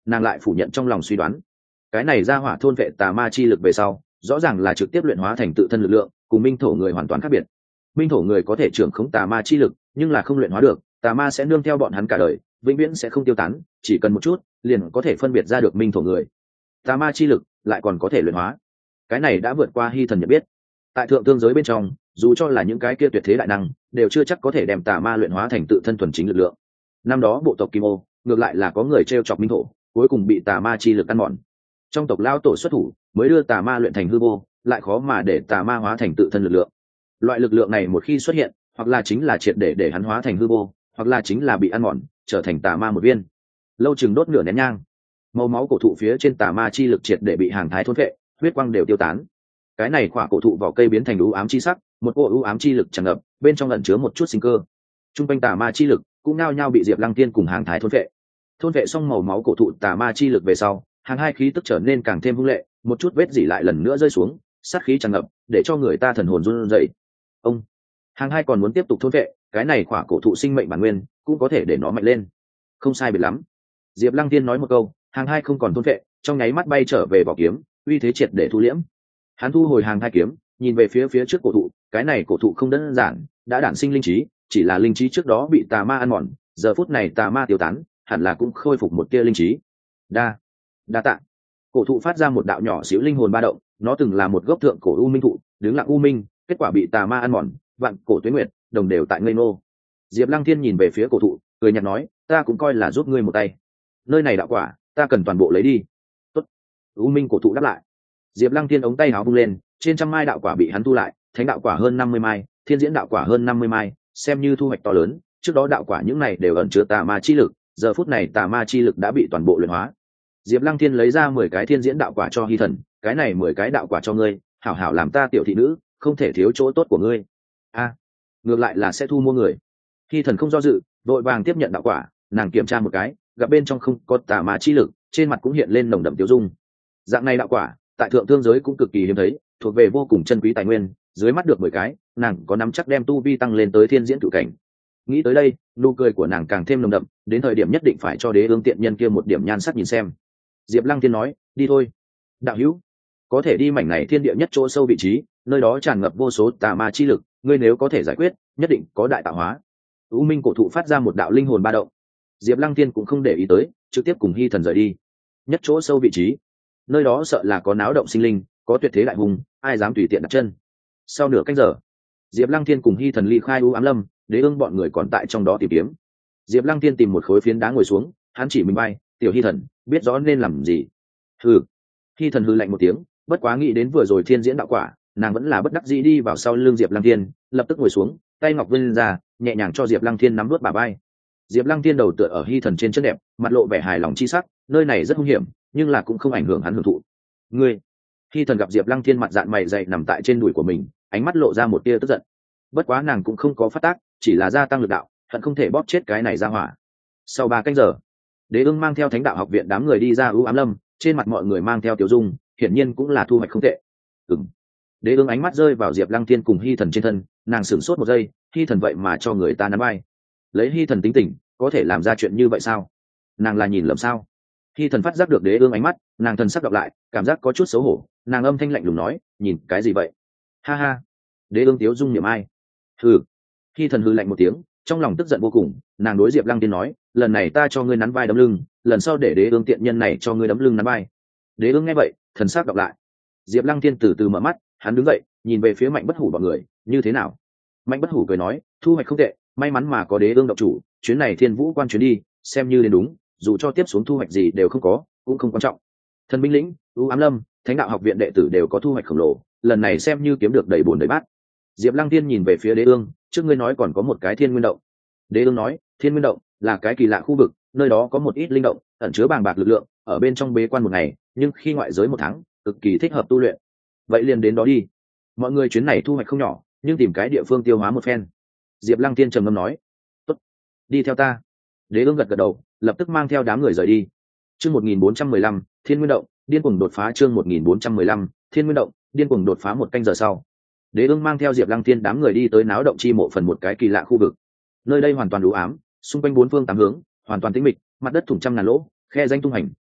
nàng lại phủ nhận trong lòng suy đoán. Cái này ra hỏa thôn vệ tà ma chi lực về sau rõ ràng là trực tiếp luyện hóa thành tự thân lực lượng, cùng minh thổ người hoàn toàn khác biệt. Minh thổ người có thể trưởng khống tà ma chi lực, nhưng là không luyện hóa được, tà ma sẽ nương theo bọn hắn cả đời, vĩnh viễn sẽ không tiêu tán, chỉ cần một chút liền có thể phân biệt ra được minh thổ người. Tà ma chi lực lại còn có thể luyện hóa, cái này đã vượt qua Hy Thần nhận biết. Tại thượng thương giới bên trong, dù cho là những cái kia tuyệt thế đại năng đều chưa chắc có thể đem tà ma luyện hóa thành tự thân thuần chính lực lượng. Năm đó bộ tộc Kim Ô ngược lại là có người t r e o chọc minh thổ, cuối cùng bị tà ma chi lực ăn mòn. Trong tộc lao tổ xuất thủ mới đưa tà ma luyện thành hư vô, lại khó mà để tà ma hóa thành tự thân lực lượng. Loại lực lượng này một khi xuất hiện, hoặc là chính là triệt để để hắn hóa thành hư vô, hoặc là chính là bị ăn mòn trở thành tà ma một viên. Lâu chừng đốt nửa nén nhang, màu máu cổ thụ phía trên tà ma chi lực triệt để bị hàng thái thôn vệ, huyết quang đều tiêu tán. Cái này quả cổ thụ vỏ cây biến thành u ám chi sắc, một cỗ u ám chi lực tràn ngập, bên trong ẩn chứa một chút sinh cơ. Trung quanh tà ma chi lực cũng nao nhao bị Diệp Lăng Tiên cùng hàng thái thôn vệ. Thôn vệ xong màu máu cổ thụ tà ma chi lực về sau, hàng hai khí tức trở nên càng thêm hung lệ, một chút vết dỉ lại lần nữa rơi xuống, sát khí tràn ngập, để cho người ta thần hồn run rẩy. Ông, hàng hai còn muốn tiếp tục thôn vệ, cái này quả cổ thụ sinh mệnh bản nguyên cũng có thể để nó mạnh lên. Không sai biệt lắm. Diệp Lăng Tiên nói một câu, hàng hai không còn thôn vệ, trong nháy mắt bay trở về vỏ kiếm, uy thế triệt để thu liễm. Hắn thu hồi hàng hai kiếm, nhìn về phía phía trước cổ thụ, cái này cổ thụ không đơn giản, đã đản sinh linh trí, chỉ là linh trí trước đó bị tà ma ăn mòn, giờ phút này tà ma tiêu tán, hẳn là cũng khôi phục một tia linh trí. Đa, đa tạ. Cổ thụ phát ra một đạo nhỏ xíu linh hồn ba động, nó từng là một gốc thượng cổ u minh thụ, đứng lặng u minh, kết quả bị tà ma ăn mòn, vạn cổ tuế nguyệt, đồng đều tại ngây nô. Diệp Lăng Thiên nhìn về phía cổ thụ, cười nhạt nói, ta cũng coi là giúp ngươi một tay. Nơi này đạo quả, ta cần toàn bộ lấy đi. Tốt. U minh cổ thụ đáp lại. Diệp Lăng Thiên ống tay áo vung lên, trên trăm mai đạo quả bị hắn thu lại, thánh đạo quả hơn năm mươi mai, thiên diễn đạo quả hơn năm mươi mai, xem như thu hoạch to lớn. Trước đó đạo quả những này đều ẩn chứa tà ma chi lực, giờ phút này tà ma chi lực đã bị toàn bộ luyện hóa. Diệp Lăng Thiên lấy ra mười cái thiên diễn đạo quả cho Hy Thần, cái này mười cái đạo quả cho ngươi, hảo hảo làm ta tiểu thị nữ, không thể thiếu chỗ tốt của ngươi. A, à, ngược lại là sẽ thu mua người. Hy Thần không do dự, vội vàng tiếp nhận đạo quả, nàng kiểm tra một cái, gặp bên trong không có tà ma chi lực, trên mặt cũng hiện lên nồng đậm tiêu dung. Dạng này đạo quả, tại thượng thương giới cũng cực kỳ hiếm thấy, thuộc về vô cùng chân quý tài nguyên, dưới mắt được mười cái, nàng có nắm chắc đem tu vi tăng lên tới thiên diễn cửu cảnh. Nghĩ tới đây, nụ cười của nàng càng thêm nồng đậm, đến thời điểm nhất định phải cho Đế Ương tiện nhân kia một điểm nhan sắc nhìn xem. Diệp Lăng Thiên nói, đi thôi. Đạo hữu, có thể đi mảnh này thiên địa nhất chỗ sâu vị trí, nơi đó tràn ngập vô số tà ma chi lực, ngươi nếu có thể giải quyết, nhất định có đại tạo hóa. U minh cổ thụ phát ra một đạo linh hồn ba động. Diệp Lăng Thiên cũng không để ý tới, trực tiếp cùng Hy Thần rời đi. Nhất chỗ sâu vị trí, nơi đó sợ là có náo động sinh linh, có tuyệt thế đại hùng, ai dám tùy tiện đặt chân. Sau nửa canh giờ, Diệp Lăng Thiên cùng Hy Thần ly khai u ám lâm, Đế Ương bọn người còn tại trong đó tìm kiếm. Diệp Lăng Thiên tìm một khối phiến đá ngồi xuống, hắn chỉ mình bay, tiểu Hy Thần, biết rõ nên làm gì. Hừ. Hy Thần hừ lạnh một tiếng, bất quá nghĩ đến vừa rồi thiên diễn đạo quả, nàng vẫn là bất đắc dĩ đi vào sau lưng Diệp Lăng Thiên, lập tức ngồi xuống, tay ngọc vươn ra, nhẹ nhàng cho Diệp Lăng Thiên nắm nuốt bả vai. Diệp Lăng Thiên đầu tựa ở Hy Thần trên chân đẹp, mặt lộ vẻ hài lòng chi sắc, nơi này rất hung hiểm, nhưng là cũng không ảnh hưởng hắn hưởng thụ. Ngươi. Hy Thần gặp Diệp Lăng Thiên mặt dạn mày dày nằm tại trên đùi của mình, ánh mắt lộ ra một tia tức giận. Bất quá nàng cũng không có phát tác, chỉ là gia tăng lực đạo, hận không thể bóp chết cái này ra hỏa. Sau ba canh giờ, Đế Ương mang theo Thánh đạo học viện đám người đi ra ưu ám lâm, trên mặt mọi người mang theo tiểu dung, hiển nhiên cũng là thu hoạch không tệ. Ừm. Đế Ương ánh mắt rơi vào Diệp Lăng Thiên cùng Hy Thần trên thân, nàng sửng sốt một giây, Hy Thần vậy mà cho người ta nắm vai. Lấy Hy Thần tính tình, có thể làm ra chuyện như vậy sao? Nàng là nhìn lầm sao? Hy Thần phát giác được Đế Ương ánh mắt, nàng thần sắc đọc lại, cảm giác có chút xấu hổ, nàng âm thanh lạnh lùng nói, nhìn cái gì vậy? Ha ha. Đế Ương tiếu dung niệm ai? Hừ. Hy Thần hừ lạnh một tiếng, trong lòng tức giận vô cùng, nàng đối Diệp Lăng Tiên nói, lần này ta cho ngươi nắn vai đấm lưng, lần sau để Đế Ương tiện nhân này cho ngươi đấm lưng nắn vai. Đế Ương nghe vậy, thần sắc đọc lại. Diệp Lăng Tiên từ từ mở mắt, hắn đứng dậy, nhìn về phía Mạnh Bất Hủ bọn người, như thế nào? Mạnh Bất Hủ cười nói, thu hoạch không tệ, may mắn mà có Đế Ương động chủ, chuyến này Thiên Vũ quan chuyến đi, xem như đến đúng, dù cho tiếp xuống thu hoạch gì đều không có, cũng không quan trọng. Thần binh lĩnh, U Ám Lâm, Thánh đạo học viện đệ tử đều có thu hoạch khổng lồ, lần này xem như kiếm được đầy bồn đầy bát. Diệp Lăng Tiên nhìn về phía Đế Ương, trước ngươi nói còn có một cái Thiên Nguyên động. Đế Ương nói, Thiên Nguyên động là cái kỳ lạ khu vực, nơi đó có một ít linh động, ẩn chứa bàng bạc lực lượng, ở bên trong bế quan một ngày, nhưng khi ngoại giới một tháng, cực kỳ thích hợp tu luyện. Vậy liền đến đó đi. Mọi người chuyến này thu hoạch không nhỏ, nhưng tìm cái địa phương tiêu hóa một phen. Diệp Lăng Tiên trầm ngâm nói, tốt, đi theo ta. Đế Ương gật gật đầu, lập tức mang theo đám người rời đi. Chương một nghìn bốn trăm mười lăm, Thiên Nguyên động, điên cuồng đột phá. Chương một nghìn bốn trăm mười lăm, Thiên Nguyên động, điên cuồng đột phá. Một canh giờ sau, Đế Ương mang theo Diệp Lăng Tiên đám người đi tới náo động chi mộ phần một cái kỳ lạ khu vực. Nơi đây hoàn toàn u ám, xung quanh bốn phương tám hướng hoàn toàn tĩnh mịch, mặt đất thủng trăm ngàn lỗ, khe danh tung hành,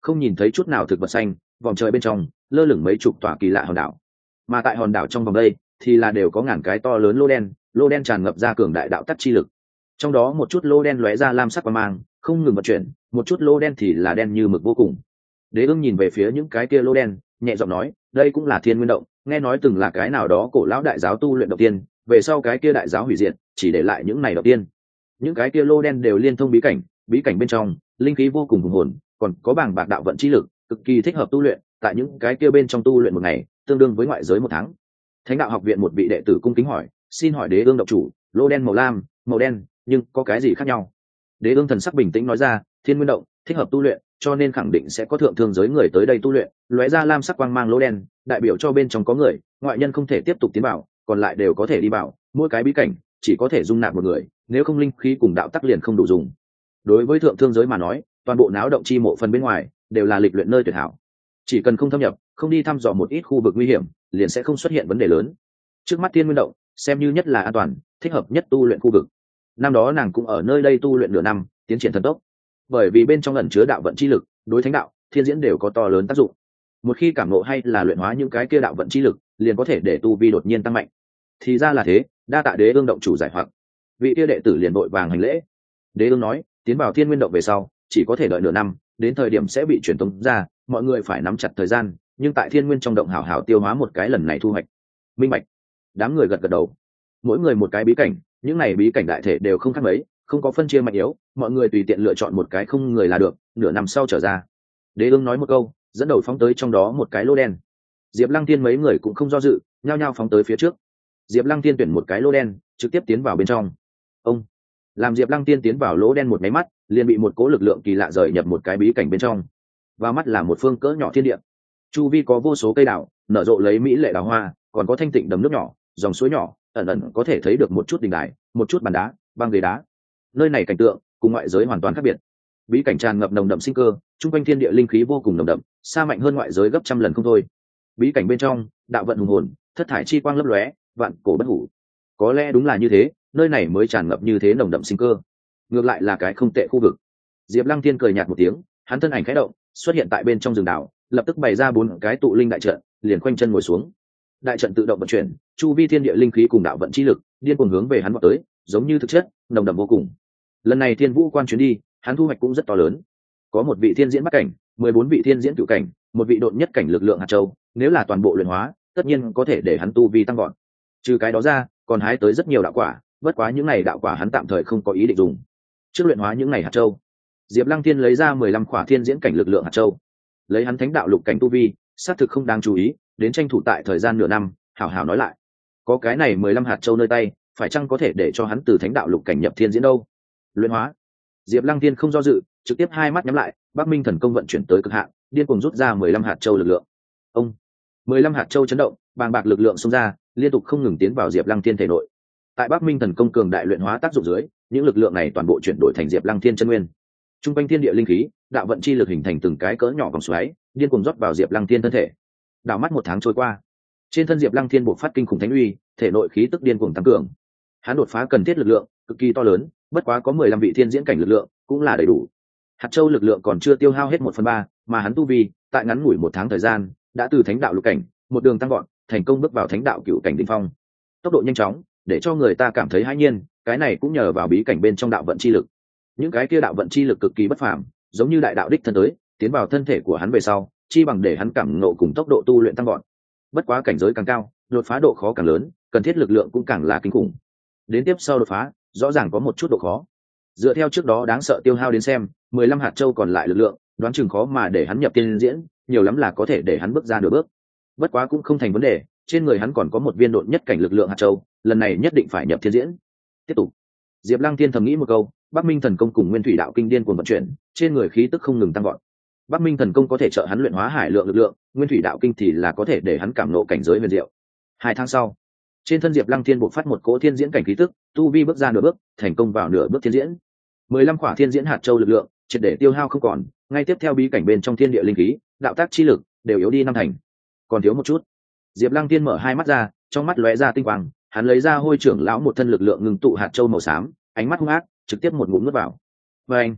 không nhìn thấy chút nào thực vật xanh, vòng trời bên trong lơ lửng mấy chục tòa kỳ lạ hòn đảo, mà tại hòn đảo trong vòng đây thì là đều có ngàn cái to lớn lô đen, lô đen tràn ngập ra cường đại đạo tắc chi lực. Trong đó một chút lô đen lóe ra lam sắc quang mang, không ngừng vận chuyển, một chút lô đen thì là đen như mực vô cùng. Đế ương nhìn về phía những cái kia lô đen, nhẹ giọng nói, đây cũng là thiên nguyên động, nghe nói từng là cái nào đó cổ lão đại giáo tu luyện động tiên, về sau cái kia đại giáo hủy diệt, chỉ để lại những này động tiên. Những cái kia lô đen đều liên thông bí cảnh, bí cảnh bên trong linh khí vô cùng hùng hồn, còn có bảng bạc đạo vận chi lực, cực kỳ thích hợp tu luyện, tại những cái kia bên trong tu luyện một ngày, tương đương với ngoại giới một tháng. Thánh đạo học viện một vị đệ tử cung kính hỏi, xin hỏi Đế ương động chủ, lô đen màu lam, màu đen, nhưng có cái gì khác nhau? Đế ương thần sắc bình tĩnh nói ra, thiên nguyên động thích hợp tu luyện, cho nên khẳng định sẽ có thượng thương giới người tới đây tu luyện. Lóe ra lam sắc quang mang lỗ đen, đại biểu cho bên trong có người, ngoại nhân không thể tiếp tục tiến vào, còn lại đều có thể đi vào. Mỗi cái bí cảnh chỉ có thể dung nạp một người, nếu không linh khí cùng đạo tắc liền không đủ dùng. Đối với thượng thương giới mà nói, toàn bộ náo động chi mộ phần bên ngoài đều là lịch luyện nơi tuyệt hảo. Chỉ cần không thâm nhập, không đi thăm dò một ít khu vực nguy hiểm, liền sẽ không xuất hiện vấn đề lớn. Trước mắt thiên nguyên động xem như nhất là an toàn, thích hợp nhất tu luyện khu vực. Năm đó nàng cũng ở nơi đây tu luyện nửa năm, tiến triển thần tốc, bởi vì bên trong ẩn chứa đạo vận chi lực, đối thánh đạo thiên diễn đều có to lớn tác dụng. Một khi cảm ngộ hay là luyện hóa những cái kia đạo vận chi lực, liền có thể để tu vi đột nhiên tăng mạnh. Thì ra là thế, đa tạ Đế ương động chủ giải hoặc. Vị kia đệ tử liền vội vàng hành lễ. Đế ương nói, tiến vào thiên nguyên động về sau chỉ có thể đợi nửa năm, đến thời điểm sẽ bị truyền tống ra, mọi người phải nắm chặt thời gian, nhưng tại thiên nguyên trong động hảo hảo tiêu hóa một cái lần này thu hoạch. Minh bạch. Đám người gật gật đầu. Mỗi người một cái bí cảnh, những này bí cảnh đại thể đều không khác mấy, không có phân chia mạnh yếu, mọi người tùy tiện lựa chọn một cái không người là được, nửa năm sau trở ra. Đế ương nói một câu, dẫn đầu phóng tới trong đó một cái lô đen. Diệp Lăng Tiên mấy người cũng không do dự, nhao nhao phóng tới phía trước. Diệp Lăng Tiên tuyển một cái lô đen, trực tiếp tiến vào bên trong. Ông, làm Diệp Lăng Tiên tiến vào lỗ đen một máy mắt, liền bị một cỗ lực lượng kỳ lạ rời nhập một cái bí cảnh bên trong. Vào mắt là một phương cỡ nhỏ thiên địa, chu vi có vô số cây đào nở rộ lấy mỹ lệ đào hoa, còn có thanh tịnh đầm nước nhỏ, dòng suối nhỏ, ẩn ẩn có thể thấy được một chút đình đài, một chút bàn đá, băng ghế đá. Nơi này cảnh tượng cùng ngoại giới hoàn toàn khác biệt. Bí cảnh tràn ngập nồng đậm sinh cơ, trung quanh thiên địa linh khí vô cùng nồng đậm, xa mạnh hơn ngoại giới gấp trăm lần không thôi. Bí cảnh bên trong đạo vận hùng hồn, thất thải chi quang lấp lóe, vạn cổ bất hủ. Có lẽ đúng là như thế, nơi này mới tràn ngập như thế nồng đậm sinh cơ. Ngược lại là cái không tệ khu vực. Diệp Lăng Thiên cười nhạt một tiếng, hắn thân ảnh khẽ động, xuất hiện tại bên trong rừng đảo, lập tức bày ra bốn cái tụ linh đại trận, liền khoanh chân ngồi xuống. Đại trận tự động vận chuyển, chu vi thiên địa linh khí cùng đạo vận chi lực điên cuồng hướng về hắn vọt tới, giống như thực chất, nồng đậm vô cùng. Lần này Thiên Vũ Quan chuyến đi, hắn thu hoạch cũng rất to lớn. Có một vị thiên diễn bắt cảnh, mười bốn vị thiên diễn cửu cảnh, một vị độn nhất cảnh lực lượng hạt châu, nếu là toàn bộ luyện hóa, tất nhiên có thể để hắn tu vi tăng vọt. Trừ cái đó ra, còn hái tới rất nhiều đạo quả, bất quá những này đạo quả hắn tạm thời không có ý định dùng. Trước luyện hóa những này hạt châu, Diệp Lăng Thiên lấy ra mười lăm khỏa thiên diễn cảnh lực lượng hạt châu. Lấy hắn thánh đạo lục cảnh tu vi, xác thực không đáng chú ý, đến tranh thủ tại thời gian nửa năm, hảo hảo nói lại. Có cái này mười lăm hạt châu nơi tay, phải chăng có thể để cho hắn từ thánh đạo lục cảnh nhập thiên diễn đâu? Luyện hóa. Diệp Lăng Thiên không do dự, trực tiếp hai mắt nhắm lại, Bắc Minh thần công vận chuyển tới cực hạn, điên cuồng rút ra mười lăm hạt châu lực lượng. Ông, mười lăm hạt châu chấn động, bàng bạc lực lượng xông ra, liên tục không ngừng tiến vào Diệp Lăng Thiên thể nội. Tại Bắc Minh thần công cường đại luyện hóa tác dụng dưới, những lực lượng này toàn bộ chuyển đổi thành Diệp Lăng Thiên chân nguyên. Trung quanh thiên địa linh khí, đạo vận chi lực hình thành từng cái cỡ nhỏ vòng xoáy, điên cuồng rót vào Diệp Lăng Thiên thân thể. Đảo mắt một tháng trôi qua, trên thân Diệp Lăng Thiên bộc phát kinh khủng thánh uy, thể nội khí tức điên cuồng tăng cường. Hắn đột phá cần thiết lực lượng cực kỳ to lớn, bất quá có mười lăm vị thiên diễn cảnh lực lượng cũng là đầy đủ. Hạt châu lực lượng còn chưa tiêu hao hết một phần ba, mà hắn tu vi tại ngắn ngủi một tháng thời gian đã từ thánh đạo lục cảnh một đường tăng gọn, thành công bước vào thánh đạo cửu cảnh đỉnh phong. Tốc độ nhanh chóng, để cho người ta cảm thấy hãi nhiên, cái này cũng nhờ vào bí cảnh bên trong đạo vận chi lực. Những cái kia đạo vận chi lực cực kỳ bất phàm, giống như đại đạo đích thân tới, tiến vào thân thể của hắn về sau, chi bằng để hắn cảm ngộ cùng tốc độ tu luyện tăng gọn. Bất quá cảnh giới càng cao, đột phá độ khó càng lớn, cần thiết lực lượng cũng càng là kinh khủng. Đến tiếp sau đột phá, rõ ràng có một chút độ khó. Dựa theo trước đó đáng sợ tiêu hao đến xem, mười lăm hạt châu còn lại lực lượng, đoán chừng khó mà để hắn nhập tiên diễn, nhiều lắm là có thể để hắn bước ra nửa bước. Bất quá cũng không thành vấn đề, trên người hắn còn có một viên độn nhất cảnh lực lượng hạt châu, lần này nhất định phải nhập thiên diễn. Tiếp tục. Diệp Lăng Thiên thầm nghĩ một câu, Bắc Minh thần công cùng Nguyên Thủy đạo kinh điên cuồng vận chuyển, trên người khí tức không ngừng tăng vọt. Bắc Minh thần công có thể trợ hắn luyện hóa hải lượng lực lượng, Nguyên Thủy đạo kinh thì là có thể để hắn cảm ngộ cảnh giới huyền diệu. Hai tháng sau, trên thân Diệp Lăng Thiên bộc phát một cỗ thiên diễn cảnh khí tức, tu vi bước ra nửa bước, thành công vào nửa bước thiên diễn. mười lăm khỏa thiên diễn hạt châu lực lượng, triệt để tiêu hao không còn, ngay tiếp theo bí cảnh bên trong thiên địa linh khí, đạo tác chi lực đều yếu đi năm thành. Còn thiếu một chút. Diệp Lăng Thiên mở hai mắt ra, trong mắt lóe ra tinh quang, hắn lấy ra Hôi trưởng lão một thân lực lượng ngưng tụ hạt châu màu xám, ánh mắt hung ác, trực tiếp một ngụm nuốt vào. Và anh,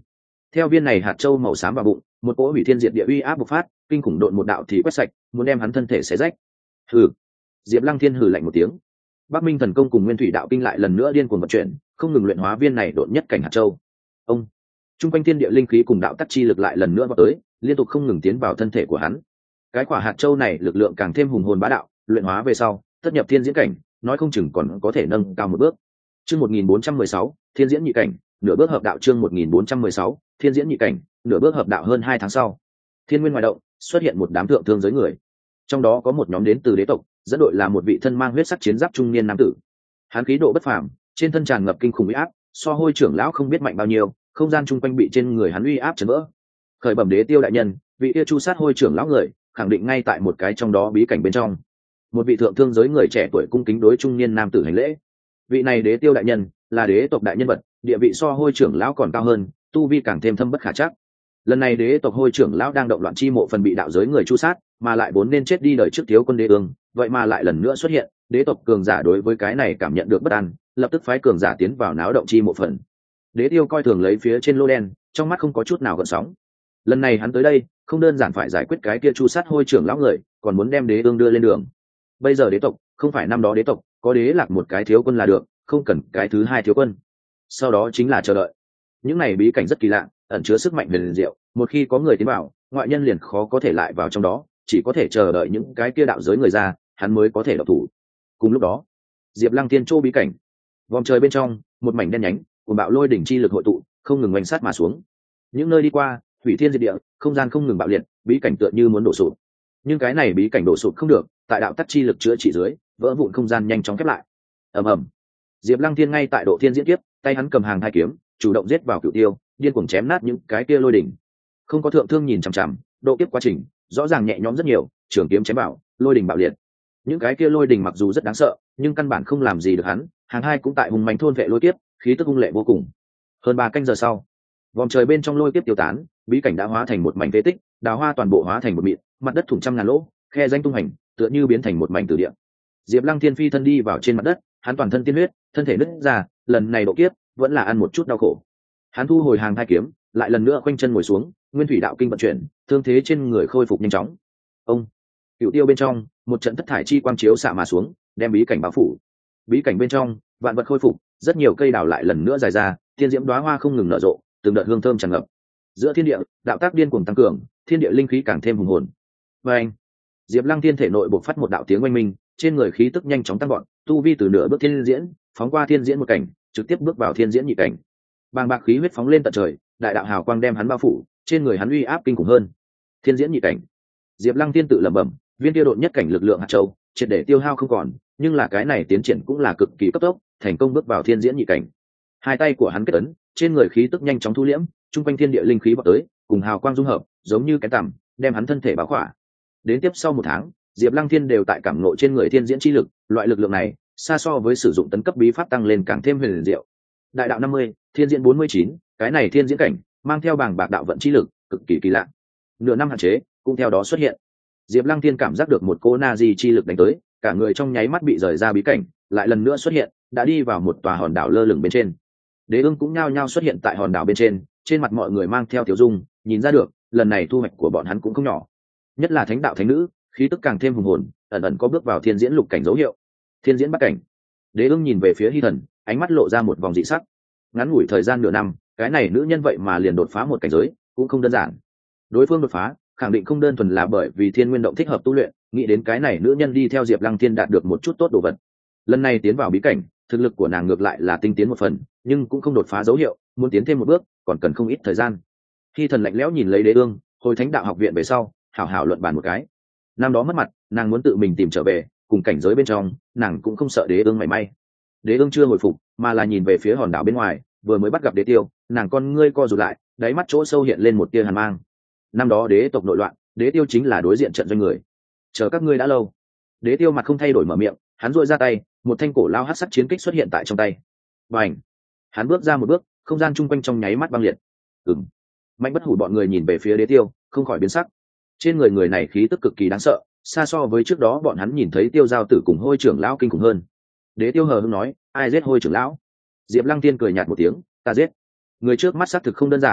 Theo viên này hạt châu màu xám vào bụng, một cỗ hủy thiên diệt địa uy áp bộc phát, kinh khủng độn một đạo thì quét sạch, muốn đem hắn thân thể xé rách. Hừ. Diệp Lăng Thiên hừ lạnh một tiếng. Bắc Minh thần công cùng Nguyên Thủy đạo kinh lại lần nữa điên cuồng vận chuyển, không ngừng luyện hóa viên này độn nhất cảnh hạt châu. Ông. Trung quanh thiên địa linh khí cùng đạo tắc chi lực lại lần nữa vào tới, liên tục không ngừng tiến vào thân thể của hắn. Cái quả hạt châu này lực lượng càng thêm hùng hồn bá đạo, luyện hóa về sau, tất nhập thiên diễn cảnh, nói không chừng còn có thể nâng cao một bước. Chương một nghìn bốn trăm mười sáu, thiên diễn nhị cảnh, nửa bước hợp đạo. Chương một nghìn bốn trăm mười sáu, thiên diễn nhị cảnh, nửa bước hợp đạo. Hơn hai tháng sau, thiên nguyên ngoài động xuất hiện một đám thượng thương giới người, trong đó có một nhóm đến từ đế tộc, dẫn đội là một vị thân mang huyết sắc chiến giáp trung niên nam tử. Hắn khí độ bất phàm, trên thân tràn ngập kinh khủng uy áp, so Hôi trưởng lão không biết mạnh bao nhiêu, không gian chung quanh bị trên người hắn uy áp chấn vỡ. Khởi bẩm đế tiêu đại nhân, vị kia chu sát Hôi trưởng lão người, khẳng định ngay tại một cái trong đó bí cảnh bên trong. Một vị thượng thương giới người trẻ tuổi cung kính đối trung niên nam tử hành lễ. Vị này đế tiêu đại nhân là đế tộc đại nhân vật, địa vị so Hôi trưởng lão còn cao hơn, tu vi càng thêm thâm bất khả trắc. Lần này đế tộc Hôi trưởng lão đang động loạn chi mộ phần bị đạo giới người chu sát, mà lại vốn nên chết đi đời trước thiếu quân đế ương, vậy mà lại lần nữa xuất hiện. Đế tộc cường giả đối với cái này cảm nhận được bất an, lập tức phái cường giả tiến vào náo động chi mộ phần. Đế tiêu coi thường lấy phía trên lô đen, trong mắt không có chút nào gợn sóng. Lần này hắn tới đây không đơn giản phải giải quyết cái kia chu sát Hôi trưởng lão người, còn muốn đem đế ương đưa lên đường. Bây giờ đế tộc không phải năm đó đế tộc, có đế lạc một cái thiếu quân là được, không cần cái thứ hai thiếu quân. Sau đó chính là chờ đợi. Những này bí cảnh rất kỳ lạ, ẩn chứa sức mạnh huyền diệu, một khi có người tiến vào, ngoại nhân liền khó có thể lại vào trong đó, chỉ có thể chờ đợi những cái kia đạo giới người ra, hắn mới có thể độc thủ. Cùng lúc đó, Diệp Lăng Tiên Châu bí cảnh, vòng trời bên trong, một mảnh đen nhánh, cuồng bạo lôi đỉnh chi lực hội tụ, không ngừng oanh sát mà xuống. Những nơi đi qua, hủy thiên diệt địa, không gian không ngừng bạo liệt, bí cảnh tựa như muốn đổ sụp. Nhưng cái này bí cảnh đổ sụp không được, tại đạo tắc chi lực chữa trị dưới, vỡ vụn không gian nhanh chóng khép lại. Ầm ầm. Diệp Lăng Thiên ngay tại độ thiên diễn kiếp, tay hắn cầm hàng hai kiếm, chủ động giết vào cựu tiêu, điên cuồng chém nát những cái kia lôi đỉnh. Không có thượng thương nhìn chằm chằm, độ kiếp quá trình rõ ràng nhẹ nhõm rất nhiều, trường kiếm chém vào, lôi đỉnh bạo liệt. Những cái kia lôi đỉnh mặc dù rất đáng sợ, nhưng căn bản không làm gì được hắn, hàng hai cũng tại hùng mãnh thôn vệ lôi kiếp, khí tức hung lệ vô cùng. Hơn ba canh giờ sau, vòng trời bên trong lôi kiếp tiêu tán, bí cảnh đã hóa thành một mảnh phế tích, đào hoa toàn bộ hóa thành một mịn, mặt đất thủng trăm ngàn lỗ, khe danh tung hành, tựa như biến thành một mảnh tử địa. Diệp Lăng Thiên phi thân đi vào trên mặt đất, hắn toàn thân tiên huyết, thân thể nứt ra, lần này độ kiếp vẫn là ăn một chút đau khổ. Hắn thu hồi hàng hai kiếm, lại lần nữa quanh chân ngồi xuống, Nguyên Thủy đạo kinh vận chuyển, thương thế trên người khôi phục nhanh chóng. Ông, cựu tiêu bên trong, một trận thất thải chi quang chiếu xạ mà xuống, đem bí cảnh bao phủ. Bí cảnh bên trong, vạn vật khôi phục, rất nhiều cây đào lại lần nữa dài ra, thiên diễm đóa hoa không ngừng nở rộ, từng đợt hương thơm tràn ngập. Giữa thiên địa, đạo tác điên cuồng tăng cường, thiên địa linh khí càng thêm hùng hồn. Và anh, Diệp Lăng Thiên thể nội bộc phát một đạo tiếng oanh minh, trên người khí tức nhanh chóng tăng vọt, tu vi từ nửa bước thiên diễn, phóng qua thiên diễn một cảnh, trực tiếp bước vào thiên diễn nhị cảnh. Bàng bạc khí huyết phóng lên tận trời, đại đạo hào quang đem hắn bao phủ, trên người hắn uy áp kinh khủng hơn. Thiên diễn nhị cảnh. Diệp Lăng Thiên tự lẩm bẩm, viên tiêu độn nhất cảnh lực lượng hạt châu, triệt để tiêu hao không còn, nhưng là cái này tiến triển cũng là cực kỳ cấp tốc, thành công bước vào thiên diễn nhị cảnh. Hai tay của hắn kết ấn, trên người khí tức nhanh chóng thu liễm, trung quanh thiên địa linh khí vọt tới, cùng hào quang dung hợp, giống như cái tằm, đem hắn thân thể bao khỏa. Đến tiếp sau một tháng, Diệp Lăng Thiên đều tại cảm ngộ trên người thiên diễn chi lực, loại lực lượng này, xa so với sử dụng tấn cấp bí pháp tăng lên càng thêm huyền diệu. Đại đạo năm mươi, thiên diễn bốn mươi chín, cái này thiên diễn cảnh, mang theo bàng bạc đạo vận chi lực, cực kỳ kỳ lạ. Nửa năm hạn chế, cũng theo đó xuất hiện. Diệp Lăng Thiên cảm giác được một cỗ na di chi lực đánh tới, cả người trong nháy mắt bị rời ra bí cảnh, lại lần nữa xuất hiện, đã đi vào một tòa hòn đảo lơ lửng bên trên. Đế ưng cũng nhao nhao xuất hiện tại hòn đảo bên trên, trên mặt mọi người mang theo tiểu dung, nhìn ra được, lần này thu hoạch của bọn hắn cũng không nhỏ. Nhất là thánh đạo thánh nữ, khí tức càng thêm hùng hồn, ẩn ẩn có bước vào thiên diễn lục cảnh dấu hiệu. Thiên diễn bắt cảnh. Đế ưng nhìn về phía Hy Thần, ánh mắt lộ ra một vòng dị sắc. Ngắn ngủi thời gian nửa năm, cái này nữ nhân vậy mà liền đột phá một cảnh giới, cũng không đơn giản. Đối phương đột phá, khẳng định không đơn thuần là bởi vì thiên nguyên động thích hợp tu luyện, nghĩ đến cái này nữ nhân đi theo Diệp Lăng Thiên đạt được một chút tốt đồ vật. Lần này tiến vào bí cảnh, thực lực của nàng ngược lại là tinh tiến một phần, nhưng cũng không đột phá dấu hiệu, muốn tiến thêm một bước, còn cần không ít thời gian. Hy Thần lạnh lẽo nhìn lấy Đế ương, hồi thánh đạo học viện về sau, hảo hảo luận bàn một cái. Năm đó mất mặt, nàng muốn tự mình tìm trở về, cùng cảnh giới bên trong, nàng cũng không sợ Đế ương mảy may. Đế ương chưa hồi phục, mà là nhìn về phía hòn đảo bên ngoài, vừa mới bắt gặp Đế tiêu, nàng con ngươi co rụt lại, đáy mắt chỗ sâu hiện lên một tia hàn mang. Năm đó đế tộc nội loạn, Đế tiêu chính là đối diện trận doanh người. Chờ các ngươi đã lâu. Đế tiêu mặt không thay đổi mở miệng, hắn duỗi ra tay, một thanh cổ lao hắc sắc chiến kích xuất hiện tại trong tay. Bành! Hắn bước ra một bước, không gian chung quanh trong nháy mắt băng liệt. Ừm. Mạnh bất hủ bọn người nhìn về phía Đế tiêu, không khỏi biến sắc. Trên người người này khí tức cực kỳ đáng sợ, xa so với trước đó bọn hắn nhìn thấy Tiêu Giao Tử cùng Hôi trưởng lão kinh khủng hơn. Đế tiêu hờ hững nói, ai giết Hôi trưởng lão? Diệp Lăng Thiên cười nhạt một tiếng, ta giết. Người trước mắt xác thực không đơn giản,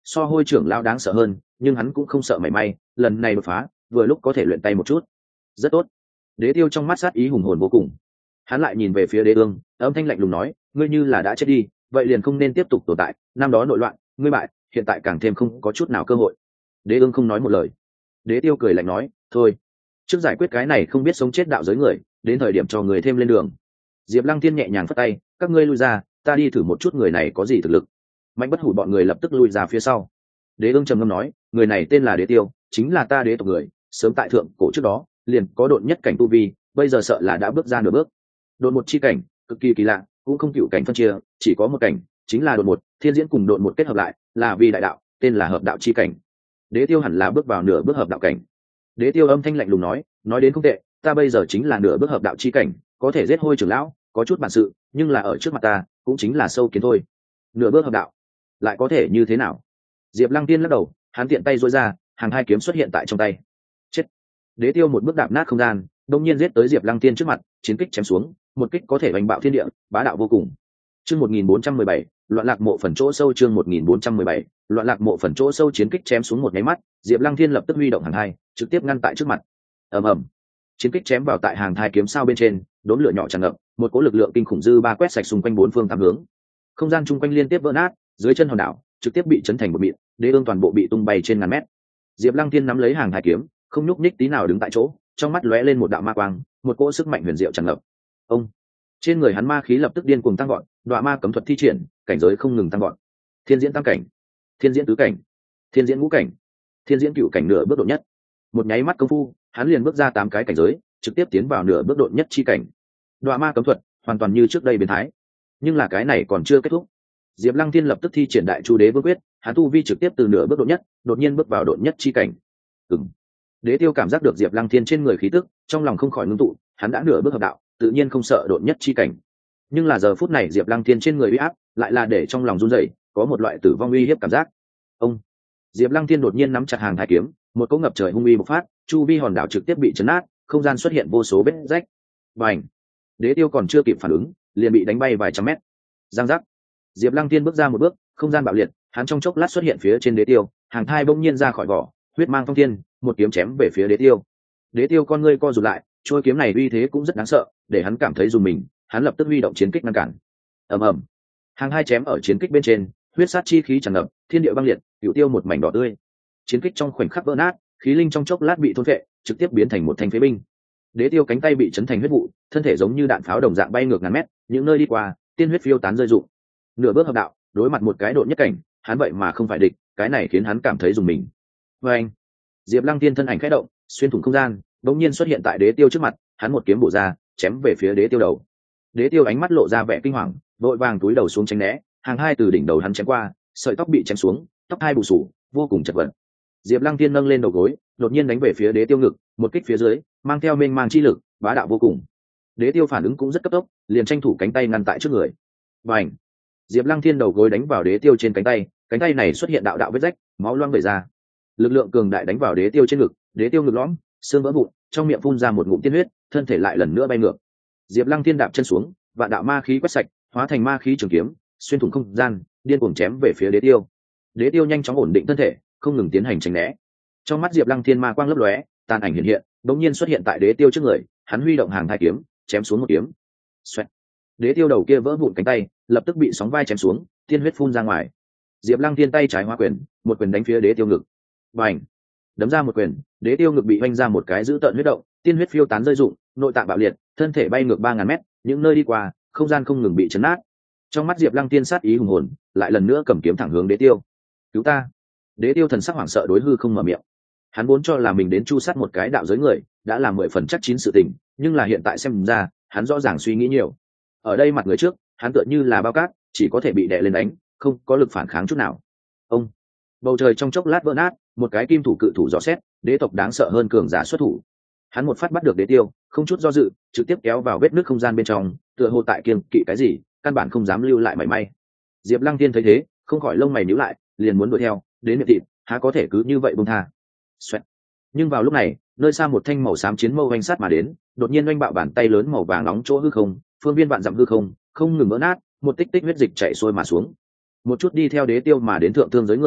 so hôi trưởng lao đáng sợ hơn, nhưng hắn cũng không sợ mảy may, lần này đột phá vừa lúc có thể luyện tay một chút. Rất tốt. Đế Tiêu trong mắt sát ý hùng hồn vô cùng. Hắn lại nhìn về phía Đế Ương, âm thanh lạnh lùng nói, ngươi như là đã chết đi, vậy liền không nên tiếp tục tồn tại, năm đó nội loạn ngươi bại, hiện tại càng thêm không có chút nào cơ hội. Đế Ương không nói một lời. Đế Tiêu cười lạnh nói, thôi, trước giải quyết cái này không biết sống chết đạo giới người, đến thời điểm cho người thêm lên đường. Diệp Lăng Thiên nhẹ nhàng phất tay, các ngươi lui ra, ta đi thử một chút người này có gì thực lực. Mạnh Bất Hủ bọn người lập tức lui ra phía sau. Đế Ương trầm ngâm nói, người này tên là Đế Tiêu, chính là ta đế tộc người, sớm tại thượng cổ trước đó liền có độn nhất cảnh tu vi, bây giờ sợ là đã bước ra nửa bước. Độn một chi cảnh cực kỳ kỳ lạ, cũng không cựu cảnh phân chia, chỉ có một cảnh, chính là độn một, thiên diễn cùng độn một kết hợp lại, là vì đại đạo, tên là hợp đạo chi cảnh. Đế Tiêu hẳn là bước vào nửa bước hợp đạo cảnh. Đế Tiêu âm thanh lạnh lùng nói, nói đến không tệ, ta bây giờ chính là nửa bước hợp đạo chi cảnh, có thể giết hôi trưởng lão, có chút bản sự, nhưng là ở trước mặt ta cũng chính là sâu kiến thôi. Nửa bước hợp đạo lại có thể như thế nào? Diệp Lăng Tiên lắc đầu, hắn tiện tay duỗi ra, hàng hai kiếm xuất hiện tại trong tay. Chết. Đế Tiêu một bước đạp nát không gian, đông nhiên giết tới Diệp Lăng Tiên trước mặt, chiến kích chém xuống, một kích có thể đánh bạo thiên địa, bá đạo vô cùng. Chương một nghìn bốn trăm mười bảy, loạn lạc mộ phần chỗ sâu. Chương một nghìn bốn trăm mười bảy, loạn lạc mộ phần chỗ sâu. Chiến kích chém xuống một cái mắt, Diệp Lăng Thiên lập tức huy động hàng hai, trực tiếp ngăn tại trước mặt. Ầm ầm. Chiến kích chém vào tại hàng hai kiếm sao bên trên, đốn lửa nhỏ tràn ngập, một cỗ lực lượng kinh khủng dư ba quét sạch xung quanh bốn phương tám hướng. Không gian chung quanh liên tiếp vỡ nát, dưới chân hòn đảo trực tiếp bị chấn thành một mịn, Đế Ương toàn bộ bị tung bay trên ngàn mét. Diệp Lăng Thiên nắm lấy hàng hai kiếm, không nhúc nhích tí nào đứng tại chỗ, trong mắt lóe lên một đạo ma quang, một cỗ sức mạnh huyền diệu tràn ngập. Ông, trên người hắn ma khí lập tức điên cuồng tăng vọt, đoạ ma cấm thuật thi triển, cảnh giới không ngừng tăng vọt. Thiên diễn tam cảnh, thiên diễn tứ cảnh, thiên diễn ngũ cảnh, thiên diễn cửu cảnh, nửa bước độ nhất. Một nháy mắt công phu, hắn liền bước ra tám cái cảnh giới, trực tiếp tiến vào nửa bước độ nhất chi cảnh. Đoạ ma cấm thuật hoàn toàn như trước đây biến thái, nhưng là cái này còn chưa kết thúc. Diệp Lăng Thiên lập tức thi triển Đại Chu Đế Vương Quyết, hắn tu vi trực tiếp từ nửa bước độ nhất, đột nhiên bước vào độ nhất chi cảnh. Ừm. Đế Tiêu cảm giác được Diệp Lăng Thiên trên người khí tức, trong lòng không khỏi ngưng tụ, hắn đã nửa bước hợp đạo, tự nhiên không sợ độ nhất chi cảnh. Nhưng là giờ phút này Diệp Lăng Thiên trên người uy áp, lại là để trong lòng run rẩy, có một loại tử vong uy hiếp cảm giác. Ông. Diệp Lăng Thiên đột nhiên nắm chặt hàng thái kiếm, một cỗ ngập trời hung uy bộc phát, chu vi hòn đảo trực tiếp bị chấn nát, không gian xuất hiện vô số vết rách. Bành. Đế Tiêu còn chưa kịp phản ứng, liền bị đánh bay vài trăm mét. Giang giác. Diệp Lăng Thiên bước ra một bước, không gian bạo liệt, hắn trong chốc lát xuất hiện phía trên Đế Tiêu, hàng thai bỗng nhiên ra khỏi vỏ, huyết mang phong thiên, một kiếm chém về phía Đế Tiêu. Đế Tiêu con ngươi co rụt lại, trôi kiếm này uy thế cũng rất đáng sợ, để hắn cảm thấy rùng mình, hắn lập tức huy động chiến kích ngăn cản. Ầm ầm. Hàng hai chém ở chiến kích bên trên, huyết sát chi khí tràn ngập, thiên địa băng liệt, cửu tiêu một mảnh đỏ tươi. Chiến kích trong khoảnh khắc vỡ nát, khí linh trong chốc lát bị thôn phệ, trực tiếp biến thành một thanh phế binh. Đế Tiêu cánh tay bị chấn thành huyết vụ, thân thể giống như đạn pháo đồng dạng bay ngược ngàn mét, những nơi đi qua, tiên huyết phiêu tán rơi rụng. Nửa bước hợp đạo, đối mặt một cái độ nhất cảnh, hắn vậy mà không phải địch, cái này khiến hắn cảm thấy rùng mình. Và anh, Diệp Lăng Tiên thân ảnh khẽ động, xuyên thủng không gian, bỗng nhiên xuất hiện tại Đế Tiêu trước mặt, hắn một kiếm bổ ra, chém về phía Đế Tiêu đầu. Đế Tiêu ánh mắt lộ ra vẻ kinh hoàng, vội vàng túi đầu xuống tránh né, hàng hai từ đỉnh đầu hắn chém qua, sợi tóc bị chém xuống, tóc hai bù sù, vô cùng chật vật. Diệp Lăng Tiên nâng lên đầu gối, đột nhiên đánh về phía Đế Tiêu ngực, một kích phía dưới, mang theo mênh mang chi lực, bá đạo vô cùng. Đế Tiêu phản ứng cũng rất cấp tốc, liền tranh thủ cánh tay ngăn tại trước người. Bành! Diệp Lăng Thiên đầu gối đánh vào Đế Tiêu trên cánh tay, cánh tay này xuất hiện đạo đạo vết rách, máu loang vẩy ra. Lực lượng cường đại đánh vào Đế Tiêu trên ngực, Đế Tiêu ngực lõm, xương vỡ vụn, trong miệng phun ra một ngụm tiên huyết, thân thể lại lần nữa bay ngược. Diệp Lăng Thiên đạp chân xuống, vạn đạo ma khí quét sạch, hóa thành ma khí trường kiếm, xuyên thủng không gian, điên cuồng chém về phía Đế Tiêu. Đế Tiêu nhanh chóng ổn định thân thể, không ngừng tiến hành tránh né. Trong mắt Diệp Lăng Thiên ma quang lấp lóe, tàn ảnh hiện hiện, đột nhiên xuất hiện tại Đế Tiêu trước người, hắn huy động hàng hai kiếm, chém xuống một kiếm. Xoẹt. Đế Tiêu đầu kia vỡ vụn cánh tay, lập tức bị sóng vai chém xuống, tiên huyết phun ra ngoài. Diệp Lăng Thiên tay trái hóa quyền, một quyền đánh phía Đế Tiêu ngực. Bành! Đấm ra một quyền, Đế Tiêu ngực bị vênh ra một cái dữ tợn huyết động, tiên huyết phiêu tán rơi rụng, nội tạng bạo liệt, thân thể bay ngược ba ngàn mét, những nơi đi qua, không gian không ngừng bị chấn nát. Trong mắt Diệp Lăng Thiên sát ý hùng hồn, lại lần nữa cầm kiếm thẳng hướng Đế Tiêu. "Cứu ta!" Đế Tiêu thần sắc hoảng sợ đối hư không mở miệng. Hắn vốn cho là mình đến chu sát một cái đạo giới người, đã là mười phần chắc chín sự tình, nhưng là hiện tại xem ra, hắn rõ ràng suy nghĩ nhiều. Ở đây mặt người trước, hắn tựa như là bao cát, chỉ có thể bị đè lên đánh, không có lực phản kháng chút nào. Ông! Bầu trời trong chốc lát vỡ nát, một cái kim thủ cự thủ dò xét, đế tộc đáng sợ hơn cường giả xuất thủ. Hắn một phát bắt được Đế Tiêu, không chút do dự, trực tiếp kéo vào vết nứt không gian bên trong, tựa hồ tại kiêng kỵ cái gì, căn bản không dám lưu lại mảy may. Diệp Lăng Thiên thấy thế, không khỏi lông mày nhíu lại, liền muốn đuổi theo, đến miệng thịt, há có thể cứ như vậy buông tha. Xoẹt. Nhưng vào lúc này, nơi xa một thanh màu xám chiến mâu oanh sát mà đến, đột nhiên oanh bạo bàn tay lớn màu vàng nóng chỗ hư không, phương viên vạn dặm hư không, không ngừng vỡ nát, một tích tích huyết dịch chảy xuôi mà xuống. Một chút đi theo Đế Tiêu mà đến thượng thương giới người,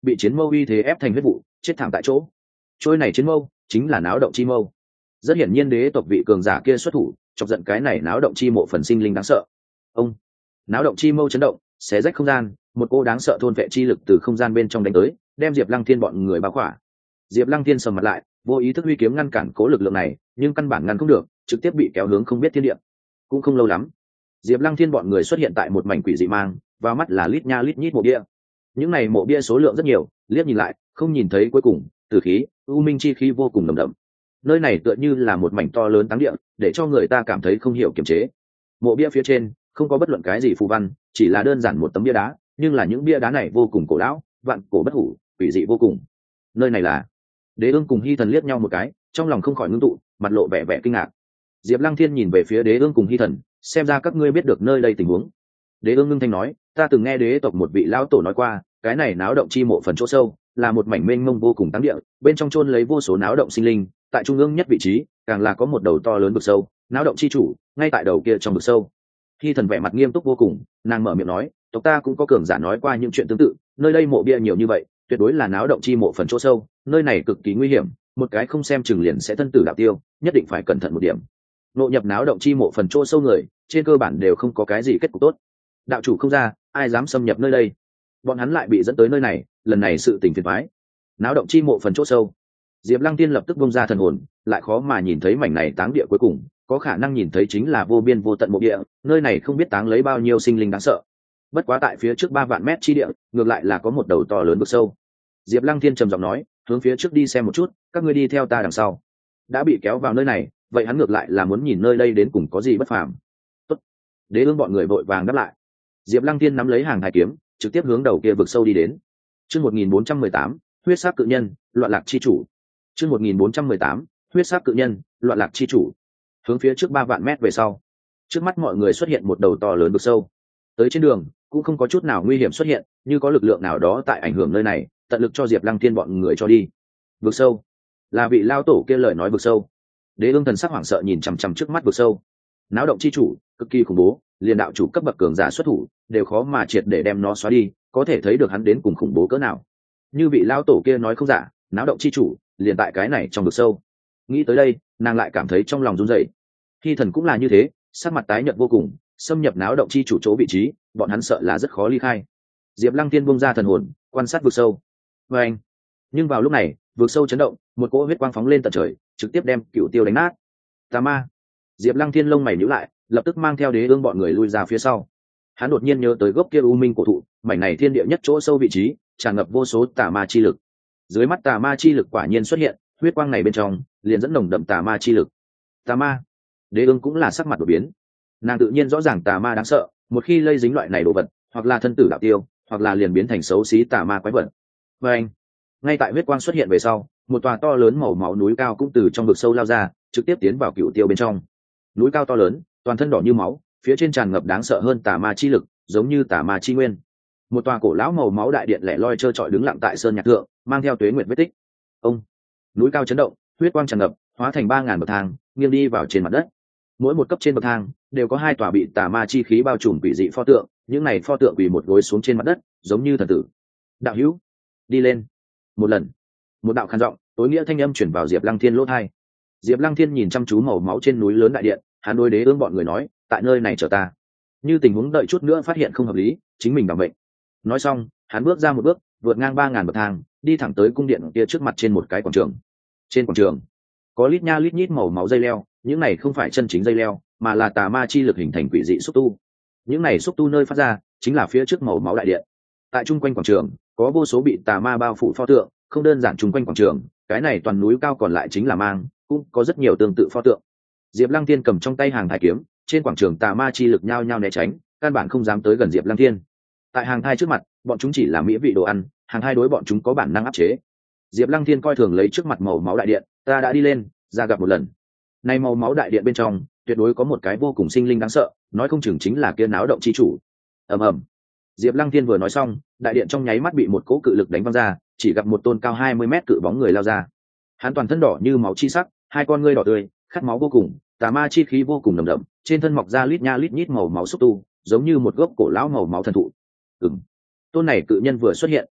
bị chiến mâu uy thế ép thành huyết vụ, chết thảm tại chỗ. Trôi này chiến mâu chính là náo động chi mâu. Rất hiển nhiên đế tộc vị cường giả kia xuất thủ, chọc giận cái này náo động chi mộ phần sinh linh đáng sợ. Ông náo động chi mâu chấn động, xé rách không gian, một cô đáng sợ thôn vệ chi lực từ không gian bên trong đánh tới, đem Diệp Lăng Thiên bọn người bao khỏa. Diệp Lăng Thiên sầm mặt lại, vô ý thức huy kiếm ngăn cản cố lực lượng này, nhưng căn bản ngăn không được, trực tiếp bị kéo hướng không biết thiên địa. Cũng không lâu lắm, Diệp Lăng Thiên bọn người xuất hiện tại một mảnh quỷ dị mang, vào mắt là lít nha lít nhít mộ bia. Những này mộ bia số lượng rất nhiều, liếc nhìn lại, không nhìn thấy cuối cùng, tử khí, u minh chi khí vô cùng nồng đậm. Nơi này tựa như là một mảnh to lớn táng địa, để cho người ta cảm thấy không hiểu kiềm chế. Mộ bia phía trên không có bất luận cái gì phù văn, chỉ là đơn giản một tấm bia đá, nhưng là những bia đá này vô cùng cổ lão, vạn cổ bất hủ, quỷ dị vô cùng. Nơi này là Đế Ương cùng Hy Thần liếc nhau một cái, trong lòng không khỏi ngưng tụ, mặt lộ vẻ vẻ kinh ngạc. Diệp Lăng Thiên nhìn về phía Đế Ương cùng Hy Thần, xem ra các ngươi biết được nơi đây tình huống. Đế Ương ngưng thanh nói, ta từng nghe đế tộc một vị lão tổ nói qua, cái này náo động chi mộ phần chỗ sâu, là một mảnh mênh mông vô cùng táng địa, bên trong chôn lấy vô số náo động sinh linh, tại trung ương nhất vị trí, càng là có một đầu to lớn vực sâu, náo động chi chủ, ngay tại đầu kia trong vực sâu. Hy Thần vẻ mặt nghiêm túc vô cùng, nàng mở miệng nói, tộc ta cũng có cường giả nói qua những chuyện tương tự, nơi đây mộ bia nhiều như vậy, tuyệt đối là náo động chi mộ phần chỗ sâu, nơi này cực kỳ nguy hiểm, một cái không xem chừng liền sẽ thân tử đạo tiêu, nhất định phải cẩn thận một điểm. Nội nhập náo động chi mộ phần chỗ sâu người, trên cơ bản đều không có cái gì kết cục tốt. Đạo chủ không ra, ai dám xâm nhập nơi đây? Bọn hắn lại bị dẫn tới nơi này, lần này sự tình phiền toái. Náo động chi mộ phần chỗ sâu. Diệp Lăng Tiên lập tức bung ra thần hồn, lại khó mà nhìn thấy mảnh này táng địa cuối cùng, có khả năng nhìn thấy chính là vô biên vô tận mộ địa, nơi này không biết táng lấy bao nhiêu sinh linh đáng sợ. Bất quá tại phía trước ba vạn mét chi địa, ngược lại là có một đầu to lớn vực sâu. Diệp Lăng Thiên trầm giọng nói, hướng phía trước đi xem một chút, các ngươi đi theo ta đằng sau. Đã bị kéo vào nơi này, vậy hắn ngược lại là muốn nhìn nơi đây đến cùng có gì bất phàm. Tốt. Đế Ương bọn người vội vàng đáp lại. Diệp Lăng Thiên nắm lấy hàng thái kiếm, trực tiếp hướng đầu kia vực sâu đi đến. Chương một nghìn bốn trăm mười tám, huyết sắc cự nhân, loạn lạc chi chủ. Chương một nghìn bốn trăm mười tám, huyết sắc cự nhân, loạn lạc chi chủ. Hướng phía trước ba vạn mét về sau, trước mắt mọi người xuất hiện một đầu to lớn vực sâu. Tới trên đường cũng không có chút nào nguy hiểm xuất hiện, như có lực lượng nào đó tại ảnh hưởng nơi này, tận lực cho Diệp Lăng Thiên bọn người cho đi. Vực sâu, là vị lao tổ kia lời nói vực sâu. Đế Ương thần sắc hoảng sợ nhìn chằm chằm trước mắt vực sâu. Náo động chi chủ, cực kỳ khủng bố, liền đạo chủ cấp bậc cường giả xuất thủ, đều khó mà triệt để đem nó xóa đi, có thể thấy được hắn đến cùng khủng bố cỡ nào. Như vị lao tổ kia nói không giả, náo động chi chủ, liền tại cái này trong vực sâu. Nghĩ tới đây, nàng lại cảm thấy trong lòng run rẩy. Hy Thần cũng là như thế, sắc mặt tái nhợt vô cùng, xâm nhập náo động chi chủ chỗ vị trí, bọn hắn sợ là rất khó ly khai. Diệp Lăng Tiên bung ra thần hồn, quan sát vực sâu. Và anh, nhưng vào lúc này, vực sâu chấn động, một cỗ huyết quang phóng lên tận trời, trực tiếp đem Cửu Tiêu đánh nát. Tà ma. Diệp Lăng Thiên lông mày nhíu lại, lập tức mang theo Đế Ương bọn người lui ra phía sau. Hắn đột nhiên nhớ tới gốc kia u minh cổ thụ, mảnh này thiên địa nhất chỗ sâu vị trí, tràn ngập vô số tà ma chi lực. Dưới mắt tà ma chi lực quả nhiên xuất hiện, huyết quang này bên trong liền dẫn nồng đậm tà ma chi lực. Tà ma. Đế Ương cũng là sắc mặt đổi biến. Nàng tự nhiên rõ ràng tà ma đáng sợ, một khi lây dính loại này đồ vật, hoặc là thân tử đạo tiêu, hoặc là liền biến thành xấu xí tà ma quái vật. Và anh, ngay tại huyết quang xuất hiện về sau, một tòa to lớn màu máu núi cao cũng từ trong vực sâu lao ra, trực tiếp tiến vào Cửu Tiêu bên trong. Núi cao to lớn, toàn thân đỏ như máu, phía trên tràn ngập đáng sợ hơn tà ma chi lực, giống như tà ma chi nguyên. Một tòa cổ lão màu máu đại điện lẻ loi trơ trọi đứng lặng tại sơn nhạc thượng, mang theo tuế nguyệt vết tích. Ông, núi cao chấn động, huyết quang tràn ngập, hóa thành ba ngàn bậc thang, nghiêng đi vào trên mặt đất. Mỗi một cấp trên bậc thang đều có hai tòa bị tà ma chi khí bao trùm quỷ dị pho tượng, những này pho tượng quỳ một gối xuống trên mặt đất, giống như thần tử. Đạo hữu, đi lên. Một lần, một đạo khàn giọng, tối nghĩa thanh âm chuyển vào Diệp Lăng Thiên lỗ tai. Diệp Lăng Thiên nhìn chăm chú màu máu trên núi lớn đại điện, hắn đối Đế Ương bọn người nói, tại nơi này chờ ta. Như tình huống đợi chút nữa phát hiện không hợp lý, chính mình đảm mệnh. Nói xong, hắn bước ra một bước, vượt ngang ba ngàn bậc thang, đi thẳng tới cung điện kia trước mặt trên một cái quảng trường. Trên quảng trường có lít nha lít nhít màu máu dây leo, những này không phải chân chính dây leo, mà là tà ma chi lực hình thành quỷ dị xúc tu. Những này xúc tu nơi phát ra chính là phía trước màu máu đại điện. Tại trung quanh quảng trường có vô số bị tà ma bao phủ pho tượng, không đơn giản trung quanh quảng trường, cái này toàn núi cao còn lại chính là mang, cũng có rất nhiều tương tự pho tượng. Diệp Lăng Thiên cầm trong tay hàng thai kiếm, trên quảng trường tà ma chi lực nhao nhao né tránh, căn bản không dám tới gần Diệp Lăng Thiên. Tại hàng thai trước mặt, bọn chúng chỉ là mỹ vị đồ ăn, hàng thai đối bọn chúng có bản năng áp chế. Diệp Lăng Thiên coi thường lấy trước mặt màu máu đại điện, ta đã đi lên, ra gặp một lần. Nay màu máu đại điện bên trong, tuyệt đối có một cái vô cùng sinh linh đáng sợ, nói không chừng chính là kia náo động chi chủ. Ầm ầm. Diệp Lăng Thiên vừa nói xong, đại điện trong nháy mắt bị một cỗ cự lực đánh văng ra, chỉ gặp một tôn cao hai mươi mét cự bóng người lao ra. Hắn toàn thân đỏ như máu chi sắc, hai con ngươi đỏ tươi, khát máu vô cùng, tà ma chi khí vô cùng nồng đậm, trên thân mọc ra lít nha lít nhít màu máu xúc tu, giống như một gốc cổ lão màu máu thần thụ. Ừm. Tôn này cự nhân vừa xuất hiện,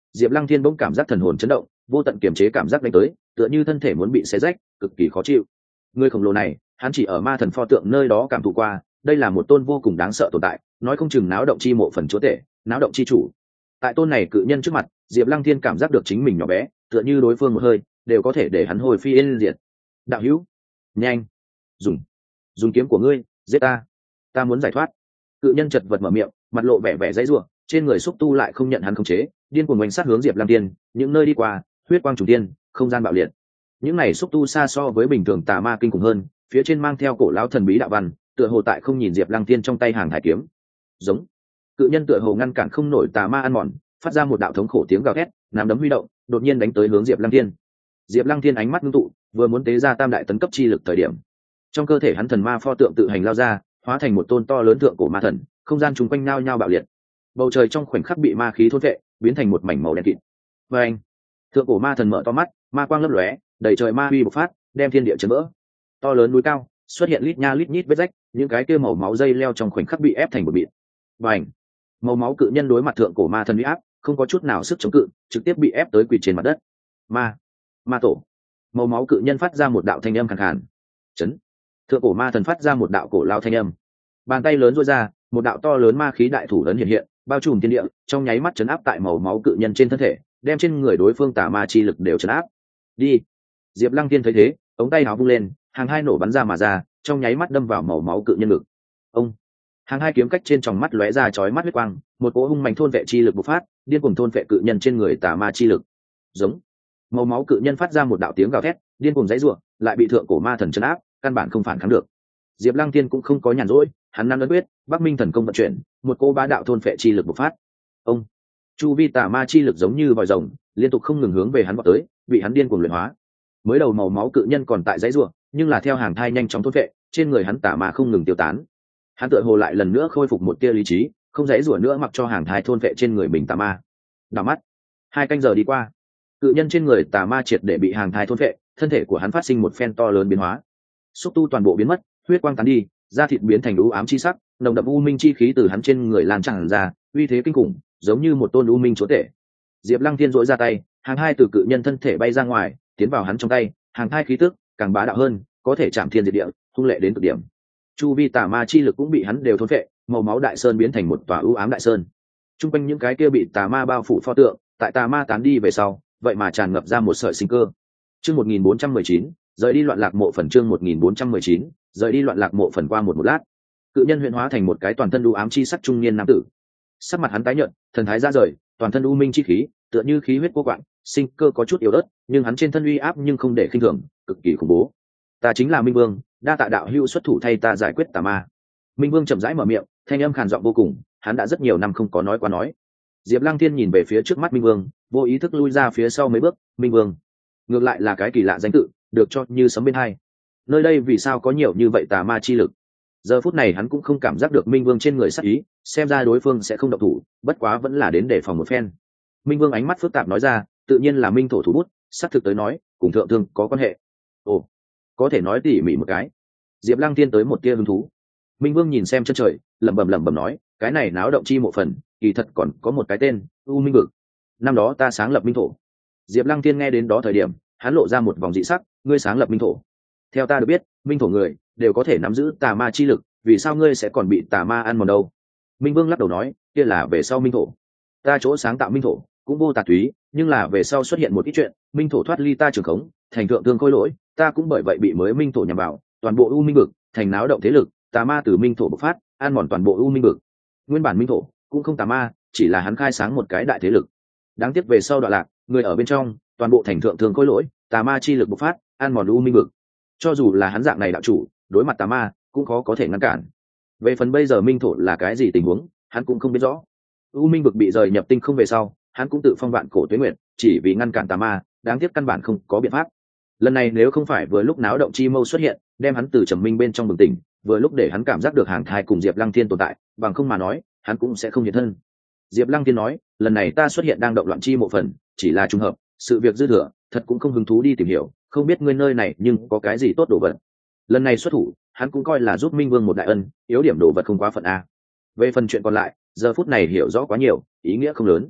Diệp Lăng Thiên bỗng cảm giác thần hồn chấn động, vô tận kiềm chế cảm giác đánh tới, tựa như thân thể muốn bị xé rách, cực kỳ khó chịu. Người khổng lồ này, hắn chỉ ở ma thần pho tượng nơi đó cảm thụ qua, đây là một tôn vô cùng đáng sợ tồn tại, nói không chừng náo động chi mộ phần chúa tể, náo động chi chủ. Tại tôn này cự nhân trước mặt, Diệp Lăng Thiên cảm giác được chính mình nhỏ bé, tựa như đối phương một hơi đều có thể để hắn hồi phi yên diệt. Đạo hữu, nhanh, dùng, dùng kiếm của ngươi, giết ta, ta muốn giải thoát. Cự nhân chật vật mở miệng, mặt lộ vẻ vẻ dãy rủa, trên người xúc tu lại không nhận hắn khống chế, điên cuồng oanh sát hướng Diệp Lăng Thiên, những nơi đi qua, huyết quang trùng tiên, không gian bạo liệt. Những này xúc tu xa so với bình thường tà ma kinh khủng hơn, phía trên mang theo cổ lão thần bí đạo văn, tựa hồ tại không nhìn Diệp Lăng Thiên trong tay hàng hải kiếm. Giống. Cự nhân tựa hồ ngăn cản không nổi tà ma ăn mòn, phát ra một đạo thống khổ tiếng gào thét, nắm đấm huy động, đột nhiên đánh tới hướng Diệp Lăng Thiên. Diệp Lăng Thiên ánh mắt ngưng tụ, vừa muốn tế ra tam đại tấn cấp chi lực thời điểm, trong cơ thể hắn thần ma pho tượng tự hành lao ra, hóa thành một tôn to lớn thượng cổ ma thần, không gian chung quanh nao nhao bạo liệt. Bầu trời trong khoảnh khắc bị ma khí thôn vệ, biến thành một mảnh màu đen kịt. Và anh, thượng cổ ma thần mở to mắt, ma quang lấp lóe, đầy trời ma uy bộc phát, đem thiên địa chấn vỡ. To lớn núi cao xuất hiện lít nha lít nhít vết rách, những cái kia màu máu dây leo trong khoảnh khắc bị ép thành một mịn. Và anh, màu máu cự nhân đối mặt thượng cổ ma thần uy áp, không có chút nào sức chống cự, trực tiếp bị ép tới quỳ trên mặt đất. Ma, ma tổ. Màu máu cự nhân phát ra một đạo thanh âm khàn khàn. Chấn. Thượng cổ ma thần phát ra một đạo cổ lao thanh âm. Bàn tay lớn duỗi ra, một đạo to lớn ma khí đại thủ lớn hiện hiện, bao trùm thiên địa, trong nháy mắt chấn áp tại màu máu cự nhân trên thân thể, đem trên người đối phương tà ma chi lực đều chấn áp. Đi. Diệp Lăng Thiên thấy thế, ống tay áo vung lên, hàng hai nổ bắn ra mà ra, trong nháy mắt đâm vào màu máu cự nhân ngực. Ông. Hàng hai kiếm cách trên tròng mắt lóe ra chói mắt huyết quang, một cỗ hung mạnh thôn vệ chi lực bộc phát, điên cuồng thôn vệ cự nhân trên người tà ma chi lực. Giống. Màu máu cự nhân phát ra một đạo tiếng gào thét, điên cuồng giãy giụa, lại bị thượng cổ ma thần chấn áp, căn bản không phản kháng được. Diệp Lăng Thiên cũng không có nhàn rỗi, hắn năm ấn quyết, Bắc Minh thần công vận chuyển, một cỗ bá đạo thôn vệ chi lực bộc phát. Ông. Chu vi tà ma chi lực giống như vòi rồng, liên tục không ngừng hướng về hắn vọt tới, bị hắn điên cuồng luyện hóa. Mới đầu màu máu cự nhân còn tại giãy giụa, nhưng là theo hàng thai nhanh chóng thôn vệ, trên người hắn tà ma không ngừng tiêu tán. Hắn tựa hồ lại lần nữa khôi phục một tia lý trí, không giãy giụa nữa mặc cho hàng thai thôn vệ trên người mình tà ma. Đảo mắt, hai canh giờ đi qua, cự nhân trên người tà ma triệt để bị hàng thai thôn vệ, thân thể của hắn phát sinh một phen to lớn biến hóa. Xúc tu toàn bộ biến mất, huyết quang tán đi, da thịt biến thành u ám chi sắc, nồng đậm u minh chi khí từ hắn trên người lan tràn ra, uy thế kinh khủng, giống như một tôn u minh chúa tể. Diệp Lăng Thiên duỗi ra tay, hàng hai từ cự nhân thân thể bay ra ngoài, tiến vào hắn trong tay, hàng hai khí tức càng bá đạo hơn, có thể chạm thiên diệt địa, hung lệ đến cực điểm. Chu vi tà ma chi lực cũng bị hắn đều thôn phệ, màu máu đại sơn biến thành một tòa u ám đại sơn. Trung quanh những cái kia bị tà ma bao phủ pho tượng, tại tà ma tán đi về sau, vậy mà tràn ngập ra một sợi sinh cơ. Chương một nghìn bốn trăm mười chín, rời đi loạn lạc mộ phần chương một nghìn bốn trăm mười chín, rời đi loạn lạc mộ phần qua một một lát, cự nhân huyễn hóa thành một cái toàn thân u ám chi sắc trung niên nam tử. Sắc mặt hắn tái nhợt, thần thái ra rời, toàn thân u minh chi khí, tựa như khí huyết vô quạng, sinh cơ có chút yếu ớt, nhưng hắn trên thân uy áp nhưng không để khinh thường, cực kỳ khủng bố. Ta chính là Minh Vương, đa tạ đạo hữu xuất thủ thay ta giải quyết tà ma. Minh Vương chậm rãi mở miệng, thanh âm khàn giọng vô cùng, hắn đã rất nhiều năm không có nói qua nói. Diệp Lăng Thiên nhìn về phía trước mắt Minh Vương, vô ý thức lui ra phía sau mấy bước. Minh Vương, ngược lại là cái kỳ lạ danh tự, được cho như sấm bên hai. Nơi đây vì sao có nhiều như vậy tà ma chi lực? Giờ phút này hắn cũng không cảm giác được Minh Vương trên người sát ý, xem ra đối phương sẽ không động thủ, bất quá vẫn là đến để phòng một phen. Minh Vương ánh mắt phức tạp nói ra, tự nhiên là Minh thổ thủ bút, xác thực tới nói, cùng thượng thương có quan hệ. Ồ, có thể nói tỉ mỉ một cái. Diệp Lăng Thiên tới một tia hứng thú. Minh Vương nhìn xem chân trời, lẩm bẩm lẩm bẩm nói, cái này náo động chi mộ phần, kỳ thật còn có một cái tên, U Minh vực. Năm đó ta sáng lập Minh thổ. Diệp Lăng Thiên nghe đến đó thời điểm, hắn lộ ra một vòng dị sắc, ngươi sáng lập Minh thổ. Theo ta được biết, Minh thổ người đều có thể nắm giữ tà ma chi lực, vì sao ngươi sẽ còn bị tà ma ăn mòn đâu? Minh Vương lắc đầu nói, kia là về sau Minh thổ. Ta chỗ sáng tạo Minh thổ cũng vô tà túy, nhưng là về sau xuất hiện một ít chuyện, Minh thổ thoát ly ta trường khống, thành thượng thương khôi lỗi, ta cũng bởi vậy bị mới Minh thổ nhằm vào, toàn bộ U Minh vực thành náo động thế lực, tà ma từ Minh thổ bộc phát, ăn mòn toàn bộ U Minh vực. Nguyên bản Minh thổ cũng không tà ma, chỉ là hắn khai sáng một cái đại thế lực. Đáng tiếc về sau đoạn lạc, người ở bên trong, toàn bộ thành thượng thương khôi lỗi, tà ma chi lực bộc phát, ăn mòn U Minh vực. Cho dù là hắn dạng này đạo chủ, đối mặt tà ma cũng khó có thể ngăn cản. Về phần bây giờ Minh thổ là cái gì tình huống, hắn cũng không biết rõ. U Minh vực bị rời nhập tinh không về sau, hắn cũng tự phong vạn cổ tuế nguyện, chỉ vì ngăn cản tà ma, đáng tiếc căn bản không có biện pháp. Lần này nếu không phải vừa lúc náo động chi mâu xuất hiện, đem hắn từ trầm minh bên trong bừng tỉnh, vừa lúc để hắn cảm giác được hàng thai cùng Diệp Lăng Thiên tồn tại, bằng không mà nói, hắn cũng sẽ không hiện thân. Diệp Lăng Thiên nói, lần này ta xuất hiện đang động loạn chi mộ phần, chỉ là trùng hợp, sự việc dư thừa, thật cũng không hứng thú đi tìm hiểu, không biết ngươi nơi này nhưng có cái gì tốt đồ vật. Lần này xuất thủ, hắn cũng coi là giúp Minh Vương một đại ân, yếu điểm đồ vật không quá phận a. Về phần chuyện còn lại, giờ phút này hiểu rõ quá nhiều, ý nghĩa không lớn.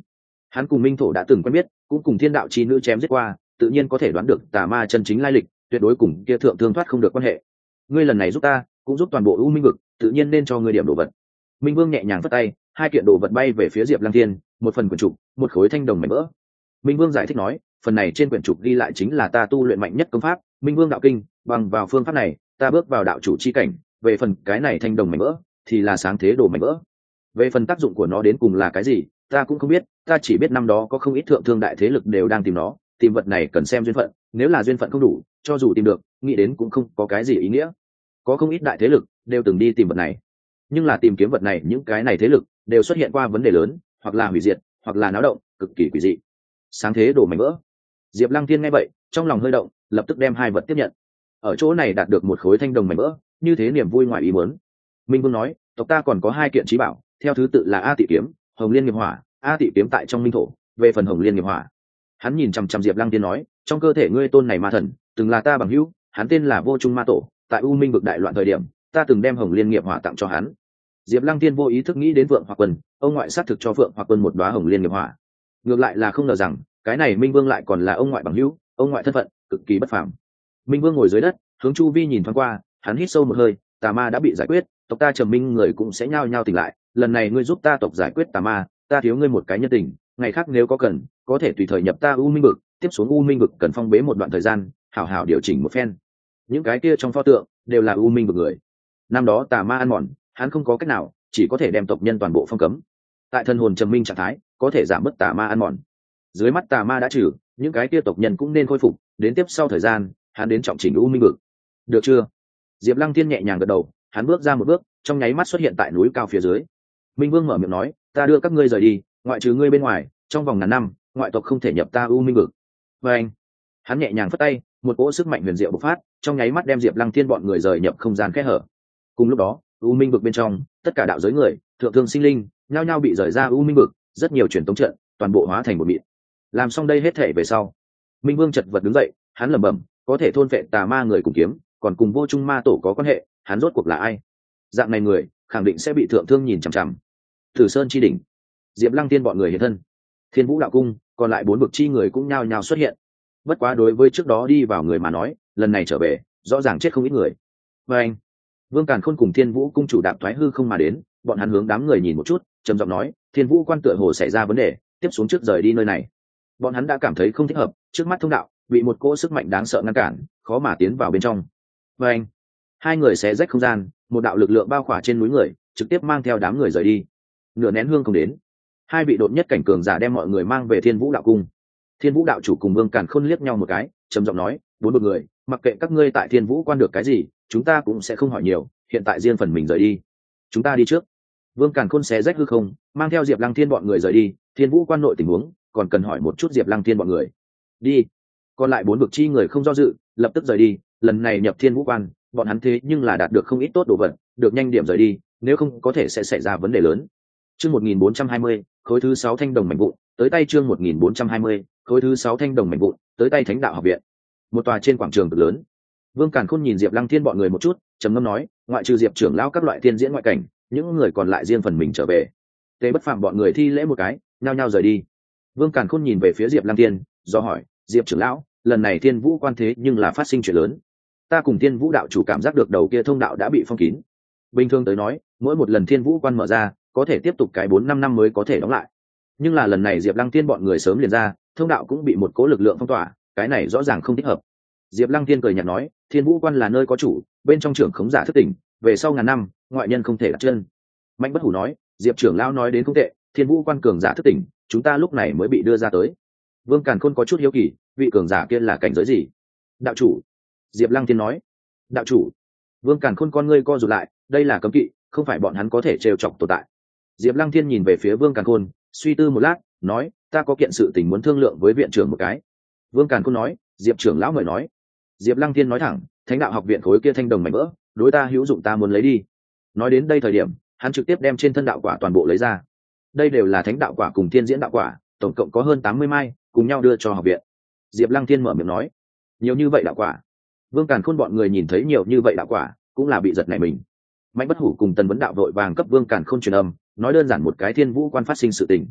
Hắn cùng minh thổ đã từng quen biết, cũng cùng thiên đạo chi nữ chém giết qua, tự nhiên có thể đoán được tà ma chân chính lai lịch, tuyệt đối cùng kia thượng thương thoát không được quan hệ. Ngươi lần này giúp ta, cũng giúp toàn bộ u minh vực, tự nhiên nên cho ngươi điểm đồ vật. Minh vương nhẹ nhàng vất tay, hai kiện đồ vật bay về phía Diệp Lăng Thiên, một phần quyển trục, một khối thanh đồng mảnh vỡ. Minh vương giải thích nói, phần này trên quyển trục ghi lại chính là ta tu luyện mạnh nhất công pháp minh vương đạo kinh, bằng vào phương pháp này ta bước vào đạo chủ chi cảnh. Về phần cái này thanh đồng mảnh vỡ thì là sáng thế đồ mảnh vỡ. Về phần tác dụng của nó đến cùng là cái gì ta cũng không biết, ta chỉ biết năm đó có không ít thượng thương đại thế lực đều đang tìm nó, tìm vật này cần xem duyên phận, nếu là duyên phận không đủ, cho dù tìm được nghĩ đến cũng không có cái gì ý nghĩa. Có không ít đại thế lực đều từng đi tìm vật này, nhưng là tìm kiếm vật này những cái này thế lực đều xuất hiện qua vấn đề lớn, hoặc là hủy diệt, hoặc là náo động cực kỳ quỷ dị. Sáng thế đồ mảnh vỡ. Diệp Lăng Thiên nghe vậy trong lòng hơi động, lập tức đem hai vật tiếp nhận. Ở chỗ này đạt được một khối thanh đồng mảnh vỡ, như thế niềm vui ngoài ý muốn. Minh Vương nói, tộc ta còn có hai kiện chí bảo, theo thứ tự là A Tị kiếm, Hồng Liên nghiệp hỏa. A Tị kiếm tại trong minh thổ, về phần Hồng Liên nghiệp hỏa, hắn nhìn chằm chằm Diệp Lăng Thiên nói, trong cơ thể ngươi tôn này ma thần, từng là ta bằng hữu, hắn tên là Vô Trung Ma Tổ, tại U Minh vực đại loạn thời điểm, ta từng đem Hồng Liên nghiệp hỏa tặng cho hắn. Diệp Lăng Thiên vô ý thức nghĩ đến Phượng Hoặc Quân, ông ngoại sát thực cho Phượng Hoặc Quân một đóa Hồng Liên nghiệp hỏa. Ngược lại là không ngờ rằng, cái này Minh Vương lại còn là ông ngoại bằng hữu, ông ngoại thân phận cực kỳ bất phàm. Minh Vương ngồi dưới đất, hướng chu vi nhìn thoáng qua, hắn hít sâu một hơi, tà ma đã bị giải quyết, tộc ta Trầm Minh người cũng sẽ nhao nhao tỉnh lại, lần này ngươi giúp ta tộc giải quyết tà ma, ta thiếu ngươi một cái nhân tình, ngày khác nếu có cần, có thể tùy thời nhập ta U Minh vực, tiếp xuống U Minh vực cần phong bế một đoạn thời gian, hảo hảo điều chỉnh một phen. Những cái kia trong pho tượng đều là U Minh vực người. Năm đó tà ma ăn mòn, hắn không có cách nào, chỉ có thể đem tộc nhân toàn bộ phong cấm. Tại thân hồn Trầm Minh trạng thái, có thể giảm bớt tà ma ăn mòn. Dưới mắt tà ma đã trừ, những cái kia tộc nhân cũng nên khôi phục, đến tiếp sau thời gian hắn đến trọng chỉnh U Minh vực. Được chưa? Diệp Lăng Thiên nhẹ nhàng gật đầu, hắn bước ra một bước, trong nháy mắt xuất hiện tại núi cao phía dưới. Minh Vương mở miệng nói, ta đưa các ngươi rời đi, ngoại trừ ngươi bên ngoài, trong vòng ngàn năm ngoại tộc không thể nhập ta U Minh vực. Và anh, hắn nhẹ nhàng phất tay, một cỗ sức mạnh huyền diệu bộc phát, trong nháy mắt đem Diệp Lăng Thiên bọn người rời nhập không gian kẽ hở. Cùng lúc đó, U Minh vực bên trong, tất cả đạo giới người, thượng thương sinh linh, nhao nhao bị rời ra U Minh vực, rất nhiều truyền tống trận, toàn bộ hóa thành một mịn. Làm xong đây hết thể về sau, Minh Vương chật vật đứng dậy, hắn lẩm bẩm, có thể thôn phệ tà ma người cùng kiếm, còn cùng Vô Trung Ma Tổ có quan hệ, hắn rốt cuộc là ai? Dạng này người, khẳng định sẽ bị thượng thương nhìn chằm chằm. Thử Sơn chi đỉnh, Diệp Lăng Tiên bọn người hiện thân. Thiên Vũ đạo cung, còn lại bốn vực chi người cũng nhao nhao xuất hiện. Bất quá đối với trước đó đi vào người mà nói, lần này trở về, rõ ràng chết không ít người. Và anh, Vương Càn Khôn cùng Thiên Vũ cung chủ đạp thoái hư không mà đến, bọn hắn hướng đám người nhìn một chút, trầm giọng nói, Thiên Vũ quan tựa hồ xảy ra vấn đề, tiếp xuống trước rời đi nơi này. Bọn hắn đã cảm thấy không thích hợp, trước mắt thông đạo bị một cỗ sức mạnh đáng sợ ngăn cản, khó mà tiến vào bên trong. Và anh, hai người xé rách không gian, một đạo lực lượng bao khỏa trên núi người, trực tiếp mang theo đám người rời đi. Nửa nén hương không đến, hai vị đột nhất cảnh cường giả đem mọi người mang về Thiên Vũ đạo cung. Thiên Vũ đạo chủ cùng Vương Càn Khôn liếc nhau một cái, trầm giọng nói, bốn một người, mặc kệ các ngươi tại Thiên Vũ quan được cái gì, chúng ta cũng sẽ không hỏi nhiều, hiện tại riêng phần mình rời đi. Chúng ta đi trước. Vương Càn Khôn xé rách hư không, mang theo Diệp Lăng Thiên bọn người rời đi. Thiên Vũ quan nội tình huống, còn cần hỏi một chút Diệp Lăng Thiên bọn người. Đi. Còn lại bốn vực chi người không do dự, lập tức rời đi. Lần này nhập Thiên Vũ quan, bọn hắn thế nhưng là đạt được không ít tốt đồ vật, được nhanh điểm rời đi, nếu không có thể sẽ xảy ra vấn đề lớn. Chương một nghìn bốn trăm hai mươi, khối thứ sáu thanh đồng mảnh vụn, tới tay chương một nghìn bốn trăm hai mươi, khối thứ sáu thanh đồng mảnh vụn, tới tay Thánh đạo học viện. Một tòa trên quảng trường cực lớn. Vương Càn Khôn nhìn Diệp Lăng Thiên bọn người một chút, trầm ngâm nói, ngoại trừ Diệp trưởng lão các loại tiên diễn ngoại cảnh, những người còn lại riêng phần mình trở về. Tề Bất Phàm bọn người thi lễ một cái, nhao nhao rời đi. Vương Càn Khôn nhìn về phía Diệp Lăng Thiên, do hỏi, Diệp trưởng lão, lần này Thiên Vũ quan thế nhưng là phát sinh chuyện lớn. Ta cùng Thiên Vũ đạo chủ cảm giác được đầu kia thông đạo đã bị phong kín. Bình thường tới nói, mỗi một lần Thiên Vũ quan mở ra, có thể tiếp tục cái bốn năm năm mới có thể đóng lại. Nhưng là lần này Diệp Lăng Thiên bọn người sớm liền ra, thông đạo cũng bị một cố lực lượng phong tỏa, cái này rõ ràng không thích hợp. Diệp Lăng Thiên cười nhạt nói, Thiên Vũ quan là nơi có chủ, bên trong trưởng khống giả thức tỉnh, về sau ngàn năm, ngoại nhân không thể đặt chân. Mạnh Bất Hủ nói, Diệp trưởng lão nói đến không tệ, Thiên Vũ quan cường giả thức tỉnh, chúng ta lúc này mới bị đưa ra tới. Vương Càn Khôn có chút hiếu kỳ, vị cường giả kia là cảnh giới gì? Đạo chủ. Diệp Lăng Thiên nói. Đạo chủ. Vương Càn Khôn con ngươi co rụt lại, đây là cấm kỵ, không phải bọn hắn có thể trêu chọc tồn tại. Diệp Lăng Thiên nhìn về phía Vương Càn Khôn, suy tư một lát, nói, ta có kiện sự tình muốn thương lượng với viện trưởng một cái. Vương Càn Khôn nói, Diệp trưởng lão mời nói. Diệp Lăng Thiên nói thẳng, Thánh đạo học viện khối kia thanh đồng mảnh vỡ, đối ta hữu dụng, ta muốn lấy đi. Nói đến đây thời điểm, hắn trực tiếp đem trên thân đạo quả toàn bộ lấy ra. Đây đều là Thánh đạo quả cùng Thiên diễn đạo quả, tổng cộng có hơn tám mươi mai, cùng nhau đưa cho học viện. Diệp Lăng Thiên mở miệng nói, nhiều như vậy đạo quả. Vương Càn Khôn bọn người nhìn thấy nhiều như vậy đạo quả, cũng là bị giật nảy mình. Mạnh Bất Hủ cùng Tần Vấn đạo vội vàng cấp Vương Càn Khôn truyền âm, nói đơn giản một cái Thiên Vũ quan phát sinh sự tình.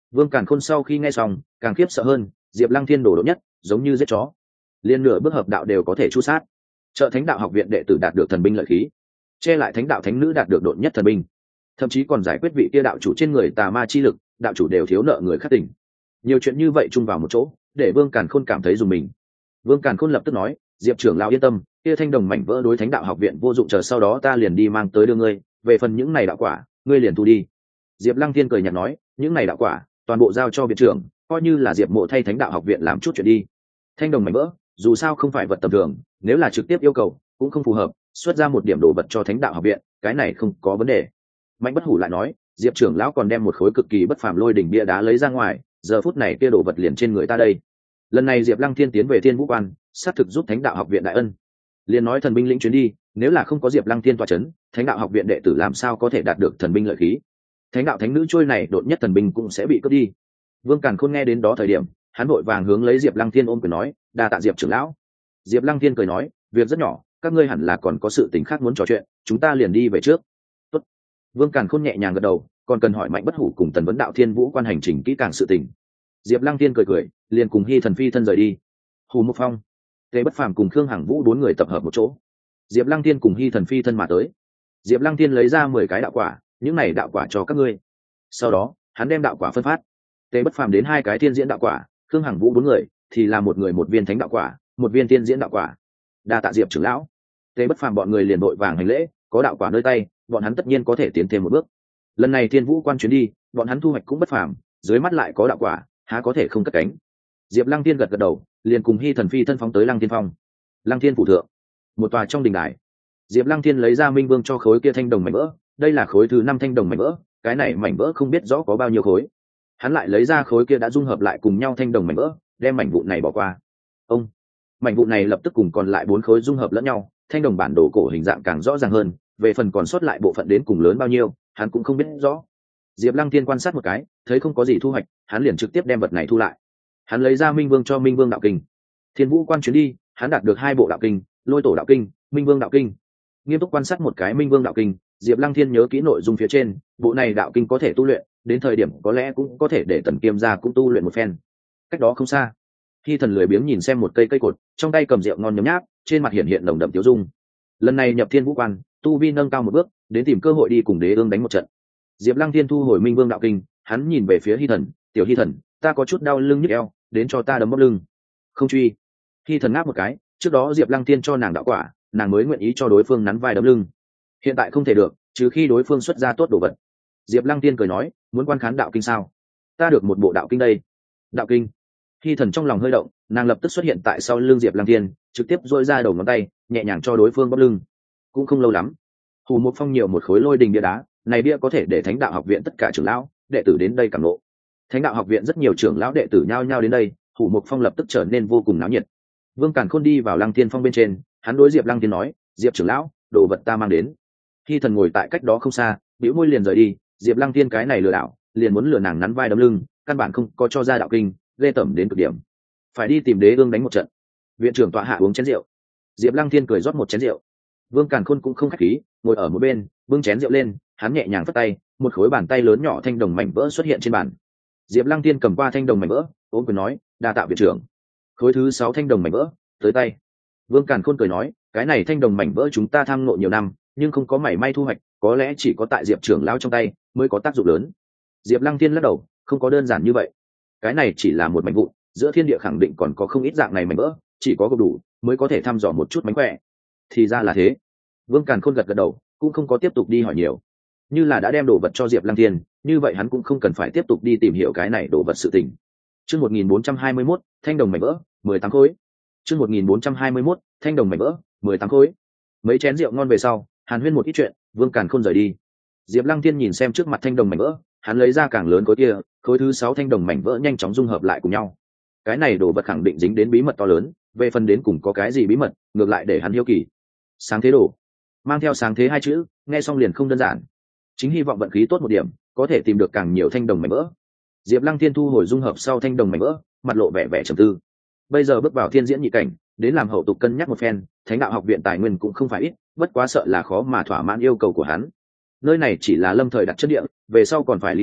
Vương Càn Khôn sau khi nghe xong càng khiếp sợ hơn, Diệp Lăng Thiên đồ đột nhất giống như giết chó, liên nửa bước hợp đạo đều có thể chu sát. Trợ Thánh Đạo học viện đệ tử đạt được thần binh lợi khí, che lại Thánh Đạo thánh nữ đạt được đột nhất thần binh, thậm chí còn giải quyết vị kia đạo chủ trên người tà ma chi lực, đạo chủ đều thiếu nợ người khác tình. Nhiều chuyện như vậy chung vào một chỗ, để Vương Càn Khôn cảm thấy dùng mình. Vương Càn Khôn lập tức nói, Diệp trưởng lão yên tâm, kia thanh đồng mảnh vỡ đối Thánh Đạo học viện vô dụng, chờ sau đó ta liền đi mang tới đưa ngươi, về phần những này đạo quả, ngươi liền thu đi. Diệp Lăng Thiên cười nhạt nói, những này đạo quả toàn bộ giao cho viện trưởng, coi như là Diệp Mộ thay Thánh Đạo học viện làm chút chuyện đi. Thanh đồng mảnh vỡ dù sao không phải vật tầm thường, nếu là trực tiếp yêu cầu cũng không phù hợp, xuất ra một điểm đồ vật cho Thánh Đạo học viện, cái này không có vấn đề. Mạnh Bất Hủ lại nói, Diệp trưởng lão còn đem một khối cực kỳ bất phàm lôi đỉnh bia đá lấy ra ngoài, giờ phút này kia đồ vật liền trên người ta đây. Lần này Diệp Lăng Thiên tiến về Thiên Vũ Quan, xác thực giúp Thánh Đạo học viện đại ân. Liền nói thần binh lĩnh chuyến đi, nếu là không có Diệp Lăng Thiên tọa chấn, Thánh Đạo học viện đệ tử làm sao có thể đạt được thần binh lợi khí? Thánh Đạo thánh nữ trôi này đột nhất thần binh cũng sẽ bị cướp đi. Vương Càn Khôn nghe đến đó thời điểm, hắn vội vàng hướng lấy Diệp Lăng Thiên ôm quyền nói, đa tạ Diệp trưởng lão. Diệp Lăng Thiên cười nói, việc rất nhỏ, các ngươi hẳn là còn có sự tình khác muốn trò chuyện, chúng ta liền đi về trước. Tốt. Vương Càn Khôn nhẹ nhàng gật đầu, còn cần hỏi Mạnh Bất Hủ cùng Tần Vấn Đạo Thiên Vũ Quan hành trình kỹ càng sự tình. Diệp Lăng Thiên cười cười, liền cùng Hy Thần phi thân rời đi. Hù Mộc Phong, Tề Bất Phàm cùng Khương Hằng Vũ bốn người tập hợp một chỗ. Diệp Lăng Thiên cùng Hy Thần phi thân mà tới. Diệp Lăng Thiên lấy ra mười cái đạo quả, những này đạo quả cho các ngươi. Sau đó, hắn đem đạo quả phân phát. Tề Bất Phàm đến hai cái thiên diễn đạo quả, Khương Hằng Vũ bốn người thì là một người một viên thánh đạo quả, một viên thiên diễn đạo quả. Đa tạ Diệp trưởng lão. Tề Bất Phàm bọn người liền vội vàng hành lễ, có đạo quả nơi tay, bọn hắn tất nhiên có thể tiến thêm một bước. Lần này Thiên Vũ Quan chuyến đi, bọn hắn thu hoạch cũng bất phàm, dưới mắt lại có đạo quả, há có thể không cất cánh. Diệp Lăng Thiên gật gật đầu, liền cùng Hy Thần phi thân phóng tới Lăng Thiên Phong. Lăng Thiên phủ thượng, một tòa trong đình đài. Diệp Lăng Thiên lấy ra Minh Vương cho khối kia thanh đồng mảnh vỡ, đây là khối thứ năm thanh đồng mảnh vỡ, cái này mảnh vỡ không biết rõ có bao nhiêu khối. Hắn lại lấy ra khối kia đã dung hợp lại cùng nhau thanh đồng mảnh vỡ, đem mảnh vụn này bỏ qua. Ông, mảnh vụn này lập tức cùng còn lại bốn khối dung hợp lẫn nhau, thanh đồng bản đồ cổ hình dạng càng rõ ràng hơn, về phần còn sót lại bộ phận đến cùng lớn bao nhiêu, hắn cũng không biết rõ. Diệp Lăng Thiên quan sát một cái, thấy không có gì thu hoạch, hắn liền trực tiếp đem vật này thu lại. Hắn lấy ra Minh Vương cho Minh Vương đạo kinh. Thiên Vũ Quan chuyến đi, hắn đạt được hai bộ đạo kinh, Lôi Tổ đạo kinh, Minh Vương đạo kinh. Nghiêm túc quan sát một cái Minh Vương đạo kinh, Diệp Lăng Thiên nhớ kỹ nội dung phía trên, bộ này đạo kinh có thể tu luyện, đến thời điểm có lẽ cũng có thể để Tần Kiêm gia cũng tu luyện một phen. Cách đó không xa, Hy Thần lười biếng nhìn xem một cây cây cột, trong tay cầm rượu ngon nhấm nháp, trên mặt hiện hiện nồng đậm tiêu dung. Lần này nhập Thiên Vũ Quan, tu vi nâng cao một bước, đến tìm cơ hội đi cùng Đế Ương đánh một trận. Diệp Lăng Thiên thu hồi Minh Vương đạo kinh, hắn nhìn về phía Hy Thần, "Tiểu Hy Thần, ta có chút đau lưng nhức eo, đến cho ta đấm bóp lưng." Không truy. Hy Thần ngáp một cái, trước đó Diệp Lăng Thiên cho nàng đạo quả, nàng mới nguyện ý cho đối phương nắn vai đấm lưng. Hiện tại không thể được, trừ khi đối phương xuất ra tốt đồ vật. Diệp Lăng Thiên cười nói, "Muốn quan khán đạo kinh sao? Ta được một bộ đạo kinh đây." Đạo kinh. Hy Thần trong lòng hơi động, nàng lập tức xuất hiện tại sau lưng Diệp Lăng Thiên, trực tiếp duỗi ra đầu ngón tay, nhẹ nhàng cho đối phương bóp lưng. Cũng không lâu lắm, Hù Mộc Phong nhiều một khối lôi đình bia đá, này bia có thể để Thánh Đạo học viện tất cả trưởng lão, đệ tử đến đây cảm ngộ. Thánh Đạo học viện rất nhiều trưởng lão đệ tử nhao nhao đến đây, Hù Mộc Phong lập tức trở nên vô cùng náo nhiệt. Vương Càn Khôn đi vào Lăng Thiên Phong bên trên, hắn đối Diệp Lăng Thiên nói, "Diệp trưởng lão, đồ vật ta mang đến." Hy Thần ngồi tại cách đó không xa, bĩu môi liền rời đi. Diệp Lăng Thiên cái này lừa đảo, liền muốn lừa nàng nắn vai đấm lưng, căn bản không có cho ra đạo kinh, ghê tởm đến cực điểm. Phải đi tìm Đế Ương đánh một trận. Viện trưởng tọa hạ uống chén rượu. Diệp Lăng Thiên cười rót một chén rượu. Vương Càn Khôn cũng không khách khí, ngồi ở một bên, bưng chén rượu lên, hắn nhẹ nhàng phất tay, một khối bàn tay lớn nhỏ thanh đồng mảnh vỡ xuất hiện trên bàn. Diệp Lăng Thiên cầm qua thanh đồng mảnh vỡ, ôm quyền nói, "Đa tạ viện trưởng." Khối thứ sáu thanh đồng mảnh vỡ tới tay. Vương Càn Khôn cười nói, "Cái này thanh đồng mảnh vỡ chúng ta tham ngộ nhiều năm, nhưng không có mảy may thu hoạch, có lẽ chỉ có tại Diệp trưởng lão trong tay mới có tác dụng lớn." Diệp Lăng Thiên lắc đầu, "Không có đơn giản như vậy. Cái này chỉ là một mảnh vụn, giữa thiên địa khẳng định còn có không ít dạng này mảnh vỡ, chỉ có gộp đủ mới có thể thăm dò một chút mánh khỏe." Thì ra là thế. Vương Càn Khôn gật gật đầu, cũng không có tiếp tục đi hỏi nhiều. Như là đã đem đồ vật cho Diệp Lăng Thiên, như vậy hắn cũng không cần phải tiếp tục đi tìm hiểu cái này đồ vật sự tình. Chương một nghìn bốn trăm hai mươi mốt, thanh đồng mảnh vỡ, mười tám khối. Chương một nghìn bốn trăm hai mươi mốt, thanh đồng mảnh vỡ, mười tám khối. Mấy chén rượu ngon về sau, Hàn Huyên một ít chuyện, Vương Càn Khôn rời đi. Diệp Lăng Thiên nhìn xem trước mặt thanh đồng mảnh vỡ, hắn lấy ra càng lớn khối kia, khối thứ sáu thanh đồng mảnh vỡ nhanh chóng dung hợp lại cùng nhau. Cái này đồ vật khẳng định dính đến bí mật to lớn, về phần đến cùng có cái gì bí mật, ngược lại để hắn hiếu kỳ. Sáng thế đồ, mang theo sáng thế hai chữ, nghe xong liền không đơn giản. Chính hy vọng vận khí tốt một điểm, có thể tìm được càng nhiều thanh đồng mảnh vỡ. Diệp Lăng Thiên thu hồi dung hợp sau thanh đồng mảnh vỡ, mặt lộ vẻ vẻ trầm tư. Bây giờ bước vào thiên diễn nhị cảnh, đến làm hậu tục cân nhắc một phen, Thánh Đạo học viện tài nguyên cũng không phải ít, bất quá sợ là khó mà thỏa mãn yêu cầu của hắn. Nơi này chỉ là lâm thời đặt chất địa, về sau còn phải ly khai,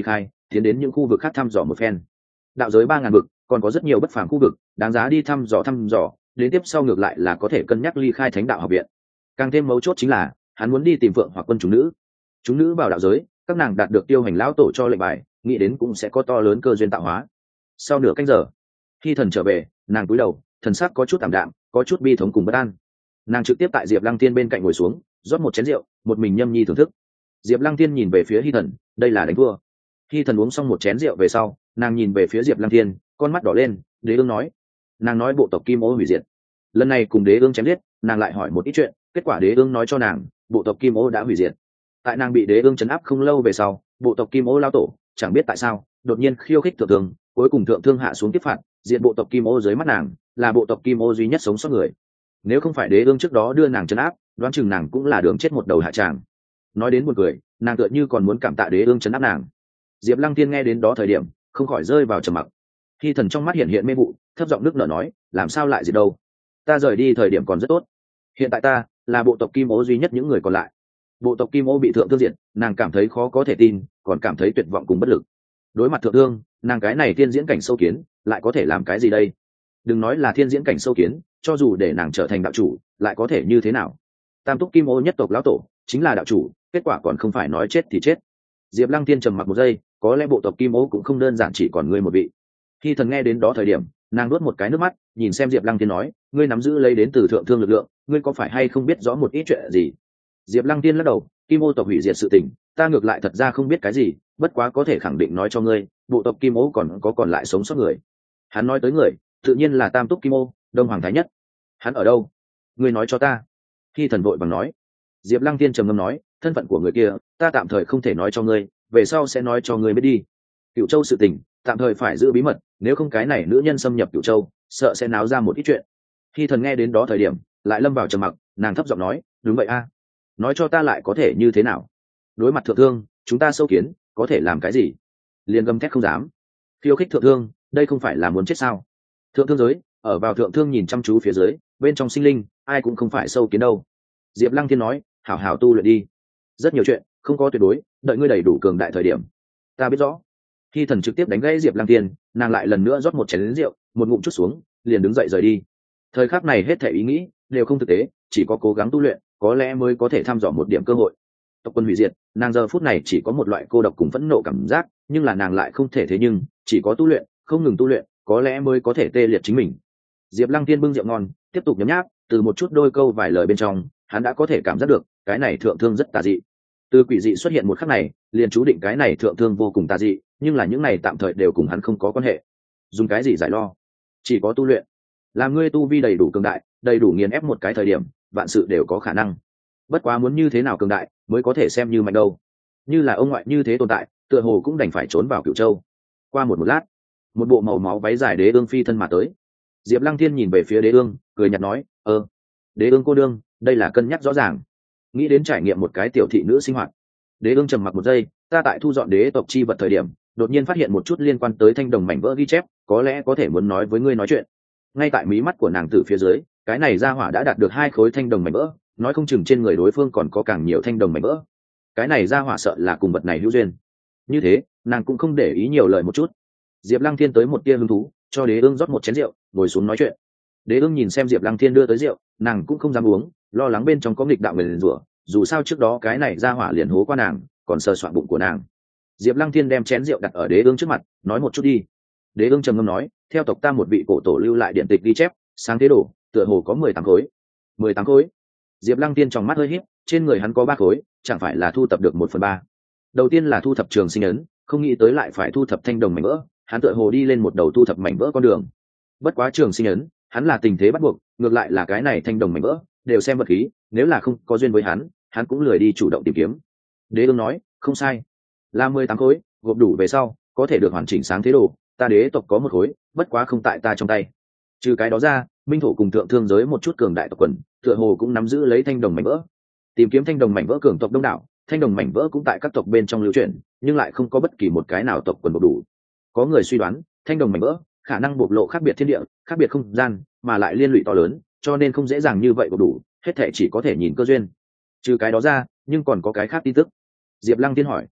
tiến đến những khu vực khác thăm dò một phen. Đạo giới ba ngàn vực còn có rất nhiều bất phàm khu vực đáng giá đi thăm dò thăm dò, đến tiếp sau ngược lại là có thể cân nhắc ly khai Thánh đạo học viện. Càng thêm mấu chốt chính là hắn muốn đi tìm Phượng hoặc quân chúng nữ. Chúng nữ vào đạo giới, các nàng đạt được Tiêu Hành lão tổ cho lệnh bài, nghĩ đến cũng sẽ có to lớn cơ duyên tạo hóa. Sau nửa canh giờ, khi thần trở về, nàng cúi đầu, thần sắc có chút tạm đạm, có chút bi thống cùng bất an. Nàng trực tiếp tại Diệp Lăng Tiên bên cạnh ngồi xuống, rót một chén rượu, một mình nhâm nhi thưởng thức. Diệp Lăng Tiên nhìn về phía Hi Thần, đây là đánh thua. Hi Thần uống xong một chén rượu về sau, nàng nhìn về phía Diệp Lăng Tiên, con mắt đỏ lên. Đế ương nói, nàng nói bộ tộc Kim Ô hủy diệt. Lần này cùng Đế ương chém giết, nàng lại hỏi một ít chuyện, kết quả Đế ương nói cho nàng, bộ tộc Kim Ô đã hủy diệt. Tại nàng bị Đế ương chấn áp không lâu về sau, bộ tộc Kim Ô lao tổ chẳng biết tại sao đột nhiên khiêu khích thượng thương, cuối cùng thượng thương hạ xuống tiếp phạt, diện bộ tộc Kim Ô dưới mắt nàng, là bộ tộc Kim Ô duy nhất sống sót người. Nếu không phải Đế ương trước đó đưa nàng chấn áp, đoán chừng nàng cũng là đường chết một đầu hạ tràng. Nói đến buồn cười, nàng tựa như còn muốn cảm tạ Đế ương chấn áp nàng. Diệp Lăng Tiên nghe đến đó thời điểm, không khỏi rơi vào trầm mặc. Khi thần trong mắt hiện hiện mê vụ, thấp giọng nước nở nói, làm sao lại gì đâu? Ta rời đi thời điểm còn rất tốt. Hiện tại ta là bộ tộc Kim Ô duy nhất những người còn lại. Bộ tộc Kim Ô bị thượng thương diệt, nàng cảm thấy khó có thể tin, còn cảm thấy tuyệt vọng cùng bất lực. Đối mặt thượng thương, nàng cái này thiên diễn cảnh sâu kiến, lại có thể làm cái gì đây? Đừng nói là thiên diễn cảnh sâu kiến, cho dù để nàng trở thành đạo chủ, lại có thể như thế nào? Tam túc Kim Ô nhất tộc lão tổ, chính là đạo chủ, kết quả còn không phải nói chết thì chết. Diệp Lăng Tiên trầm mặc một giây, có lẽ bộ tộc Kim Ô cũng không đơn giản chỉ còn ngươi một vị. Khi thần nghe đến đó thời điểm, nàng nuốt một cái nước mắt, nhìn xem Diệp Lăng Tiên nói, ngươi nắm giữ lấy đến từ thượng thương lực lượng, ngươi có phải hay không biết rõ một ít chuyện gì? Diệp Lăng Tiên lắc đầu, Kim Ô tộc hủy diệt sự tình, ta ngược lại thật ra không biết cái gì, bất quá có thể khẳng định nói cho ngươi, bộ tộc Kim Ô còn có còn lại sống sót người. Hắn nói tới người, tự nhiên là Tam túc Kim Ô, Đông Hoàng Thái Nhất. Hắn ở đâu? Ngươi nói cho ta. Khi thần vội bằng nói. Diệp Lăng Tiên trầm ngâm nói, thân phận của người kia, ta tạm thời không thể nói cho ngươi, về sau sẽ nói cho ngươi biết đi. Cửu Châu sự tình, tạm thời phải giữ bí mật, nếu không cái này nữ nhân xâm nhập Cửu Châu, sợ sẽ náo ra một ít chuyện. Khi thần nghe đến đó thời điểm, lại lâm vào trầm mặc, nàng thấp giọng nói, đúng vậy a, nói cho ta lại có thể như thế nào? Đối mặt thượng thương, chúng ta sâu kiến, có thể làm cái gì? Liền gầm thét không dám. Khiêu khích thượng thương, đây không phải là muốn chết sao? Thượng thương giới, ở vào thượng thương nhìn chăm chú phía dưới, bên trong sinh linh, ai cũng không phải sâu kiến đâu. Diệp Lăng Thiên nói, hảo hảo tu luyện đi. Rất nhiều chuyện, không có tuyệt đối, đợi ngươi đầy đủ cường đại thời điểm. Ta biết rõ. Khi thần trực tiếp đánh gãy Diệp Lăng Thiên, nàng lại lần nữa rót một chén rượu, một ngụm chút xuống, liền đứng dậy rời đi. Thời khắc này hết thảy ý nghĩ đều không thực tế, chỉ có cố gắng tu luyện, có lẽ mới có thể thăm dò một điểm cơ hội. Tộc quân hủy diệt, nàng giờ phút này chỉ có một loại cô độc cùng phẫn nộ cảm giác, nhưng là nàng lại không thể thế nhưng, chỉ có tu luyện, không ngừng tu luyện, có lẽ mới có thể tê liệt chính mình. Diệp Lăng Tiên bưng rượu ngon, tiếp tục nhấm nháp, từ một chút đôi câu vài lời bên trong, hắn đã có thể cảm giác được, cái này thượng thương rất tà dị. Từ quỷ dị xuất hiện một khắc này, liền chú định cái này thượng thương vô cùng tà dị, nhưng là những này tạm thời đều cùng hắn không có quan hệ. Dùng cái gì giải lo? Chỉ có tu luyện. Làm ngươi tu vi đầy đủ cường đại, đầy đủ nghiền ép một cái thời điểm, vạn sự đều có khả năng. Bất quá muốn như thế nào cường đại mới có thể xem như mạnh đâu? Như là ông ngoại như thế tồn tại, tựa hồ cũng đành phải trốn vào Cửu Châu. Qua một một lát, một bộ màu máu váy dài đế ương phi thân mà tới. Diệp Lăng Thiên nhìn về phía đế ương, cười nhạt nói, ơ, đế ương cô đương, đây là cân nhắc rõ ràng, nghĩ đến trải nghiệm một cái tiểu thị nữ sinh hoạt. Đế ương trầm mặc một giây, ta tại thu dọn đế tộc chi vật thời điểm, đột nhiên phát hiện một chút liên quan tới thanh đồng mảnh vỡ ghi chép, có lẽ có thể muốn nói với ngươi nói chuyện. Ngay tại mí mắt của nàng tử phía dưới, cái này ra hỏa đã đạt được hai khối thanh đồng mảnh vỡ, nói không chừng trên người đối phương còn có càng nhiều thanh đồng mảnh vỡ. Cái này ra hỏa sợ là cùng vật này hữu duyên. Như thế, nàng cũng không để ý nhiều lời một chút. Diệp Lăng Thiên tới một tia hứng thú, cho đế ương rót một chén rượu, ngồi xuống nói chuyện. Đế ương nhìn xem Diệp Lăng Thiên đưa tới rượu, nàng cũng không dám uống, lo lắng bên trong có nghịch đạo người liền rủa, dù sao trước đó cái này ra hỏa liền hố qua nàng, còn sờ soạn bụng của nàng. Diệp Lăng Thiên đem chén rượu đặt ở đế ương trước mặt, nói một chút đi. Đế ương trầm ngâm nói, theo tộc ta một vị cổ tổ lưu lại điện tịch ghi chép, sáng thế đồ, tựa hồ có mười tám khối. Mười tám khối? Diệp Lăng Tiên trong mắt hơi híp, trên người hắn có ba khối, chẳng phải là thu thập được một phần ba? Đầu tiên là thu thập trường sinh ấn, không nghĩ tới lại phải thu thập thanh đồng mảnh vỡ, hắn tựa hồ đi lên một đầu thu thập mảnh vỡ con đường. Bất quá trường sinh ấn, hắn là tình thế bắt buộc, ngược lại là cái này thanh đồng mảnh vỡ, đều xem vật khí, nếu là không có duyên với hắn, hắn cũng lười đi chủ động tìm kiếm. Đế ương nói, không sai, là mười tám khối, gộp đủ về sau, có thể được hoàn chỉnh sáng thế đồ, ta đế tộc có một khối, bất quá không tại ta trong tay. Trừ cái đó ra, minh thổ cùng thượng thương giới một chút cường đại tộc quần, tựa hồ cũng nắm giữ lấy thanh đồng mảnh vỡ. Tìm kiếm thanh đồng mảnh vỡ cường tộc đông đảo, thanh đồng mảnh vỡ cũng tại các tộc bên trong lưu truyền, nhưng lại không có bất kỳ một cái nào tộc quần bộc đủ. Có người suy đoán, thanh đồng mảnh vỡ khả năng bộc lộ khác biệt thiên địa, khác biệt không gian, mà lại liên lụy to lớn, cho nên không dễ dàng như vậy bộc đủ, hết thảy chỉ có thể nhìn cơ duyên. Trừ cái đó ra, nhưng còn có cái khác tin tức. Diệp Lăng Tiên hỏi,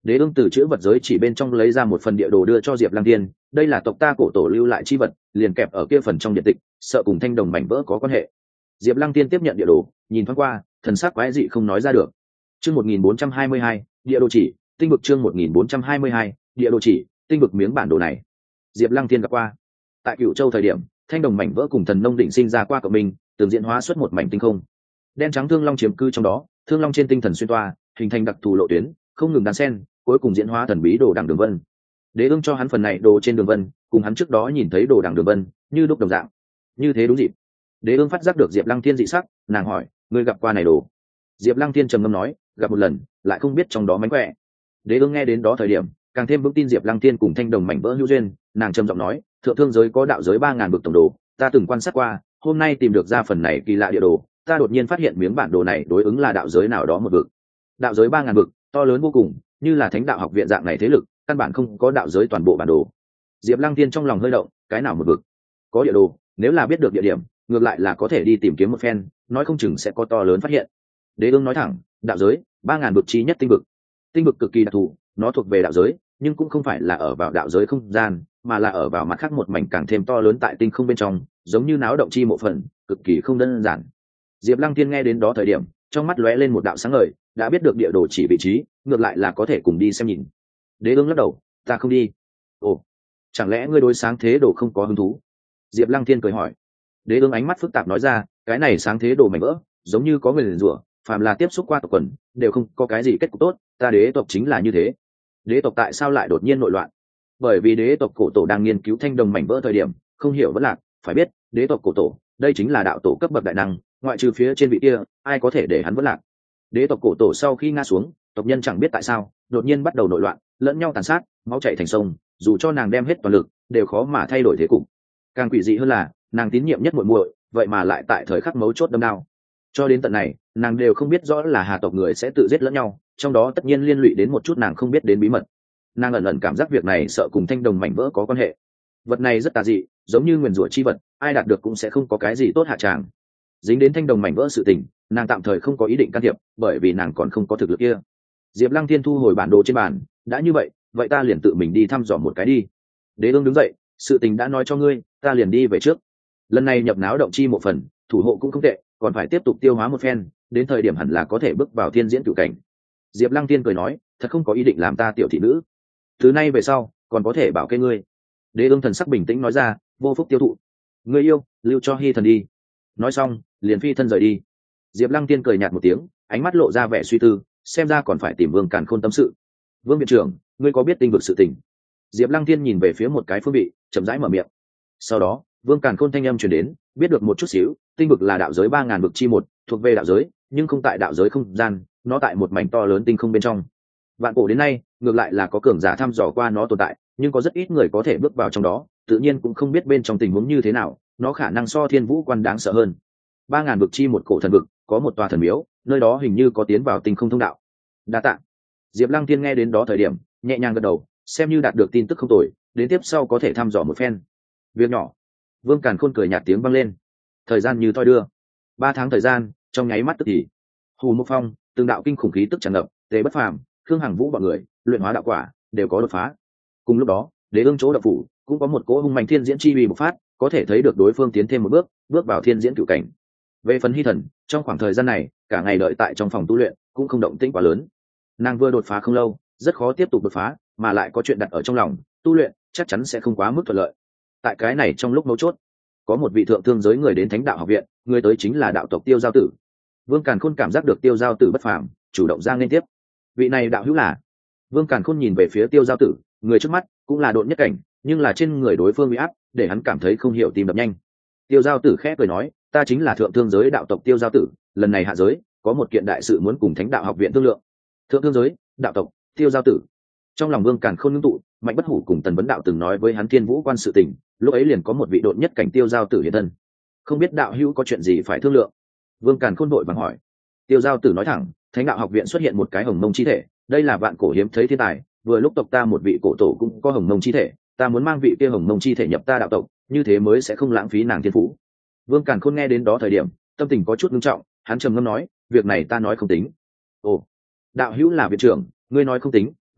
Đế ương từ chữ vật giới chỉ bên trong lấy ra một phần địa đồ đưa cho Diệp Lăng Tiên, đây là tộc ta cổ tổ lưu lại chi vật, liền kẹp ở kia phần trong điện tịch, sợ cùng thanh đồng mảnh vỡ có quan hệ. Diệp Lăng Tiên tiếp nhận địa đồ, nhìn thoáng qua, thần sắc quái dị không nói ra được. Chương một nghìn bốn trăm hai mươi hai, địa đồ chỉ, tinh vực chương một nghìn bốn trăm hai mươi hai, địa đồ chỉ, tinh vực miếng bản đồ này. Diệp Lăng Tiên gặp qua. Tại Cửu Châu thời điểm, thanh đồng mảnh vỡ cùng thần nông định sinh ra qua cộng minh, từng diễn hóa xuất một mảnh tinh không. Đen trắng thương long chiếm cư trong đó, thương long trên tinh thần xuyên toa, hình thành đặc thù lộ tuyến, không ngừng đan xen, cuối cùng diễn hóa thần bí đồ đằng đường vân. Đế ương cho hắn phần này đồ trên đường vân, cùng hắn trước đó nhìn thấy đồ đằng đường vân, như lúc đồng dạng. Như thế đúng dịp. Đế ương phát giác được Diệp Lăng Thiên dị sắc, nàng hỏi, ngươi gặp qua này đồ? Diệp Lăng Thiên trầm ngâm nói, gặp một lần, lại không biết trong đó mánh khỏe. Đế ương nghe đến đó thời điểm, càng thêm vững tin Diệp Lăng Thiên cùng thanh đồng mảnh vỡ hữu duyên, nàng trầm giọng nói, thượng thương giới có đạo giới ba ngàn bực tổng đồ, ta từng quan sát qua, hôm nay tìm được ra phần này kỳ lạ địa đồ, ta đột nhiên phát hiện miếng bản đồ này đối ứng là đạo giới nào đó một vực. Đạo giới ba ngàn vực, to lớn vô cùng, như là Thánh đạo học viện dạng này thế lực, căn bản không có đạo giới toàn bộ bản đồ. Diệp Lăng Tiên trong lòng hơi động, cái nào một vực? Có địa đồ, nếu là biết được địa điểm, ngược lại là có thể đi tìm kiếm một phen, nói không chừng sẽ có to lớn phát hiện. Đế ương nói thẳng, đạo giới ba ngàn vực chí nhất tinh vực. Tinh vực cực kỳ đặc thù, nó thuộc về đạo giới, nhưng cũng không phải là ở vào đạo giới không gian, mà là ở vào mặt khác một mảnh càng thêm to lớn tại tinh không bên trong, giống như náo động chi mộ phần, cực kỳ không đơn giản. Diệp Lăng Tiên nghe đến đó thời điểm, trong mắt lóe lên một đạo sáng ngời, đã biết được địa đồ chỉ vị trí, ngược lại là có thể cùng đi xem nhìn. Đế ương lắc đầu, ta không đi. Ồ, chẳng lẽ ngươi đối sáng thế đồ không có hứng thú? Diệp Lăng Thiên cười hỏi. Đế ương ánh mắt phức tạp nói ra, cái này sáng thế đồ mảnh vỡ, giống như có người liền rủa, phàm là tiếp xúc qua tộc quần, đều không có cái gì kết cục tốt, ta đế tộc chính là như thế. Đế tộc tại sao lại đột nhiên nội loạn? Bởi vì đế tộc cổ tổ đang nghiên cứu thanh đồng mảnh vỡ thời điểm, không hiểu vẫn lạc, phải biết, đế tộc cổ tổ, đây chính là đạo tổ cấp bậc đại năng, ngoại trừ phía trên vị kia, ai có thể để hắn vẫn lạc. Đế tộc cổ tổ sau khi ngã xuống, tộc nhân chẳng biết tại sao đột nhiên bắt đầu nội loạn, lẫn nhau tàn sát, máu chảy thành sông, dù cho nàng đem hết toàn lực, đều khó mà thay đổi thế cục. Càng quỷ dị hơn là, nàng tín nhiệm nhất muội muội, vậy mà lại tại thời khắc mấu chốt đâm đao. Cho đến tận này, nàng đều không biết rõ là Hà tộc người sẽ tự giết lẫn nhau, trong đó tất nhiên liên lụy đến một chút nàng không biết đến bí mật. Nàng ẩn ẩn cảm giác việc này sợ cùng thanh đồng mảnh vỡ có quan hệ. Vật này rất tà dị, giống như nguyền rủa chi vật, ai đạt được cũng sẽ không có cái gì tốt hạ tràng. Dính đến thanh đồng mảnh vỡ sự tình, nàng tạm thời không có ý định can thiệp, bởi vì nàng còn không có thực lực kia. Diệp Lăng Thiên thu hồi bản đồ trên bàn, đã như vậy, vậy ta liền tự mình đi thăm dò một cái đi. Đế ương đứng dậy, sự tình đã nói cho ngươi, ta liền đi về trước. Lần này nhập náo động chi một phần, thủ hộ cũng không tệ, còn phải tiếp tục tiêu hóa một phen, đến thời điểm hẳn là có thể bước vào thiên diễn cửu cảnh. Diệp Lăng Thiên cười nói, thật không có ý định làm ta tiểu thị nữ. Thứ nay về sau, còn có thể bảo kê ngươi. Đế ương thần sắc bình tĩnh nói ra, vô phúc tiêu thụ. Ngươi yêu, lưu cho Hy thần đi. Nói xong, liền phi thân rời đi. Diệp Lăng Tiên cười nhạt một tiếng, ánh mắt lộ ra vẻ suy tư, xem ra còn phải tìm Vương Càn Khôn tâm sự. Vương viện trưởng, ngươi có biết tinh vực sự tình? Diệp Lăng Tiên nhìn về phía một cái phương vị, chậm rãi mở miệng. Sau đó, Vương Càn Khôn thanh âm truyền đến, biết được một chút xíu, tinh vực là đạo giới ba ngàn vực chi một, thuộc về đạo giới, nhưng không tại đạo giới không gian, nó tại một mảnh to lớn tinh không bên trong. Vạn cổ đến nay, ngược lại là có cường giả thăm dò qua nó tồn tại, nhưng có rất ít người có thể bước vào trong đó, tự nhiên cũng không biết bên trong tình huống như thế nào, nó khả năng so Thiên Vũ Quan đáng sợ hơn. Ba ngàn vực chi một cổ thần vực, có một tòa thần miếu, nơi đó hình như có tiến vào tinh không thông đạo. Đa tạ. Diệp Lăng Tiên nghe đến đó thời điểm, nhẹ nhàng gật đầu, xem như đạt được tin tức không tồi, đến tiếp sau có thể thăm dò một phen. Việc nhỏ. Vương Càn Khôn cười nhạt tiếng vang lên. Thời gian như thoi đưa, ba tháng thời gian, trong nháy mắt tức thì. Hù Mộc Phong, từng đạo kinh khủng khí tức tràn ngập, Tế Bất Phàm, Khương Hằng Vũ bọn người, luyện hóa đạo quả, đều có đột phá. Cùng lúc đó, Đế ương chỗ đạo phủ, cũng có một cỗ hung mạnh thiên diễn chi uy bộc phát, có thể thấy được đối phương tiến thêm một bước, bước vào thiên diễn cửu cảnh. Về phần Hy thần, trong khoảng thời gian này, cả ngày đợi tại trong phòng tu luyện, cũng không động tĩnh quá lớn. Nàng vừa đột phá không lâu, rất khó tiếp tục đột phá, mà lại có chuyện đặt ở trong lòng, tu luyện chắc chắn sẽ không quá mức thuận lợi. Tại cái này trong lúc mấu chốt, có một vị thượng thương giới người đến Thánh đạo học viện, người tới chính là đạo tộc Tiêu Giao Tử. Vương Càn Khôn cảm giác được Tiêu Giao Tử bất phàm, chủ động ra nên tiếp. Vị này đạo hữu là? Vương Càn Khôn nhìn về phía Tiêu Giao Tử, người trước mắt cũng là độn nhất cảnh, nhưng là trên người đối phương uy áp, để hắn cảm thấy không hiểu tim đập nhanh. Tiêu Giao Tử khẽ cười nói, ta chính là thượng thương giới đạo tộc Tiêu Giao Tử, lần này hạ giới có một kiện đại sự muốn cùng Thánh đạo học viện thương lượng. Thượng thương giới, đạo tộc, Tiêu Giao Tử. Trong lòng Vương Càn Khôn ngưng tụ, Mạnh Bất Hủ cùng Tần Vấn đạo từng nói với hắn Thiên Vũ Quan sự tình, lúc ấy liền có một vị độn nhất cảnh Tiêu Giao Tử hiện thân. Không biết đạo hữu có chuyện gì phải thương lượng? Vương Càn Khôn vội vàng hỏi. Tiêu Giao Tử nói thẳng, Thánh đạo học viện xuất hiện một cái hồng mông chi thể, đây là vạn cổ hiếm thấy thiên tài, vừa lúc tộc ta một vị cổ tổ cũng có hồng mông chi thể, ta muốn mang vị kia hồng mông chi thể nhập ta đạo tộc, như thế mới sẽ không lãng phí nàng thiên phú. Vương Càn Khôn nghe đến đó thời điểm, tâm tình có chút nghiêm trọng, hắn trầm ngâm nói, việc này ta nói không tính. Ồ, đạo hữu là viện trưởng, ngươi nói không tính,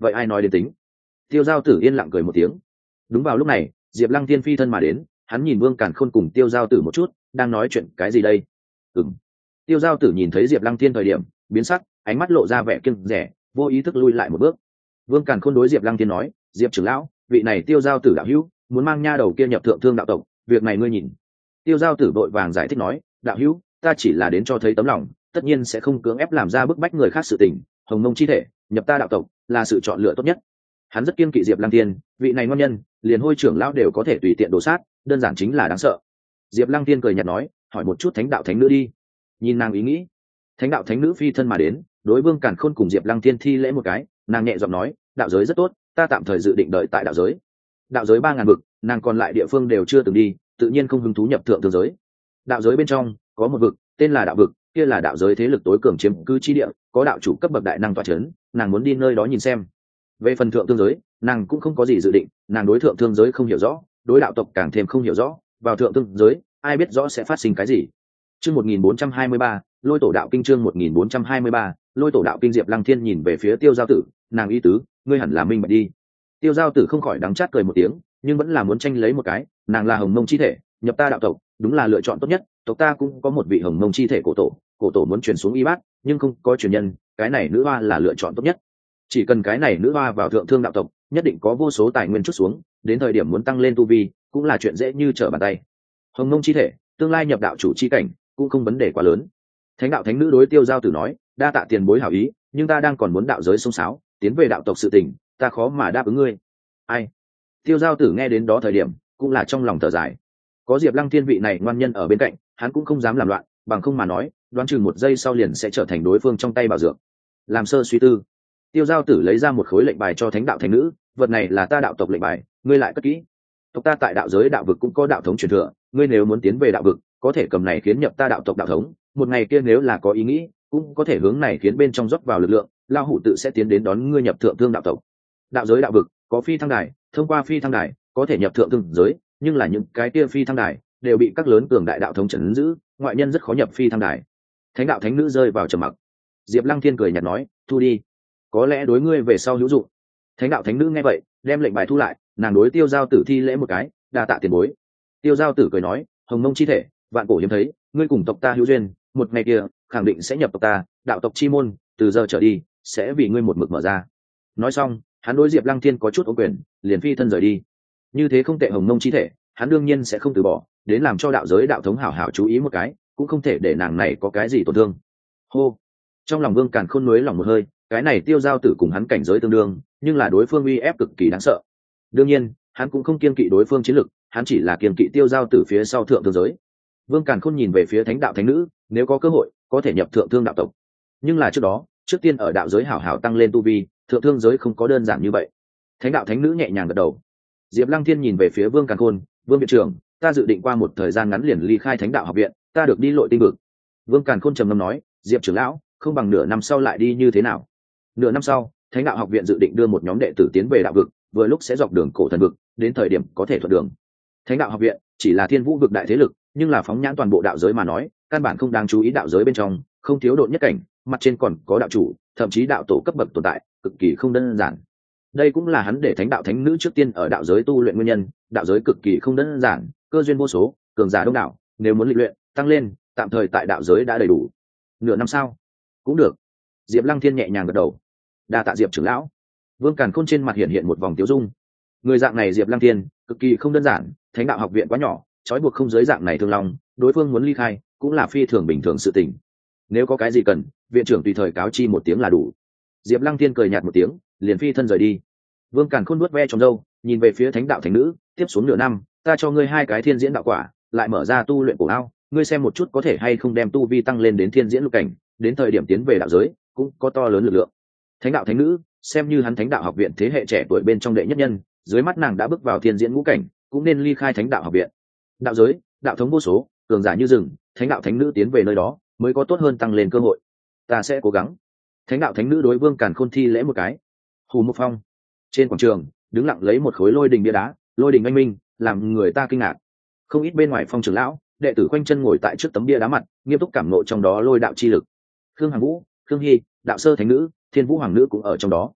vậy ai nói đến tính? Tiêu giao tử yên lặng cười một tiếng. Đúng vào lúc này, Diệp Lăng Tiên phi thân mà đến, hắn nhìn Vương Càn Khôn cùng Tiêu giao tử một chút, đang nói chuyện cái gì đây? Ừm. Tiêu giao tử nhìn thấy Diệp Lăng Tiên thời điểm biến sắc, ánh mắt lộ ra vẻ kiêng dè, vô ý thức lui lại một bước. Vương Càn Khôn đối Diệp Lăng Tiên nói, Diệp trưởng lão, vị này Tiêu giao tử đạo hữu muốn mang nha đầu kia nhập thượng thương đạo tộc, việc này ngươi nhìn. Tiêu giao tử vội vàng giải thích nói, đạo hữu, ta chỉ là đến cho thấy tấm lòng, tất nhiên sẽ không cưỡng ép làm ra bức bách người khác sự tình. Hồng Mông chi thể nhập ta đạo tộc là sự chọn lựa tốt nhất. Hắn rất kiêng kỵ Diệp Lăng Tiên, vị này ngon nhân, liền Hôi trưởng lão đều có thể tùy tiện đổ sát, đơn giản chính là đáng sợ. Diệp Lăng Tiên cười nhạt nói, hỏi một chút thánh đạo thánh nữ đi. Nhìn nàng ý nghĩ. Thánh đạo thánh nữ phi thân mà đến, đối Vương Càn Khôn cùng Diệp Lăng Tiên thi lễ một cái, nàng nhẹ giọng nói, đạo giới rất tốt, ta tạm thời dự định đợi tại đạo giới. Đạo giới ba ngàn vực, nàng còn lại địa phương đều chưa từng đi, tự nhiên không hứng thú nhập thượng thương giới. Đạo giới bên trong có một vực tên là đạo vực, kia là đạo giới thế lực tối cường chiếm cứ chi địa, có đạo chủ cấp bậc đại năng tọa chấn, nàng muốn đi nơi đó nhìn xem. Về phần thượng thương giới, nàng cũng không có gì dự định, nàng đối thượng thương giới không hiểu rõ, đối đạo tộc càng thêm không hiểu rõ, vào thượng thương giới, ai biết rõ sẽ phát sinh cái gì. Chương một nghìn bốn trăm hai mươi ba, Lôi tổ đạo kinh chương một nghìn bốn trăm hai mươi ba, Lôi tổ đạo kinh. Diệp Lăng Thiên nhìn về phía Tiêu giao tử, nàng ý tứ, ngươi hẳn là minh bạch đi. Tiêu giao tử không khỏi đắng chát cười một tiếng, nhưng vẫn là muốn tranh lấy một cái, nàng là Hồng Mông chi thể, nhập ta đạo tộc, đúng là lựa chọn tốt nhất, tộc ta cũng có một vị Hồng Mông chi thể cổ tổ, cổ tổ muốn truyền xuống y bát, nhưng không có truyền nhân, cái này nữ hoa là lựa chọn tốt nhất. Chỉ cần cái này nữ hoa vào thượng thương đạo tộc, nhất định có vô số tài nguyên chút xuống, đến thời điểm muốn tăng lên tu vi, cũng là chuyện dễ như trở bàn tay. Hồng Mông chi thể, tương lai nhập đạo chủ chi cảnh, cũng không vấn đề quá lớn. Thánh đạo thánh nữ đối Tiêu giao tử nói, đa tạ tiền bối hảo ý, nhưng ta đang còn muốn đạo giới sông sáo, tiến về đạo tộc sự tình, ta khó mà đáp ứng ngươi. Ai? Tiêu giao tử nghe đến đó thời điểm, cũng là trong lòng thở dài. Có Diệp Lăng Thiên vị này ngoan nhân ở bên cạnh, hắn cũng không dám làm loạn, bằng không mà nói, đoán chừng một giây sau liền sẽ trở thành đối phương trong tay bảo dược. Làm sơ suy tư, Tiêu giao tử lấy ra một khối lệnh bài cho thánh đạo thánh nữ, vật này là ta đạo tộc lệnh bài, ngươi lại cất kỹ. Tộc ta tại đạo giới đạo vực cũng có đạo thống truyền thừa, ngươi nếu muốn tiến về đạo vực, có thể cầm này khiến nhập ta đạo tộc đạo thống, một ngày kia nếu là có ý nghĩ, cũng có thể hướng này khiến bên trong rót vào lực lượng, lao hủ tự sẽ tiến đến đón ngươi nhập thượng thương đạo tộc. Đạo giới đạo vực có phi thăng đài, thông qua phi thăng đài có thể nhập thượng thương giới, nhưng là những cái kia phi thăng đài đều bị các lớn cường đại đạo thống trấn giữ, ngoại nhân rất khó nhập phi thăng đài. Thánh đạo thánh nữ rơi vào trầm mặc. Diệp Lăng Thiên cười nhạt nói, thu đi, có lẽ đối ngươi về sau hữu dụng. Thánh đạo thánh nữ nghe vậy, đem lệnh bài thu lại, nàng đối Tiêu giao tử thi lễ một cái, đa tạ tiền bối. Tiêu giao tử cười nói, Hồng Mông chi thể, vạn cổ hiếm thấy, ngươi cùng tộc ta hữu duyên, một ngày kia khẳng định sẽ nhập tộc ta, đạo tộc chi môn từ giờ trở đi sẽ vì ngươi một mực mở ra. Nói xong, hắn đối Diệp Lăng Thiên có chút ô quyền, liền phi thân rời đi. Như thế không tệ Hồng Mông chi thể, hắn đương nhiên sẽ không từ bỏ, đến làm cho đạo giới đạo thống hảo hảo chú ý một cái, cũng không thể để nàng này có cái gì tổn thương. Hô. Trong lòng Vương Càn Khôn nuối lòng một hơi, cái này Tiêu giao tử cùng hắn cảnh giới tương đương, nhưng là đối phương uy ép cực kỳ đáng sợ. Đương nhiên, hắn cũng không kiêng kỵ đối phương chiến lực, hắn chỉ là kiêng kỵ Tiêu giao tử phía sau thượng thương giới. Vương Càn Khôn nhìn về phía thánh đạo thánh nữ, nếu có cơ hội, có thể nhập thượng thương đạo tộc. Nhưng là trước đó, trước tiên ở đạo giới hảo hảo tăng lên tu vi, thượng thương giới không có đơn giản như vậy. Thánh đạo thánh nữ nhẹ nhàng gật đầu. Diệp Lăng Thiên nhìn về phía Vương Càn Khôn, Vương viện trưởng, ta dự định qua một thời gian ngắn liền ly khai thánh đạo học viện, ta được đi lội tinh vực. Vương Càn Khôn trầm ngâm nói, Diệp trưởng lão, không bằng nửa năm sau lại đi như thế nào? Nửa năm sau, thánh đạo học viện dự định đưa một nhóm đệ tử tiến về đạo vực, vừa lúc sẽ dọc đường cổ thần vực, đến thời điểm có thể thuận đường. Thánh đạo học viện chỉ là thiên vũ vực đại thế lực, nhưng là phóng nhãn toàn bộ đạo giới mà nói, căn bản không đáng chú ý đạo giới bên trong, không thiếu độn nhất cảnh, mặt trên còn có đạo chủ, thậm chí đạo tổ cấp bậc tồn tại, cực kỳ không đơn giản. Đây cũng là hắn để thánh đạo thánh nữ trước tiên ở đạo giới tu luyện nguyên nhân, đạo giới cực kỳ không đơn giản, cơ duyên vô số, cường giả đông đảo, nếu muốn lịch luyện, tăng lên, tạm thời tại đạo giới đã đầy đủ. Nửa năm sau, cũng được. Diệp Lăng Thiên nhẹ nhàng gật đầu. Đa tạ Diệp trưởng lão. Vương Càn Khôn trên mặt hiện hiện một vòng tiêu dung. Người dạng này Diệp Lăng Thiên, cực kỳ không đơn giản, thánh đạo học viện quá nhỏ, trói buộc không giới dạng này thương lòng, đối phương muốn ly khai, cũng là phi thường bình thường sự tình. Nếu có cái gì cần, viện trưởng tùy thời cáo chi một tiếng là đủ. Diệp Lăng Thiên cười nhạt một tiếng, liền phi thân rời đi. Vương Càn Khôn vuốt ve trong râu, nhìn về phía thánh đạo thánh nữ, tiếp xuống nửa năm, ta cho ngươi hai cái thiên diễn đạo quả, lại mở ra tu luyện cổ ao, ngươi xem một chút có thể hay không đem tu vi tăng lên đến thiên diễn lục cảnh, đến thời điểm tiến về đạo giới, cũng có to lớn lực lượng. Thánh đạo thánh nữ, xem như hắn thánh đạo học viện thế hệ trẻ tuổi bên trong đệ nhất nhân, dưới mắt nàng đã bước vào thiên diễn ngũ cảnh, cũng nên ly khai thánh đạo học viện. Đạo giới, đạo thống vô số, cường giả như rừng, thánh đạo thánh nữ tiến về nơi đó, mới có tốt hơn tăng lên cơ hội. Ta sẽ cố gắng. Thánh đạo thánh nữ đối Vương Càn Khôn thi lễ một cái. Hù Mộc Phong, trên quảng trường, đứng lặng lấy một khối lôi đình bia đá, lôi đình anh minh, làm người ta kinh ngạc. Không ít bên ngoài phong trưởng lão, đệ tử quanh chân ngồi tại trước tấm bia đá mặt, nghiêm túc cảm ngộ trong đó lôi đạo chi lực. Khương Hằng Vũ, Khương Hy, đạo sơ thánh nữ, Thiên Vũ hoàng nữ cũng ở trong đó.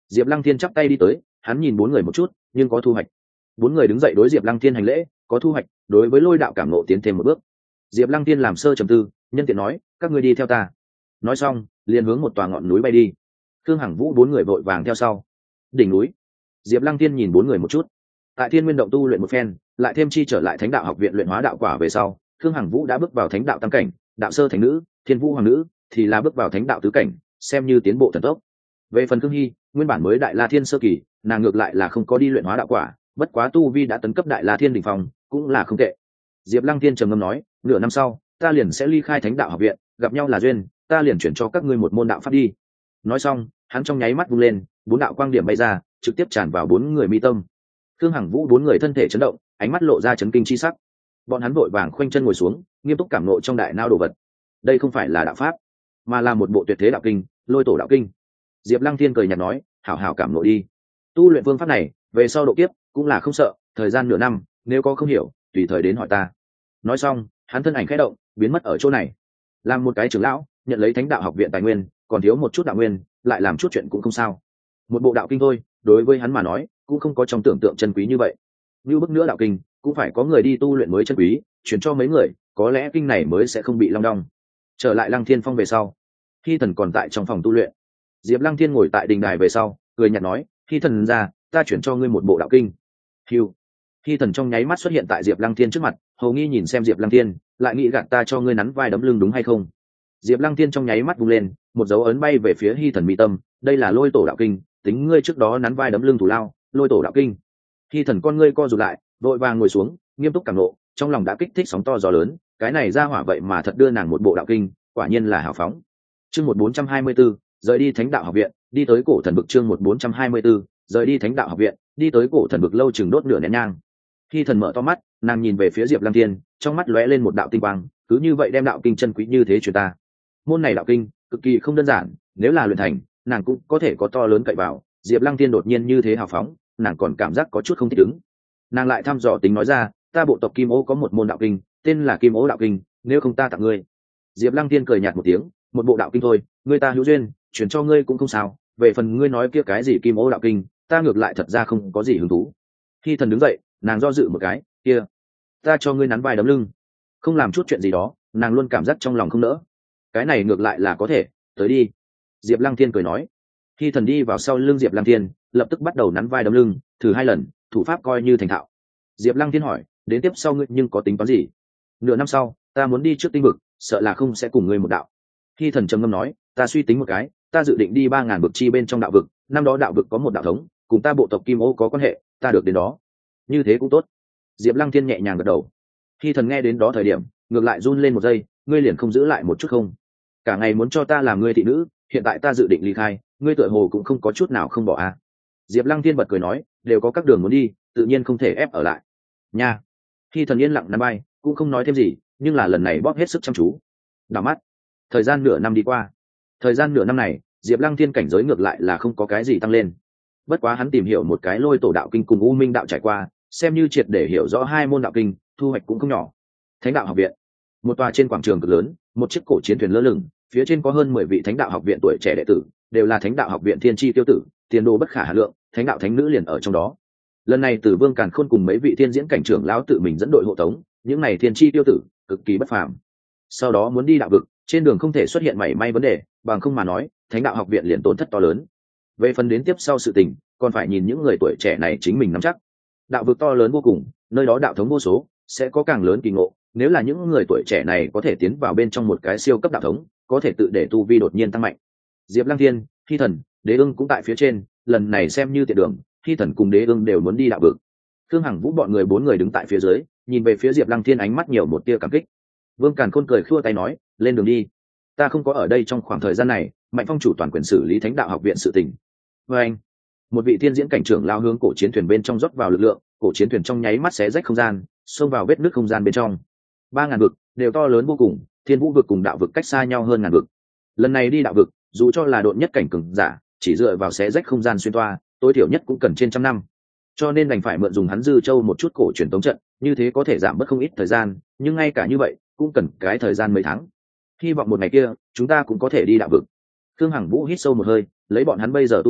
Diệp Lăng Thiên chắp tay đi tới, hắn nhìn bốn người một chút nhưng có thu hoạch. Bốn người đứng dậy đối Diệp Lăng Thiên hành lễ, có thu hoạch, đối với lôi đạo cảm nộ tiến thêm một bước. Diệp Lăng Thiên làm sơ trầm tư, nhân tiện nói, các ngươi đi theo ta. Nói xong liền hướng một tòa ngọn núi bay đi. Khương Hằng Vũ bốn người vội vàng theo sau. Đỉnh núi, Diệp Lăng Thiên nhìn bốn người một chút, tại Thiên Nguyên động tu luyện một phen, lại thêm chi trở lại Thánh đạo học viện luyện hóa đạo quả về sau, Khương Hằng Vũ đã bước vào Thánh đạo tam cảnh, đạo sơ thành nữ, Thiên Vũ hoàng nữ thì là bước vào Thánh đạo tứ cảnh, xem như tiến bộ thần tốc. Về phần Khương Hy, nguyên bản mới đại La Thiên sơ kỳ, nàng ngược lại là không có đi luyện hóa đạo quả, bất quá tu vi đã tấn cấp đại La Thiên đỉnh phong, cũng là không tệ. Diệp Lăng Thiên trầm ngâm nói, nửa năm sau, ta liền sẽ ly khai Thánh đạo học viện, gặp nhau là duyên, ta liền chuyển cho các ngươi một môn đạo pháp đi. Nói xong, hắn trong nháy mắt vung lên, bốn đạo quang điểm bay ra, trực tiếp tràn vào bốn người mi tâm. Khương Hằng Vũ bốn người thân thể chấn động, ánh mắt lộ ra chấn kinh chi sắc. Bọn hắn vội vàng khoanh chân ngồi xuống, nghiêm túc cảm ngộ trong đại não đồ vật. Đây không phải là đạo pháp, mà là một bộ tuyệt thế đạo kinh, Lôi Tổ đạo kinh. Diệp Lăng Thiên cười nhạt nói, hảo hảo cảm ngộ đi. Tu luyện phương pháp này, về sau độ kiếp cũng là không sợ, thời gian nửa năm, nếu có không hiểu, tùy thời đến hỏi ta. Nói xong, hắn thân ảnh khẽ động, biến mất ở chỗ này. Làm một cái trưởng lão, nhận lấy Thánh đạo học viện tài nguyên, còn thiếu một chút đạo nguyên, lại làm chút chuyện cũng không sao. Một bộ đạo kinh thôi, đối với hắn mà nói, cũng không có trong tưởng tượng chân quý như vậy. Như bức nữa đạo kinh, cũng phải có người đi tu luyện mới chân quý, chuyển cho mấy người, có lẽ kinh này mới sẽ không bị long đong. Trở lại Lăng Thiên Phong về sau, Hy Thần còn tại trong phòng tu luyện. Diệp Lăng Thiên ngồi tại đình đài về sau, cười nhạt nói, Hy Thần ra, ta chuyển cho ngươi một bộ đạo kinh. Hiu. Hy Thần trong nháy mắt xuất hiện tại Diệp Lăng Thiên trước mặt, hầu nghi nhìn xem Diệp Lăng Thiên, lại nghĩ gạt ta cho ngươi nắn vai đấm lưng đúng hay không? Diệp Lăng Thiên trong nháy mắt vung lên, một dấu ấn bay về phía Hy Thần mi tâm, đây là Lôi Tổ đạo kinh, tính ngươi trước đó nắn vai đấm lưng thủ lao, Lôi Tổ đạo kinh. Hy Thần con ngươi co rụt lại, vội vàng ngồi xuống, nghiêm túc cảm ngộ, trong lòng đã kích thích sóng to gió lớn, cái này ra hỏa vậy mà thật đưa nàng một bộ đạo kinh, quả nhiên là hào phóng. Chương một bốn trăm hai mươi 424, rời đi Thánh đạo học viện, đi tới Cổ Thần vực. Chương một bốn trăm hai mươi 424, rời đi Thánh đạo học viện, đi tới Cổ Thần vực. Lâu chừng đốt nửa nén nhang. Hy Thần mở to mắt, nàng nhìn về phía Diệp Lăng Thiên, trong mắt lóe lên một đạo tinh quang, cứ như vậy đem đạo kinh chân quý như thế truyền ta. Môn này đạo kinh cực kỳ không đơn giản, nếu là luyện thành, nàng cũng có thể có to lớn cậy vào. Diệp Lăng Thiên đột nhiên như thế hào phóng, nàng còn cảm giác có chút không thích ứng. Nàng lại thăm dò tính nói ra, ta bộ tộc Kim Ô có một môn đạo kinh, tên là Kim Ô đạo kinh, nếu không ta tặng ngươi. Diệp Lăng Thiên cười nhạt một tiếng, một bộ đạo kinh thôi, ngươi ta hữu duyên, chuyển cho ngươi cũng không sao, về phần ngươi nói kia cái gì Kim Ô đạo kinh, ta ngược lại thật ra không có gì hứng thú. Khi Thần đứng dậy, nàng do dự một cái, kia, ta cho ngươi nắn vai đấm lưng, không làm chút chuyện gì đó, nàng luôn cảm giác trong lòng không nỡ. Cái này ngược lại là có thể, tới đi. Diệp Lăng Thiên cười nói. Khi Thần đi vào sau lưng Diệp Lăng Thiên, lập tức bắt đầu nắn vai đấm lưng, thử hai lần, thủ pháp coi như thành thạo. Diệp Lăng Thiên hỏi, đến tiếp sau ngươi nhưng có tính toán gì? Nửa năm sau, ta muốn đi trước tinh vực, sợ là không sẽ cùng ngươi một đạo. Khi Thần trầm ngâm nói, ta suy tính một cái, ta dự định đi ba ngàn vực chi bên trong đạo vực, năm đó đạo vực có một đạo thống, cùng ta bộ tộc Kim Ô có quan hệ, ta được đến đó. Như thế cũng tốt. Diệp Lăng Thiên nhẹ nhàng gật đầu. Khi Thần nghe đến đó thời điểm, ngược lại run lên một giây, ngươi liền không giữ lại một chút không? Cả ngày muốn cho ta làm ngươi thị nữ, hiện tại ta dự định ly khai, ngươi tựa hồ cũng không có chút nào không bỏ à? Diệp Lăng Thiên bật cười nói, đều có các đường muốn đi, tự nhiên không thể ép ở lại. Nha. Khi Thần yên lặng nắm bay, cũng không nói thêm gì, nhưng là lần này bóp hết sức chăm chú. Đảo mắt, thời gian nửa năm đi qua. Thời gian nửa năm này, Diệp Lăng Thiên cảnh giới ngược lại là không có cái gì tăng lên. Bất quá hắn tìm hiểu một cái Lôi Tổ đạo kinh cùng U Minh đạo trải qua, xem như triệt để hiểu rõ hai môn đạo kinh, thu hoạch cũng không nhỏ. Thánh đạo học viện, một tòa trên quảng trường cực lớn, một chiếc cổ chiến thuyền lơ lửng, phía trên có hơn mười vị Thánh đạo học viện tuổi trẻ đệ tử, đều là Thánh đạo học viện thiên chi tiêu tử, tiền đồ bất khả hà lượng, Thánh đạo thánh nữ liền ở trong đó. Lần này Tử Vương Càn Khôn cùng mấy vị thiên diễn cảnh trưởng lão tự mình dẫn đội hộ tống, những này thiên chi tiêu tử cực kỳ bất phàm. Sau đó muốn đi đạo vực, trên đường không thể xuất hiện mảy may vấn đề, bằng không mà nói, Thánh đạo học viện liền tổn thất to lớn. Về phần đến tiếp sau sự tình, còn phải nhìn những người tuổi trẻ này chính mình nắm chắc. Đạo vực to lớn vô cùng, nơi đó đạo thống vô số, sẽ có càng lớn kỳ ngộ. Nếu là những người tuổi trẻ này có thể tiến vào bên trong một cái siêu cấp đạo thống, có thể tự để tu vi đột nhiên tăng mạnh. Diệp Lăng Thiên, Hy Thần, Đế Ưng cũng tại phía trên, lần này xem như tiện đường, Hy Thần cùng Đế Ưng đều muốn đi đạo vực. Khương Hằng Vũ bọn người bốn người đứng tại phía dưới, nhìn về phía Diệp Lăng Thiên, ánh mắt nhiều một tia cảm kích. Vương Càn Khôn cười khua tay nói, lên đường đi. Ta không có ở đây trong khoảng thời gian này, Mạnh Phong chủ toàn quyền xử lý Thánh đạo học viện sự tình. Và anh, một vị thiên diễn cảnh trưởng lao hướng cổ chiến thuyền bên trong rót vào lực lượng, cổ chiến thuyền trong nháy mắt xé rách không gian, xông vào vết nứt không gian bên trong. Ba ngàn vực đều to lớn vô cùng, Thiên Vũ vực cùng đạo vực cách xa nhau hơn ngàn vực. Lần này đi đạo vực, dù cho là độn nhất cảnh cường giả, chỉ dựa vào xé rách không gian xuyên toa, tối thiểu nhất cũng cần trên trăm năm. Cho nên đành phải mượn dùng hắn dư châu một chút cổ truyền tống trận, như thế có thể giảm bớt không ít thời gian, nhưng ngay cả như vậy, cũng cần cái thời gian mấy tháng. Hy vọng một ngày kia, chúng ta cũng có thể đi đạo vực. Khương Hằng Vũ hít sâu một hơi, lấy bọn hắn bây giờ tu vi,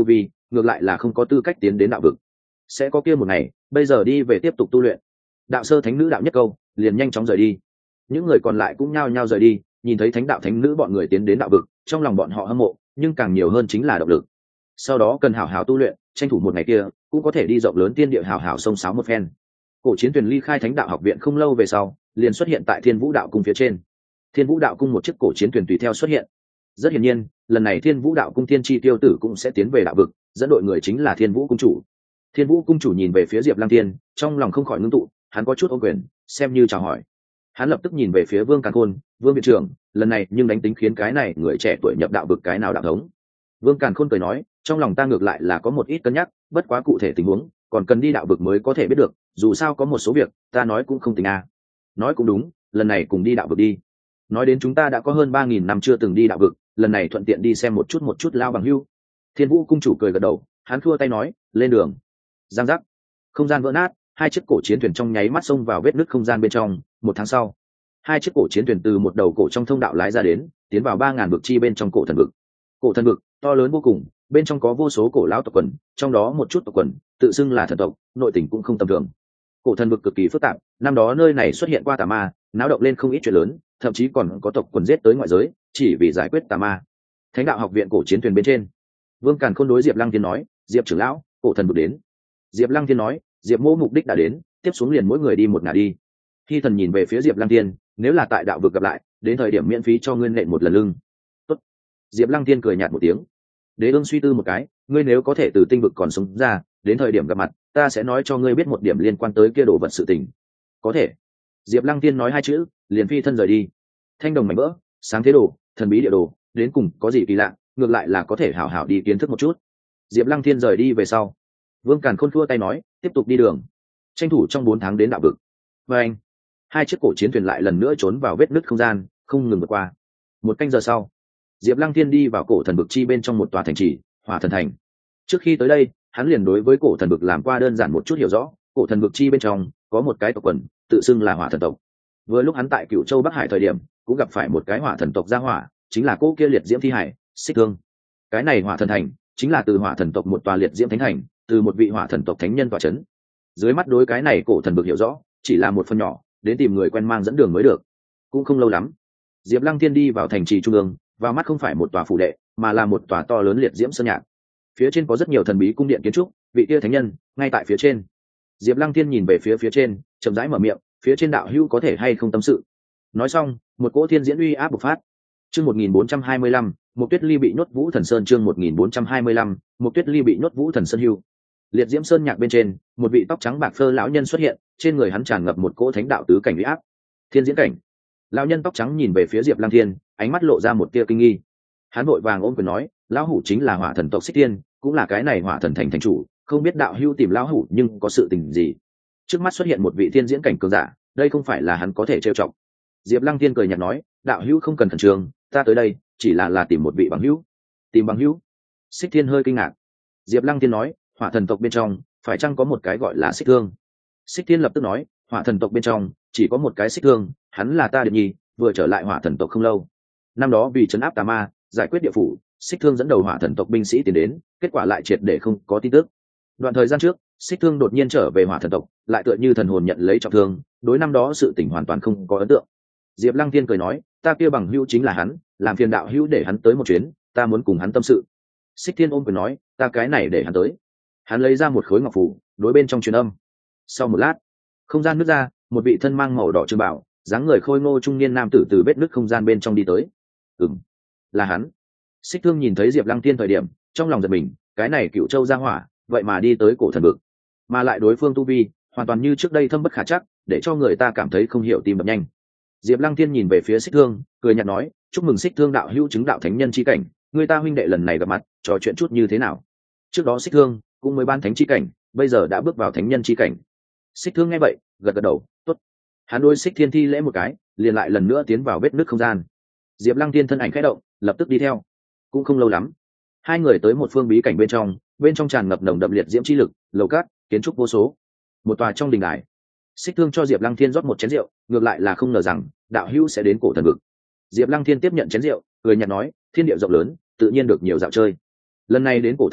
ngược lại là không có tư cách tiến đến đạo vực. Sẽ có kia một ngày, bây giờ đi về tiếp tục tu luyện. Đạo sơ thánh nữ đạo nhất câu, liền nhanh chóng rời đi. Những người còn lại cũng nhao nhao rời đi, nhìn thấy thánh đạo thánh nữ bọn người tiến đến đạo vực, trong lòng bọn họ hâm mộ, nhưng càng nhiều hơn chính là động lực. Sau đó cần hảo hảo tu luyện, tranh thủ một ngày kia cũng có thể đi rộng lớn tiên địa hảo hảo sông sáo một phen. Cổ Chiến Tuyền ly khai thánh đạo học viện không lâu về sau, liền xuất hiện tại Thiên Vũ đạo cung phía trên. Thiên Vũ đạo cung một chiếc cổ chiến thuyền tùy theo xuất hiện. Rất hiển nhiên, lần này Thiên Vũ đạo cung Thiên Chi tiêu tử cũng sẽ tiến về đạo vực, dẫn đội người chính là Thiên Vũ cung chủ. Thiên Vũ cung chủ nhìn về phía Diệp Lăng Tiên, trong lòng không khỏi ngưng tụ, hắn có chút ô quyền, xem như chào hỏi. Hắn lập tức nhìn về phía Vương Càn Khôn, Vương viện trưởng, lần này nhưng đánh tính khiến cái này người trẻ tuổi nhập đạo vực cái nào đạo thống. Vương Càn Khôn cười nói, trong lòng ta ngược lại là có một ít cân nhắc, bất quá cụ thể tình huống còn cần đi đạo vực mới có thể biết được, dù sao có một số việc ta nói cũng không tính a. À. Nói cũng đúng, lần này cùng đi đạo vực đi. Nói đến chúng ta đã có hơn ba nghìn năm chưa từng đi đạo vực, lần này thuận tiện đi xem một chút một chút lao bằng hưu. Thiên Vũ cung chủ cười gật đầu, hắn khua tay nói, lên đường. Giang giác, không gian vỡ nát, hai chiếc cổ chiến thuyền trong nháy mắt xông vào vết nứt không gian bên trong. Một tháng sau, hai chiếc cổ chiến thuyền từ một đầu cổ trong thông đạo lái ra đến, tiến vào ba ngàn vực chi bên trong cổ thần vực. Cổ thần vực to lớn vô cùng, bên trong có vô số cổ lão tộc quần, trong đó một chút tộc quần tự xưng là thần tộc, nội tình cũng không tầm thường. Cổ thần vực cực kỳ phức tạp, năm đó nơi này xuất hiện qua tà ma, náo động lên không ít chuyện lớn, thậm chí còn có tộc quần giết tới ngoại giới, chỉ vì giải quyết tà ma. Thánh đạo học viện cổ chiến thuyền bên trên, Vương Càn Khôn đối Diệp Lăng Thiên nói, Diệp trưởng lão, cổ thần vực đến. Diệp Lăng Thiên nói, Diệp mô mục đích đã đến, tiếp xuống liền mỗi người đi một ngả đi. Khi thần nhìn về phía Diệp Lăng Thiên, nếu là tại đạo vực gặp lại, đến thời điểm miễn phí cho ngươi nện một lần lưng. Tốt. Diệp Lăng Thiên cười nhạt một tiếng. Đế ương suy tư một cái, ngươi nếu có thể từ tinh vực còn sống ra, đến thời điểm gặp mặt, ta sẽ nói cho ngươi biết một điểm liên quan tới kia đồ vật sự tình. Có thể. Diệp Lăng Tiên nói hai chữ, liền phi thân rời đi. Thanh đồng mảnh vỡ, sáng thế đồ, thần bí địa đồ, đến cùng có gì kỳ lạ, ngược lại là có thể hảo hảo đi kiến thức một chút. Diệp Lăng Tiên rời đi về sau, Vương Càn Khôn khua tay nói, tiếp tục đi đường, tranh thủ trong bốn tháng đến đạo vực. Và anh, hai chiếc cổ chiến thuyền lại lần nữa trốn vào vết nứt không gian, không ngừng vượt qua. Một canh giờ sau, Diệp Lăng Tiên đi vào cổ thần vực chi bên trong một tòa thành trì, Hỏa Thần Thành. Trước khi tới đây, hắn liền đối với cổ thần vực làm qua đơn giản một chút hiểu rõ. Cổ thần vực chi bên trong có một cái tộc quần, tự xưng là Hỏa Thần tộc. Vừa lúc hắn tại Cửu Châu Bắc Hải thời điểm, cũng gặp phải một cái Hỏa Thần tộc gia hỏa, chính là cô kia liệt diễm thi hải, Xích Thương. Cái này Hỏa Thần Thành chính là từ Hỏa Thần tộc một tòa liệt diễm thánh thành, từ một vị Hỏa Thần tộc thánh nhân tọa chấn. Dưới mắt đối cái này cổ thần vực hiểu rõ, chỉ là một phần nhỏ, đến tìm người quen mang dẫn đường mới được. Cũng không lâu lắm, Diệp Lăng Tiên đi vào thành trì trung ương, vào mắt không phải một tòa phủ đệ, mà là một tòa to lớn liệt diễm sơn nhạc. Phía trên có rất nhiều thần bí cung điện kiến trúc, vị kia thánh nhân ngay tại phía trên. Diệp Lăng Tiên nhìn về phía phía trên, chậm rãi mở miệng, phía trên đạo hữu có thể hay không tâm sự. Nói xong, một cỗ thiên diễn uy áp bộc phát. Chương một nghìn bốn trăm hai mươi lăm, Mộc Tuyết Ly bị nhốt Vũ Thần Sơn. Chương một nghìn bốn trăm hai mươi lăm, Mộc Tuyết Ly bị nhốt Vũ Thần Sơn hưu. Liệt diễm sơn nhạc bên trên, một vị tóc trắng bạc phơ lão nhân xuất hiện, trên người hắn tràn ngập một cỗ thánh đạo tứ cảnh uy áp. Thiên diễn cảnh. Lão nhân tóc trắng nhìn về phía Diệp Lăng Thiên, ánh mắt lộ ra một tia kinh nghi. Hắn vội vàng ôm quyền nói, lão hủ chính là Hỏa Thần tộc Xích Thiên, cũng là cái này Hỏa Thần thành thành chủ, không biết đạo hữu tìm lão hủ nhưng có sự tình gì. Trước mắt xuất hiện một vị thiên diễn cảnh cường giả, đây không phải là hắn có thể trêu chọc. Diệp Lăng Thiên cười nhạt nói, đạo hữu không cần khẩn trương, ta tới đây chỉ là là tìm một vị bằng hữu. Tìm bằng hữu? Xích Thiên hơi kinh ngạc. Diệp Lăng Thiên nói, Hỏa Thần tộc bên trong phải chăng có một cái gọi là Xích Thương? Xích Thiên lập tức nói, Hỏa Thần tộc bên trong chỉ có một cái Xích Thương, hắn là ta Điệp Nhi, vừa trở lại Hỏa Thần tộc không lâu. Năm đó vì trấn áp tà ma, giải quyết địa phủ, Xích Thương dẫn đầu Hỏa Thần tộc binh sĩ tiến đến, kết quả lại triệt để không có tin tức. Đoạn thời gian trước, Xích Thương đột nhiên trở về Hỏa Thần tộc, lại tựa như thần hồn nhận lấy trọng thương, đối năm đó sự tình hoàn toàn không có ấn tượng. Diệp Lăng Thiên cười nói, ta kia bằng hữu chính là hắn, làm phiền đạo hữu để hắn tới một chuyến, ta muốn cùng hắn tâm sự. Xích Thiên ôm quyền nói, ta cái này để hắn tới. Hắn lấy ra một khối ngọc phù, đối bên trong truyền âm. Sau một lát, không gian nứt ra, một vị thân mang màu đỏ trường bào, dáng người khôi ngô trung niên nam tử từ vết nứt không gian bên trong đi tới. Ừm, là hắn. Xích Thương nhìn thấy Diệp Lăng Thiên thời điểm, trong lòng giật mình, cái này Cựu Châu gia hỏa, vậy mà đi tới cổ thần vực, mà lại đối phương tu vi hoàn toàn như trước đây thâm bất khả trắc, để cho người ta cảm thấy không hiểu tim đập nhanh. Diệp Lăng Thiên nhìn về phía Xích Thương, cười nhạt nói, chúc mừng Xích Thương đạo hữu chứng đạo thánh nhân chi cảnh, người ta huynh đệ lần này gặp mặt, trò chuyện chút như thế nào? Trước đó Xích Thương cũng mới ban thánh chi cảnh, bây giờ đã bước vào thánh nhân chi cảnh. Xích Thương nghe vậy, gật gật đầu, tốt. Hắn đối Xích Thiên thi lễ một cái, liền lại lần nữa tiến vào vết nứt không gian. Diệp Lăng Thiên thân ảnh khẽ động, lập tức đi theo. Cũng không lâu lắm, hai người tới một phương bí cảnh bên trong, bên trong tràn ngập nồng đậm liệt diễm chi lực, lầu cát, kiến trúc vô số. Một tòa trong đình đài, Xích Thương cho Diệp Lăng Thiên rót một chén rượu, ngược lại là không ngờ rằng đạo hữu sẽ đến cổ thần vực. Diệp Lăng Thiên tiếp nhận chén rượu, cười nhạt nói, thiên địa rộng lớn, tự nhiên được nhiều dạo chơi. Lần này đến cổ thần vực,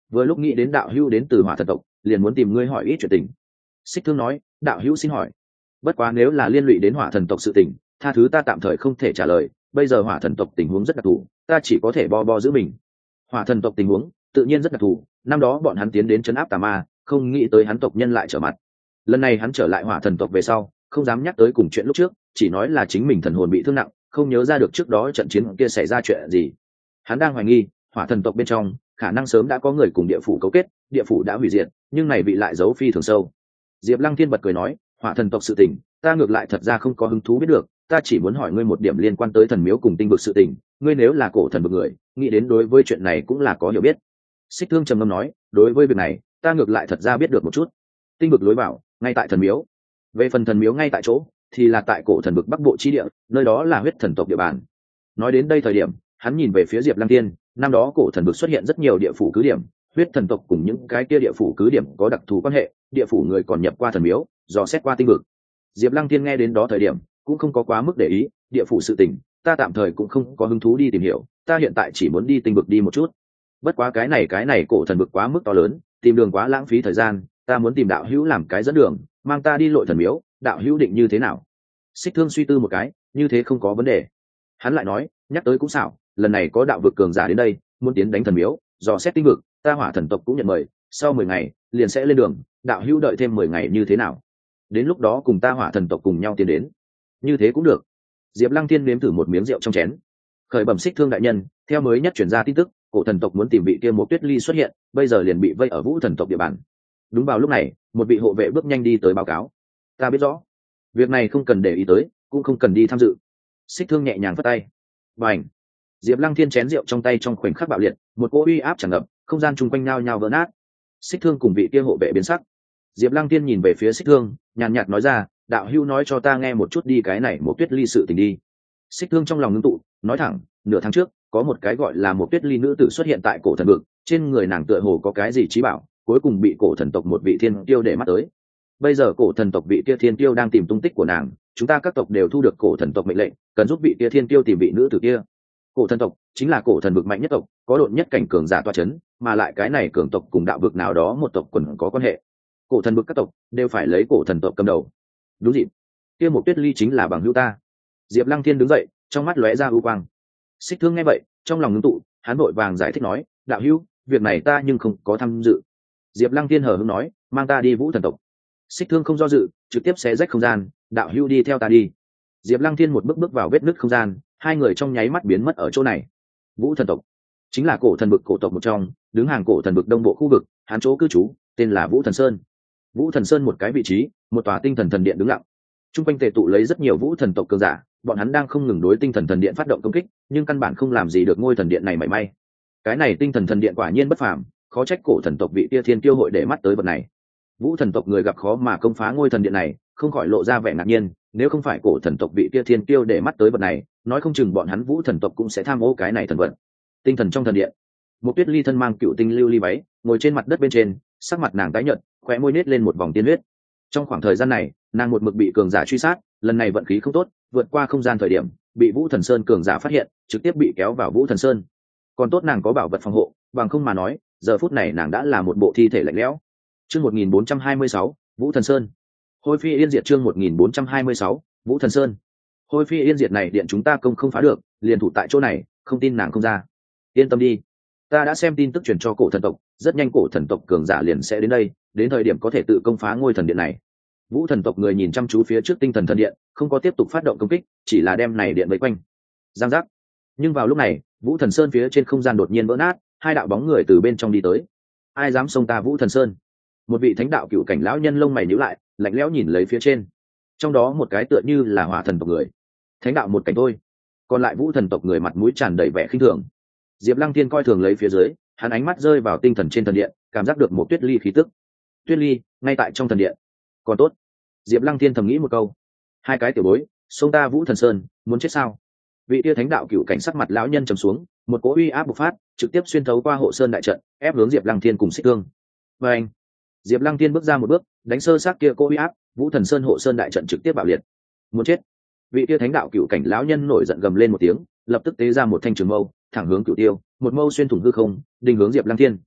vừa lúc nghĩ đến đạo hữu đến từ hỏa thần tộc, liền muốn tìm ngươi hỏi ít chuyện tình. Xích Thương nói, đạo hữu xin hỏi. Bất quá nếu là liên lụy đến hỏa thần tộc sự tình, tha thứ ta tạm thời không thể trả lời, bây giờ hỏa thần tộc tình huống rất đặc thù, ta chỉ có thể bo bo giữ mình. Hỏa thần tộc tình huống tự nhiên rất đặc thù, năm đó bọn hắn tiến đến trấn áp tà ma, không nghĩ tới hắn tộc nhân lại trở mặt. Lần này hắn trở lại hỏa thần tộc về sau, không dám nhắc tới cùng chuyện lúc trước, chỉ nói là chính mình thần hồn bị thương nặng, không nhớ ra được trước đó trận chiến kia xảy ra chuyện gì. Hắn đang hoài nghi hỏa thần tộc bên trong khả năng sớm đã có người cùng địa phủ cấu kết, địa phủ đã hủy diệt, nhưng này bị lại giấu phi thường sâu. Diệp Lăng Thiên bật cười nói, hỏa thần tộc sự tình ta ngược lại thật ra không có hứng thú biết được, ta chỉ muốn hỏi ngươi một điểm liên quan tới thần miếu cùng tinh vực sự tình, ngươi nếu là cổ thần vực người, nghĩ đến đối với chuyện này cũng là có hiểu biết. Xích Thương trầm ngâm nói, đối với việc này ta ngược lại thật ra biết được một chút. Tinh vực lối vào ngay tại thần miếu, về phần thần miếu ngay tại chỗ thì là tại cổ thần vực bắc bộ chi địa, nơi đó là huyết thần tộc địa bàn. Nói đến đây thời điểm, hắn nhìn về phía Diệp Lăng Thiên, năm đó cổ thần vực xuất hiện rất nhiều địa phủ cứ điểm, huyết thần tộc cùng những cái kia địa phủ cứ điểm có đặc thù quan hệ, địa phủ người còn nhập qua thần miếu, dò xét qua tinh vực. Diệp Lăng Thiên nghe đến đó thời điểm cũng không có quá mức để ý, địa phủ sự tình ta tạm thời cũng không có hứng thú đi tìm hiểu, ta hiện tại chỉ muốn đi tinh vực đi một chút. Bất quá cái này cái này cổ thần vực quá mức to lớn, tìm đường quá lãng phí thời gian, ta muốn tìm đạo hữu làm cái dẫn đường, mang ta đi lội thần miếu, đạo hữu định như thế nào? Xích Thương suy tư một cái, như thế không có vấn đề. Hắn lại nói, nhắc tới cũng xảo, lần này có đạo vực cường giả đến đây, muốn tiến đánh thần miếu, dò xét tinh vực, ta hỏa thần tộc cũng nhận mời, sau mười ngày liền sẽ lên đường, đạo hữu đợi thêm mười ngày như thế nào? Đến lúc đó cùng ta hỏa thần tộc cùng nhau tiến đến. Như thế cũng được. Diệp Lăng Thiên nếm thử một miếng rượu trong chén. Khởi bẩm Xích Thương đại nhân, theo mới nhất truyền ra tin tức, cổ thần tộc muốn tìm vị kia một Tuyết Ly xuất hiện, bây giờ liền bị vây ở Vũ thần tộc địa bàn. Đúng vào lúc này, một vị hộ vệ bước nhanh đi tới báo cáo. Ta biết rõ, việc này không cần để ý tới, cũng không cần đi tham dự. Xích Thương nhẹ nhàng phất tay. Bành! Diệp Lăng Thiên chén rượu trong tay trong khoảnh khắc bạo liệt, một cỗ uy áp tràn ngập, không gian chung quanh nhao nhao vỡ nát. Xích Thương cùng vị kia hộ vệ biến sắc. Diệp Lăng Thiên nhìn về phía Xích Thương, nhàn nhạt nói ra, đạo hữu nói cho ta nghe một chút đi cái này một Tuyết Ly sự tình đi. Xích Thương trong lòng ngưng tụ, nói thẳng, nửa tháng trước có một cái gọi là một Tuyết Ly nữ tử xuất hiện tại cổ thần vực, trên người nàng tựa hồ có cái gì trí bảo, cuối cùng bị cổ thần tộc một vị thiên tiêu để mắt tới. Bây giờ cổ thần tộc vị kia thiên tiêu đang tìm tung tích của nàng, chúng ta các tộc đều thu được cổ thần tộc mệnh lệnh, cần giúp vị kia thiên tiêu tìm vị nữ tử kia. Cổ thần tộc chính là cổ thần vực mạnh nhất tộc, có độn nhất cảnh cường giả toa chấn, mà lại cái này cường tộc cùng đạo vực nào đó một tộc quần có quan hệ. Cổ thần vực các tộc đều phải lấy cổ thần tộc cầm đầu. Đúng dịp, kia một Tuyết Ly chính là bằng hữu ta. Diệp Lăng Thiên đứng dậy, trong mắt lóe ra ưu quang. Xích Thương nghe vậy, trong lòng ngưng tụ, hắn vội vàng giải thích nói, đạo hữu, việc này ta nhưng không có tham dự. Diệp Lăng Thiên hờ hững nói, mang ta đi Vũ thần tộc. Xích Thương không do dự, trực tiếp xé rách không gian, đạo hữu đi theo ta đi. Diệp Lăng Thiên một bước bước vào vết nứt không gian, hai người trong nháy mắt biến mất ở chỗ này. Vũ thần tộc chính là cổ thần vực cổ tộc một trong, đứng hàng cổ thần vực đông bộ khu vực, hắn chỗ cư trú tên là Vũ Thần Sơn. Vũ Thần Sơn một cái vị trí, một tòa tinh thần thần điện đứng lặng. Trung quanh tề tụ lấy rất nhiều vũ thần tộc cường giả, bọn hắn đang không ngừng đối tinh thần thần điện phát động công kích, nhưng căn bản không làm gì được ngôi thần điện này mảy may. Cái này tinh thần thần điện quả nhiên bất phàm, khó trách cổ thần tộc vị kia thiên kiêu hội để mắt tới vật này. Vũ thần tộc người gặp khó mà công phá ngôi thần điện này, không khỏi lộ ra vẻ ngạc nhiên, nếu không phải cổ thần tộc vị kia thiên kiêu để mắt tới vật này, nói không chừng bọn hắn vũ thần tộc cũng sẽ tham ô cái này thần vật. Tinh thần trong thần điện, một Tuyết Ly thân mang cựu tinh lưu ly váy, ngồi trên mặt đất bên trên, sắc mặt nàng tái nhợt, khóe môi nết lên một vòng tiên huyết. Trong khoảng thời gian này, nàng một mực bị cường giả truy sát, lần này vận khí không tốt, vượt qua không gian thời điểm, bị Vũ Thần Sơn cường giả phát hiện, trực tiếp bị kéo vào Vũ Thần Sơn. Còn tốt nàng có bảo vật phòng hộ, bằng không mà nói, giờ phút này nàng đã là một bộ thi thể lạnh lẽo. Chương một nghìn bốn trăm hai mươi sáu, Vũ Thần Sơn. Hôi phi yên diệt chương một nghìn bốn trăm hai mươi sáu, Vũ Thần Sơn. Hôi phi yên diệt này điện chúng ta công không phá được, liền thủ tại chỗ này, không tin nàng không ra. Yên tâm đi, ta đã xem tin tức truyền cho cổ thần tộc, rất nhanh cổ thần tộc cường giả liền sẽ đến đây, đến thời điểm có thể tự công phá ngôi thần điện này. Vũ thần tộc người nhìn chăm chú phía trước tinh thần thần điện, không có tiếp tục phát động công kích, chỉ là đem này điện vây quanh. Giang giác. Nhưng vào lúc này, Vũ Thần Sơn phía trên không gian đột nhiên vỡ nát, hai đạo bóng người từ bên trong đi tới. Ai dám xông ta Vũ Thần Sơn? Một vị thánh đạo cựu cảnh lão nhân lông mày nhíu lại, lạnh lẽo nhìn lấy phía trên. Trong đó một cái tựa như là hỏa thần tộc người. Thánh đạo một cảnh thôi. Còn lại Vũ thần tộc người mặt mũi tràn đầy vẻ khinh thường. Diệp Lăng Thiên coi thường lấy phía dưới, hắn ánh mắt rơi vào tinh thần trên thần điện, cảm giác được một Tuyết Ly khí tức. Tuyết Ly ngay tại trong thần điện. Còn tốt. Diệp Lăng Thiên thầm nghĩ một câu. Hai cái tiểu bối, xông ta Vũ Thần Sơn, muốn chết sao? Vị tia thánh đạo cựu cảnh sắc mặt lão nhân trầm xuống, một cỗ uy áp bộc phát, trực tiếp xuyên thấu qua hộ sơn đại trận, ép hướng Diệp Lăng Thiên cùng Xích Thương. Và anh, Diệp Lăng Thiên bước ra một bước, đánh sơ sát kia cỗ uy áp, Vũ Thần Sơn hộ sơn đại trận trực tiếp bạo liệt. Muốn chết! Vị tia thánh đạo cựu cảnh lão nhân nổi giận gầm lên một tiếng, lập tức tế ra một thanh trường mâu, thẳng hướng Cửu Tiêu, một mâu xuyên thủng hư không, đình hướng Diệp Lăng Thiên.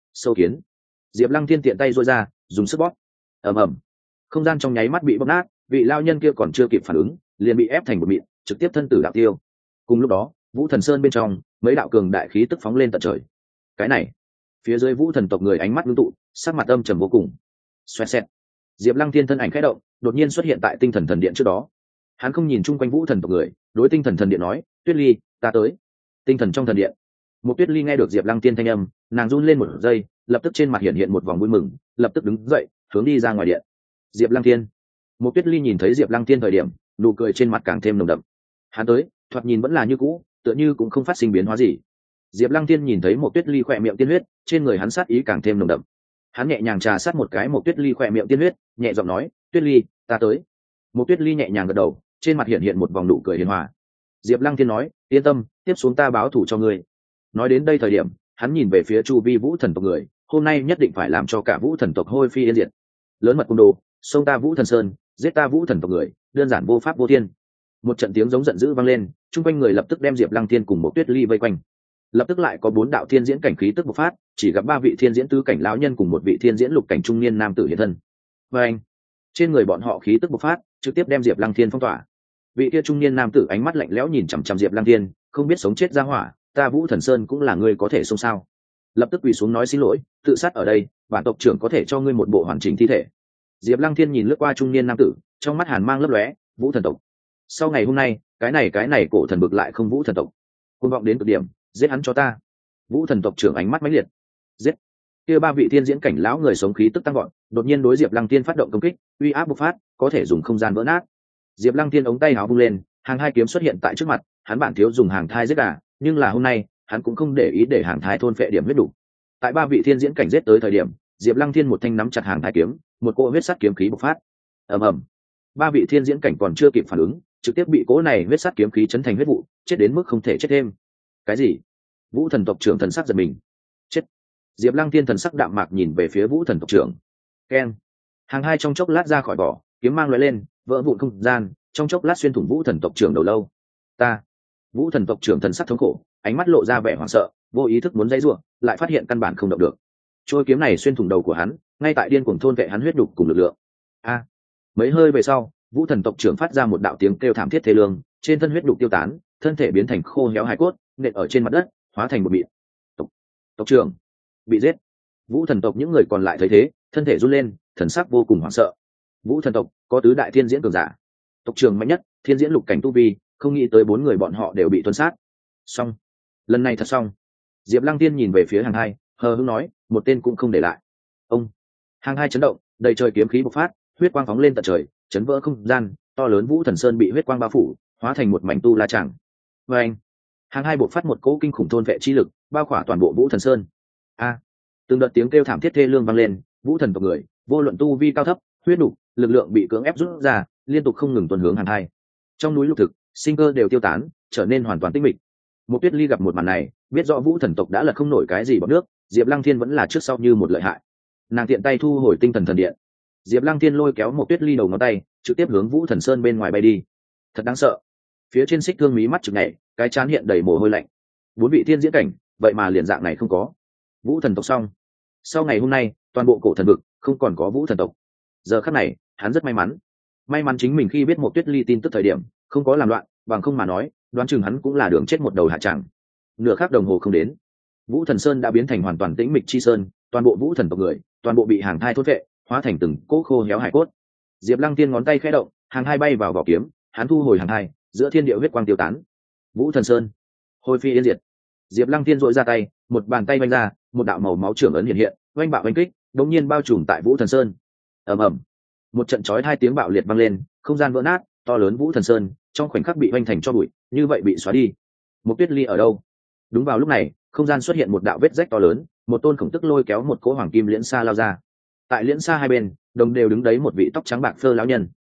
Sâu kiến. Diệp Lăng Thiên tiện tay duỗi ra, dùng sức bóp. Ầm ầm. Không gian trong nháy mắt bị bóp nát, vị lao nhân kia còn chưa kịp phản ứng, liền bị ép thành một mịn, trực tiếp thân tử đạo tiêu. Cùng lúc đó, Vũ Thần Sơn bên trong, mấy đạo cường đại khí tức phóng lên tận trời. Cái này, phía dưới Vũ Thần tộc người ánh mắt ngưng tụ, sắc mặt âm trầm vô cùng. Xoẹt xẹt. Diệp Lăng Thiên thân ảnh khẽ động, đột nhiên xuất hiện tại Tinh Thần Thần Điện trước đó. Hắn không nhìn chung quanh Vũ Thần tộc người, đối Tinh Thần Thần Điện nói, "Tuyết Ly, ta tới." Tinh thần trong thần điện, một Tuyết Ly nghe được Diệp Lăng Thiên thanh âm, nàng run lên một giây, lập tức trên mặt hiện hiện một vòng vui mừng, lập tức đứng dậy, hướng đi ra ngoài điện. Diệp Lăng Thiên. Một Tuyết Ly nhìn thấy Diệp Lăng Thiên thời điểm, nụ cười trên mặt càng thêm nồng đậm. Hắn tới, thoạt nhìn vẫn là như cũ, tựa như cũng không phát sinh biến hóa gì. Diệp Lăng Thiên nhìn thấy một Tuyết Ly khỏe miệng tiên huyết, trên người hắn sát ý càng thêm nồng đậm. Hắn nhẹ nhàng trà sát một cái một Tuyết Ly khỏe miệng tiên huyết, nhẹ giọng nói, "Tuyết Ly, ta tới." Một Tuyết Ly nhẹ nhàng gật đầu, trên mặt hiện hiện một vòng nụ cười hiền hòa. Diệp Lăng Thiên nói, "Yên tâm, tiếp xuống ta báo thù cho ngươi." Nói đến đây thời điểm, hắn nhìn về phía chu vi Vũ Thần tộc người, hôm nay nhất định phải làm cho cả Vũ Thần tộc hôi phi yên diệt. Lớn mật cung đồ, xông ta Vũ Thần Sơn, giết ta Vũ Thần tộc người, đơn giản vô pháp vô thiên. Một trận tiếng giống giận dữ vang lên, chung quanh người lập tức đem Diệp Lăng Thiên cùng một Tuyết Ly vây quanh. Lập tức lại có bốn đạo thiên diễn cảnh khí tức bộc phát, chỉ gặp ba vị thiên diễn tứ cảnh lão nhân cùng một vị thiên diễn lục cảnh trung niên nam tử hiện thân. Và anh, trên người bọn họ khí tức bộc phát, trực tiếp đem Diệp Lăng Thiên phong tỏa. Vị kia trung niên nam tử ánh mắt lạnh lẽo nhìn chằm chằm Diệp Lăng Thiên, không biết sống chết ra hỏa, ta Vũ Thần Sơn cũng là ngươi có thể xông sao? Lập tức quỳ xuống nói xin lỗi, tự sát ở đây, bản tộc trưởng có thể cho ngươi một bộ hoàn chỉnh thi thể. Diệp Lăng Thiên nhìn lướt qua trung niên nam tử, trong mắt hàn mang lấp lóe, Vũ Thần tộc. Sau ngày hôm nay, cái này cái này cổ thần bực lại không Vũ Thần tộc. Cuồng vọng đến cực điểm, giết hắn cho ta. Vũ Thần tộc trưởng ánh mắt mãnh liệt. Giết. Kia ba vị thiên diễn cảnh lão người sống khí tức tăng vọt, đột nhiên đối Diệp Lăng Thiên phát động công kích, uy áp bộc phát, có thể dùng không gian vỡ nát. Diệp Lăng Thiên ống tay áo vung lên, hàng hai kiếm xuất hiện tại trước mặt, hắn bản thiếu dùng hàng thai giết gà, nhưng là hôm nay, hắn cũng không để ý để hàng thai thôn phệ điểm huyết đủ. Tại ba vị thiên diễn cảnh giết tới thời điểm, Diệp Lăng Thiên một thanh nắm chặt hàng thai kiếm, một cỗ huyết sắt kiếm khí bộc phát. Ầm ầm. Ba vị thiên diễn cảnh còn chưa kịp phản ứng, trực tiếp bị cỗ này huyết sắt kiếm khí chấn thành huyết vụ, chết đến mức không thể chết thêm. Cái gì? Vũ Thần tộc trưởng thần sắc giật mình. Chết. Diệp Lăng Thiên thần sắc đạm mạc nhìn về phía Vũ Thần tộc trưởng. Keng. Hàng hai trong chốc lát ra khỏi vỏ, kiếm mang lóe lên, vỡ vụn không gian, trong chốc lát xuyên thủng Vũ Thần tộc trưởng đầu lâu. Ta. Vũ Thần tộc trưởng thần sắc thống khổ, ánh mắt lộ ra vẻ hoảng sợ, vô ý thức muốn dãy rủa, lại phát hiện căn bản không động được. Trôi kiếm này xuyên thủng đầu của hắn, ngay tại điên cuồng thôn vệ hắn huyết đục cùng lực lượng. A. Mấy hơi về sau, Vũ Thần tộc trưởng phát ra một đạo tiếng kêu thảm thiết thê lương, trên thân huyết đục tiêu tán, thân thể biến thành khô héo hài cốt, nện ở trên mặt đất, hóa thành một mịn. Tộc, tộc trưởng bị giết. Vũ Thần tộc những người còn lại thấy thế, thân thể run lên, thần sắc vô cùng hoảng sợ. Vũ Thần tộc có tứ đại thiên diễn cường giả, tộc trưởng mạnh nhất, thiên diễn lục cảnh tu vi, không nghĩ tới bốn người bọn họ đều bị tuân sát. Xong, lần này thật xong. Diệp Lăng Tiên nhìn về phía hàng hai, hờ hững nói, một tên cũng không để lại. Ông. Hàng hai chấn động, đầy trời kiếm khí bộc phát, huyết quang phóng lên tận trời, chấn vỡ không gian, to lớn Vũ Thần Sơn bị huyết quang bao phủ, hóa thành một mảnh tu la tràng. Và anh. Hàng hai bộc phát một cỗ kinh khủng thôn vệ chi lực, bao khỏa toàn bộ Vũ Thần Sơn. A. Từng đợt tiếng kêu thảm thiết thê lương vang lên, Vũ Thần tộc người, vô luận tu vi cao thấp, huyết đủ, lực lượng bị cưỡng ép rút ra, liên tục không ngừng tuần hướng hàng hai. Trong núi lục thực, sinh cơ đều tiêu tán, trở nên hoàn toàn tĩnh mịch. Một Tuyết Ly gặp một màn này, biết rõ Vũ Thần tộc đã lật không nổi cái gì bọn nước, Diệp Lăng Thiên vẫn là trước sau như một lợi hại. Nàng tiện tay thu hồi tinh thần thần điện. Diệp Lăng Thiên lôi kéo một Tuyết Ly đầu ngón tay, trực tiếp hướng Vũ Thần Sơn bên ngoài bay đi. Thật đáng sợ. Phía trên xích thương mí mắt chực nhảy, cái trán hiện đầy mồ hôi lạnh. Bốn vị thiên diễn cảnh, vậy mà liền dạng này không có. Vũ Thần tộc xong. Sau ngày hôm nay, toàn bộ cổ thần vực không còn có Vũ Thần tộc. Giờ khắc này, hắn rất may mắn. May mắn chính mình khi biết một Tuyết Ly tin tức thời điểm, không có làm loạn, bằng không mà nói, đoán chừng hắn cũng là đường chết một đầu hạ tràng. Nửa khắc đồng hồ không đến, Vũ Thần Sơn đã biến thành hoàn toàn tĩnh mịch chi sơn, toàn bộ Vũ Thần tộc người, toàn bộ bị hàng thai thôn vệ, hóa thành từng cỗ khô héo hải cốt. Diệp Lăng Tiên ngón tay khẽ động, hàng hai bay vào vỏ kiếm, hắn thu hồi hàng hai, giữa thiên địa huyết quang tiêu tán. Vũ Thần Sơn, hồi phi yên diệt. Diệp Lăng Tiên duỗi ra tay, một bàn tay vung ra, một đạo màu máu trưởng ấn hiện hiện, oanh bạo oanh kích, đột nhiên bao trùm tại Vũ Thần Sơn. Ầm ầm. Một trận chói hai tiếng bạo liệt vang lên, không gian vỡ nát, to lớn Vũ Thần Sơn trong khoảnh khắc bị oanh thành cho bụi, như vậy bị xóa đi. Một Tuyết Ly ở đâu? Đúng vào lúc này, không gian xuất hiện một đạo vết rách to lớn, một tôn khổng tức lôi kéo một cỗ hoàng kim liễn xa lao ra. Tại liễn xa hai bên, đồng đều đứng đấy một vị tóc trắng bạc phơ lão nhân.